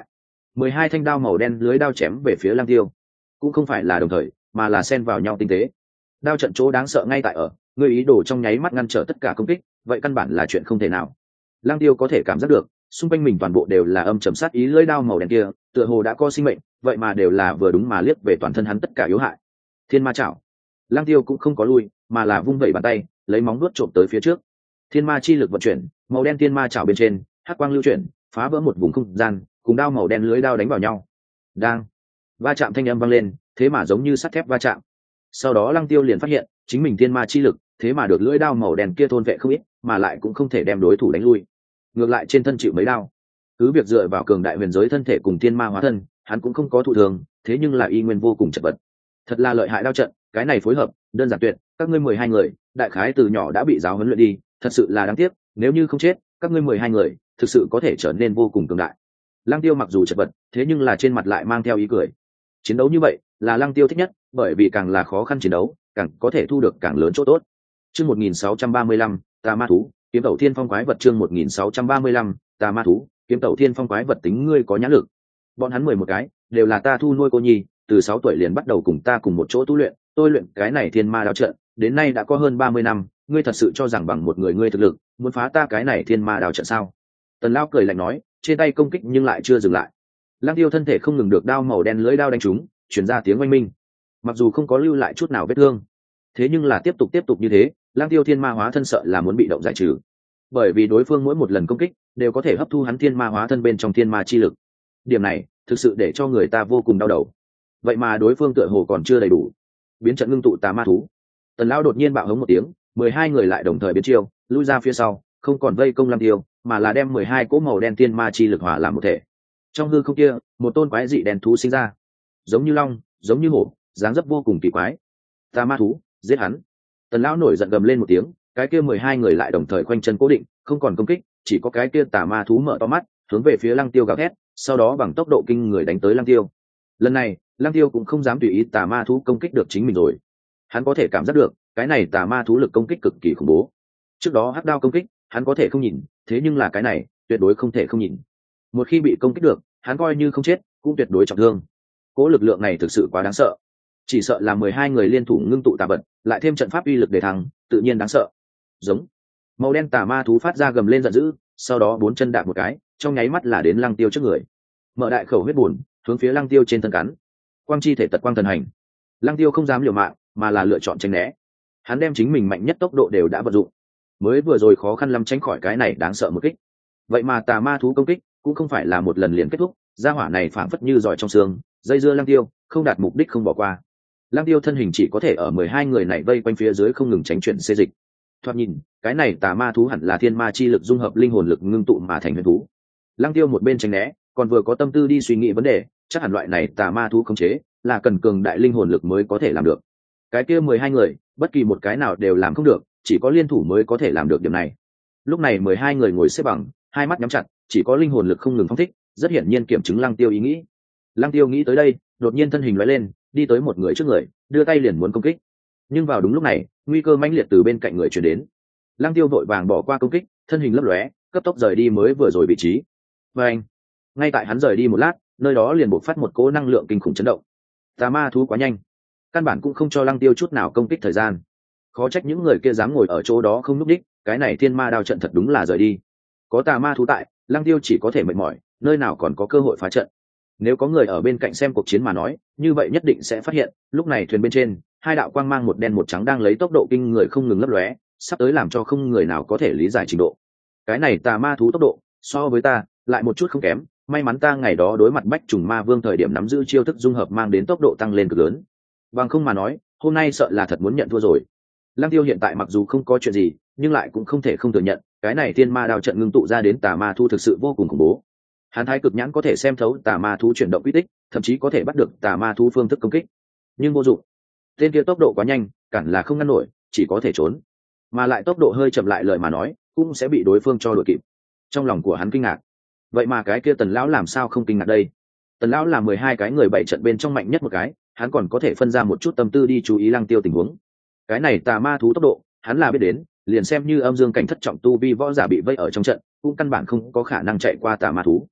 mười hai thanh đao màu đen lưới đao chém về phía Lăng Tiêu, cũng không phải là đồng thời mà là xen vào nhau tinh tế. Đao trận chỗ đáng sợ ngay tại ở người ý đồ trong nháy mắt ngăn trở tất cả công kích, vậy căn bản là chuyện không thể nào. Lăng Tiêu có thể cảm giác được xung quanh mình toàn bộ đều là âm trầm sát ý, lưỡi đao màu đen kia tựa hồ đã có sinh mệnh, vậy mà đều là vừa đúng mà liếc về toàn thân hắn tất cả yếu hại. Thiên ma chảo. Lăng Tiêu cũng không có lui mà là vung vẩy bàn tay lấy móng vuốt trộm tới phía trước. Thiên ma chi lực vận chuyển, màu đen thiên ma chảo bên trên hắc quang lưu chuyển, phá vỡ một vùng không gian, cùng đao màu đen lưới đao đánh vào nhau. Đang va chạm thanh âm vang lên, thế mà giống như sắt thép va chạm. Sau đó Lăng Tiêu liền phát hiện chính mình thiên ma chi lực thế mà được lưỡi đao màu đen kia thôn vệ không ít, mà lại cũng không thể đem đối thủ đánh lui, ngược lại trên thân chịu mấy đao. Cứ việc dựa vào cường đại huyền giới thân thể cùng thiên ma hóa thân, hắn cũng không có thụ thường, thế nhưng là y nguyên vô cùng chật vật. Thật là lợi hại đao trận, cái này phối hợp đơn giản tuyệt, các ngươi mười hai người đại khái từ nhỏ đã bị giáo huấn luyện đi, thật sự là đáng tiếc, nếu như không chết các ngươi mười hai người thực sự có thể trở nên vô cùng cường đại. Lăng Tiêu mặc dù chật vật, thế nhưng là trên mặt lại mang theo ý cười. Chiến đấu như vậy là Lăng Tiêu thích nhất, bởi vì càng là khó khăn chiến đấu càng có thể thu được càng lớn chỗ tốt. Chương một nghìn sáu trăm ba mươi lăm, Tà Ma Thú, Kiếm Tẩu Thiên Phong Quái Vật. Chương một nghìn sáu trăm ba mươi lăm, Tà Ma Thú, Kiếm Tẩu Thiên Phong Quái Vật. Tính ngươi có nhãn lực. Bọn hắn mười một cái đều là ta thu nuôi cô nhi, từ sáu tuổi liền bắt đầu cùng ta cùng một chỗ tu luyện, tôi luyện cái này thiên ma đao trận đến nay đã có hơn ba mươi năm, ngươi thật sự cho rằng bằng một người ngươi thực lực muốn phá ta cái này thiên ma đao trận sao? Tần Lão cười lạnh nói, trên tay công kích nhưng lại chưa dừng lại. Lăng Tiêu thân thể không ngừng được đao màu đen lưỡi đao đánh trúng, truyền ra tiếng oanh minh. Mặc dù không có lưu lại chút nào vết thương, thế nhưng là tiếp tục tiếp tục như thế, Lăng Tiêu thiên ma hóa thân sợ là muốn bị động giải trừ, bởi vì đối phương mỗi một lần công kích đều có thể hấp thu hắn thiên ma hóa thân bên trong thiên ma chi lực. Điểm này thực sự để cho người ta vô cùng đau đầu. Vậy mà đối phương tựa hồ còn chưa đầy đủ. Biến trận ngưng tụ tà ma thú. Tần Lão đột nhiên bạo hống một tiếng, mười hai người lại đồng thời biến chiêu, lui ra phía sau, không còn vây công Lăng Tiêu, mà là đem mười hai cỗ màu đen thiên ma chi lực hòa làm một thể. Trong hư không kia, một tôn quái dị đen thú sinh ra, giống như long, giống như hổ, dáng dấp vô cùng kỳ quái. Tà ma thú, giết hắn! Tần Lão nổi giận gầm lên một tiếng, cái kia mười hai người lại đồng thời khoanh chân cố định, không còn công kích, chỉ có cái kia tà ma thú mở to mắt, hướng về phía Lăng Tiêu gào thét, sau đó bằng tốc độ kinh người đánh tới Lăng Tiêu. Lần này, Lăng Tiêu cũng không dám tùy ý tà ma thú công kích được chính mình rồi. Hắn có thể cảm giác được, cái này tà ma thú lực công kích cực kỳ khủng bố. Trước đó hắc đao công kích, hắn có thể không nhìn, thế nhưng là cái này, tuyệt đối không thể không nhìn. Một khi bị công kích được, hắn coi như không chết, cũng tuyệt đối trọng thương. Cố lực lượng này thực sự quá đáng sợ. Chỉ sợ là mười hai người liên thủ ngưng tụ tà vật, lại thêm trận pháp uy lực để thắng, tự nhiên đáng sợ. Giống. Màu đen tà ma thú phát ra gầm lên giận dữ, sau đó bốn chân đạp một cái, trong nháy mắt là đến Lăng Tiêu trước người. Mở đại khẩu huyết buồn, hướng phía Lăng Tiêu trên thân cắn. Quang chi thể tật quang thần hành. Lăng Tiêu không dám liều mạng, mà là lựa chọn tránh né. Hắn đem chính mình mạnh nhất tốc độ đều đã vận dụng, mới vừa rồi khó khăn lắm tránh khỏi cái này đáng sợ một kích. Vậy mà tà ma thú công kích cũng không phải là một lần liền kết thúc, gia hỏa này phảng phất như giỏi trong xương, dây dưa Lăng Tiêu, không đạt mục đích không bỏ qua. Lăng Tiêu thân hình chỉ có thể ở mười hai người này vây quanh phía dưới không ngừng tránh chuyển xê dịch. Thoạt nhìn, cái này tà ma thú hẳn là thiên ma chi lực dung hợp linh hồn lực ngưng tụ mà thành huyền thú. Lăng Tiêu một bên tránh né, còn vừa có tâm tư đi suy nghĩ vấn đề, chắc hẳn loại này tà ma thú khống chế là cần cường đại linh hồn lực mới có thể làm được. Cái kia mười hai người, bất kỳ một cái nào đều làm không được, chỉ có liên thủ mới có thể làm được điểm này. Lúc này mười hai người ngồi xếp bằng, hai mắt nhắm chặt, chỉ có linh hồn lực không ngừng phóng thích, rất hiển nhiên kiểm chứng Lăng Tiêu ý nghĩ. Lăng Tiêu nghĩ tới đây, đột nhiên thân hình lóe lên, đi tới một người trước người, đưa tay liền muốn công kích. Nhưng vào đúng lúc này, nguy cơ mãnh liệt từ bên cạnh người truyền đến. Lăng Tiêu vội vàng bỏ qua công kích, thân hình lấp lóe, cấp tốc rời đi mới vừa rồi vị trí. Và anh, ngay tại hắn rời đi một lát, nơi đó liền bộc phát một cỗ năng lượng kinh khủng chấn động. Tà ma thú quá nhanh, căn bản cũng không cho Lăng Tiêu chút nào công kích thời gian. Khó trách những người kia dám ngồi ở chỗ đó không lúc đích, cái này thiên ma đao trận thật đúng là rời đi. Có tà ma thú tại, Lăng Tiêu chỉ có thể mệt mỏi, nơi nào còn có cơ hội phá trận. Nếu có người ở bên cạnh xem cuộc chiến mà nói, như vậy nhất định sẽ phát hiện, lúc này thuyền bên trên, hai đạo quang mang một đen một trắng đang lấy tốc độ kinh người không ngừng lấp lóe, sắp tới làm cho không người nào có thể lý giải trình độ. Cái này tà ma thú tốc độ, so với ta, lại một chút không kém, may mắn ta ngày đó đối mặt bách trùng ma vương thời điểm nắm giữ chiêu thức dung hợp mang đến tốc độ tăng lên cực lớn. Bằng không mà nói, hôm nay sợ là thật muốn nhận thua rồi. Lăng Tiêu hiện tại mặc dù không có chuyện gì, nhưng lại cũng không thể không thừa nhận, cái này thiên ma đao trận ngưng tụ ra đến tà ma thú thực sự vô cùng khủng bố. Hán thái cực nhãn có thể xem thấu tà ma thú chuyển động quy tích, thậm chí có thể bắt được tà ma thú phương thức công kích, nhưng vô dụng. Tên kia tốc độ quá nhanh, cản là không ngăn nổi, chỉ có thể trốn, mà lại tốc độ hơi chậm lại lời mà nói, cũng sẽ bị đối phương cho đuổi kịp. Trong lòng của hắn kinh ngạc, vậy mà cái kia Tần lão làm sao không kinh ngạc đây? Tần lão là mười hai cái người bảy trận bên trong mạnh nhất một cái, hắn còn có thể phân ra một chút tâm tư đi chú ý Lăng Tiêu tình huống. Cái này tà ma thú tốc độ, hắn là biết đến, liền xem như âm dương cảnh thất trọng tu vi võ giả bị vây ở trong trận, cũng căn bản không có khả năng chạy qua tà ma thú.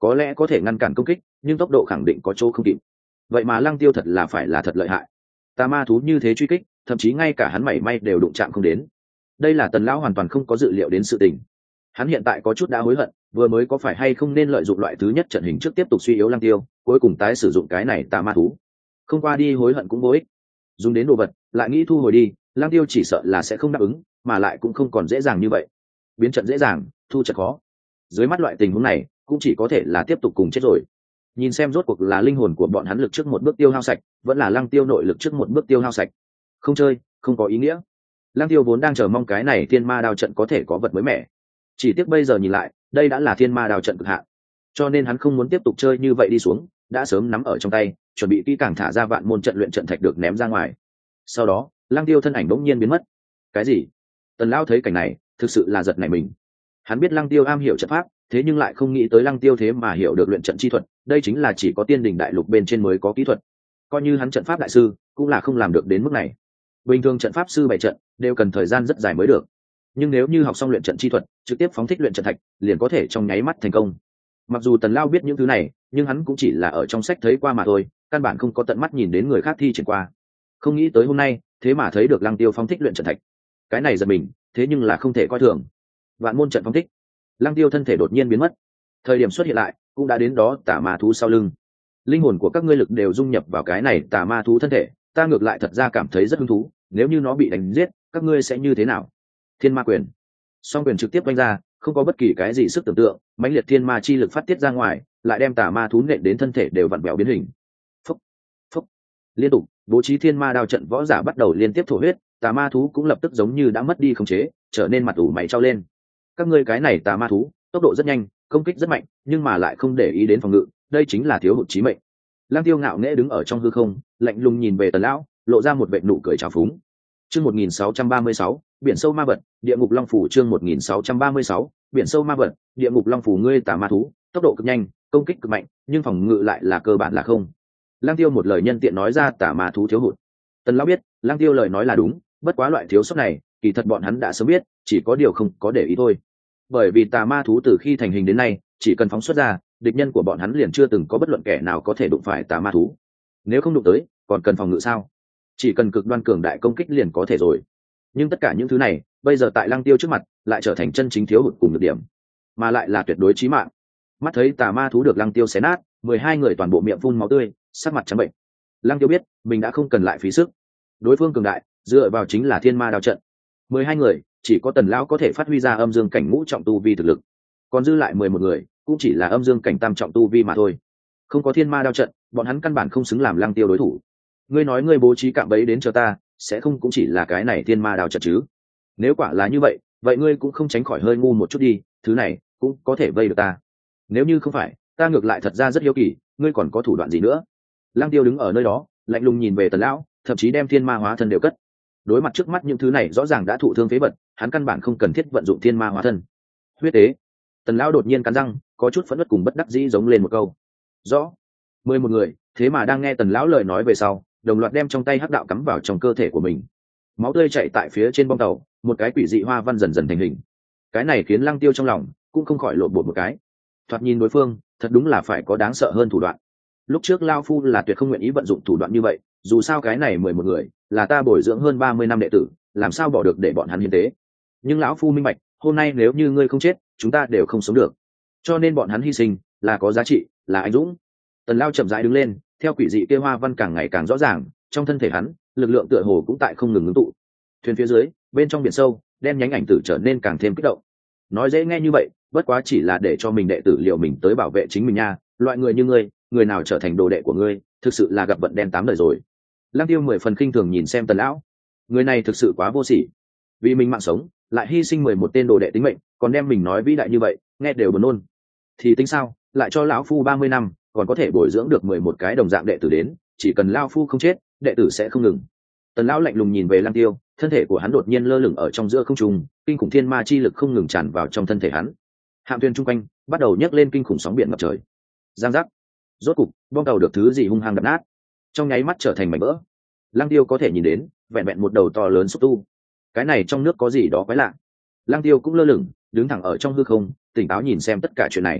có lẽ có thể ngăn cản công kích nhưng tốc độ khẳng định có chỗ không kịp. Vậy mà lăng tiêu thật là phải là thật lợi hại, tà ma thú như thế truy kích thậm chí ngay cả hắn mảy may đều đụng chạm không đến. Đây là Tần lão hoàn toàn không có dự liệu đến sự tình. Hắn hiện tại có chút đã hối hận, vừa mới có phải hay không nên lợi dụng loại thứ nhất trận hình trước tiếp tục suy yếu lăng tiêu, cuối cùng tái sử dụng cái này tà ma thú. Không qua đi hối hận cũng vô ích, dùng đến đồ vật lại nghĩ thu hồi đi, lăng tiêu chỉ sợ là sẽ không đáp ứng, mà lại cũng không còn dễ dàng như vậy. Biến trận dễ dàng, thu trận khó. Dưới mắt loại tình huống này cũng chỉ có thể là tiếp tục cùng chết rồi. Nhìn xem rốt cuộc là linh hồn của bọn hắn lực trước một bước tiêu hao sạch, vẫn là lăng tiêu nội lực trước một bước tiêu hao sạch. Không chơi không có ý nghĩa. Lăng tiêu vốn đang chờ mong cái này thiên ma đao trận có thể có vật mới mẻ, chỉ tiếc bây giờ nhìn lại đây đã là thiên ma đao trận cực hạn, cho nên hắn không muốn tiếp tục chơi như vậy đi xuống, đã sớm nắm ở trong tay, chuẩn bị kỹ càng thả ra vạn môn trận luyện trận thạch được ném ra ngoài. Sau đó lăng tiêu thân ảnh bỗng nhiên biến mất. Cái gì? Tần lão thấy cảnh này thực sự là giật nảy mình. Hắn biết lăng tiêu am hiểu trận pháp, thế nhưng lại không nghĩ tới lăng tiêu thế mà hiểu được luyện trận chi thuật, đây chính là chỉ có tiên đình đại lục bên trên mới có kỹ thuật. Coi như hắn trận pháp đại sư cũng là không làm được đến mức này. Bình thường trận pháp sư bày trận đều cần thời gian rất dài mới được, nhưng nếu như học xong luyện trận chi thuật, trực tiếp phóng thích luyện trận thạch liền có thể trong nháy mắt thành công. Mặc dù Tần Lao biết những thứ này, nhưng hắn cũng chỉ là ở trong sách thấy qua mà thôi, căn bản không có tận mắt nhìn đến người khác thi triển qua. Không nghĩ tới hôm nay thế mà thấy được lăng tiêu phóng thích luyện trận thạch, cái này giật mình, thế nhưng là không thể coi thường. Vạn môn trận phóng thích, lăng tiêu thân thể đột nhiên biến mất, thời điểm xuất hiện lại cũng đã đến đó tà ma thú sau lưng. Linh hồn của các ngươi lực đều dung nhập vào cái này tà ma thú thân thể, ta ngược lại thật ra cảm thấy rất hứng thú, nếu như nó bị đánh giết các ngươi sẽ như thế nào? Thiên ma quyền. Song quyền trực tiếp đánh ra, không có bất kỳ cái gì sức tưởng tượng, mãnh liệt thiên ma chi lực phát tiết ra ngoài, lại đem tà ma thú nện đến thân thể đều vặn vẹo biến hình. Phúc, phúc. Liên tục bố trí thiên ma đao trận võ giả bắt đầu liên tiếp thổ huyết, tà ma thú cũng lập tức giống như đã mất đi khống chế, trở nên mặt ủ mày trao lên. Các ngươi cái này tà ma thú tốc độ rất nhanh, công kích rất mạnh, nhưng mà lại không để ý đến phòng ngự, đây chính là thiếu hụt chí mệnh. Lăng Tiêu ngạo nghễ đứng ở trong hư không, lạnh lùng nhìn về Tần lão, lộ ra một vệt nụ cười trào phúng. Chương một nghìn sáu trăm ba mươi sáu, biển sâu ma vật, địa ngục long phủ. Chương một nghìn sáu trăm ba mươi sáu, biển sâu ma vật, địa ngục long phủ. Ngươi tà ma thú tốc độ cực nhanh, công kích cực mạnh, nhưng phòng ngự lại là cơ bản là không. Lăng Tiêu một lời nhân tiện nói ra tà ma thú thiếu hụt. Tần lão biết Lăng Tiêu lời nói là đúng, bất quá loại thiếu sót này kỳ thật bọn hắn đã sớm biết, chỉ có điều không có để ý thôi. Bởi vì tà ma thú từ khi thành hình đến nay, chỉ cần phóng xuất ra, địch nhân của bọn hắn liền chưa từng có bất luận kẻ nào có thể đụng phải tà ma thú. Nếu không đụng tới còn cần phòng ngự sao? Chỉ cần cực đoan cường đại công kích liền có thể rồi. Nhưng tất cả những thứ này bây giờ tại Lăng Tiêu trước mặt lại trở thành chân chính thiếu hụt cùng nhược điểm, mà lại là tuyệt đối chí mạng. Mắt thấy tà ma thú được Lăng Tiêu xé nát, mười hai người toàn bộ miệng phun máu tươi, sắc mặt trắng bệnh. Lăng Tiêu biết mình đã không cần lại phí sức, đối phương cường đại dựa vào chính là thiên ma đao trận. Mười hai người chỉ có Tần lão có thể phát huy ra âm dương cảnh ngũ trọng tu vi thực lực, còn dư lại mười một người cũng chỉ là âm dương cảnh tam trọng tu vi mà thôi. Không có thiên ma đao trận, bọn hắn căn bản không xứng làm Lăng Tiêu đối thủ. Ngươi nói ngươi bố trí cạm bẫy đến cho ta, sẽ không cũng chỉ là cái này thiên ma đao trận chứ? Nếu quả là như vậy, vậy ngươi cũng không tránh khỏi hơi ngu một chút đi, thứ này cũng có thể vây được ta. Nếu như không phải, ta ngược lại thật ra rất hiếu kỳ, ngươi còn có thủ đoạn gì nữa? Lăng Tiêu đứng ở nơi đó, lạnh lùng nhìn về Tần lão, thậm chí đem thiên ma hóa thân đều cất. Đối mặt trước mắt những thứ này rõ ràng đã thụ thương phế vật, hắn căn bản không cần thiết vận dụng thiên ma hóa thân. Huyết tế. Tần lão đột nhiên cắn răng, có chút phẫn nộ cùng bất đắc dĩ giống lên một câu. Rõ. Mười một người, thế mà đang nghe Tần lão lời nói về sau, đồng loạt đem trong tay hắc đạo cắm vào trong cơ thể của mình. Máu tươi chảy tại phía trên bong tàu, một cái quỷ dị hoa văn dần dần thành hình. Cái này khiến Lăng Tiêu trong lòng cũng không khỏi lộn bột một cái. Thoạt nhìn đối phương, thật đúng là phải có đáng sợ hơn thủ đoạn. Lúc trước Lao Phu là tuyệt không nguyện ý vận dụng thủ đoạn như vậy, dù sao cái này mười một người là ta bồi dưỡng hơn ba mươi năm đệ tử, làm sao bỏ được để bọn hắn hiến tế. Nhưng lão Phu minh bạch, hôm nay nếu như ngươi không chết, chúng ta đều không sống được. Cho nên bọn hắn hy sinh là có giá trị, là anh dũng. Tần Lao chậm rãi đứng lên, theo quỷ dị kia hoa văn càng ngày càng rõ ràng, trong thân thể hắn lực lượng tựa hồ cũng tại không ngừng ngưng tụ. Thuyền phía dưới, bên trong biển sâu, đen nhánh ảnh tử trở nên càng thêm kích động. Nói dễ nghe như vậy, bất quá chỉ là để cho mình đệ tử liệu mình tới bảo vệ chính mình nha. Loại người như ngươi, người nào trở thành đồ đệ của ngươi, thực sự là gặp vận đen tám đời rồi. Lăng Tiêu mười phần khinh thường nhìn xem Tần lão, người này thực sự quá vô sỉ, vì mình mạng sống lại hy sinh mười một tên đồ đệ tính mệnh, còn đem mình nói vĩ đại như vậy, nghe đều buồn nôn. Thì tính sao, lại cho lão Phu ba mươi năm, còn có thể bồi dưỡng được mười một cái đồng dạng đệ tử đến, chỉ cần Lao Phu không chết, đệ tử sẽ không ngừng. Tần lão lạnh lùng nhìn về Lăng Tiêu, thân thể của hắn đột nhiên lơ lửng ở trong giữa không trung, kinh khủng thiên ma chi lực không ngừng tràn vào trong thân thể hắn. Hạm thuyền chung quanh bắt đầu nhấc lên kinh khủng sóng biển ngập trời. Giang giác. Rốt cục, bong tàu được thứ gì hung hăng đập nát, trong nháy mắt trở thành mảnh vỡ. Lăng Tiêu có thể nhìn đến, vẹn vẹn một đầu to lớn xúc tu. Cái này trong nước có gì đó quái lạ. Lăng Tiêu cũng lơ lửng, đứng thẳng ở trong hư không, tỉnh táo nhìn xem tất cả chuyện này.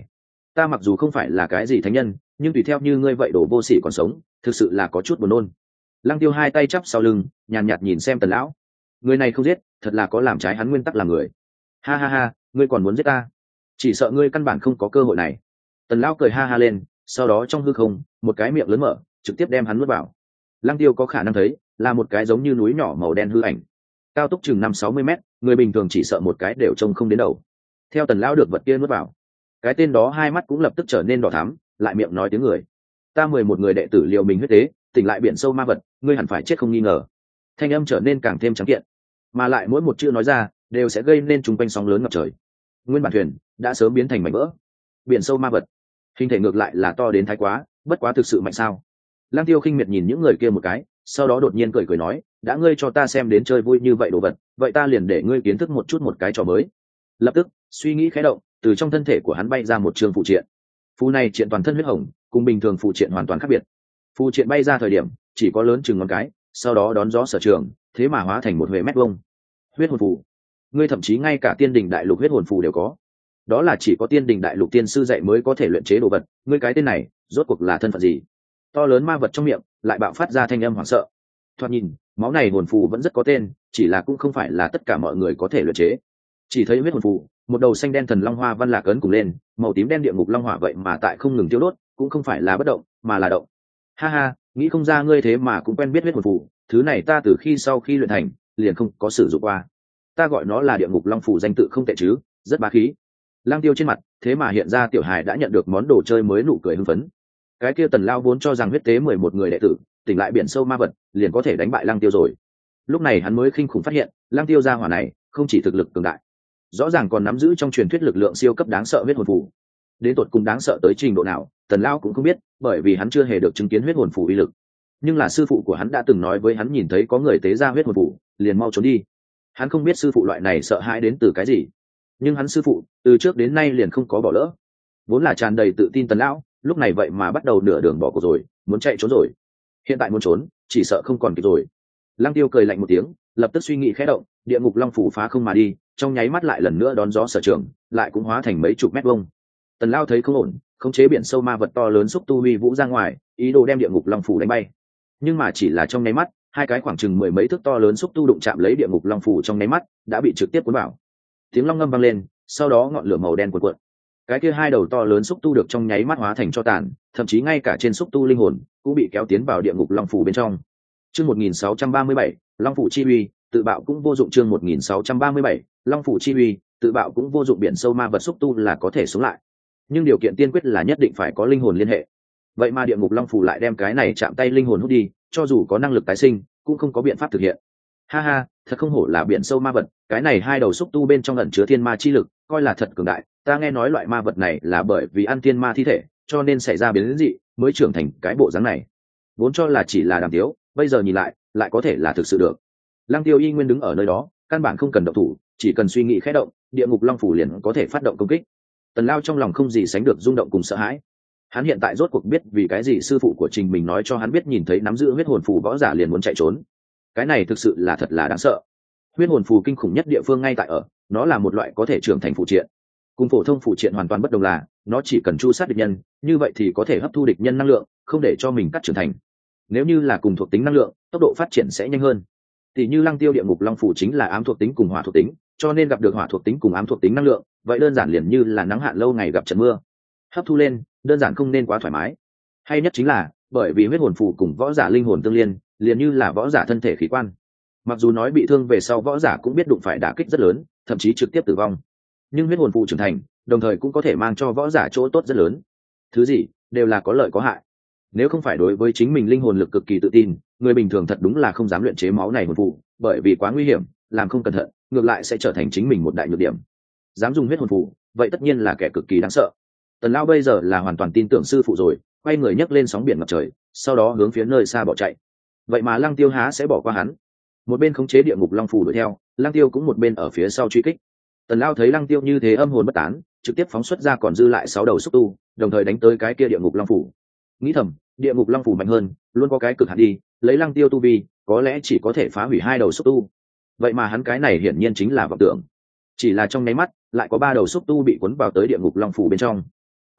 ta mặc dù không phải là cái gì thánh nhân, nhưng tùy theo như ngươi vậy đổ vô sỉ còn sống, thực sự là có chút buồn nôn. Lăng Tiêu hai tay chắp sau lưng, nhàn nhạt nhìn xem Tần lão. Người này không giết, thật là có làm trái hắn nguyên tắc làm người. Ha ha ha, ngươi còn muốn giết ta? Chỉ sợ ngươi căn bản không có cơ hội này. Tần lão cười ha ha lên, sau đó trong hư không, một cái miệng lớn mở, trực tiếp đem hắn nuốt vào. Lăng Tiêu có khả năng thấy, là một cái giống như núi nhỏ màu đen hư ảnh, cao tốc chừng năm sáu mươi mét, người bình thường chỉ sợ một cái đều trông không đến đầu. Theo Tần lão được vật kia nuốt vào, cái tên đó hai mắt cũng lập tức trở nên đỏ thắm, lại miệng nói tiếng người. Ta mười một người đệ tử liều mình huyết tế, tỉnh lại biển sâu ma vật, ngươi hẳn phải chết không nghi ngờ. Thanh âm trở nên càng thêm trắng kiện, mà lại mỗi một chữ nói ra đều sẽ gây nên chung quanh sóng lớn ngập trời. Nguyên bản thuyền đã sớm biến thành mảnh vỡ. Biển sâu ma vật, hình thể ngược lại là to đến thái quá, bất quá thực sự mạnh sao? Lăng Tiêu khinh miệt nhìn những người kia một cái, sau đó đột nhiên cười cười nói, đã ngươi cho ta xem đến chơi vui như vậy đồ vật, vậy ta liền để ngươi kiến thức một chút một cái trò mới. Lập tức suy nghĩ khẽ động, từ trong thân thể của hắn bay ra một trường phụ triện. Phù này triện toàn thân huyết hồng, cùng bình thường phụ triện hoàn toàn khác biệt. Phù triện bay ra thời điểm chỉ có lớn chừng ngón cái, sau đó đón gió sở trường, thế mà hóa thành một huệ mét vuông. Huyết hồn phù, ngươi thậm chí ngay cả tiên đình đại lục huyết hồn phù đều có. Đó là chỉ có tiên đình đại lục tiên sư dạy mới có thể luyện chế đồ vật, ngươi cái tên này rốt cuộc là thân phận gì? To lớn ma vật trong miệng lại bạo phát ra thanh âm hoảng sợ. Thoạt nhìn máu này hồn phù vẫn rất có tên, chỉ là cũng không phải là tất cả mọi người có thể luyện chế. Chỉ thấy huyết hồn phù, một đầu xanh đen thần long hoa văn lạc ấn cùng lên, màu tím đen địa ngục long hỏa vậy mà tại không ngừng tiêu đốt, cũng không phải là bất động mà là động. Ha ha, nghĩ không ra ngươi thế mà cũng quen biết huyết hồn phù, thứ này ta từ khi sau khi luyện thành liền không có sử dụng qua. Ta gọi nó là địa ngục long phù, danh tự không tệ chứ, rất bá khí. Lang Tiêu trên mặt thế mà hiện ra tiểu hài đã nhận được món đồ chơi mới, nụ cười hưng phấn. Cái kia Tần lão vốn cho rằng huyết tế mười một người đệ tử tỉnh lại biển sâu ma vật liền có thể đánh bại Lang Tiêu rồi, lúc này hắn mới kinh khủng phát hiện Lang Tiêu gia hỏa này không chỉ thực lực cường đại, rõ ràng còn nắm giữ trong truyền thuyết lực lượng siêu cấp đáng sợ huyết hồn phù. Đến tột cùng đáng sợ tới trình độ nào, Tần lão cũng không biết, bởi vì hắn chưa hề được chứng kiến huyết hồn phù uy lực. Nhưng là sư phụ của hắn đã từng nói với hắn, nhìn thấy có người tế ra huyết hồn phù liền mau trốn đi. Hắn không biết sư phụ loại này sợ hãi đến từ cái gì, nhưng hắn sư phụ từ trước đến nay liền không có bỏ lỡ. Vốn là tràn đầy tự tin Tần lão, lúc này vậy mà bắt đầu nửa đường bỏ cuộc rồi, muốn chạy trốn rồi. Hiện tại muốn trốn, chỉ sợ không còn kịp rồi. Lăng Tiêu cười lạnh một tiếng, lập tức suy nghĩ khẽ động, địa ngục long phủ phá không mà đi, trong nháy mắt lại lần nữa đón gió sở trường, lại cũng hóa thành mấy chục mét vuông. Tần lão thấy không ổn, khống chế biển sâu ma vật to lớn xúc tu huy vũ ra ngoài, ý đồ đem địa ngục long phủ đánh bay. Nhưng mà chỉ là trong nháy mắt, hai cái khoảng chừng mười mấy thước to lớn xúc tu đụng chạm lấy địa ngục long phủ trong nháy mắt, đã bị trực tiếp cuốn vào. Tiếng long ngâm vang lên, sau đó ngọn lửa màu đen cuộn cuộn. Cái kia hai đầu to lớn xúc tu được trong nháy mắt hóa thành tro tàn, thậm chí ngay cả trên xúc tu linh hồn cũng bị kéo tiến vào địa ngục long phủ bên trong. Chương một nghìn sáu trăm ba mươi bảy, Long phủ chi uy, tự bạo cũng vô dụng. Chương một nghìn sáu trăm ba mươi bảy, Long phủ chi uy, tự bạo cũng vô dụng. Biển sâu ma vật xúc tu là có thể sống lại, nhưng điều kiện tiên quyết là nhất định phải có linh hồn liên hệ. Vậy mà địa ngục long phủ lại đem cái này chạm tay linh hồn hút đi, cho dù có năng lực tái sinh cũng không có biện pháp thực hiện. Ha ha, thật không hổ là biển sâu ma vật, cái này hai đầu xúc tu bên trong ẩn chứa thiên ma chi lực, coi là thật cường đại. Ta nghe nói loại ma vật này là bởi vì ăn thiên ma thi thể cho nên xảy ra biến dị mới trưởng thành cái bộ dáng này, vốn cho là chỉ là đàm tiếu, bây giờ nhìn lại lại có thể là thực sự được. Lăng Tiêu y nguyên đứng ở nơi đó, căn bản không cần động thủ, chỉ cần suy nghĩ khẽ động, địa ngục long phủ liền có thể phát động công kích. Tần Lao trong lòng không gì sánh được rung động cùng sợ hãi. Hắn hiện tại rốt cuộc biết vì cái gì sư phụ của Trình mình nói cho hắn biết nhìn thấy nắm giữ huyết hồn phù võ giả liền muốn chạy trốn. Cái này thực sự là thật là đáng sợ. Huyết hồn phù kinh khủng nhất địa phương ngay tại ở, nó là một loại có thể trưởng thành phụ triện. Cùng phổ thông phụ triện hoàn toàn bất đồng là, nó chỉ cần chu sát địch nhân, như vậy thì có thể hấp thu địch nhân năng lượng, không để cho mình cắt trưởng thành. Nếu như là cùng thuộc tính năng lượng, tốc độ phát triển sẽ nhanh hơn. Tỷ như Lăng Tiêu địa ngục long phủ chính là ám thuộc tính cùng hỏa thuộc tính, cho nên gặp được hỏa thuộc tính cùng ám thuộc tính năng lượng, vậy đơn giản liền như là nắng hạn lâu ngày gặp trận mưa. Hấp thu lên, đơn giản không nên quá thoải mái. Hay nhất chính là, bởi vì huyết hồn phù cùng võ giả linh hồn tương liên, liền như là võ giả thân thể khí quan. Mặc dù nói bị thương về sau võ giả cũng biết đụng phải đả kích rất lớn, thậm chí trực tiếp tử vong. Nhưng huyết hồn phù trưởng thành, đồng thời cũng có thể mang cho võ giả chỗ tốt rất lớn. Thứ gì đều là có lợi có hại. Nếu không phải đối với chính mình linh hồn lực cực kỳ tự tin, người bình thường thật đúng là không dám luyện chế máu này hồn phù, bởi vì quá nguy hiểm, làm không cẩn thận, ngược lại sẽ trở thành chính mình một đại nhược điểm. Dám dùng huyết hồn phù, vậy tất nhiên là kẻ cực kỳ đáng sợ. Tần Lão bây giờ là hoàn toàn tin tưởng sư phụ rồi, quay người nhấc lên sóng biển ngập trời, sau đó hướng phía nơi xa bỏ chạy. Vậy mà Lăng Tiêu há sẽ bỏ qua hắn? Một bên khống chế địa ngục long phù đuổi theo, Lăng Tiêu cũng một bên ở phía sau truy kích. Tần Lão thấy Lăng Tiêu như thế âm hồn bất tán, trực tiếp phóng xuất ra còn dư lại sáu đầu xúc tu, đồng thời đánh tới cái kia địa ngục long phù. Nghĩ thầm, địa ngục long phù mạnh hơn, luôn có cái cực hạn đi, lấy Lăng Tiêu tu vi, có lẽ chỉ có thể phá hủy hai đầu xúc tu. Vậy mà hắn cái này hiển nhiên chính là vọng tưởng. Chỉ là trong nháy mắt, lại có ba đầu xúc tu bị cuốn vào tới địa ngục long phù bên trong.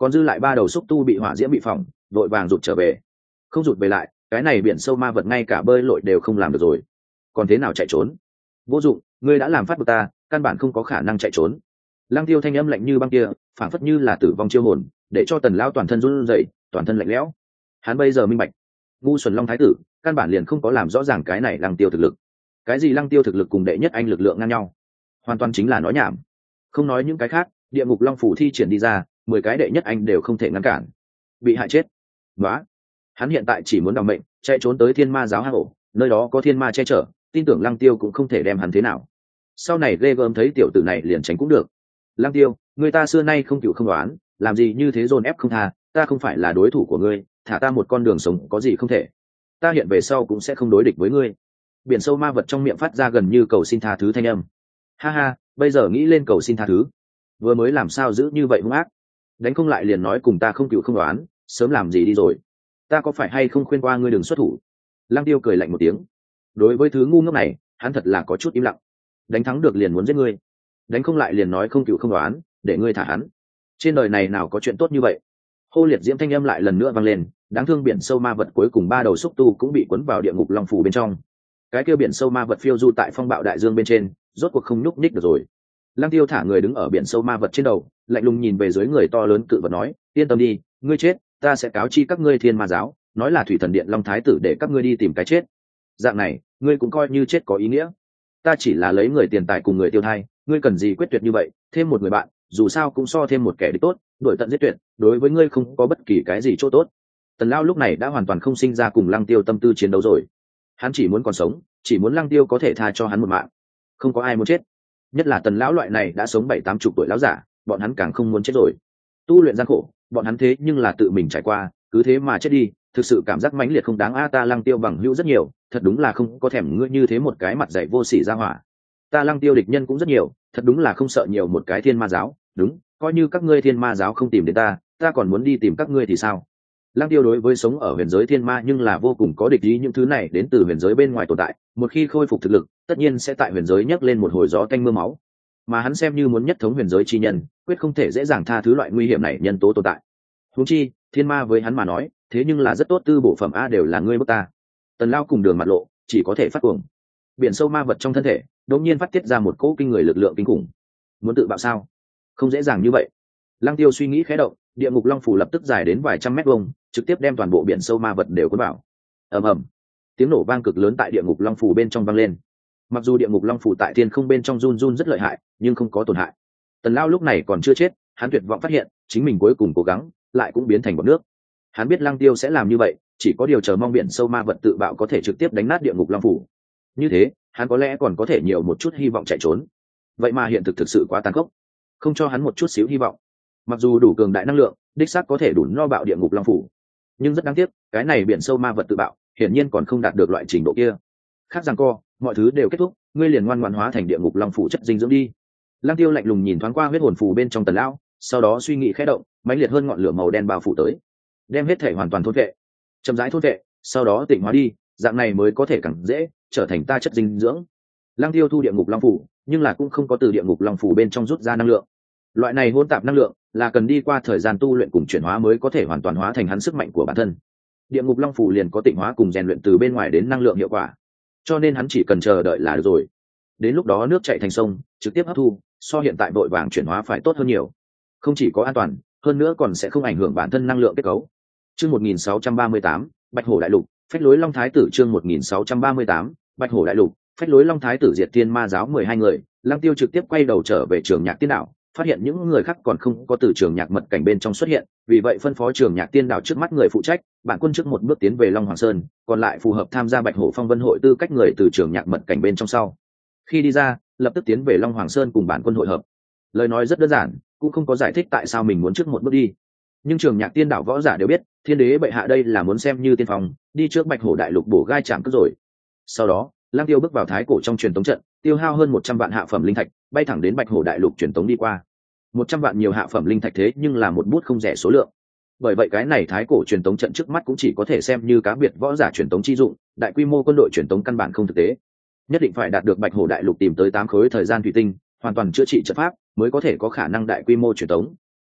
còn dư lại ba đầu xúc tu bị hỏa diễm bị phỏng, vội vàng rụt trở về. Không rụt về lại, cái này biển sâu ma vật ngay cả bơi lội đều không làm được rồi, còn thế nào chạy trốn? Vô dụng, ngươi đã làm phát bực ta, căn bản không có khả năng chạy trốn. Lăng Tiêu thanh âm lạnh như băng kia, phảng phất như là tử vong chiêu hồn, để cho Tần lão toàn thân run rẩy, toàn thân lạnh lẽo. Hắn bây giờ minh bạch, ngu xuẩn Long thái tử, căn bản liền không có làm rõ ràng cái này Lăng Tiêu thực lực. Cái gì Lăng Tiêu thực lực cùng đệ nhất anh lực lượng ngang nhau, hoàn toàn chính là nói nhảm. Không nói những cái khác, địa ngục long phủ thi triển đi ra, mười cái đệ nhất anh đều không thể ngăn cản. Bị hại chết. Nóa. Hắn hiện tại chỉ muốn đảm mệnh, chạy trốn tới Thiên Ma giáo hang ổ, nơi đó có thiên ma che chở, tin tưởng Lăng Tiêu cũng không thể đem hắn thế nào. Sau này ghê gớm thấy tiểu tử này liền tránh cũng được. Lăng Tiêu, người ta xưa nay không chịu không đoán, làm gì như thế dồn ép không tha, ta không phải là đối thủ của ngươi, thả ta một con đường sống có gì không thể. Ta hiện về sau cũng sẽ không đối địch với ngươi. Biển sâu ma vật trong miệng phát ra gần như cầu xin tha thứ thanh âm. Ha ha, bây giờ nghĩ lên cầu xin tha thứ, vừa mới làm sao giữ như vậy hung ác, đánh không lại liền nói cùng ta không chịu không đoán, sớm làm gì đi rồi. Ta có phải hay không khuyên qua ngươi đừng xuất thủ? Lăng Tiêu cười lạnh một tiếng. Đối với thứ ngu ngốc này, hắn thật là có chút im lặng. Đánh thắng được liền muốn giết ngươi, đánh không lại liền nói không chịu không đoán, để ngươi thả hắn. Trên đời này nào có chuyện tốt như vậy? Hô liệt diễm thanh âm lại lần nữa vang lên, đáng thương biển sâu ma vật cuối cùng ba đầu xúc tu cũng bị cuốn vào địa ngục long phủ bên trong. Cái kia biển sâu ma vật phiêu du tại phong bạo đại dương bên trên, rốt cuộc không nhúc nhích được rồi. Lăng Tiêu thả người đứng ở biển sâu ma vật trên đầu, lạnh lùng nhìn về dưới người to lớn cự vật nói, yên tâm đi, ngươi chết, ta sẽ cáo chi các ngươi Thiên Ma giáo, nói là thủy thần điện Long thái tử để các ngươi đi tìm cái chết. Dạng này, ngươi cũng coi như chết có ý nghĩa. Ta chỉ là lấy người tiền tài cùng người tiêu thai, ngươi cần gì quyết tuyệt như vậy, thêm một người bạn, dù sao cũng so thêm một kẻ địch tốt, đuổi tận giết tuyệt, đối với ngươi không có bất kỳ cái gì chỗ tốt. Tần Lão lúc này đã hoàn toàn không sinh ra cùng Lăng Tiêu tâm tư chiến đấu rồi. Hắn chỉ muốn còn sống, chỉ muốn Lăng Tiêu có thể tha cho hắn một mạng. Không có ai muốn chết, nhất là Tần Lão loại này đã sống bảy tám chục tuổi lão giả, bọn hắn càng không muốn chết rồi. Tu luyện gian khổ, bọn hắn thế nhưng là tự mình trải qua, cứ thế mà chết đi, thực sự cảm giác mãnh liệt không đáng a. Ta Lăng Tiêu bằng hữu rất nhiều, thật đúng là không có thèm ngươi như thế một cái mặt dày vô sỉ ra hỏa. Ta Lăng Tiêu địch nhân cũng rất nhiều, thật đúng là không sợ nhiều một cái Thiên Ma giáo. Đúng, coi như các ngươi Thiên Ma giáo không tìm đến ta, ta còn muốn đi tìm các ngươi thì sao? Lăng Tiêu đối với sống ở huyền giới thiên ma nhưng là vô cùng có địch ý, những thứ này đến từ huyền giới bên ngoài tồn tại, một khi khôi phục thực lực, tất nhiên sẽ tại huyền giới nhấc lên một hồi gió tanh mưa máu. Mà hắn xem như muốn nhất thống huyền giới chi nhân, quyết không thể dễ dàng tha thứ loại nguy hiểm này nhân tố tồn tại. Huống chi, thiên ma với hắn mà nói, thế nhưng là rất tốt tư bổ phẩm a, đều là ngươi bức ta. Tần Lao cùng Đường mặt lộ, chỉ có thể phát cuồng. Biển sâu ma vật trong thân thể, đột nhiên phát tiết ra một cỗ kinh người lực lượng kinh khủng. Muốn tự bạo sao? Không dễ dàng như vậy. Lăng Tiêu suy nghĩ khẽ động, địa ngục long phủ lập tức dài đến vài trăm mét vuông, trực tiếp đem toàn bộ biển sâu ma vật đều cuốn vào. Ầm ầm, tiếng nổ vang cực lớn tại địa ngục long phủ bên trong vang lên. Mặc dù địa ngục long phủ tại thiên không bên trong run run rất lợi hại, nhưng không có tổn hại. Tần Lao lúc này còn chưa chết, hắn tuyệt vọng phát hiện chính mình cuối cùng cố gắng lại cũng biến thành bọt nước. Hắn biết Lăng Tiêu sẽ làm như vậy, chỉ có điều chờ mong biển sâu ma vật tự bạo có thể trực tiếp đánh nát địa ngục long phủ. Như thế, hắn có lẽ còn có thể nhiều một chút hy vọng chạy trốn. Vậy mà hiện thực thực sự quá tàn khốc, không cho hắn một chút xíu hy vọng. Mặc dù đủ cường đại năng lượng, đích xác có thể đủ no bạo địa ngục long phủ, nhưng rất đáng tiếc, cái này biển sâu ma vật tự bạo hiển nhiên còn không đạt được loại trình độ kia. Khác rằng co, mọi thứ đều kết thúc, ngươi liền ngoan ngoãn hóa thành địa ngục long phủ chất dinh dưỡng đi. Lăng Tiêu lạnh lùng nhìn thoáng qua huyết hồn phù bên trong Tần Lão, sau đó suy nghĩ khẽ động, mãnh liệt hơn ngọn lửa màu đen bao phủ tới, đem hết thể hoàn toàn thôn vệ, chậm rãi thôn vệ, sau đó tịnh hóa đi, dạng này mới có thể càng dễ trở thành ta chất dinh dưỡng. Lăng Tiêu thu địa ngục long phủ, nhưng là cũng không có từ địa ngục long phủ bên trong rút ra năng lượng. Loại này hỗn tạp năng lượng là cần đi qua thời gian tu luyện cùng chuyển hóa mới có thể hoàn toàn hóa thành hắn sức mạnh của bản thân. Địa ngục long phủ liền có tịnh hóa cùng rèn luyện từ bên ngoài đến năng lượng hiệu quả, cho nên hắn chỉ cần chờ đợi là được rồi. Đến lúc đó nước chảy thành sông, trực tiếp hấp thu, so hiện tại vội vàng chuyển hóa phải tốt hơn nhiều. Không chỉ có an toàn, hơn nữa còn sẽ không ảnh hưởng bản thân năng lượng kết cấu. Chương một nghìn sáu trăm ba mươi tám, Bạch Hổ đại lục, phách lối Long thái tử. Chương một nghìn sáu trăm ba mươi tám, Bạch Hổ đại lục, phách lối Long thái tử diệt Thiên Ma giáo mười hai người. Lăng Tiêu trực tiếp quay đầu trở về Trường Nhạc Tiên đảo, phát hiện những người khác còn không có từ Trường Nhạc mật cảnh bên trong xuất hiện, vì vậy phân phó Trường Nhạc Tiên đảo trước mắt người phụ trách, bản quân trước một bước tiến về Long Hoàng Sơn, còn lại phù hợp tham gia Bạch Hổ Phong Vân hội tư cách người từ Trường Nhạc mật cảnh bên trong sau. Khi đi ra, lập tức tiến về Long Hoàng Sơn cùng bản quân hội hợp. Lời nói rất đơn giản, cũng không có giải thích tại sao mình muốn trước một bước đi. Nhưng Trường Nhạc Tiên đảo võ giả đều biết, Thiên đế bệ hạ đây là muốn xem như tiên phong, đi trước Bạch Hổ đại lục bổ gai chạm cướp rồi. Sau đó, Lăng Tiêu bước vào thái cổ trong truyền tống trận, tiêu hao hơn một trăm vạn hạ phẩm linh thạch, bay thẳng đến Bạch Hổ đại lục truyền tống đi qua. một trăm vạn nhiều hạ phẩm linh thạch thế nhưng là một bút không rẻ số lượng. Bởi vậy cái này thái cổ truyền tống trận trước mắt cũng chỉ có thể xem như cá biệt võ giả truyền tống chi dụng, đại quy mô quân đội truyền tống căn bản không thực tế. Nhất định phải đạt được Bạch Hổ đại lục tìm tới tám khối thời gian thủy tinh, hoàn toàn chữa trị trận pháp, mới có thể có khả năng đại quy mô truyền tống.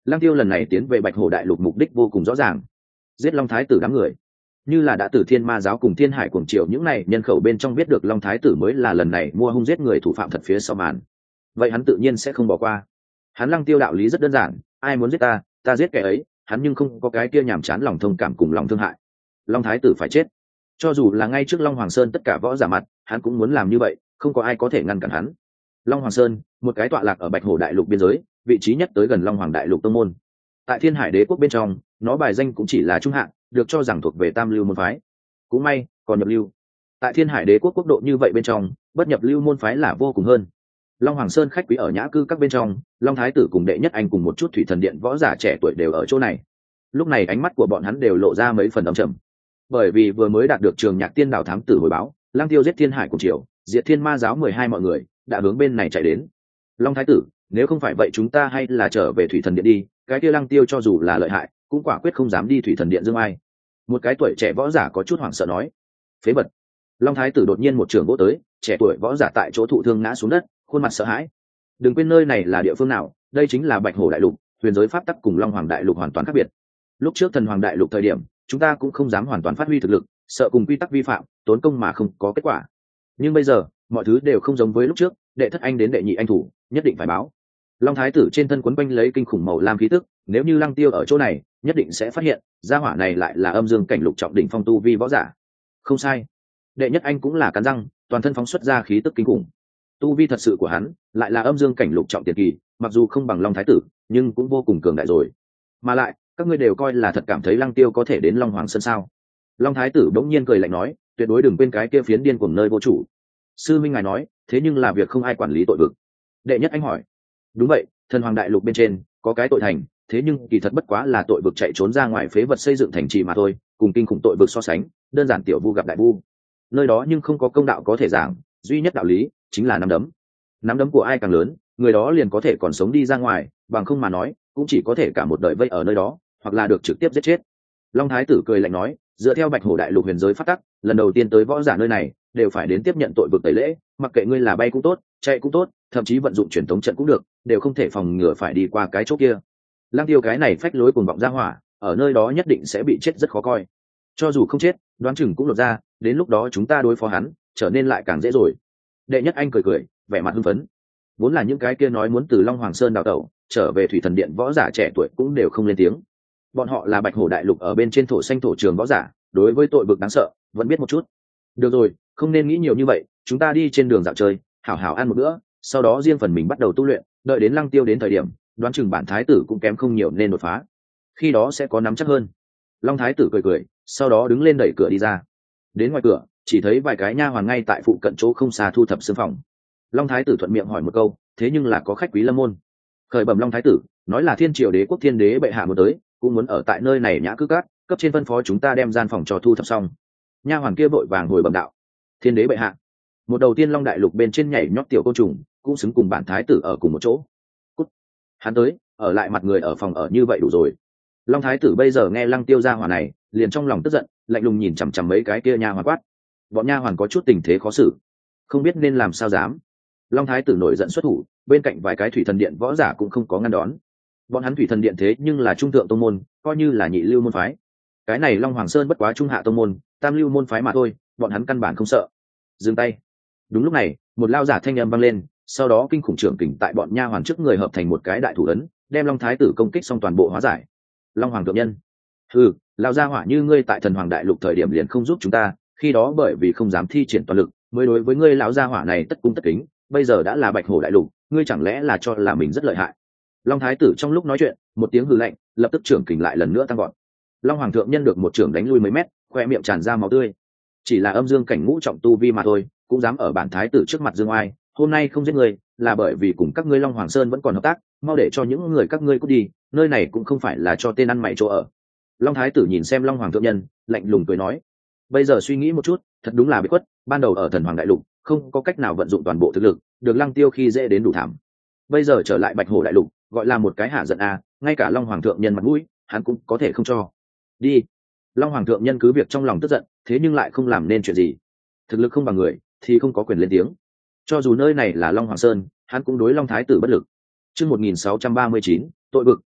Lăng Tiêu lần này tiến về Bạch Hổ Đại Lục mục đích vô cùng rõ ràng, giết Long Thái tử đám người. Như là đã từ Thiên Ma giáo cùng Thiên Hải cuồng triều những này nhân khẩu bên trong biết được Long Thái tử mới là lần này mua hung giết người thủ phạm thật phía sau màn, vậy hắn tự nhiên sẽ không bỏ qua. Hắn Lăng Tiêu đạo lý rất đơn giản, ai muốn giết ta, ta giết kẻ ấy, hắn nhưng không có cái kia nhàm chán lòng thông cảm cùng lòng thương hại. Long Thái tử phải chết, cho dù là ngay trước Long Hoàng Sơn tất cả võ giả mặt, hắn cũng muốn làm như vậy, không có ai có thể ngăn cản hắn. Long Hoàng Sơn, một cái tọa lạc ở Bạch Hổ Đại Lục biên giới, vị trí nhất tới gần Long Hoàng Đại Lục tông môn. Tại Thiên Hải Đế quốc bên trong, nó bài danh cũng chỉ là trung hạng, được cho rằng thuộc về Tam Lưu môn phái. Cũng may, còn nhập lưu. Tại Thiên Hải Đế quốc quốc độ như vậy bên trong, bất nhập lưu môn phái là vô cùng hơn. Long Hoàng Sơn khách quý ở nhã cư các bên trong, Long Thái tử cùng đệ nhất anh cùng một chút Thủy Thần Điện võ giả trẻ tuổi đều ở chỗ này. Lúc này ánh mắt của bọn hắn đều lộ ra mấy phần âm trầm, bởi vì vừa mới đạt được Trường Nhạc Tiên Đảo thám tử hồi báo, Lăng Tiêu giết Thiên Hải cùng triều, diệt Thiên Ma giáo mười hai mọi người, đã hướng bên này chạy đến. Long Thái tử, nếu không phải vậy chúng ta hay là trở về Thủy Thần Điện đi, cái kia Lăng Tiêu cho dù là lợi hại, cũng quả quyết không dám đi Thủy Thần Điện dương ai. Một cái tuổi trẻ võ giả có chút hoảng sợ nói. Phế vật. Long Thái tử đột nhiên một trường vỗ tới, trẻ tuổi võ giả tại chỗ thụ thương ngã xuống đất, khuôn mặt sợ hãi. Đừng quên nơi này là địa phương nào, đây chính là Bạch Hổ Đại Lục, huyền giới pháp tắc cùng Long Hoàng Đại Lục hoàn toàn khác biệt. Lúc trước Thần Hoàng Đại Lục thời điểm, chúng ta cũng không dám hoàn toàn phát huy thực lực, sợ cùng quy tắc vi phạm, tốn công mà không có kết quả. Nhưng bây giờ, mọi thứ đều không giống với lúc trước, đệ thất anh đến đệ nhị anh thủ, nhất định phải báo. Long Thái tử trên thân quấn quanh lấy kinh khủng màu lam khí tức, nếu như Lăng Tiêu ở chỗ này, nhất định sẽ phát hiện, gia hỏa này lại là âm dương cảnh lục trọng đỉnh phong tu vi võ giả. Không sai, đệ nhất anh cũng là cắn răng, toàn thân phóng xuất ra khí tức kinh khủng. Tu vi thật sự của hắn, lại là âm dương cảnh lục trọng tiền kỳ, mặc dù không bằng Long Thái tử, nhưng cũng vô cùng cường đại rồi. Mà lại, các ngươi đều coi là thật cảm thấy Lăng Tiêu có thể đến Long Hoàng Sơn sao? Long Thái tử bỗng nhiên cười lạnh nói, tuyệt đối đừng quên cái kia phiến điên cuồng nơi vô chủ. Sư minh ngài nói, thế nhưng là việc không ai quản lý tội vực. Đệ nhất anh hỏi. Đúng vậy, Thần Hoàng Đại Lục bên trên có cái tội thành, thế nhưng kỳ thật bất quá là tội vực chạy trốn ra ngoài phế vật xây dựng thành trì mà thôi, cùng kinh khủng tội vực so sánh, đơn giản tiểu vu gặp đại vu. Nơi đó nhưng không có công đạo có thể giảng, duy nhất đạo lý chính là nắm đấm. Nắm đấm của ai càng lớn, người đó liền có thể còn sống đi ra ngoài, bằng không mà nói, cũng chỉ có thể cả một đời vây ở nơi đó, hoặc là được trực tiếp giết chết. Long Thái tử cười lạnh nói, dựa theo Bạch Hổ Đại Lục huyền giới pháp tắc, lần đầu tiên tới võ giả nơi này, đều phải đến tiếp nhận tội vực tẩy lễ, mặc kệ ngươi là bay cũng tốt, chạy cũng tốt, thậm chí vận dụng truyền thống trận cũng được, đều không thể phòng ngừa phải đi qua cái chỗ kia. Lăng Tiêu cái này phách lối cuồng vọng ra hỏa, ở nơi đó nhất định sẽ bị chết rất khó coi. Cho dù không chết, đoán chừng cũng lột ra, đến lúc đó chúng ta đối phó hắn, trở nên lại càng dễ rồi. Đệ nhất anh cười cười, vẻ mặt hưng phấn. Vốn là những cái kia nói muốn từ Long Hoàng Sơn đào tẩu, trở về Thủy Thần Điện võ giả trẻ tuổi cũng đều không lên tiếng. Bọn họ là Bạch Hổ Đại Lục ở bên trên thổ xanh thổ trường võ giả, đối với tội vực đáng sợ, vẫn biết một chút. Được rồi, không nên nghĩ nhiều như vậy, chúng ta đi trên đường dạo chơi, hảo hảo ăn một bữa, sau đó riêng phần mình bắt đầu tu luyện, đợi đến Lăng Tiêu đến thời điểm, đoán chừng bản thái tử cũng kém không nhiều nên đột phá. Khi đó sẽ có nắm chắc hơn. Long Thái tử cười cười, sau đó đứng lên đẩy cửa đi ra. Đến ngoài cửa, chỉ thấy vài cái nha hoàn ngay tại phụ cận chỗ không xa thu thập xương phòng. Long Thái tử thuận miệng hỏi một câu, thế nhưng là có khách quý lâm môn. Khởi bẩm Long Thái tử, nói là Thiên Triều Đế quốc Thiên Đế bệ hạ muốn tới, cũng muốn ở tại nơi này nhã cư cát, cấp trên phân phó chúng ta đem gian phòng cho thu thập xong. Nha hoàn kia vội vàng hồi bẩm đạo. Thiên Đế bệ hạ. Một đầu tiên Long Đại Lục bên trên nhảy nhót tiểu côn trùng, cũng xứng cùng bản thái tử ở cùng một chỗ. Cút. Hắn tới, ở lại mặt người ở phòng ở như vậy đủ rồi. Long Thái tử bây giờ nghe Lăng Tiêu ra hỏa này, liền trong lòng tức giận, lạnh lùng nhìn chằm chằm mấy cái kia nha hoàn quát. Bọn nha hoàn có chút tình thế khó xử, không biết nên làm sao dám. Long Thái tử nổi giận xuất thủ, bên cạnh vài cái Thủy Thần Điện võ giả cũng không có ngăn đón. Bọn hắn Thủy Thần Điện thế nhưng là trung thượng tông môn, coi như là nhị lưu môn phái. Cái này Long Hoàng Sơn bất quá trung hạ tông môn, tam lưu môn phái mà thôi, bọn hắn căn bản không sợ. Dừng tay. Đúng lúc này, một lao giả thanh âm vang lên, sau đó kinh khủng trưởng kình tại bọn nha hoàn trước người hợp thành một cái đại thủ ấn, đem Long Thái tử công kích xong toàn bộ hóa giải. Long Hoàng thượng nhân. Ừ, lao gia hỏa như ngươi tại Thần Hoàng Đại Lục thời điểm liền không giúp chúng ta, khi đó bởi vì không dám thi triển toàn lực, mới đối với ngươi lão gia hỏa này tất cung tất kính, bây giờ đã là Bạch Hổ Đại Lục, ngươi chẳng lẽ là cho là mình rất lợi hại. Long Thái tử trong lúc nói chuyện, một tiếng hừ lạnh, lập tức trưởng kình lại lần nữa tăng vọt. Long Hoàng thượng nhân được một trưởng đánh lui mấy mét, khoe miệng tràn ra máu tươi. Chỉ là âm dương cảnh ngũ trọng tu vi mà thôi, cũng dám ở bản thái tử trước mặt dương oai, hôm nay không giết ngươi, là bởi vì cùng các ngươi Long Hoàng Sơn vẫn còn hợp tác, mau để cho những người các ngươi cút đi, nơi này cũng không phải là cho tên ăn mày chỗ ở. Long Thái tử nhìn xem Long Hoàng thượng nhân, lạnh lùng cười nói, bây giờ suy nghĩ một chút, thật đúng là bị khuất, ban đầu ở Thần Hoàng Đại Lục, không có cách nào vận dụng toàn bộ thực lực, được Lăng Tiêu khi dễ đến đủ thảm. Bây giờ trở lại Bạch Hổ Đại Lục, gọi là một cái hạ giận à, ngay cả Long Hoàng thượng nhân mặt mũi, hắn cũng có thể không cho. Đi. Long Hoàng thượng nhân cứ việc trong lòng tức giận, thế nhưng lại không làm nên chuyện gì. Thực lực không bằng người, thì không có quyền lên tiếng. Cho dù nơi này là Long Hoàng Sơn, hắn cũng đối Long Thái tử bất lực. Chương một nghìn sáu trăm ba mươi chín, tội vực,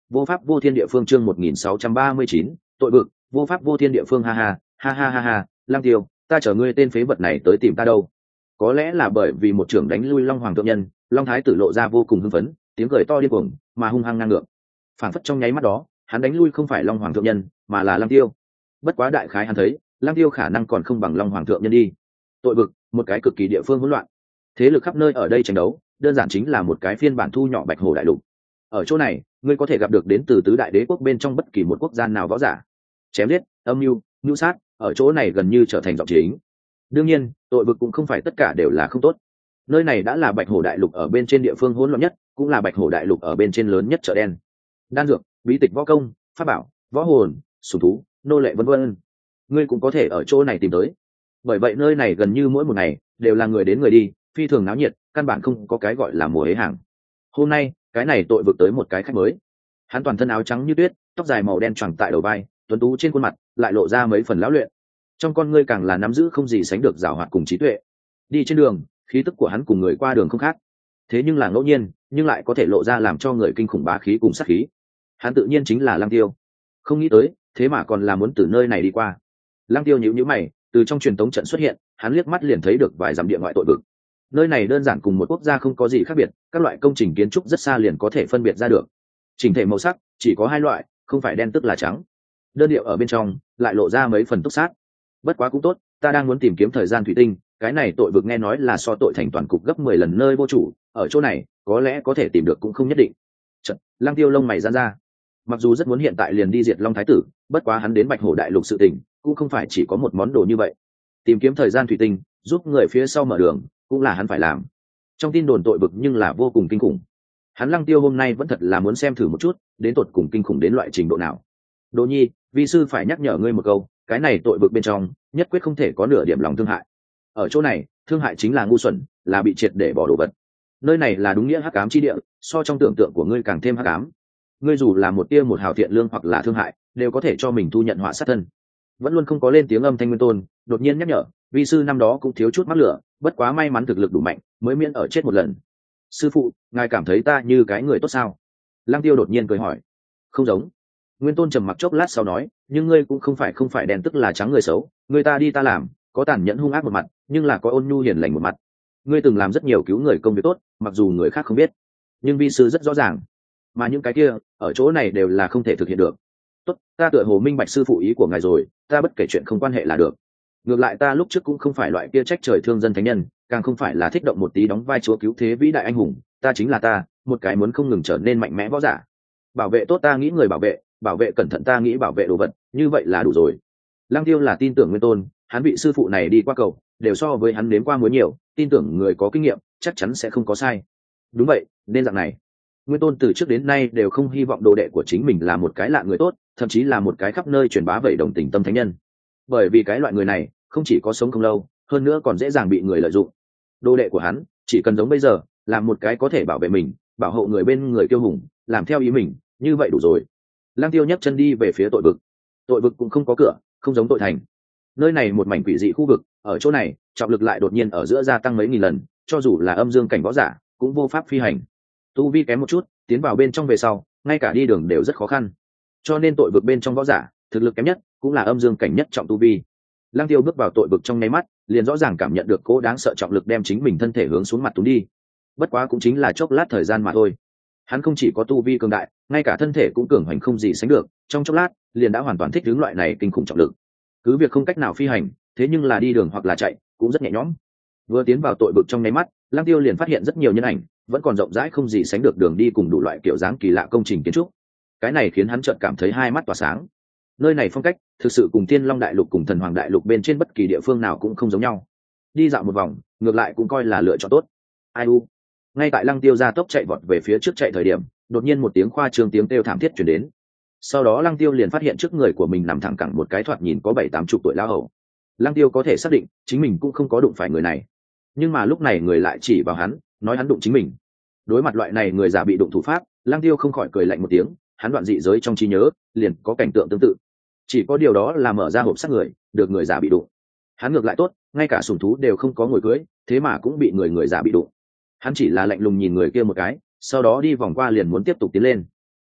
vô pháp vô thiên địa phương chương một nghìn sáu trăm ba mươi chín, tội vực, vô pháp vô thiên địa phương ha ha, ha ha ha ha, Lăng Tiêu, ta chở ngươi tên phế vật này tới tìm ta đâu? Có lẽ là bởi vì một trưởng đánh lui Long Hoàng thượng nhân, Long Thái tử lộ ra vô cùng hưng phấn, tiếng cười to điên cuồng, mà hung hăng ngang ngược. Phản phất trong nháy mắt đó, hắn đánh lui không phải Long Hoàng thượng nhân, mà là Lăng Tiêu. Bất quá đại khái hắn thấy, Lăng Tiêu khả năng còn không bằng Long Hoàng thượng nhân đi. Tội vực, một cái cực kỳ địa phương hỗn loạn. Thế lực khắp nơi ở đây tranh đấu, đơn giản chính là một cái phiên bản thu nhỏ Bạch Hổ đại lục. Ở chỗ này, ngươi có thể gặp được đến từ tứ đại đế quốc bên trong bất kỳ một quốc gia nào võ giả. Chém giết, âm mưu, mưu sát, ở chỗ này gần như trở thành giọng chính. Đương nhiên, tội vực cũng không phải tất cả đều là không tốt. Nơi này đã là Bạch Hổ đại lục ở bên trên địa phương hỗn loạn nhất, cũng là Bạch Hổ đại lục ở bên trên lớn nhất chợ đen. Đan dược, bí tịch võ công, pháp bảo, võ hồn, sủng thú, nô lệ vân vân, ngươi cũng có thể ở chỗ này tìm tới. Bởi vậy nơi này gần như mỗi một ngày đều là người đến người đi, phi thường náo nhiệt, căn bản không có cái gọi là mùa hế hàng. Hôm nay, cái này tội vực tới một cái khách mới. Hắn toàn thân áo trắng như tuyết, tóc dài màu đen choàng tại đầu vai, tuấn tú trên khuôn mặt lại lộ ra mấy phần lão luyện. Trong con ngươi càng là nắm giữ không gì sánh được giàu hoạt cùng trí tuệ. Đi trên đường, khí tức của hắn cùng người qua đường không khác. Thế nhưng là ngẫu nhiên, nhưng lại có thể lộ ra làm cho người kinh khủng bá khí cùng sát khí. Hắn tự nhiên chính là Lăng Tiêu. Không nghĩ tới, thế mà còn là muốn từ nơi này đi qua. Lăng Tiêu nhíu nhíu mày, từ trong truyền tống trận xuất hiện, hắn liếc mắt liền thấy được vài dặm địa ngoại tội vực. Nơi này đơn giản cùng một quốc gia không có gì khác biệt, các loại công trình kiến trúc rất xa liền có thể phân biệt ra được. Chỉnh thể màu sắc chỉ có hai loại, không phải đen tức là trắng. Đơn điệu ở bên trong lại lộ ra mấy phần túc sát. Bất quá cũng tốt, ta đang muốn tìm kiếm thời gian thủy tinh, cái này tội vực nghe nói là so tội thành toàn cục gấp mười lần nơi vô chủ, ở chỗ này có lẽ có thể tìm được cũng không nhất định. Chật, Lăng Tiêu lông mày giãn ra. Mặc dù rất muốn hiện tại liền đi diệt Long Thái tử, bất quá hắn đến Bạch Hổ đại lục sự tình, cũng không phải chỉ có một món đồ như vậy. Tìm kiếm thời gian thủy tinh, giúp người phía sau mở đường, cũng là hắn phải làm. Trong tin đồn tội vực nhưng là vô cùng kinh khủng. Hắn Lăng Tiêu hôm nay vẫn thật là muốn xem thử một chút, đến tột cùng kinh khủng đến loại trình độ nào. Đỗ Nhi, vi sư phải nhắc nhở ngươi một câu, cái này tội vực bên trong, nhất quyết không thể có nửa điểm lòng thương hại. Ở chỗ này, thương hại chính là ngu xuẩn, là bị triệt để bỏ đồ vật. Nơi này là đúng nghĩa hắc ám chi địa, so trong tưởng tượng của ngươi càng thêm hắc ám. Ngươi dù là một tia một hào thiện lương hoặc là thương hại, đều có thể cho mình thu nhận họa sát thân. Vẫn luôn không có lên tiếng âm thanh Nguyên Tôn, đột nhiên nhắc nhở, vi sư năm đó cũng thiếu chút mắc lửa, bất quá may mắn thực lực đủ mạnh, mới miễn ở chết một lần. Sư phụ, ngài cảm thấy ta như cái người tốt sao? Lăng Tiêu đột nhiên cười hỏi. Không giống. Nguyên Tôn trầm mặc chốc lát sau nói, nhưng ngươi cũng không phải không phải đen tức là trắng người xấu, người ta đi ta làm, có tàn nhẫn hung ác một mặt, nhưng là có ôn nhu hiền lành một mặt. Ngươi từng làm rất nhiều cứu người công việc tốt, mặc dù người khác không biết, nhưng vi sư rất rõ ràng, mà những cái kia ở chỗ này đều là không thể thực hiện được. Tốt, ta tựa hồ minh bạch sư phụ ý của ngài rồi, ta bất kể chuyện không quan hệ là được. Ngược lại ta lúc trước cũng không phải loại kia trách trời thương dân thánh nhân, càng không phải là thích động một tí đóng vai chúa cứu thế vĩ đại anh hùng, ta chính là ta, một cái muốn không ngừng trở nên mạnh mẽ võ giả. Bảo vệ tốt ta nghĩ người bảo vệ, bảo vệ cẩn thận ta nghĩ bảo vệ đồ vật, như vậy là đủ rồi. Lăng Tiêu là tin tưởng Nguyên Tôn, hắn bị sư phụ này đi qua cầu, đều so với hắn nếm qua muối nhiều, tin tưởng người có kinh nghiệm, chắc chắn sẽ không có sai. Đúng vậy, nên dạng này. Nguyên Tôn từ trước đến nay đều không hy vọng đồ đệ của chính mình là một cái lạ người tốt, thậm chí là một cái khắp nơi truyền bá vậy đồng tình tâm thánh nhân. Bởi vì cái loại người này, không chỉ có sống không lâu, hơn nữa còn dễ dàng bị người lợi dụng. Đồ đệ của hắn, chỉ cần giống bây giờ, làm một cái có thể bảo vệ mình, bảo hộ người bên người kiêu hùng, làm theo ý mình, như vậy đủ rồi. Lăng Tiêu nhấc chân đi về phía tội vực. Tội vực cũng không có cửa, không giống tội thành. Nơi này một mảnh quỷ dị khu vực, ở chỗ này, trọng lực lại đột nhiên ở giữa gia tăng mấy nghìn lần, cho dù là âm dương cảnh võ giả, cũng vô pháp phi hành. Tu vi kém một chút, tiến vào bên trong về sau, ngay cả đi đường đều rất khó khăn. Cho nên tội vực bên trong võ giả, thực lực kém nhất, cũng là âm dương cảnh nhất trọng tu vi. Lăng Tiêu bước vào tội vực trong nháy mắt, liền rõ ràng cảm nhận được cố đáng sợ trọng lực đem chính mình thân thể hướng xuống mặt túm đi. Bất quá cũng chính là chốc lát thời gian mà thôi. Hắn không chỉ có tu vi cường đại, ngay cả thân thể cũng cường hoành không gì sánh được, trong chốc lát, liền đã hoàn toàn thích ứng loại này kinh khủng trọng lực. Cứ việc không cách nào phi hành, thế nhưng là đi đường hoặc là chạy, cũng rất nhẹ nhõm. Vừa tiến vào tội vực trong nháy mắt, Lăng Tiêu liền phát hiện rất nhiều nhân ảnh, vẫn còn rộng rãi không gì sánh được đường đi cùng đủ loại kiểu dáng kỳ lạ công trình kiến trúc. Cái này khiến hắn chợt cảm thấy hai mắt tỏa sáng. Nơi này phong cách thực sự cùng Thiên Long đại lục cùng Thần Hoàng đại lục bên trên bất kỳ địa phương nào cũng không giống nhau. Đi dạo một vòng, ngược lại cũng coi là lựa chọn tốt. Ai u. Ngay tại Lăng Tiêu ra tốc chạy vọt về phía trước chạy thời điểm, đột nhiên một tiếng khoa trương tiếng kêu thảm thiết truyền đến. Sau đó Lăng Tiêu liền phát hiện trước người của mình nằm thẳng cẳng một cái thoạt nhìn có bảy tám chục tuổi lão hầu. Lăng Tiêu có thể xác định chính mình cũng không có đụng phải người này, nhưng mà lúc này người lại chỉ vào hắn, nói hắn đụng chính mình. Đối mặt loại này người già bị đụng thủ pháp, Lăng Tiêu không khỏi cười lạnh một tiếng, hắn đoạn dị giới trong trí nhớ liền có cảnh tượng tương tự, chỉ có điều đó là mở ra hộp xác người, được người già bị đụng. Hắn ngược lại tốt, ngay cả sủng thú đều không có ngồi cưới, thế mà cũng bị người người già bị đụng. Hắn chỉ là lạnh lùng nhìn người kia một cái, sau đó đi vòng qua liền muốn tiếp tục tiến lên.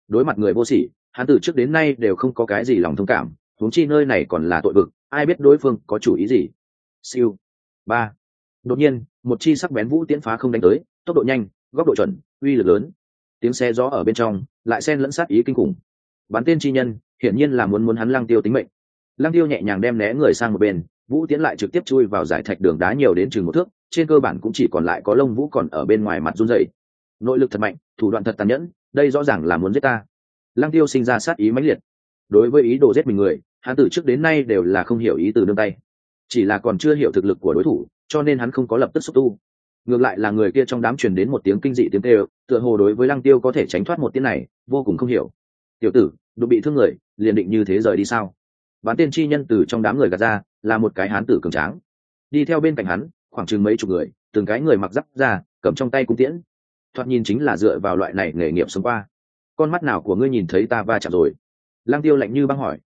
đối mặt người vô sỉ, hắn từ trước đến nay đều không có cái gì lòng thông cảm, huống chi nơi này còn là tội vực, ai biết đối phương có chủ ý gì. Siêu. Ba. Đột nhiên, một chi sắc bén vũ tiễn phá không đánh tới, tốc độ nhanh, góc độ chuẩn, uy lực lớn. Tiếng xe gió ở bên trong, lại xen lẫn sát ý kinh khủng. Bắn tên chi nhân, hiển nhiên là muốn muốn hắn Lăng Tiêu tính mệnh. Lăng Tiêu nhẹ nhàng đem né người sang một bên, vũ tiễn lại trực tiếp chui vào giải thạch đường đá nhiều đến chừng một thước, trên cơ bản cũng chỉ còn lại có lông vũ còn ở bên ngoài mặt run rẩy. Nội lực thật mạnh, thủ đoạn thật tàn nhẫn, đây rõ ràng là muốn giết ta. Lăng Tiêu sinh ra sát ý mãnh liệt. Đối với ý đồ giết mình người, hắn từ trước đến nay đều là không hiểu ý từ nương tay, chỉ là còn chưa hiểu thực lực của đối thủ, cho nên hắn không có lập tức xúc tu. Ngược lại là người kia trong đám truyền đến một tiếng kinh dị tiếng kêu, tựa hồ đối với Lăng Tiêu có thể tránh thoát một tiếng này, vô cùng không hiểu. Tiểu tử, đụng bị thương người, liền định như thế rời đi sao? Bán tên chi nhân từ trong đám người gạt ra, là một cái hán tử cường tráng. Đi theo bên cạnh hắn, khoảng chừng mấy chục người, từng cái người mặc giáp ra, cầm trong tay cung tiễn. Thoạt nhìn chính là dựa vào loại này nghề nghiệp sống qua. Con mắt nào của ngươi nhìn thấy ta va chạm rồi? Lăng Tiêu lạnh như băng hỏi.